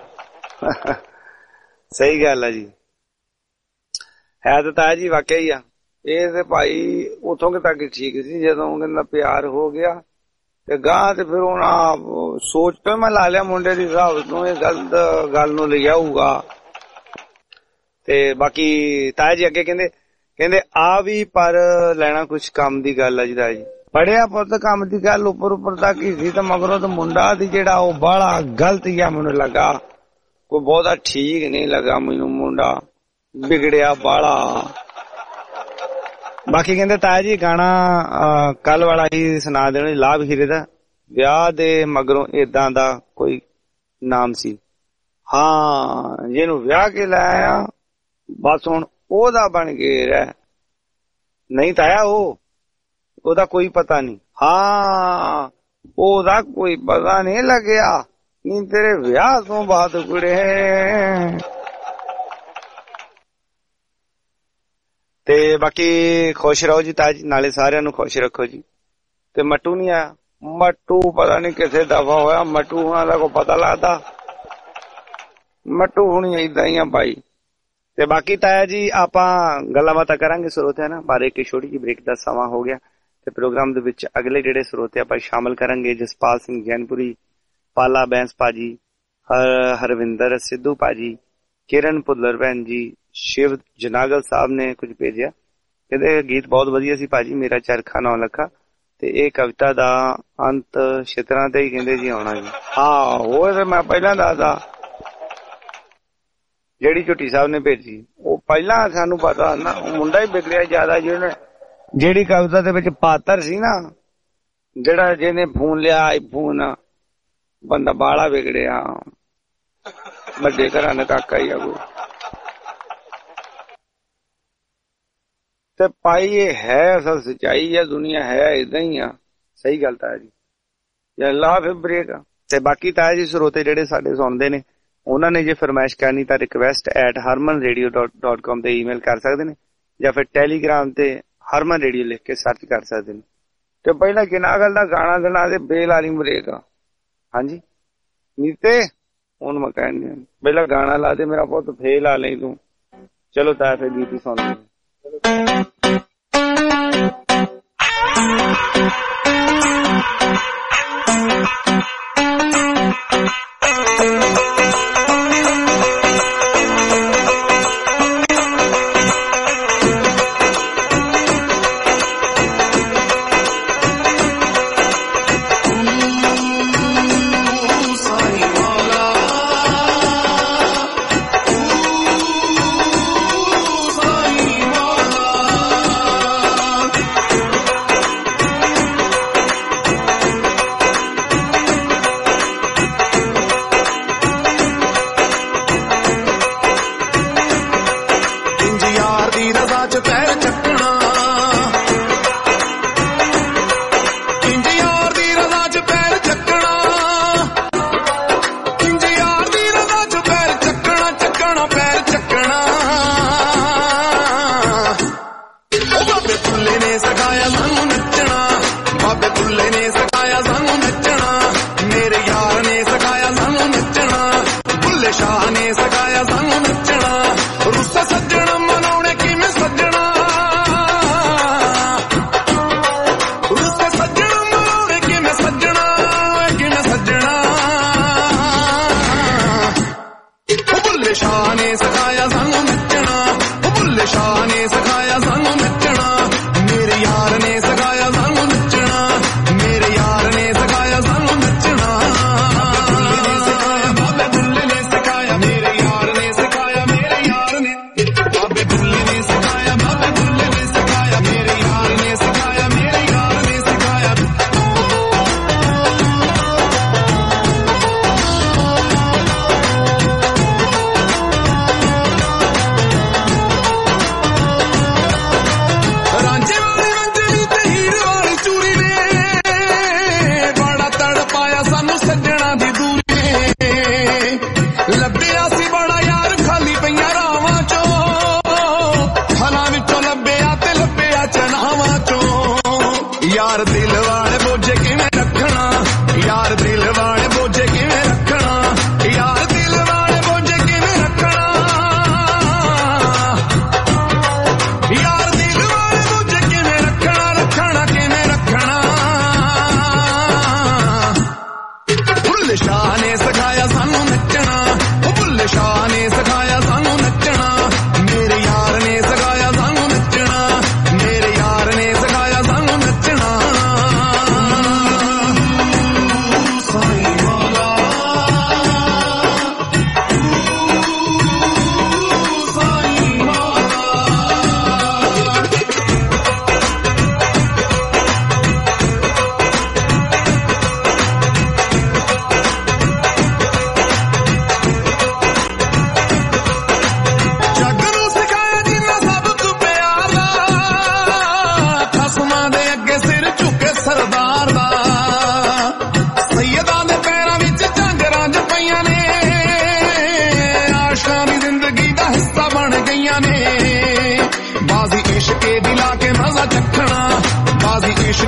ਸਹੀ ਗੱਲ ਆ ਜੀ, ਹੈ ਤਾਂ ਤਾਇਆ ਜੀ ਵਾਕਿਆ ਹੀ ਆ। ਇਹ ਤੇ ਭਾਈ ਉਥੋਂ ਕਿ ਤੱਕ ਠੀਕ ਸੀ, ਜਦੋਂ ਕਹਿੰਦਾ ਪਿਆਰ ਹੋ ਗਿਆ ਤੇ ਗਾਂ ਤੇ ਫਿਰ ਹੁਣ ਸੋਚ ਤੋਂ ਮੈਂ ਲਾ ਲਿਆ ਮੁੰਡੇ ਦੀ ਹਿਸਾਬ ਤੋਂ ਇਹ ਗਲਤ ਗੱਲ ਨੂੰ ਲਿਆਊਗਾ। ਤੇ ਬਾਕੀ ਤਾਇਆ ਜੀ ਅੱਗੇ ਕਹਿੰਦੇ ਕਹਿੰਦੇ ਆ ਵੀ ਪਰ ਲੈਣਾ ਕੁਛ ਕੰਮ ਦੀ ਗੱਲ ਆ ਜੀ। ਤਾਇਆ ਜੀ ਪੜਿਆ ਪੁੱਤ ਕੰਮ ਦੀ ਗੱਲ ਉੱਪਰ ਉੱਪਰ ਤੱਕ ਹੀ ਸੀ, ਤੇ ਮਗਰੋਂ ਤਾਂ ਮੁੰਡਾ ਦੀ ਜਿਹੜਾ ਉਹ ਬਾਹਲਾ ਗਲਤ ਹੀ ਆ ਮੈਨੂੰ ਲੱਗਾ, ਕੋਈ ਬਹੁਤਾ ਠੀਕ ਨਹੀਂ ਲੱਗਾ ਮੈਨੂੰ, ਮੁੰਡਾ ਵਿਗੜਿਆ ਬਾਹਲਾ। ਬਾਕੀ ਕਹਿੰਦੇ ਤਾਇਆ ਜੀ ਗਾਣਾ ਕੱਲ ਵਾਲਾ ਹੀ ਸੁਣਾ ਦੇਣਾ, ਲਾਭ ਹੀਰੇ ਦਾ। ਵਿਆਹ ਦੇ ਮਗਰੋਂ ਏਦਾਂ ਦਾ ਕੋਈ ਨਾਮ ਸੀ, ਹਾਂ ਜਿਹਨੂੰ ਵਿਆਹ ਕੇ ਲਾਇਆ ਬਸ ਹੁਣ ਉਹਦਾ ਬਣ ਕੇ ਰਹਿ। ਨਹੀਂ ਤਾਇਆ ਉਹ ਉਹਦਾ ਕੋਈ ਪਤਾ ਨਹੀਂ, ਹਾਂ ਉਹਦਾ ਕੋਈ ਪਤਾ ਨਹੀਂ ਲੱਗਿਆ, ਨਹੀਂ ਤੇਰੇ ਵਿਆਹ ਤੋਂ ਬਾਅਦ ਕੁੜੇ। ਤੇ ਬਾਕੀ ਖੁਸ਼ ਰਹੋ ਜੀ ਤਾਜ, ਨਾਲੇ ਸਾਰਿਆਂ ਨੂੰ ਖੁਸ਼ ਰੱਖੋ ਜੀ। ਤੇ ਮੱਟੂ ਨੀ ਆਇਆ, ਮੱਟੂ ਪਤਾ ਨੀ ਕਿਸੇ ਦਫਾ ਹੋਇਆ, ਮੱਟੂ ਹੁਣਾਂ ਦਾ ਕੋਈ ਪਤਾ ਲੱਗਦਾ, ਮੱਟੂ ਹੁਣੀ ਏਦਾਂ ਹੀ ਆ ਭਾਈ। ਤੇ ਬਾਕੀ ਤਾਇਆ ਜੀ ਆਪਾਂ ਗੱਲਾਂ ਬਾਤਾਂ ਕਰਾਂਗੇ ਸਰੋਤਿਆਂ ਨਾਲ ਬਾਰੇ। ਇੱਕ ਛੋਟੀ ਜਿਹੀ ਬ੍ਰੇਕ ਦਾ ਸਮਾਂ ਹੋ ਗਿਆ ਤੇ ਪ੍ਰੋਗਰਾਮ ਦੇ ਵਿੱਚ ਅਗਲੇ ਜਿਹੜੇ ਸਰੋਤੇ ਆਪਾਂ ਸ਼ਾਮਲ ਕਰਾਂਗੇ, ਜਸਪਾਲ ਸਿੰਘ ਜੈਨਪੁਰੀ, ਪਾਲਾ ਬੈਂਸ ਭਾਜੀ, ਹਰ ਹਰਵਿੰਦਰ ਸਿੱਧੂ ਭਾਜੀ, ਕਿਰਨ ਭੁੱਲਰ ਭੈਣ ਜੀ, ਸ਼ਿਵ ਜਨਾਗਲ ਸਾਹਿਬ ਨੇ ਕੁਝ ਭੇਜਿਆ। ਕਹਿੰਦੇ ਗੀਤ ਬਹੁਤ ਵਧੀਆ ਸੀ ਭਾਜੀ, ਮੇਰਾ ਚਰਖਾ ਨੌ ਲੱਖਾ, ਤੇ ਇਹ ਕਵਿਤਾ ਦਾ ਅੰਤ ਛਿਤਰਾਂ ਤੇ ਹੀ ਕਹਿੰਦੇ ਜੀ ਆਉਣਾ ਜੀ। ਹਾਂ ਉਹ ਤੇ ਮੈਂ ਪਹਿਲਾਂ ਦੱਸਦਾ, ਜਿਹੜੀ ਝੁੱਟੀ ਸਾਹਿਬ ਨੇ ਭੇਜੀ ਉਹ ਪਹਿਲਾਂ ਸਾਨੂੰ ਪਤਾ ਨਾ, ਉਹ ਮੁੰਡਾ ਹੀ ਵਿਗੜਿਆ ਜ਼ਿਆਦਾ ਜਿਹਨੇ, ਜਿਹੜੀ ਕਵਿਤਾ ਦੇ ਵਿੱਚ ਪਾਤਰ ਸੀ ਨਾ, ਜਿਹੜਾ ਜਿਹਨੇ ਫੋਨ ਲਿਆ ਆਈਫੋਨ, ਬੰਦਾ ਬਾਲਾ ਵਿਗੜਿਆ, ਵੱਡੇ ਘਰਾਂ ਦਾ ਕਾਕਾ ਹੀ ਆ ਕੋਈ। ਤੇ ਭਾਈ ਇਹ ਹੈ ਅਸਲ ਸੱਚਾਈ ਆ, ਦੁਨੀਆ ਹੈ ਏਦਾਂ ਹੀ ਆ। ਸਹੀ ਗੱਲ ਤਾਇਆ ਜੀ। ਅੱਲਾ ਫਿਰ ਬ੍ਰੇਕ। ਤੇ ਬਾਕੀ ਤਾਇਆ ਜੀ ਸਰੋਤੇ ਜਿਹੜੇ ਸਾਡੇ ਸੁਣਦੇ ਨੇ, ਉਹਨਾਂ ਨੇ ਜੇ ਫਰਮਾਇਸ਼ ਕਰਨੀ ਤਾਂ request at Harman Radio dot com ਤੇ ਈਮੇਲ ਕਰ ਸਕਦੇ ਨੇ, ਜਾਂ ਫਿਰ ਟੈਲੀਗ੍ਰਾਮ ਤੇ ਹਰਮਨ ਰੇਡੀਓ ਲਿਖ ਕੇ ਸਰਚ ਕਰ ਸਕਦੇ ਨੇ। ਤੇ ਪਹਿਲਾਂ ਕਿੰਨਾ ਗੱਲ ਦਾ ਗਾਣਾ ਦੇਣਾ ਤੇ ਬੇਲਾਰੀ ਬ੍ਰੇਕ। ਹਾਂਜੀ ਨੀਤੇ ਹੁਣ ਮੈਂ ਕਹਿਣ ਪਹਿਲਾਂ ਗਾਣਾ ਲਾ ਦੇ ਮੇਰਾ ਪੁੱਤ, ਫੇਰ ਲਾ ਲਈ ਤੂੰ। ਚਲੋ ਤਾਇਆ ਫਿਰ ਗੀਤ ਹੀ ਸੁਣਦੇ। ਸੱਜਣਾ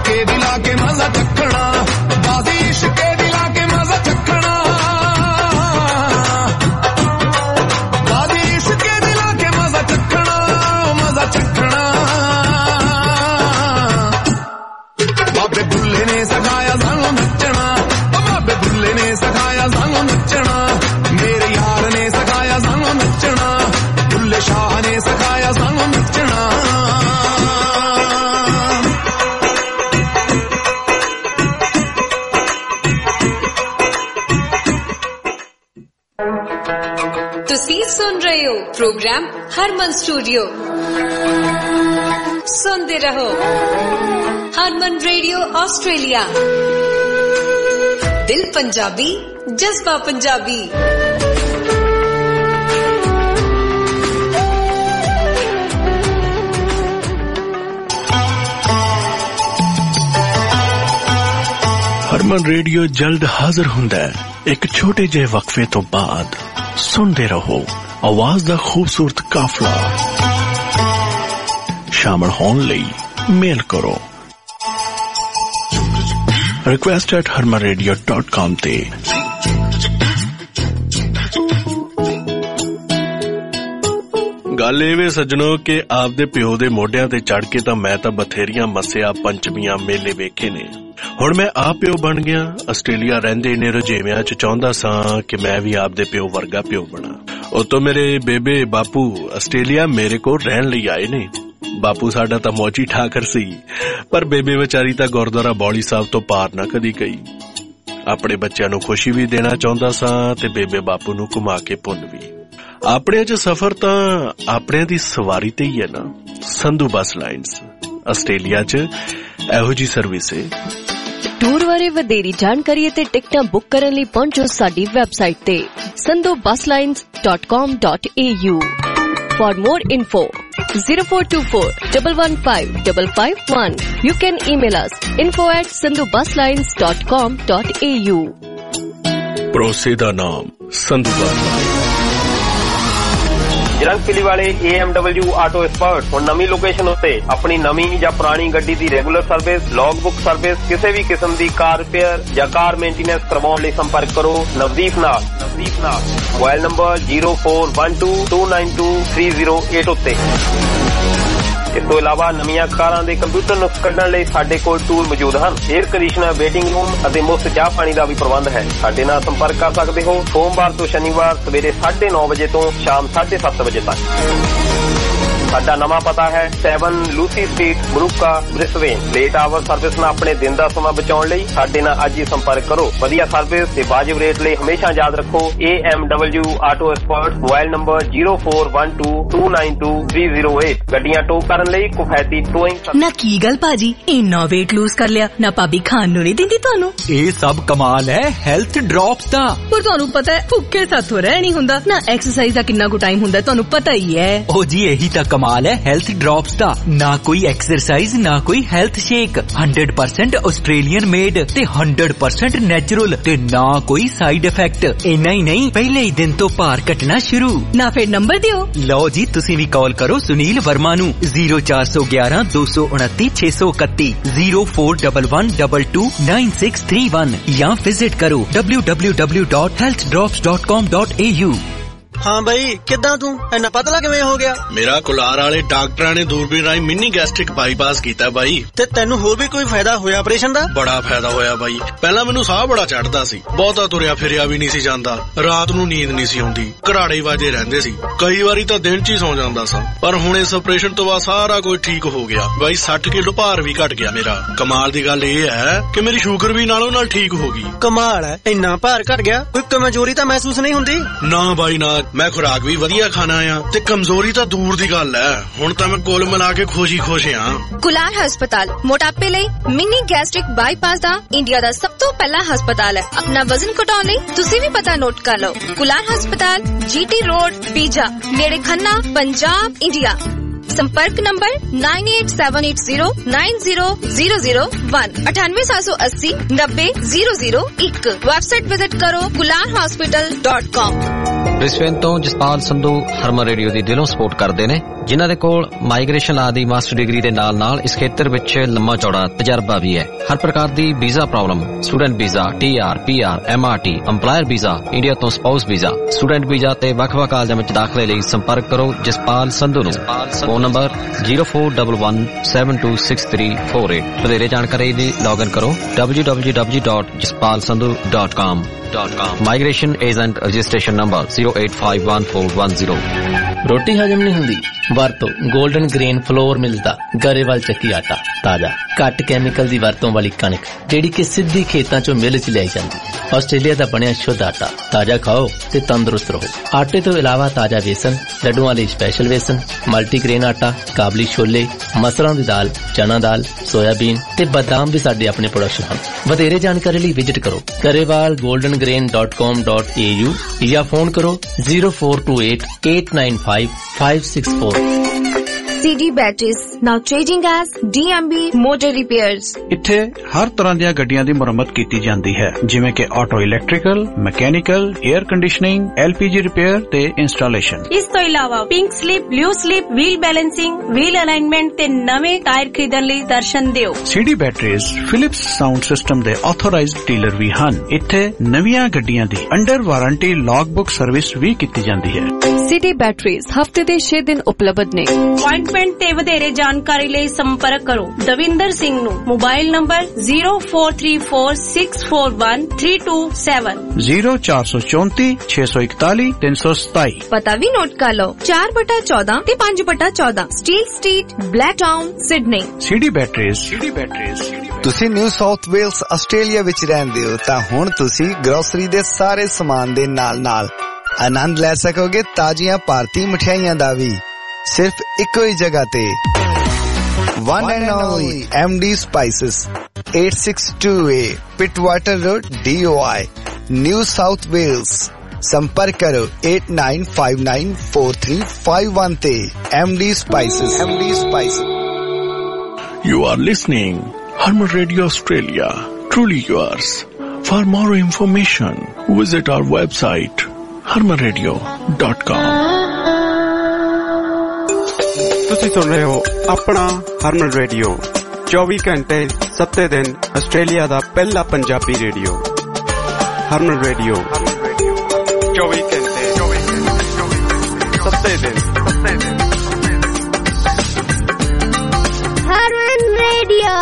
इश्के दिला के मजा चखना बाजी इश्के दिला के मजा चखना बाजी इश्के दिला के मजा चखना मजा चखना बाबे बुल्ले ने सिखाया सानू नचना बाबे बुल्ले ने सिखाया सानू नचना मेरे यार ने सिखाया सानू नचना बुल्ले शाह ने सिखाया सानू नचना ਤੁਸੀਂ ਸੁਣ ਰਹੇ ਹੋ ਪ੍ਰੋਗਰਾਮ ਹਰਮਨ ਸਟੂਡੀਓ ਸੁਣਦੇ ਰਹੋ ਹਰਮਨ ਰੇਡੀਓ ਆਸਟ੍ਰੇਲੀਆ ਦਿਲ ਪੰਜਾਬੀ ਜਜ਼ਬਾ ਪੰਜਾਬੀ ਹਰਮਨ ਰੇਡੀਓ ਜਲਦ ਹਾਜ਼ਰ ਹੁੰਦਾ ਹੈ ਇੱਕ ਛੋਟੇ ਜਿਹੇ ਵਕਫੇ ਤੋਂ ਬਾਅਦ ਸੁਣਦੇ ਰਹੋ ਆਵਾਜ਼ ਦਾ ਖੂਬਸੂਰਤ ਕਾਫਲਾ ਸ਼ਾਮਲ ਹੋਣ ਲਈ ਮੇਲ ਕਰੋ request at harman radio dot com ਤੇ ਗੱਲ ਇਹ ਵੇ ਸੱਜਣੋ ਕਿ ਆਪਦੇ ਪਿਓ ਦੇ ਮੋਢਿਆਂ ਤੇ ਚੜ ਕੇ ਤਾਂ ਮੈਂ ਤਾਂ ਬਥੇਰੀਆਂ ਮੱਸਿਆ ਪੰਚਮੀਆਂ ਮੇਲੇ ਵੇਖੇ ਨੇ ਹੁਣ ਮੈਂ ਆਪ ਪਿਓ ਬਣ ਗਿਆ ਆਸਟ੍ਰੇਲੀਆ ਰਹਿੰਦੇ ਨੇ ਰੁਝੇਵਿਆਂ ਚ ਚਾਹੁੰਦਾ ਸਾਂ ਕਿ ਮੈਂ ਵੀ ਆਪਦੇ ਪਿਓ ਵਰਗਾ ਪਿਓ ਬਣਾ ਉਤੋਂ ਮੇਰੇ ਬੇਬੇ ਬਾਪੂ ਆਸਟ੍ਰੇਲੀਆ ਮੇਰੇ ਕੋਲ ਰਹਿਣ ਲਈ ਆਏ ਨੇ ਬਾਪੂ ਸਾਡਾ ਤਾਂ ਮੌਜੀ ਠਾਕਰ ਸੀ ਪਰ ਬੇਬੇ ਵਿਚਾਰੀ ਤਾਂ ਗੁਰਦੁਆਰਾ ਬੌਲੀ ਸਾਹਿਬ ਤੋਂ ਪਾਰ ਨਾ ਕਦੀ ਗਈ ਆਪਣੇ ਬੱਚਿਆਂ ਨੂੰ ਖੁਸ਼ੀ ਵੀ ਦੇਣਾ ਚਾਹੁੰਦਾ ਸਾਂ ਤੇ ਬੇਬੇ ਬਾਪੂ ਨੂੰ ਘੁਮਾ ਕੇ ਪੁੰਨ ਵੀ ਆਪਣਿਆਂ ਚ ਸਫ਼ਰ ਤਾਂ ਆਪਣਿਆਂ ਦੀ ਸਵਾਰੀ ਤੇ ਹੀ ਹੈ ਨਾ ਸੰਧੂ ਬੱਸ ਲਾਈਨਸ ਆਸਟ੍ਰੇਲੀਆ ਚ ਇਹੋ ਜੀ ਸਰਵਿਸ ਹੈ ਟੂਰ ਬਾਰੇ ਵਧੇਰੀ ਜਾਣਕਾਰੀ ਅਤੇ ਟਿਕਟਾਂ ਬੁੱਕ ਕਰਨ ਲਈ ਪਹੁੰਚੋ ਸਾਡੀ ਵੈਬਸਾਈਟ ਤੇ Sandhu Bus Lines dot com dot a u For more info, zero four two four one one five five five one. You can email us info at sandhu bus lines dot com dot a u. ਭਰੋਸੇ ਦਾ ਨਾਮ ਸੰਧੂ ਬੱਸ ਜਰੰਗਪਿਲੀ ਵਾਲੇ A M W auto expert ਹੁਣ ਨਵੀਂ ਲੋਕੇਸ਼ਨ ਉੱਤੇ ਆਪਣੀ ਨਵੀਂ ਜਾਂ ਪੁਰਾਣੀ ਗੱਡੀ ਦੀ regular service log book service ਕਿਸੇ ਵੀ ਕਿਸਮ ਦੀ ਕਾਰ ਰਿਪੇਅਰ ਜਾਂ ਕਾਰ ਮੇਨਟੇਨੈਂਸ ਕਰਵਾਉਣ ਲਈ ਸੰਪਰਕ ਕਰੋ ਨਵਦੀਪ ਨਾਲ ਨਵਦੀਪ ਨਾਲ mobile number zero four one two two nine two three zero eight ਉੱਤੇ ਇਸ ਤੋਂ ਇਲਾਵਾ ਨਵੀਆਂ ਕਾਰਾਂ ਦੇ ਕੰਪਿਊਟਰ ਨੁਕਸ ਕੱਢਣ ਲਈ ਸਾਡੇ ਕੋਲ ਟੂਲ ਮੌਜੂਦ ਹਨ ਏਅਰ ਕੰਡੀਸ਼ਨਰ ਵੇਟਿੰਗ ਰੂਮ ਅਤੇ ਮੁਫਤ ਚਾਹ ਪਾਣੀ ਦਾ ਵੀ ਪ੍ਰਬੰਧ ਹੈ ਸਾਡੇ ਨਾਲ ਸੰਪਰਕ ਕਰ ਸਕਦੇ ਹੋ ਸੋਮਵਾਰ ਤੋਂ ਸ਼ਨੀਵਾਰ ਸਵੇਰੇ ਸਾਢੇ ਨੌ ਵਜੇ ਤੋਂ ਸ਼ਾਮ ਸਾਢੇ ਸੱਤ ਵਜੇ ਤੱਕ ਸਾਡਾ ਨਵਾਂ ਪਤਾ ਹੈ seven Lucy Street Moorooka Brisbane late hour service ਨਾਲ ਆਪਣੇ ਦਿਨ ਦਾ ਸਮਾਂ ਬਚਾਉਣ ਲਈ ਸਾਡੇ ਨਾਲ ਅੱਜ ਹੀ ਸੰਪਰਕ ਕਰੋ ਵਧੀਆ ਸਰਵਿਸ ਤੇ ਵਾਜਿਬ ਰੇਟ ਲਈ ਹਮੇਸ਼ਾ ਯਾਦ ਰੱਖੋ A M W auto expert mobile number zero four one two two nine two three zero eight ਗੱਡੀਆਂ ਟੋ ਕਰਨ ਲਈ ਕੁਫੈਤੀ ਟੋਇੰਗ ਨਾ ਕੀ ਗੱਲ ਭਾਜੀ ਇੰਨਾ weight lose ਕਰ ਲਿਆ ਨਾ ਭਾਬੀ ਖਾਣ ਨੂੰ ਨਹੀਂ ਦਿੰਦੀ ਤੁਹਾਨੂੰ ਇਹ ਸਭ ਕਮਾਲ ਹੈ ਹੈਲਥ ਡ੍ਰੌਪਸ ਦਾ ਪਰ ਤੁਹਾਨੂੰ ਪਤਾ ਹੈ ਭੁੱਖੇ ਸਾਥੋਂ ਰਹਿ ਨਹੀਂ ਹੁੰਦਾ ਨਾ ਐਕਸਰਸਾਈਜ਼ ਦਾ ਕਿੰਨਾ ਕੁ ਟਾਈਮ ਹੁੰਦਾ ਤੁਹਾਨੂੰ ਪਤਾ ਹੀ ਹੈ ਉਹ ਜੀ ਇਹੀ ਤਾਂ ਕਮਾਲ ਹੈ ਹੈਲਥ ਡ੍ਰੌਪਸ ਦਾ ਨਾ ਕੋਈ ਐਕਸਰਸਾਈਜ਼ ਨਾ ਕੋਈ health shake one hundred percent Australian made ਤੇ one hundred percent ਨੈਚੁਰਲ ਤੇ ਨਾ ਕੋਈ ਸਾਈਡ ਇਫੈਕਟ ਇੰਨਾ ਹੀ ਨਹੀਂ ਪਹਿਲੇ ਹੀ ਦਿਨ ਤੋਂ ਭਾਰ ਘਟਣਾ ਸ਼ੁਰੂ ਨਾ ਫਿਰ ਨੰਬਰ ਦਿਓ ਲਓ ਜੀ ਤੁਸੀਂ ਵੀ ਕਾਲ ਕਰੋ ਸੁਨੀਲ ਵਰਮਾ ਨੂੰ zero four one one two two nine six six two nine zero four one one two two nine six three one ਜਾਂ ਵਿਜ਼ਿਟ ਕਰੋ w w w dot health drops dot com dot a u ਹਾਂ ਬਈ ਕਿੱਦਾਂ ਤੂੰ ਇੰਨਾ ਪਤਲਾ ਕਿਵੇਂ ਹੋ ਗਿਆ ਮੇਰਾ ਕੁਲਾਰ ਵਾਲੇ ਡਾਕਟਰਾਂ ਨੇ ਦੂਰਬੀਨ ਰਾਹੀਂ ਮਿੰਨੀ ਗੈਸਟ੍ਰਿਕ ਬਾਈਪਾਸ ਕੀਤਾ ਬਾਈ ਤੇ ਤੈਨੂੰ ਹੋਰ ਵੀ ਕੋਈ ਫਾਇਦਾ ਹੋਇਆ ਆਪਰੇਸ਼ਨ ਦਾ ਬੜਾ ਫਾਇਦਾ ਹੋਇਆ ਬਾਈ ਪਹਿਲਾਂ ਮੈਨੂੰ ਸਾਹ ਬੜਾ ਚੜਦਾ ਸੀ ਬਹੁਤਾ ਤੁਰਿਆ ਫਿਰਿਆ ਵੀ ਨਹੀਂ ਸੀ ਜਾਂਦਾ ਰਾਤ ਨੂੰ ਨੀਂਦ ਨਹੀਂ ਸੀ ਆਉਂਦੀ ਘਰਾੜੇ ਵਾਜੇ ਰਹਿੰਦੇ ਸੀ ਕਈ ਵਾਰੀ ਤਾਂ ਦਿਨ 'ਚ ਹੀ ਸੌਂ ਜਾਂਦਾ ਸਾਂ ਪਰ ਹੁਣ ਇਸ ਆਪਰੇਸ਼ਨ ਤੋਂ ਬਾਅਦ ਸਾਰਾ ਕੁਝ ਠੀਕ ਹੋ ਗਿਆ ਬਾਈ sixty ਕਿਲੋ ਭਾਰ ਵੀ ਘਟ ਗਿਆ ਮੇਰਾ ਕਮਾਲ ਦੀ ਗੱਲ ਇਹ ਹੈ ਕਿ ਮੇਰੀ ਸ਼ੂਗਰ ਵੀ ਨਾਲੋਂ ਨਾਲ ਠੀਕ ਹੋ ਗਈ ਕਮਾਲ ਹੈ ਇੰਨਾ ਭਾਰ ਘਟ ਗਿਆ ਕੋਈ ਕਮਜ਼ੋਰੀ ਤਾਂ ਮਹਿਸੂਸ ਨਹੀਂ ਹੁੰਦੀ ਨਾ ਬਾਈ ਨਾ ਮੈਂ ਖੁਰਾਕ ਵੀ ਵਧੀਆ ਖਾਣਾ ਆ ਤੇ ਕਮਜ਼ੋਰੀ ਤਾਂ ਦੂਰ ਦੀ ਗੱਲ ਹੈ ਹੁਣ ਤਾਂ ਮੈਂ ਕੁੱਲ ਮਿਲਾ ਕੇ ਖੁਸ਼ੀ ਖੁਸ਼ ਆ ਕੁਲਾਰ ਹਸਪਤਾਲ ਮੋਟਾਪੇ ਲਈ ਮਿਨੀ ਗੈਸਟ੍ਰਿਕ ਬਾਈਪਾਸ ਦਾ ਇੰਡੀਆ ਦਾ ਸਭ ਤੋਂ ਪਹਿਲਾ ਹਸਪਤਾਲ ਹੈ ਆਪਣਾ ਵਜ਼ਨ ਘਟਾਉਣ ਲਈ ਤੁਸੀਂ ਵੀ ਪਤਾ ਨੋਟ ਕਰ ਲਓ ਕੁਲਾਰ ਹਸਪਤਾਲ ਜੀਟੀ ਰੋਡ ਪੀਜਾ ਨੇੜੇ ਖੰਨਾ ਪੰਜਾਬ ਇੰਡੀਆ संपर्क number nine eight seven eight zero nine zero zero zero one अठानवे सात सौ अस्सी नब्बे जीरो जीरो एक वेबसाइट विजिट करो Kular hospital dot com Brisbane ਤੋਂ ਜਸਪਾਲ ਸੰਧੂ ਹਰਮਨ ਰੇਡੀਓ ਦੀ ਦਿਲੋਂ ਸਪੋਰਟ ਕਰਦੇ ਨੇ, ਜਿਨ੍ਹਾਂ ਦੇ ਕੋਲ ਮਾਈਗ੍ਰੇਸ਼ਨ ਲਾ ਦੀ ਮਾਸਟਰ ਡਿਗਰੀ ਦੇ ਨਾਲ ਨਾਲ ਇਸ ਖੇਤਰ ਵਿੱਚ ਲੰਮਾ ਚੌੜਾ ਤਜਰਬਾ ਵੀ ਹੈ। ਹਰ ਪ੍ਰਕਾਰ ਦੀ visa problem, student visa, T R, P R, M R T, employer visa, India ਤੋਂ ਸਪਾਊਸ ਵੀਜ਼ਾ, ਸਟੂਡੈਂਟ ਵੀਜ਼ਾ ਤੇ ਵੱਖ-ਵੱਖ ਕਾਲਜਾਂ ਵਿੱਚ ਦਾਖਲੇ ਲਈ ਸੰਪਰਕ ਕਰੋ ਜਸਪਾਲ ਸੰਧੂ ਨੂੰ। Phone number zero four one one seven two six three four eight. ਵਧੇਰੇ ਜਾਣਕਾਰੀ ਲਈ ਲੌਗਇਨ ਕਰੋ W W W dot Jaspal Sandhu dot com. Migration agent registration number zero eight five one four one zero. ਰੋਟੀ ਹਜਮ ਨਹੀਂ ਹੁੰਦੀ? ਵਰਤੋ ਗੋਲਡਨ ਗ੍ਰੇਨ ਫਲੋਰ ਮਿਲਦਾ ਗਰੇਵਾਲ ਚੱਕੀ ਆਟਾ। ਤਾਜ਼ਾ ਘੱਟ ਕੈਮੀਕਲ ਦੀ ਵਰਤੋਂ ਵਾਲੀ ਕਣਕ ਜਿਹੜੀ ਕਿ ਸਿੱਧੀ ਖੇਤਾਂ ਚੋਂ ਮਿਲ ਚ ਲਿਆਈ ਜਾਂਦੀ। ਆਸਟ੍ਰੇਲੀਆ ਦਾ ਬਣਿਆ ਸ਼ੁੱਧ ਆਟਾ। ਤਾਜ਼ਾ ਖਾਓ ਤੇ ਤੰਦਰੁਸਤ ਰਹੋ। ਆਟੇ ਤੋਂ ਇਲਾਵਾ ਤਾਜ਼ਾ ਵੇਸਣ, ਲੱਡੂਆਂ ਲਈ ਸਪੈਸ਼ਲ ਵੇਸਣ, ਮਲਟੀਗ੍ਰੇਨ ਆਟਾ, ਕਾਬਲੀ ਛੋਲੇ, ਮਸਰਾਂ ਦੀ ਦਾਲ, ਚਨਾ ਦਾਲ, ਸੋਇਆਬੀਨ ਤੇ ਬਦਾਮ ਵੀ ਸਾਡੇ ਆਪਣੇ ਪ੍ਰੋਡਕਸ਼ਨ ਹਨ। ਵਧੇਰੇ ਜਾਣਕਾਰੀ ਲਈ ਵਿਜ਼ਿਟ ਕਰੋ Grewal Golden Grain dot com dot A U ਜਾਂ ਫੋਨ ਕਰੋ zero four two eight eight nine five five six four. C D Batteries, now changing as D M B Motor Repairs. ਇੱਥੇ ਹਰ ਤਰ੍ਹਾਂ ਦੀਆਂ ਗੱਡੀਆਂ ਦੀ ਮੁਰੰਮਤ ਕੀਤੀ ਜਾਂਦੀ ਹੈ, ਜਿਵੇਂ ਕਿ auto electrical, mechanical, air conditioning, L P G repair ਤੇ ਇੰਸਟਾਲੇਸ਼ਨ। ਇਸ ਤੋਂ ਇਲਾਵਾ pink slip, blue slip, wheel balancing, wheel alignment ਤੇ ਨਵੇਂ ਟਾਇਰ ਖਰੀਦਣ ਲਈ ਦਰਸ਼ਨ ਦਿਓ। C D Batteries Philips sound system ਦੇ ਆਥੋਰਾਈਜ਼ਡ ਡੀਲਰ ਵੀ ਹਨ। ਇੱਥੇ ਨਵੀਆਂ ਗੱਡੀਆਂ ਦੀ under warranty log book service ਵੀ ਕੀਤੀ ਜਾਂਦੀ ਹੈ। C D Batteries ਹਫਤੇ ਦੇ ਛੇ ਦਿਨ ਉਪਲਬਧ ਨੇ। ਅਪਾਇੰਟਮੈਂਟ ਤੇ ਵਧੇਰੇ ਜਾਣਕਾਰੀ ਲਈ ਸੰਪਰਕ ਕਰੋ ਦਵਿੰਦਰ ਸਿੰਘ ਨੂੰ। Mobile number zero four three four six four one three two seven zero ਚਾਰ ਸੌ ਚੌਂਤੀ ਛੇ ਸੌ ਇਕਤਾਲੀ ਤਿੰਨ ਸੌ ਸਤਾਈ। ਪਤਾ ਵੀ ਨੋਟ ਕਰ ਲਓ ਚਾਰ ਬਟਾ ਚੌਦਾਂ ਤੇ ਪੰਜ ਬਟਾ ਚੌਦਾਂ Steel Street, Blacktown, Sydney. C D Batteries। C D Batteries। ਤੁਸੀਂ ਨਿਊ ਸਾਊਥ ਵੇਲਸ ਆਸਟ੍ਰੇਲੀਆ ਵਿੱਚ ਰਹਿੰਦੇ ਹੋ ਤਾਂ ਹੁਣ ਤੁਸੀਂ ਗਰੋਸਰੀ ਦੇ ਸਾਰੇ ਸਮਾਨ ਦੇ ਨਾਲ-ਨਾਲ ਆਨੰਦ ਲੈ ਸਕੋਗੇ ਤਾਜ਼ੀਆਂ ਭਾਰਤੀ ਮਠਿਆਈਆਂ ਦਾ ਵੀ, ਸਿਰਫ ਇੱਕੋ ਹੀ ਜਗ੍ਹਾ ਤੇ। One and only M D Spices, eight six two A Pittwater Road, D O I, New South Wales। संपर्क करो eight nine five nine four three five one ਤੇ। M D Spices, M D Spices। You are listening Harman Radio Australia, truly yours. For more information, visit our website harman radio dot com। ਤੁਸੀਂ ਸੁਣ ਰਹੇ ਹੋ ਆਪਣਾ ਹਰਮਨ ਰੇਡੀਓ, ਚੌਵੀ ਘੰਟੇ ਸੱਤੇ ਦਿਨ ਆਸਟ੍ਰੇਲੀਆ ਦਾ ਪਹਿਲਾ ਪੰਜਾਬੀ ਰੇਡੀਓ। ਹਰਮਨ ਰੇਡੀਓ ਚੌਵੀ ਘੰਟੇ ਸੱਤੇ ਦਿਨ। ਹਰਮਨ ਰੇਡੀਓ।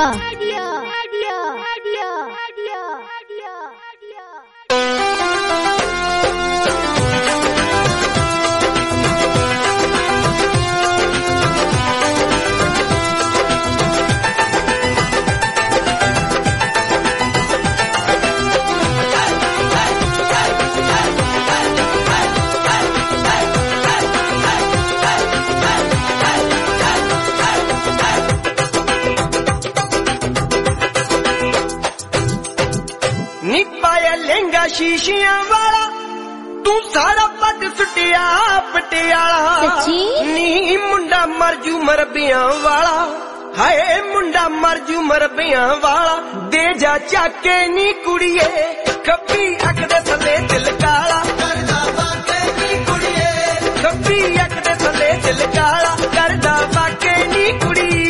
ਸ਼ੀਸ਼ਿਆਂ ਵਾਲਾ ਤੂੰ ਸਾਰਾ ਪੱਟ ਸੁੱਟਿਆ ਪਟਿਆਲਾ। ਸੱਚੀ ਨੀ ਮੁੰਡਾ ਮਰਜੂ ਮਰਬਿਆਂ ਵਾਲਾ, ਹਾਏ ਮੁੰਡਾ ਮਰਜੂ ਮਰਬਿਆਂ ਵਾਲਾ। ਦੇ ਜਾ ਚੱਕੇ ਨੀ ਕੁੜੀਏ ਖੱਬੀ ਅੱਖ ਦੇ ਥੱਲੇ ਦਿਲ ਕਾਲਾ ਕਰਦਾ ਵਾਕੇ ਨੀ ਕੁੜੀਏ। ਖੱਬੀ ਅੱਖ ਦੇ ਥੱਲੇ ਦਿਲ ਕਾਲਾ ਕਰਦਾ ਵਾਕੇ ਨੀ ਕੁੜੀਏ।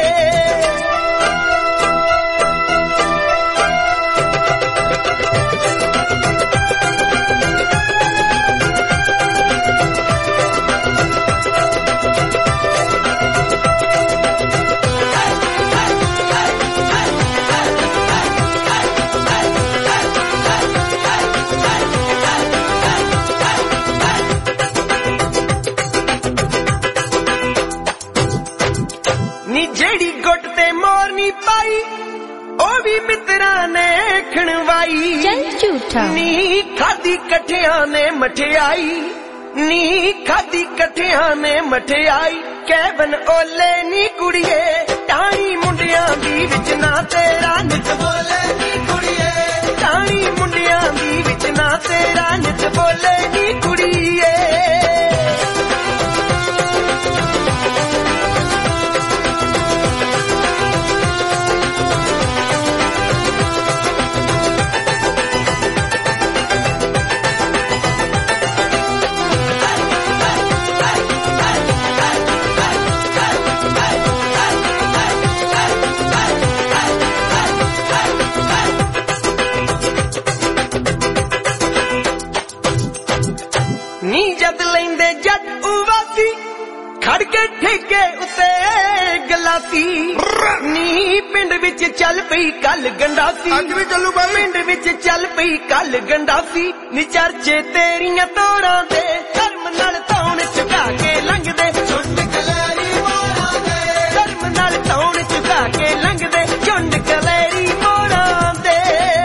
ਨੀ ਖਾਦੀ ਇਕੱਠਿਆਂ ਨੇ ਮਠਿਆਈ, ਨੀ ਖਾਦੀ ਇਕੱਠਿਆਂ ਨੇ ਮਠਿਆਈ। ਕੈਬਨ ਓਲੇ ਨੀ ਕੁੜੀਏ ਟਾਣੀ ਮੁੰਡਿਆਂ ਦੀ ਵਿੱਚ ਨਾ ਤੇਰਾ ਨਿਤ ਬੋਲੇ ਨੀ ਕੁੜੀਏ। ਟਾਣੀ ਮੁੰਡਿਆਂ ਦੀ ਵਿੱਚ ਨਾ ਤੇਰਾ ਨਿਤ ਬੋਲੇ ਨੀ ਕੁੜੀਏ। ਜਦ ਲੈਂਦੇ ਜੱਟ ਉਵਾਸੀ ਖੜ ਕੇ ਠੇਕੇ ਉੱਤੇ ਗਲਾਸੀ ਨੀ ਪਿੰਡ ਵਿੱਚ ਚੱਲ ਪਈ ਕੱਲ ਗੰਡਾਸੀ ਅੱਜ ਵੀ ਚੱਲੂ ਬਾਈ ਪਿੰਡ ਵਿੱਚ ਚੱਲ ਪਈ ਕੱਲ ਗੰਡਾਸੀ ਨੀ ਚਰਚੇ ਤੇਰੀਆਂ ਤੋੜਾਂ ਦੇ ਧਰਮ ਨਾਲ ਤੌਣ ਚੁਕਾ ਕੇ ਲੰਘਦੇ ਝੁੰਡ ਕਲੇਰੀ ਮੋੜਾਂ ਦੇ ਧਰਮ ਨਾਲ ਤੌਣ ਚੁਕਾ ਕੇ ਲੰਘਦੇ ਝੁੰਡ ਕਲੇਰੀ ਮੋੜਾਂ ਦੇ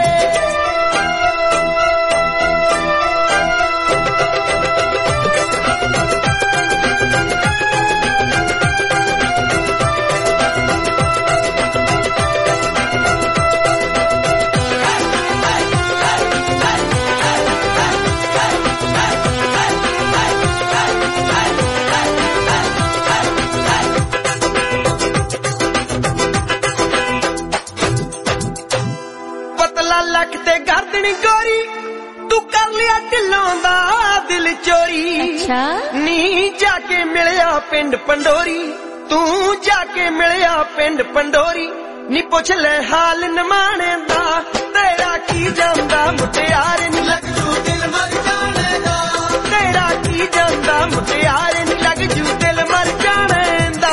ਲੱਕ ਤੇ ਗਰਦਨ ਗੋਰੀ ਤੂੰ ਕਰ ਲਿਆ ਢਿੱਲੋਂ ਦਾ ਦਿਲ ਚੋਰੀ ਅੱਛਾ ਨੀ ਜਾ ਕੇ ਮਿਲਿਆ ਪਿੰਡ ਪੰਡੋਰੀ ਤੂੰ ਜਾ ਕੇ ਮਿਲਿਆ ਪਿੰਡ ਪੰਡੋਰੀ ਨੀ ਪੁੱਛ ਲੈ ਹਾਲ ਨਿਮਾਣੇ ਦਾ ਤੇਰਾ ਕੀ ਜਾਂਦਾ ਮੁਟਿਆਰ ਨੀ ਲੱਗ ਜੂ ਦਿਲ ਮਰ ਜਾਣੇ ਦਾ ਤੇਰਾ ਕੀ ਜਾਂਦਾ ਮੁਟਿਆਰ ਨੀ ਲੱਗ ਜੂ ਦਿਲ ਮਰ ਜਾਣੇ ਦਾ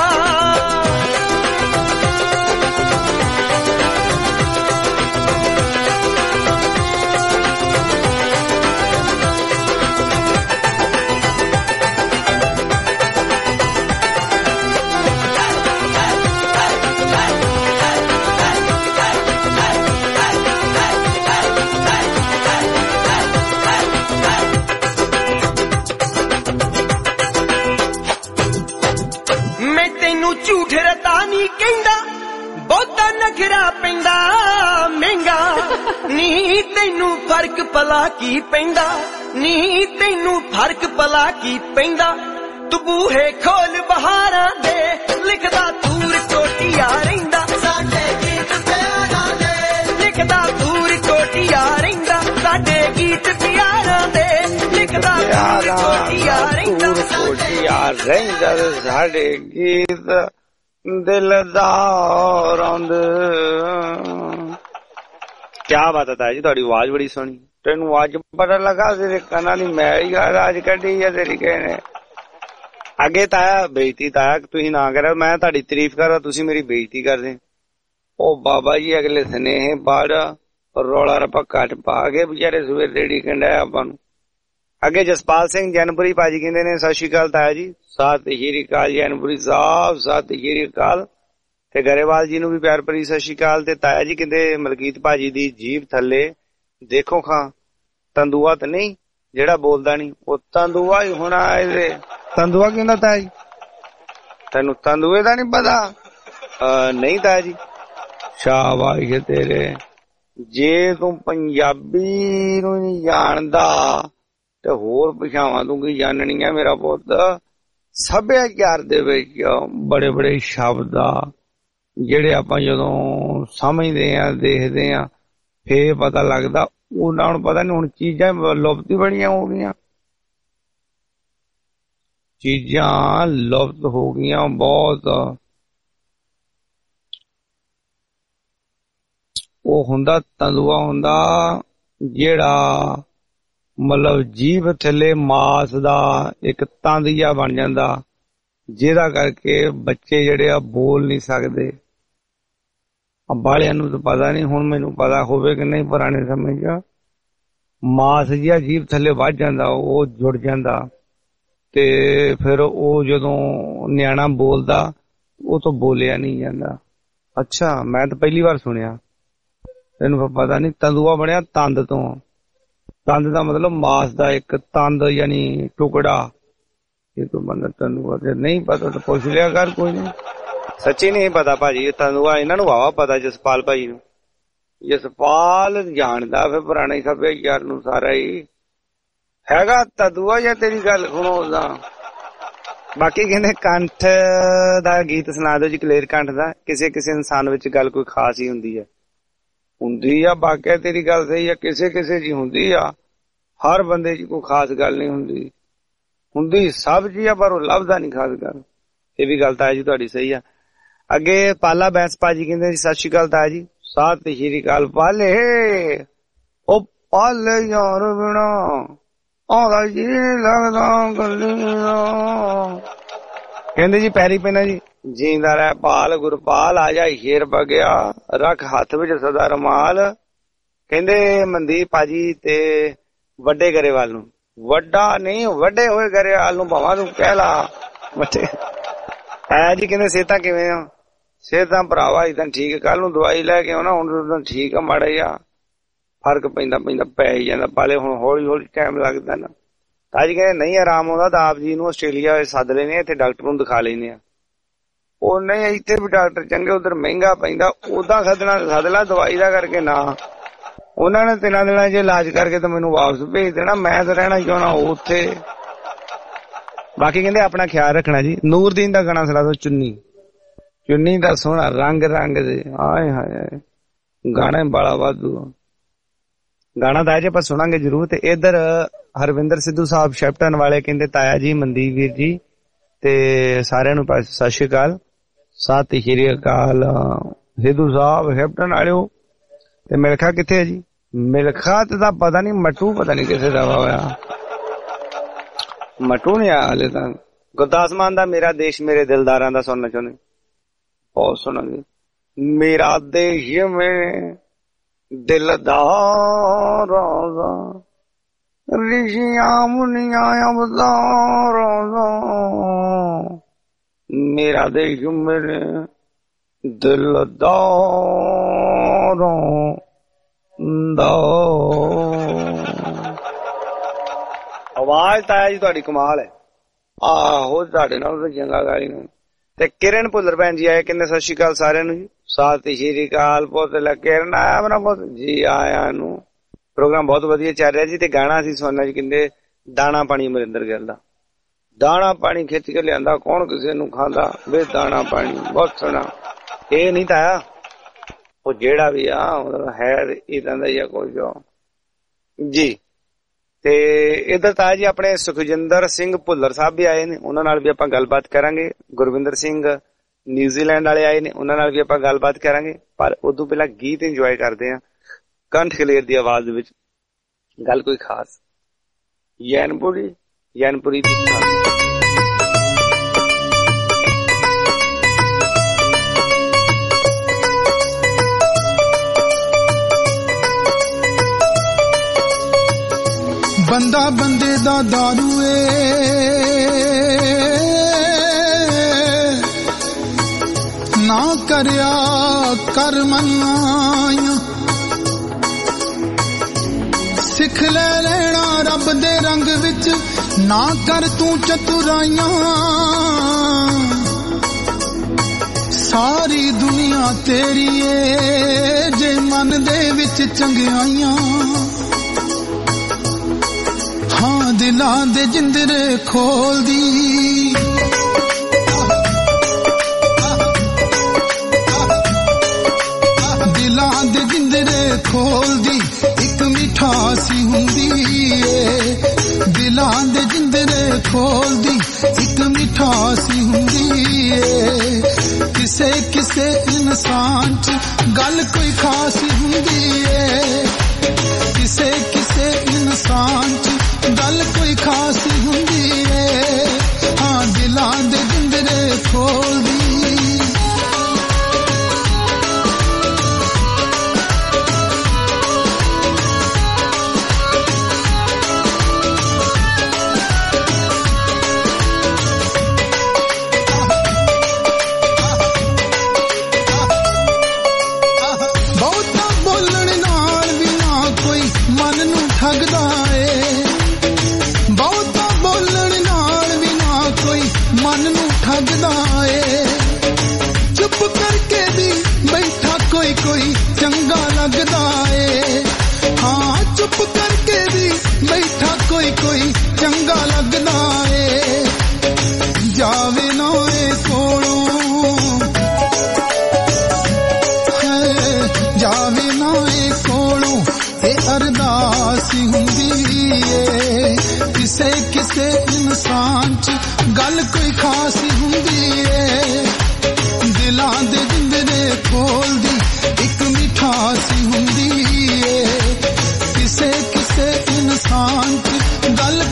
ਝੂਠ ਰਤਾ ਨੀ ਕਹਿੰਦਾ ਬਹੁਤਾ ਨਖਰਾ ਪੈਂਦਾ ਮਹਿੰਗਾ ਨੀ ਤੈਨੂੰ ਫਰਕ ਭਲਾ ਕੀ ਪੈਂਦਾ ਨੀ ਤੈਨੂੰ ਫਰਕ ਭਲਾ ਕੀ ਪੈਂਦਾ ਤੂੰ ਬੂਹੇ ਖੋਲ ਬਹਾਰਾਂ ਦੇ ਲਿਖਦਾ ਦੂਰ ਕੋਟੀਆ ਰਹਿੰਦਾ ਸਾਡੇ ਗੀਤ ਪਿਆਰਾਂ ਦੇ ਲਿਖਦਾ ਦੂਰ ਕੋਟੀਆ ਰਹਿੰਦਾ ਸਾਡੇ ਗੀਤ ਪਿਆਰਾਂ ਦੇ ਲਿਖਦਾ ਦੂਰ ਕੋਟੀਆ ਰਹਿੰਦਾ ਕੋਟੀਆ ਰਹਿੰਦਾ ਸਾਡੇ ਗੀਤ ਦਿਲ ਦਾ ਰੌਂਦ ਕਿਆ ਬਾਤ ਹੈ ਜੀ ਤੁਹਾਡੀ ਆਵਾਜ਼ ਬੜੀ ਸੋਹਣੀ ਤੈਨੂੰ ਅੱਜ ਪਤਾ ਲੱਗਾ ਤੇਰੇ ਕੰਨਾਂ ਦੀ ਮੈਲ ਅੱਜ ਕੱਢੀ ਆ ਤੇਰੀ ਕਹਿਣੇ ਅੱਗੇ ਤਾਇਆ ਬੇਇੱਜ਼ਤੀ ਤਾਇਆ ਤੁਸੀਂ ਨਾ ਕਰੋ ਮੈਂ ਤੁਹਾਡੀ ਤਾਰੀਫ ਕਰਾਂ ਤੁਸੀਂ ਮੇਰੀ ਬੇਇੱਜ਼ਤੀ ਕਰਦੇ ਉਹ ਬਾਬਾ ਜੀ ਅਗਲੇ ਸਨੇਹ ਪੜ ਰੌਲਾ ਰੱਪਾ ਘੱਟ ਪਾ ਕੇ ਵਿਚਾਰੇ ਸਵੇਰ ਰੇੜੀ ਕੰਡਾ ਆਪਾਂ ਨੂੰ ਅੱਗੇ ਜਸਪਾਲ ਸਿੰਘ ਜੈਨਪੁਰੀ ਭਾਜੀ ਕਹਿੰਦੇ ਨੇ ਸਤਿ ਸ਼੍ਰੀ ਅਕਾਲ ਤਾਇਆ ਜੀ ਸਤਿ ਸ਼੍ਰੀ ਅਕਾਲ ਜੈਨਪੁਰੀ ਸਾਹਿਬ ਸਤਿ ਸ਼੍ਰੀ ਅਕਾਲ ਤੇ ਗਰੇਵਾਲ ਜੀ ਨੂੰ ਵੀ ਪਿਆਰ ਭਰੀ ਸਤਿ ਸ਼੍ਰੀ ਅਕਾਲ ਤੇ ਤਾਇਆ ਜੀ ਕਹਿੰਦੇ ਮਲਕੀਤ ਭਾਜੀ ਦੀ ਜੀਭ ਥੱਲੇ ਦੇਖੋ ਖਾਂ ਤੰਦੂਆ ਤਾਂ ਨਹੀਂ ਜਿਹੜਾ ਬੋਲਦਾ ਨਹੀਂ ਉਹ ਤੰਦੂਆ ਹੀ ਹੋਣਾ ਇਹਦੇ ਤੰਦੂਆ ਕਹਿੰਦਾ ਤਾਇਆ ਜੀ ਤੈਨੂੰ ਤੰਦੂਏ ਦਾ ਨਹੀਂ ਪਤਾ ਨਹੀਂ ਤਾਇਆ ਜੀ ਸ਼ਾਬਾਸ਼ ਤੇਰੇ ਜੇ ਤੂੰ ਪੰਜਾਬੀ ਨੂੰ ਨਹੀਂ ਜਾਣਦਾ ਤੇ ਹੋਰ ਭਾਸ਼ਾਵਾਂ ਤੂੰ ਕੀ ਜਾਣਨੀਆਂ ਮੇਰਾ ਪੁੱਤ ਸੱਭਿਆਚਾਰ ਦੇ ਵਿੱਚ ਬੜੇ ਬੜੇ ਸ਼ਬਦ ਆ ਜਿਹੜੇ ਆਪਾਂ ਜਦੋਂ ਸਮਝਦੇ ਆ ਦੇਖਦੇ ਆ ਫੇਰ ਪਤਾ ਲੱਗਦਾ ਉਹਨਾਂ ਨੂੰ ਪਤਾ ਨਹੀਂ ਹੁਣ ਚੀਜ਼ਾਂ ਲੁਪਤ ਬੜੀਆਂ ਹੋ ਗਈਆਂ ਚੀਜ਼ਾਂ ਲੁਪਤ ਹੋ ਗਈਆਂ ਬਹੁਤ ਉਹ ਹੁੰਦਾ ਤੰਦੂਆ ਹੁੰਦਾ ਜਿਹੜਾ ਮਤਲਬ ਜੀਭ ਥੱਲੇ ਮਾਸ ਦਾ ਇੱਕ ਤੰਦ ਜਿਹਾ ਬਣ ਜਾਂਦਾ ਜਿਹਦਾ ਕਰਕੇ ਬੱਚੇ ਜਿਹੜੇ ਆ ਬੋਲ ਨਹੀਂ ਸਕਦੇ ਬਾਲਿਆਂ ਨੂੰ ਤਾਂ ਪਤਾ ਨਹੀਂ ਹੁਣ ਮੈਨੂੰ ਪਤਾ ਹੋਵੇ ਕਿ ਨਹੀਂ ਪੁਰਾਣੇ ਸਮੇਂ 'ਚ ਮਾਸ ਜਿਹਾ ਜੀਭ ਥੱਲੇ ਵੱਧ ਜਾਂਦਾ ਉਹ ਜੁੜ ਜਾਂਦਾ ਤੇ ਫਿਰ ਉਹ ਜਦੋਂ ਨਿਆਣਾ ਬੋਲਦਾ ਉਹ ਤੋਂ ਬੋਲਿਆ ਨਹੀਂ ਜਾਂਦਾ ਅੱਛਾ ਮੈਂ ਤਾਂ ਪਹਿਲੀ ਵਾਰ ਸੁਣਿਆ ਤੈਨੂੰ ਪਤਾ ਨਹੀਂ ਤੰਦੂਆ ਬਣਿਆ ਤੰਦ ਤੋਂ ਤੰਦ ਦਾ ਮਤਲਬ ਮਾਸ ਦਾ ਇੱਕ ਤੰਦ ਯਾਨੀ ਟੁਕੜਾ ਇਹ ਤੋਂ ਬੰਦਾ ਤੰਦੂਆ ਤੇ ਨਹੀਂ ਪਤਾ ਤਾਂ ਪੁੱਛ ਲਿਆ ਕਰ ਕੋਈ ਨਹੀਂ ਸੱਚੀ ਨਹੀਂ ਪਤਾ ਭਾਜੀ ਤੰਦੂਆ ਇਹਨਾਂ ਨੂੰ ਵਾਵਾ ਪਤਾ ਜਸਪਾਲ ਭਾਜੀ ਨੂੰ ਜਸਪਾਲ ਜਾਣਦਾ ਫਿਰ ਪੁਰਾਣੇ ਸੱਭਿਆਚਾਰ ਨੂੰ ਸਾਰਾ ਹੀ ਹੈਗਾ ਤੰਦੂਆ ਜਾਂ ਤੇਰੀ ਗੱਲ ਸੁਣੋ ਉਹਦਾ ਬਾਕੀ ਕਹਿੰਦੇ ਕੰਠ ਦਾ ਗੀਤ ਸੁਣਾ ਦਿਓ ਜੀ ਕਲੇਰ ਕੰਠ ਦਾ ਕਿਸੇ ਕਿਸੇ ਇਨਸਾਨ ਵਿੱਚ ਗੱਲ ਕੋਈ ਖਾਸ ਹੀ ਹੁੰਦੀ ਹੈ ਹੁੰਦੀ ਆ ਬਾਕੀ ਤੇਰੀ ਗੱਲ ਸਹੀ ਆ ਕਿਸੇ ਕਿਸੇ ਜੀ ਹੁੰਦੀ ਆ ਹਰ ਬੰਦੇ 'ਚ ਕੋਈ ਖਾਸ ਗੱਲ ਨਹੀਂ ਹੁੰਦੀ ਹੁੰਦੀ ਸਭ ਜੀ ਆ ਪਰ ਉਹ ਲੱਭਦਾ ਨਹੀਂ ਖਾਸ ਗੱਲ ਇਹ ਵੀ ਗੱਲ ਤਾਂ ਜੀ ਤੁਹਾਡੀ ਸਹੀ ਆ ਅੱਗੇ ਪਾਲਾ ਬੈਂਸ ਭਾਜੀ ਕਹਿੰਦੇ ਜੀ ਸਤਿ ਸ਼੍ਰੀ ਅਕਾਲ ਤਾਇਆ ਜੀ ਸਤਿ ਸ਼੍ਰੀ ਅਕਾਲ ਪਾਲੇ ਉਹ ਪਾਲੇ ਯਾਰ ਬਿਨਾ ਆਉਂਦਾ ਜੀ ਲੱਗਦਾ ਗੱਲੀ ਦਾ। ਕਹਿੰਦੇ ਜੀ ਪੈਰੀ ਪੈਣਾ ਜੀ, ਜੀਂਦਾ ਰਹਿ ਪਾਲ ਗੁਰਪਾਲ, ਆ ਜਾ ਸ਼ੇਰ ਬਗਿਆ, ਰੱਖ ਹੱਥ ਵਿੱਚ ਸਦਾ ਰਮਾਲ। ਕਹਿੰਦੇ ਮਨਦੀਪ ਭਾਜੀ ਤੇ ਵੱਡੇ ਗਰੇਵਾਲ ਨੂੰ, ਵੱਡਾ ਨਹੀਂ ਵੱਡੇ ਹੋਏ ਗਰੇਵਾਲ ਨੂੰ ਭਾਵਾਂ ਤੂੰ ਕਹਿ ਲਾ ਬੱਚੇ ਐ ਜੀ। ਕਹਿੰਦੇ ਸਿਹਤਾਂ ਕਿਵੇਂ ਆ? ਸਿਹਤਾਂ ਭਰਾਵਾ ਇਦਾਂ ਠੀਕ, ਕੱਲ ਨੂੰ ਦਵਾਈ ਲੈ ਕੇ ਆਉਣਾ, ਹੁਣ ਠੀਕ ਆ, ਮਾੜਾ ਜਿਹਾ ਫਰਕ ਪੈਂਦਾ ਪੈਂਦਾ ਪੈ ਹੀ ਜਾਂਦਾ, ਪਾਲੇ ਹੁਣ ਹੌਲੀ ਹੌਲੀ ਟਾਈਮ ਲੱਗਦਾ ਨਾ। ਤਾਂ ਜੀ ਕਹਿੰਦੇ ਨਹੀਂ ਆਰਾਮ ਆਉਂਦਾ ਤਾਂ ਆਪ ਜੀ ਨੂੰ ਆਸਟ੍ਰੇਲੀਆ ਸੱਦ ਲੈਨੇ, ਇੱਥੇ ਡਾਕਟਰ ਨੂੰ ਦਿਖਾ ਲੈਨੇ ਆ। ਉਹ ਨਹੀਂ ਇੱਥੇ ਵੀ ਡਾਕਟਰ ਚੰਗੇ, ਉਧਰ ਮਹਿੰਗਾ ਪੈਂਦਾ, ਉਦਾਂ ਸੱਦਣਾ ਸੱਦ ਲਾ, ਦਵਾਈ ਦਾ ਕਰਕੇ ਨਾ। ਉਹਨਾਂ ਨੇ ਤਿੰਨਾਂ ਦਿਨਾਂ ਚ ਇਲਾਜ ਕਰਕੇ ਤਾਂ ਮੈਨੂੰ ਵਾਪਸ ਭੇਜ ਦੇਣਾ, ਮੈਂ ਤਾਂ ਰਹਿਣਾ ਚਾਹੁੰਦਾ ਉੱਥੇ। ਬਾਕੀ ਕਹਿੰਦੇ ਆਪਣਾ ਖਿਆਲ ਰੱਖਣਾ ਜੀ। ਨੂਰਦੀਨ ਦਾ ਗਾਣਾ ਸੁਣਾ ਦੋ, ਚੁੰਨੀ। ਚੁੰਨੀ ਦਾ ਸੋਹਣਾ ਰੰਗ ਰੰਗ ਦੇ, ਆਏ ਹਾਏ ਗਾਣਾ ਬੜਾ ਵਾਧੂ ਗਾਣਾ ਤਾਂ ਅੱਜ ਆਪਾਂ ਸੁਣਾਂਗੇ ਜਰੂਰ। ਤੇ ਇਧਰ ਹਰਵਿੰਦਰ ਸਿੱਧੂ ਸਾਹਿਬ ਸ਼ੈਪਟਨ ਵਾਲੇ ਕਹਿੰਦੇ ਤਾਇਆ ਜੀ, ਮਨਦੀਪ ਵੀਰ ਜੀ ਤੇ ਸਾਰਿਆਂ ਨੂੰ ਸਤਿ ਸ਼੍ਰੀ ਅਕਾਲ, ਸਤਿ ਸ਼੍ਰੀ ਅਕਾਲ। ਸਿੱਧੂ ਸਾਹਿਬ ਸ਼ੈਪਟਨ ਵਾਲਿਓ। ਤੇ ਮਿਲਖਾ ਕਿੱਥੇ ਹੈ ਜੀ? ਮਿਲਖਾ ਤੇ ਤਾਂ ਪਤਾ ਨੀ, ਮਟੂ ਪਤਾ ਨੀ ਕਿਸੇ ਦਾ ਹੋਇਆ, ਮਟੂ ਨੀ ਆਇਆ ਹਲੇ ਤਾਂ। ਗੁਰਦਾਸ ਮਾਨ ਦਾ ਮੇਰਾ ਦੇਸ਼ ਮੇਰੇ ਦਿਲਦਾਰਾਂ ਦਾ ਸੁਣਨਾ ਚਾਹੁੰਦੇ? ਬਹੁਤ ਸੁਣਾਂਗੇ। ਮੇਰਾ ਦੇਸ਼ ਮੇਰੇ ਦਿਲਦਾਰ ਰਿਸ਼ੀਆਂ ਮੁਨੀਆਂ ਅਵਤਾਰ, ਮੇਰਾ ਦੇਸ਼ ਮੇਰੇ ਦਿਲਦਾਰ ਦਾ। ਆਵਾਜ਼ ਤਾਂ ਜੀ ਤੁਹਾਡੀ ਕਮਾਲ ਹੈ। ਆਹੋ ਤੁਹਾਡੇ ਨਾਲ ਤਾਂ ਚੰਗਾ ਗਾਲੀ ਨੂੰ। ਤੇ ਕਿਰਨ ਭੁੱਲਰ ਭੈਣ ਜੀ ਆਏ, ਕਹਿੰਦੇ ਸਤਿ ਸ਼੍ਰੀ ਅਕਾਲ ਸਾਰਿਆਂ ਨੂੰ ਜੀ। ਸਤਿ ਸ਼੍ਰੀ ਅਕਾਲ ਪੁੱਤ ਲੈ ਕਿਰਨ ਆਇਆ ਮੇਰਾ ਪੁੱਤ ਜੀ, ਆਇਆ ਨੂੰ। ਪ੍ਰੋਗਰਾਮ ਬਹੁਤ ਵਧੀਆ ਚੱਲ ਰਿਹਾ ਜੀ। ਤੇ ਗਾਣਾ ਅਸੀਂ ਸੁਣਨਾ ਜੀ, ਕਹਿੰਦੇ ਦਾਣਾ ਪਾਣੀ ਅਮਰਿੰਦਰ ਗਿੱਲ ਦਾ। ਦਾਣਾ ਪਾਣੀ ਖਿੱਚ ਕੇ ਲਿਆਂਦਾ, ਕੌਣ ਕਿਸੇ ਨੂੰ ਖਾਂਦਾ ਵੇ ਦਾਣਾ ਪਾਣੀ। ਬਹੁਤ ਸੋਹਣਾ। ਇਹ ਨਹੀਂ ਤਾਂ ਉਹ ਜਿਹੜਾ ਵੀ ਆ ਹੈ ਇਦਾਂ ਦਾ ਹੀ ਆ ਕੁਝ ਜੀ। ਤੇ ਇਧਰ ਤਾਂ ਜੀ ਆਪਣੇ ਸੁਖਜਿੰਦਰ ਸਿੰਘ ਭੁੱਲਰ ਸਾਹਿਬ ਵੀ ਆਏ ਨੇ, ਉਹਨਾਂ ਨਾਲ ਵੀ ਆਪਾਂ ਗੱਲਬਾਤ ਕਰਾਂਗੇ। ਗੁਰਵਿੰਦਰ ਸਿੰਘ ਨਿਊਜ਼ੀਲੈਂਡ ਵਾਲੇ ਆਏ ਨੇ, ਉਹਨਾਂ ਨਾਲ ਵੀ ਆਪਾਂ ਗੱਲਬਾਤ ਕਰਾਂਗੇ। ਪਰ ਉਦੋਂ ਪਹਿਲਾਂ ਗੀਤ ਇੰਜੋਏ ਕਰਦੇ ਆ ਕੰਠ ਕਲੇਰ ਦੀ ਆਵਾਜ਼ ਵਿੱਚ। ਗੱਲ ਕੋਈ ਖਾਸ ਯੈਨਪੁਰੀ ਯੈਨਪੁਰੀ ਦੀ ਬੰਦਾ ਬੰਦੇ ਦਾ ਦਾਰੂ ਏ, ਨਾ ਕਰਿਆ ਕਰ ਮਨਾਇਆ, ਸਿੱਖ ਲੈ ਲੈਣਾ ਰੱਬ ਦੇ ਰੰਗ ਵਿੱਚ, ਨਾ ਕਰ ਤੂੰ ਚਤੁਰਾਈਆਂ। ਸਾਰੀ ਦੁਨੀਆ ਤੇਰੀ ਏ ਜੇ ਮਨ ਦੇ ਵਿੱਚ ਚੰਗਿਆਈਆਂ। ਹਾਂ ਦਿਲਾਂ ਦੇ ਜਿੰਦਰੇ ਖੋਲਦੀ, ਦਿਲਾਂ ਦੇ ਜਿੰਦਰੇ ਖੋਲਦੀ ਇੱਕ ਮਿਠਾਸੀ ਹੁੰਦੀ ਏ। ਦਿਲਾਂ ਦੇ ਜਿੰਦਰੇ ਖੋਲਦੀ ਇੱਕ ਮਿਠਾਸੀ ਹੁੰਦੀ ਏ। ਕਿਸੇ ਕਿਸੇ ਇਨਸਾਨ ਚ ਗੱਲ ਕੋਈ ਖਾਸ ਹੁੰਦੀ ਏ। ਕਿਸੇ ਕਿਸੇ ਇਨਸਾਨ ਚ ਗੱਲ ਕੋਈ ਖਾਸ ਹੁੰਦੀ ਏ। ਹਾਂ ਦਿਲਾਂ ਦੇ ਜਿੰਦਰੇ ਖੋਲਦੀ। ਬਹੁਤਾ ਬੋਲਣ ਨਾਲ ਵੀ ਨਾ ਕੋਈ ਮਨ ਨੂੰ ਠੱਗਦਾ ਏ। ਬਹੁਤਾ ਬੋਲਣ ਨਾਲ ਵੀ ਨਾ ਕੋਈ ਮਨ ਨੂੰ ਠੱਗਦਾ ਏ। ਚੁੱਪ ਕਰਕੇ ਵੀ ਬੈਠਾ ਕੋਈ ਕੋਈ ਚੰਗਾ ਲੱਗਦਾ ਏ। ਹਾਂ ਚੁੱਪ ਕਰਕੇ ਵੀ ਬੈਠਾ ਕੋਈ ਕੋਈ ਚੰਗਾ ਲੱਗਦਾ ਏ। ਜਾਵੇ ਨਾ ਏ ਕੋਲੋਂ, ਜਾਵੇ ਨਾ ਏ ਕੋਲੋਂ, ਇਹ ਅਰਦਾਸ ਹੁੰਦੀ ਏ। ਕਿਸੇ ਕਿਸੇ ਇਨਸਾਨ ਚ ਗੱਲ ਕੋਈ ਖਾਸ ਹੁੰਦੀ ਏ। ਦਿਲਾਂ ਦੇ ਜਿੰਦਰੇ ਖੋਲਦੀ ਇੱਕ ਮਿਠਾਸੀ ਹੁੰਦੀ ਏ। ਕਿਸੇ ਕਿਸੇ ਇਨਸਾਨ ਚ ਗੱਲ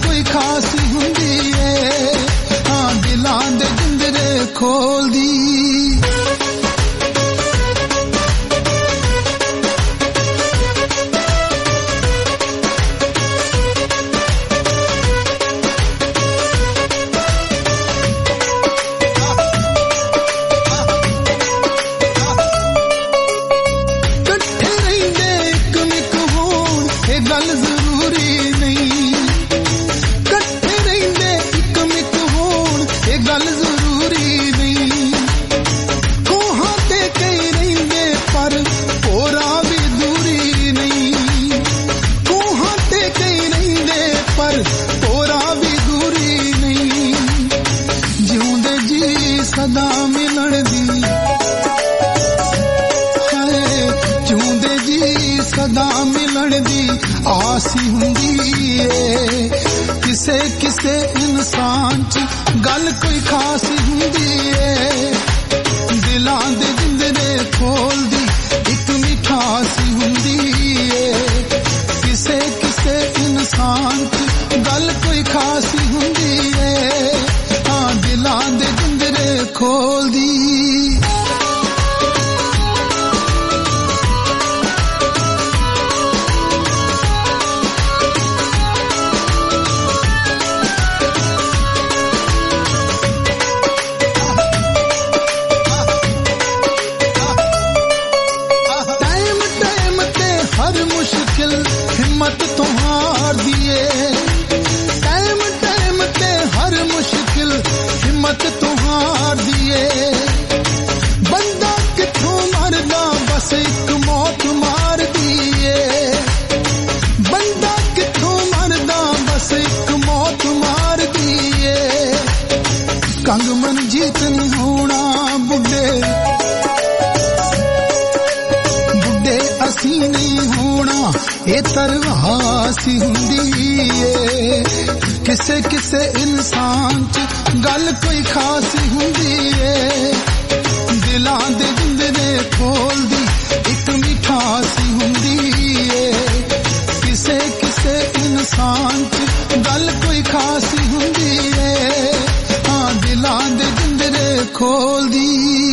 गल जरूरी नहीं कट्ठे रहिंदे इक मिक होण ये गल जरूरी नहीं कोहां ते कई रहिंदे पर होरा भी दूरी नहीं कोहां ते कई रहिंदे पर होरा भी दूरी नहीं जिउंदे जी सदा मिलण दी जिउंदे जी सदा मिलण दी आसी हुंदी ए किसे किसे इंसान च गल कोई खास हुंदी ए दिलां दे जिंदरे खोल दी इक मिठासी हुंदी ए किसे किसे इंसान च गल कोई खास हुंदी ए हां दिलां दे जिंदरे खोल दी हिम्मत तो हार दिए टाइम टाइम ते हर मुश्किल हिम्मत तो हार दिए बंदा किथों मरदा बस एक मौत मार दिए बंदा किथों मरदा बस एक मौत मार दिए कंग मन जीत नहीं होना बुढ़े बुढ़े असी नहीं होना ये तरवासी हुंदी ए किसे किसे इंसान च गल कोई खासी हुंदी ए दिलां दे जिंदरे खोल दी इक मिठासी हुंदी ए किसे किसे इंसान च गल कोई खासी हुंदी ए हां दिलां दे जिंदरे खोल दी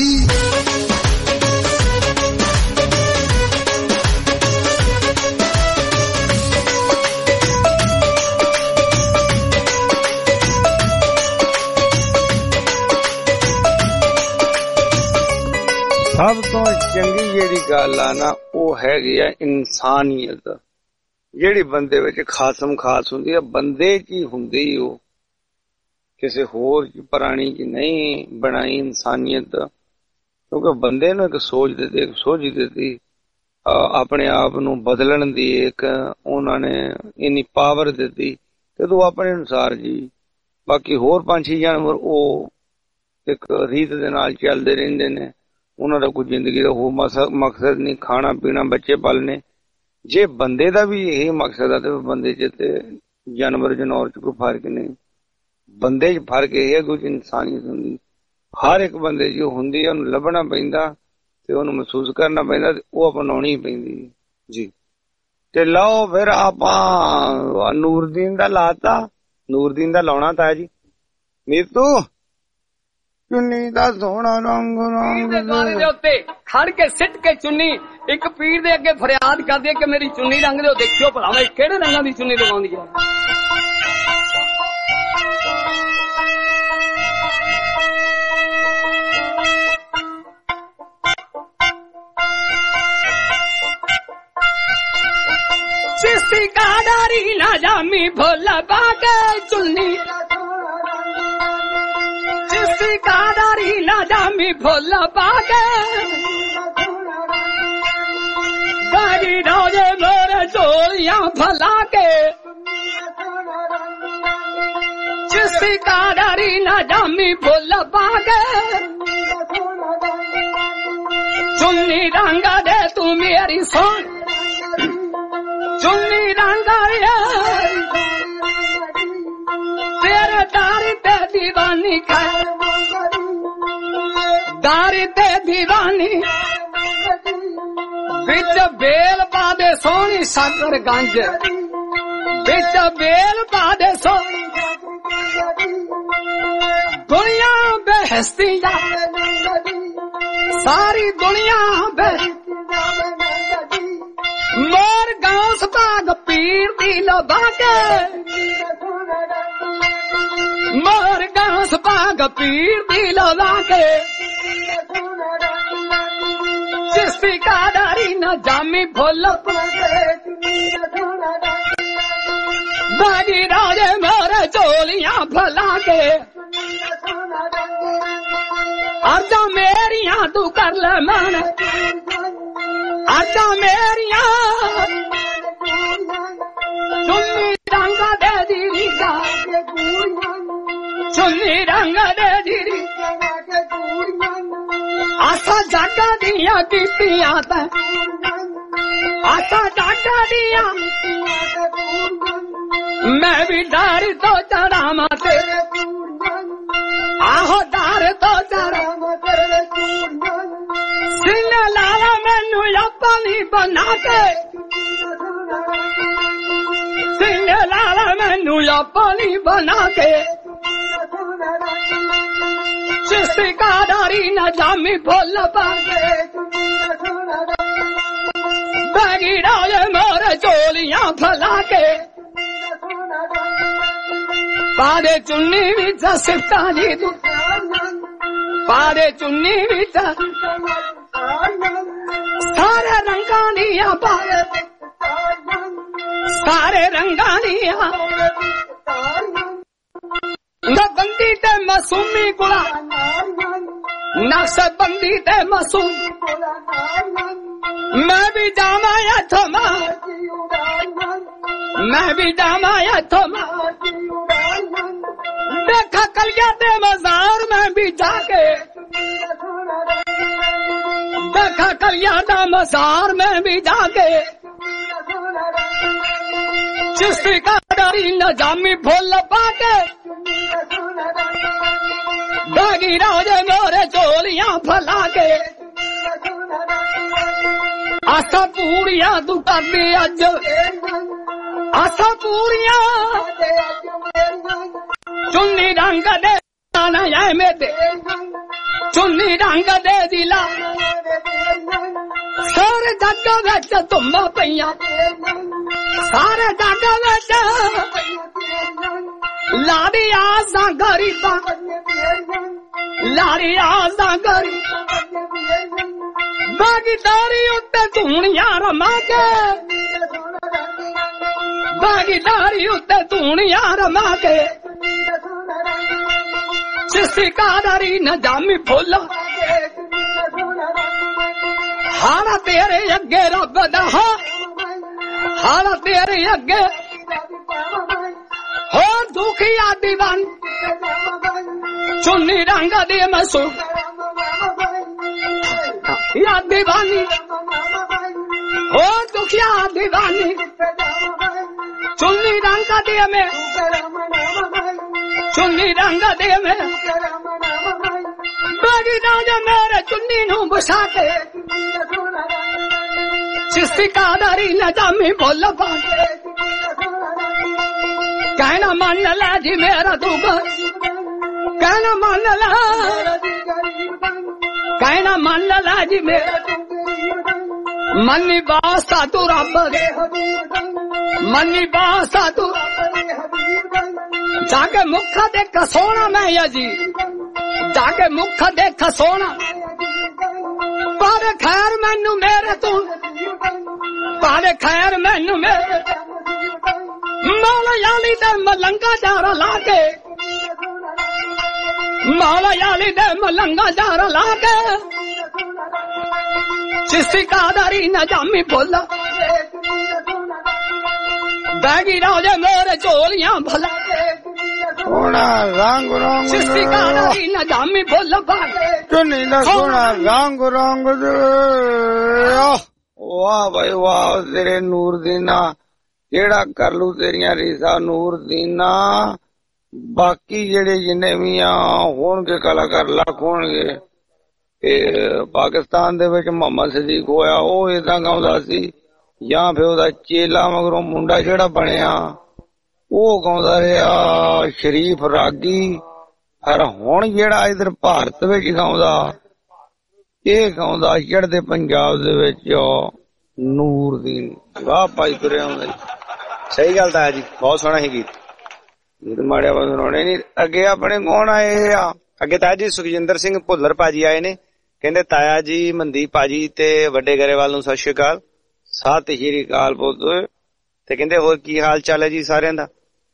ਸਭ ਤੋਂ ਚੰਗੀ ਜਿਹੜੀ ਗੱਲ ਆ ਨਾ ਉਹ ਹੈਗੀ ਆ ਇਨਸਾਨੀਅਤ ਜਿਹੜੀ ਬੰਦੇ ਵਿੱਚ ਖਾਸਮ ਖਾਸ ਹੁੰਦੀ ਆ ਬੰਦੇ ਕੀ ਹੁੰਦੀ ਉਹ ਕਿਸੇ ਹੋਰ ਪ੍ਰਾਣੀ ਕੀ ਨਹੀਂ ਬਣਾਈ ਇਨਸਾਨੀਅਤ ਕਿਉਂਕਿ ਬੰਦੇ ਨੂੰ ਇੱਕ ਸੋਚ ਦਿੱਤੀ ਇੱਕ ਸੋਝ ਦਿੱਤੀ ਆਪਣੇ ਆਪ ਨੂੰ ਬਦਲਣ ਦੀ ਇੱਕ ਉਹਨਾਂ ਨੇ ਇੰਨੀ ਪਾਵਰ ਦਿੱਤੀ ਤੇ ਤੂੰ ਆਪਣੇ ਅਨੁਸਾਰ ਜੀ ਬਾਕੀ ਹੋਰ ਪੰਛੀ ਜਾਨਵਰ ਉਹ ਇੱਕ ਰੀਤ ਦੇ ਨਾਲ ਚੱਲਦੇ ਰਹਿੰਦੇ ਨੇ ਉਹਨਾਂ ਦਾ ਕੋਈ ਜ਼ਿੰਦਗੀ ਦਾ ਹੋਰ ਮਕਸਦ ਨਹੀਂ ਖਾਣਾ ਪੀਣਾ ਬੱਚੇ ਪਾਲਣੇ ਜੇ ਬੰਦੇ ਦਾ ਵੀ ਇਹ ਮਕਸਦ ਆ ਤੇ ਬੰਦੇ ਚ ਤੇ ਜਾਨਵਰ ਜਨੌਰ ਚ ਕੋਈ ਫਰਕ ਨਹੀਂ ਬੰਦੇ ਚ ਫਰਕ ਇਹ ਹੈ ਕੁਝ ਇਨਸਾਨੀਅਤ ਹੁੰਦੀ ਹਰ ਇੱਕ ਬੰਦੇ ਜੋ ਹੁੰਦੀ ਹੈ ਉਹਨੂੰ ਲੱਭਣਾ ਪੈਂਦਾ ਤੇ ਉਹਨੂੰ ਮਹਿਸੂਸ ਕਰਨਾ ਪੈਂਦਾ ਤੇ ਉਹ ਅਪਣਾਉਣੀ ਪੈਂਦੀ ਜੀ ਤੇ ਲਓ ਫਿਰ ਆਪਾਂ ਨੂਰਦੀਨ ਦਾ ਲਾਤਾ ਨੂਰਦੀਨ ਦਾ ਲਾਉਣਾ ਤਾਂ ਜੀ ਮੀਤੂ ਚੁੰਨੀ ਦਾ ਸੋਹਣਾ ਰੰਗ ਰੰਗ ਦੇ ਦੁਆਰੇ ਦੇ ਉੱਤੇ ਖੜ ਕੇ ਸਿੱਟ ਕੇ ਚੁੰਨੀ ਇੱਕ ਪੀਰ ਦੇ ਅੱਗੇ ਫਰਿਆਦ ਕਰਦੀ ਹੈ ਕਿ ਮੇਰੀ ਚੁੰਨੀ ਰੰਗ ਦਿਓ ਦੇਖਿਓ ਭਲਾ ਮੈਂ ਕਿਹੜੇ ਰੰਗਾਂ ਦੀ ਚੁੰਨੀ ਲਗਾਉਂਦੀ ਹੈ चिस्ती का डारी ना जामी भोला बागे चुन्नी चिस्ती का डारी ना जामी भोला बागे गाड़ी रोजे मेरे चोलियां फला के चिस्ती का डारी ना जामी भोला बागे चुन्नी रंगा दे तू मेरी सोन चुन्नी रंगा तेरे दारी ते दीवानी का दारी ते दीवानी बिच बेल पादे सोनी सागर गंज बिच बेल पादे सोनी दुनिया बेहस्ती सारी दुनिया बेहस्ती मोर गांव सपाग पीर दी लबा के मोर गांव सपाग पीर दी लबा के चिस्ती का डारी न जामी भोल बागी राजे मोरे चोलियां फैला के अर्जा मेरियां तू कर ले मन अर्जा मेरियां चुन्नी रंग दे दीदी का चुन्नी रंग दे दीदी आसा जागा दिया किस्तियां ते आसा जागा दिया मैं भी डर तो चढ़ा माते आहो डर तो चढ़ा सिंह लाला मैनू अपनी बना के सिंह लाला मैनू अपनी बना के शिकादारी न जामी फुल पाके बैगी राजे मोरे चोलियां फैला के पादे चुन्नी विच सिफ्तां जी तू पादे चुन्नी विच सारे रंगां दियां पावे सारे रंगां दियां बंदी ते मासूमी गुला नक्शबंदी ते मासूम मैं भी जामा या थमा मैं भी जामा या थमा देखा कलिया ते मजार में भी जाके देखा कलिया दा मजार में भी जाके चिश्ती का डरी न जामी फुल पाके बागी राजे मोरे चोलियां फैला के आसा पूरियां तू कर दी अज आसा पूरियां चुन्नी रंग दे ना जाए मेरे चुन्नी रंग दे दिला सारे जग विच धुम्मा पईयां सारे जग विच लाड़ी आसा गरीबा लाड़ी आसा गरीबा बागी दारी उत्ते धूनियां रमा के बागी दारी उत्ते धूनियां रमा के चिश्ती कादारी न जामी फुल हारा तेरे अगे रब दा हारा तेरे अगे हो दुखिया दीवान चुन्नी रंग दे मसू या दीवानी हो दुखिया दीवानी चुन्नी रंग दे में चुन्नी रंग दे में बागी राजा मेरे चुन्नी नू बसा के चिश्ती कादारी न जामी बोल पाके कहना मान ला जी मेरा तू कहना मान ला कहना मान ला जी मेरा मनी बासा तू रब दे मनी बासा तू जाके मुख देख सोना मैं यजी जाके मुख देख सोना पर खैर मैनू मेरे तू पर खैर मैनू मेरे मौला याली दे मलंगा जारा लाके मौला याली दे मलंगा जारा लाके चिश्ती कादारी न जामी फुल बैगी राजे मेरे चोलियां भला सोना रंग रंग चिश्ती कादारी न जामी फुल पाके चुन्नी दा सोना रंग रंग वाह भाई वाह तेरे नूर दीना ਜਿਹੜਾ ਕਰ ਲੂ ਤੇਰੀਆਂ ਰੀਸਾਂ ਨੂਰ ਦੀਨਾ ਬਾਕੀ ਜਿਹੜੇ ਜਿੰਨੇ ਵੀ ਆ ਹੋਣਗੇ ਕਲਾਕਾਰ ਲੱਖ ਹੋਣਗੇ। ਇਹ ਪਾਕਿਸਤਾਨ ਦੇ ਵਿੱਚ ਮੁਹੰਮਦ ਸਦੀਕ ਹੋਇਆ, ਉਹ ਏਦਾਂ ਗਾਉਂਦਾ ਸੀ, ਜਾਂ ਫਿਰ ਉਹਦਾ ਚੇਲਾ ਮਗਰੋਂ ਮੁੰਡਾ ਜਿਹੜਾ ਬਣਿਆ ਉਹ ਗਾਉਂਦਾ ਰਿਹਾ ਸ਼ਰੀਫ ਰਾਗੀ। ਪਰ ਹੁਣ ਜਿਹੜਾ ਇਧਰ ਭਾਰਤ ਵਿੱਚ ਗਾਉਂਦਾ ਇਹ ਗਾਉਂਦਾ ਚੜ੍ਹਦੇ ਪੰਜਾਬ ਦੇ ਵਿੱਚ ਨੂਰਦੀਨ। ਵਾਹ ਭਾਈ ਤੁਰਿਆ ਆਉਂਦਾ ਜੀ। ਸਹੀ ਗੱਲ ਤਾਂ ਹੈ ਜੀ, ਬਹੁਤ ਸੋਹਣਾ ਹੀ ਗੀਤ। ਗੀਤ ਮਾੜਿਆ ਬੰਦ ਸੁਣਾਉਣੇ ਨੀ। ਅੱਗੇ ਆਪਣੇ ਕੌਣ ਆਏ ਆ? ਅੱਗੇ ਤਾਇਆ ਜੀ ਸੁਖਜਿੰਦਰ ਸਿੰਘ ਭੁੱਲਰ ਭਾਜੀ ਆਏ ਨੇ, ਕਹਿੰਦੇ ਤਾਇਆ ਜੀ ਮਨਦੀਪ ਭਾਜੀ ਤੇ ਵੱਡੇ ਗਰੇਵਾਲ ਨੂੰ ਸਤਿ ਸ਼੍ਰੀ ਅਕਾਲ। ਸਤਿ ਸ਼੍ਰੀ ਅਕਾਲ ਪੁੱਤ। ਤੇ ਕਹਿੰਦੇ ਹੋਰ ਕੀ ਹਾਲ ਚਾਲ ਹੈ ਜੀ ਸਾਰਿਆਂ ਦਾ?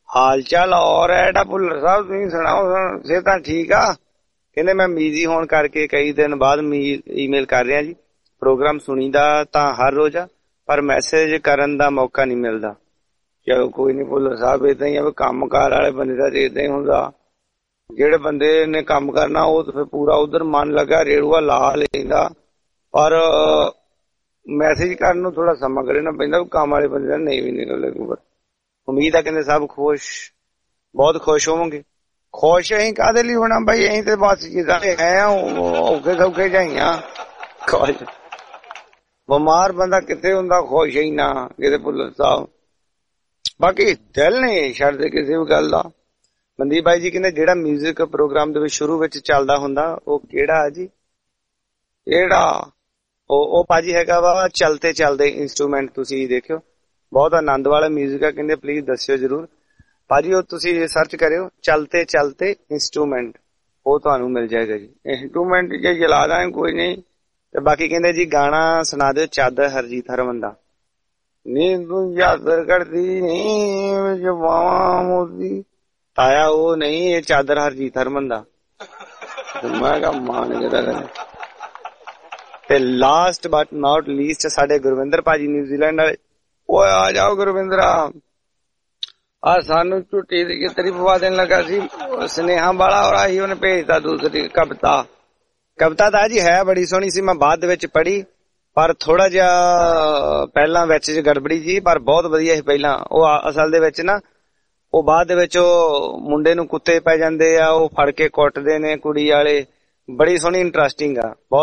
ਹਾਲ ਚਾਲ ਔਰ ਐਡਾ ਭੁੱਲਰ ਸਾਹਿਬ ਤੁਸੀਂ ਸੁਣਾਓ, ਸਿਹਤਾਂ ਠੀਕ ਆ? ਕਹਿੰਦੇ ਮੈਂ ਬਿਜ਼ੀ ਹੋਣ ਕਰਕੇ ਕਈ ਦਿਨ ਬਾਅਦ ਈਮੇਲ ਕਰ ਰਿਹਾ ਜੀ। ਪ੍ਰੋਗਰਾਮ ਸੁਣੀਦਾ ਤਾਂ ਹਰ ਰੋਜ਼ ਆ, ਪਰ ਮੈਸੇਜ ਕਰਨ ਦਾ ਮੌਕਾ ਨਹੀਂ ਮਿਲਦਾ। ਚਲੋ ਕੋਈ ਨੀ ਭੁੱਲਰ ਸਾਹਿਬ, ਏਦਾਂ ਹੀ ਆ, ਕੰਮ ਕਾਰ ਵਾਲੇ ਬੰਦੇ ਦਾ ਏਦਾਂ ਹੀ ਹੁੰਦਾ। ਜਿਹੜੇ ਬੰਦੇ ਨੇ ਕੰਮ ਕਰਨਾ ਉਹ ਤਾਂ ਫਿਰ ਪੂਰਾ ਉਧਰ ਮਨ ਲੱਗਾ ਰੇੜੂਆ ਲਾ ਲੈਂਦਾ, ਪਰ ਮੈਸੇਜ ਕਰਨ ਨੂੰ ਥੋੜਾ ਸਮਾਂ ਕੱਢਣਾ ਪੈਂਦਾ। ਕੰਮ ਵਾਲੇ ਬੰਦੇ ਦਾ ਨਹੀਂ ਵੀ ਨਿਕਲਦੇ। ਉਮੀਦ ਆ ਕਹਿੰਦੇ ਸਭ ਖੁਸ਼, ਬਹੁਤ ਖੁਸ਼ ਹੋਵਾਂਗੇ। ਖੁਸ਼ ਅਸੀਂ ਕਾਹਦੇ ਲਈ ਹੋਣਾ ਬਾਈ, ਅਸੀਂ ਤੇ ਬਸ ਜਿੱਦਾਂ ਹੈ ਔਖੇ ਸੌਖੇ ਜਾਈਆਂ। ਖੁਸ਼ ਬਿਮਾਰ ਬੰਦਾ ਕਿੱਥੇ ਹੁੰਦਾ ਖੁਸ਼ ਹੀ ਨਾ ਕਿਤੇ ਭੁੱਲਰ ਸਾਹਿਬ। ਬਾਕੀ ਦਿਲ ਨਹੀਂ ਛੱਡਦੇ ਕਿਸੇ ਵੀ ਗੱਲ ਦਾ। ਮਨਦੀਪ ਬਾਈ ਜੀ ਕਹਿੰਦੇ ਜਿਹੜਾ ਮਿਊਜ਼ਿਕ ਪ੍ਰੋਗਰਾਮ ਦੇ ਵਿੱਚ ਸ਼ੁਰੂ ਵਿੱਚ ਚੱਲਦਾ ਹੁੰਦਾ ਉਹ ਕਿਹੜਾ ਆ ਜੀ? ਕਿਹੜਾ? ਉਹ ਉਹ ਭਾਜੀ ਹੈਗਾ ਵਾ ਚਲਤੇ ਚਲਦੇ ਇੰਸਟਰੂਮੈਂਟ। ਤੁਸੀਂ ਦੇਖਿਓ, ਬਹੁਤ ਆਨੰਦ ਵਾਲਾ ਮਿਊਜ਼ਿਕ ਆ। ਕਹਿੰਦੇ ਪਲੀਜ਼ ਦੱਸਿਓ ਜਰੂਰ ਭਾਜੀ। ਉਹ ਤੁਸੀਂ ਸਰਚ ਕਰਿਓ ਚਲਤੇ ਚਲਤੇ ਇੰਸਟਰੂਮੈਂਟ, ਉਹ ਤੁਹਾਨੂੰ ਮਿਲ ਜਾਏਗਾ ਜੀ। ਇੰਸਟਰੂਮੈਂਟ ਜੇ ਜਲਾ ਦਾਂ ਕੋਈ ਨਹੀਂ। ਤੇ ਬਾਕੀ ਕਹਿੰਦੇ ਜੀ ਗਾਣਾ ਸੁਣਾ ਦਿਓ ਚਾਦਰ ਹਰਜੀਤ ਹਰਮਨ ਦਾ। ਨੀ ਤੂੰ ਚਾਦਰ ਕਰਦੀ ਨੀ ਜਵਾਂ ਮੋਦੀ ਆਇਆ, ਉਹ ਨਹੀਂ, ਇਹ ਚਾਦਰ ਹਰਜੀਤ ਹਰਮਨ ਦਾ। ਮੈਂ ਕਿਹਾ ਮਾਨ ਕੇ। ਤੇ ਲਾਸਟ ਬਟ ਨਾਟ ਲੀਸਟ ਸਾਡੇ ਗੁਰਵਿੰਦਰ ਭਾਜੀ ਨਿਊਜ਼ੀਲੈਂਡ ਵਾਲੇ। ਓਏ ਆ ਜਾਓ ਗੁਰਵਿੰਦਰਾ, ਆ ਸਾਨੂੰ ਝੁੱਟੀ ਦੀ ਤਰੀ ਪਵਾ ਦੇਣ ਲੱਗਾ ਸੀ ਸੁਨੇਹਾ ਵਾਲਾ, ਔਰ ਆਹੀ ਉਹਨੇ ਭੇਜਤਾ ਦੂਸਰੀ ਕਵਿਤਾ। ਕਵਿਤਾ ਤਾਂ ਜੀ ਹੈ ਬੜੀ ਸੋਹਣੀ ਸੀ, ਮੈਂ ਬਾਅਦ ਦੇ ਵਿੱਚ ਪੜ੍ਹੀ, ਪਰ ਥੋੜਾ ਜਿਹਾ ਪਹਿਲਾਂ ਵਿੱਚ ਗੜਬੜੀ ਜੀ, ਪਰ ਬਹੁਤ ਵਧੀਆ ਸੀ ਪਹਿਲਾਂ। ਉਹ ਅਸਲ ਦੇ ਵਿੱਚ ਨਾ ਉਹ ਬਾਅਦ ਦੇ ਵਿੱਚ ਉਹ ਮੁੰਡੇ ਨੂੰ ਕੁੱਤੇ ਪੈ ਜਾਂਦੇ ਆ, ਉਹ ਫੜ ਕੇ ਕੁੱਟਦੇ ਨੇ ਕੁੜੀ ਵਾਲੇ। ਬੜੀ ਸੋਹਣੀ ਇੰਟਰਸਟਿੰਗ ਆ।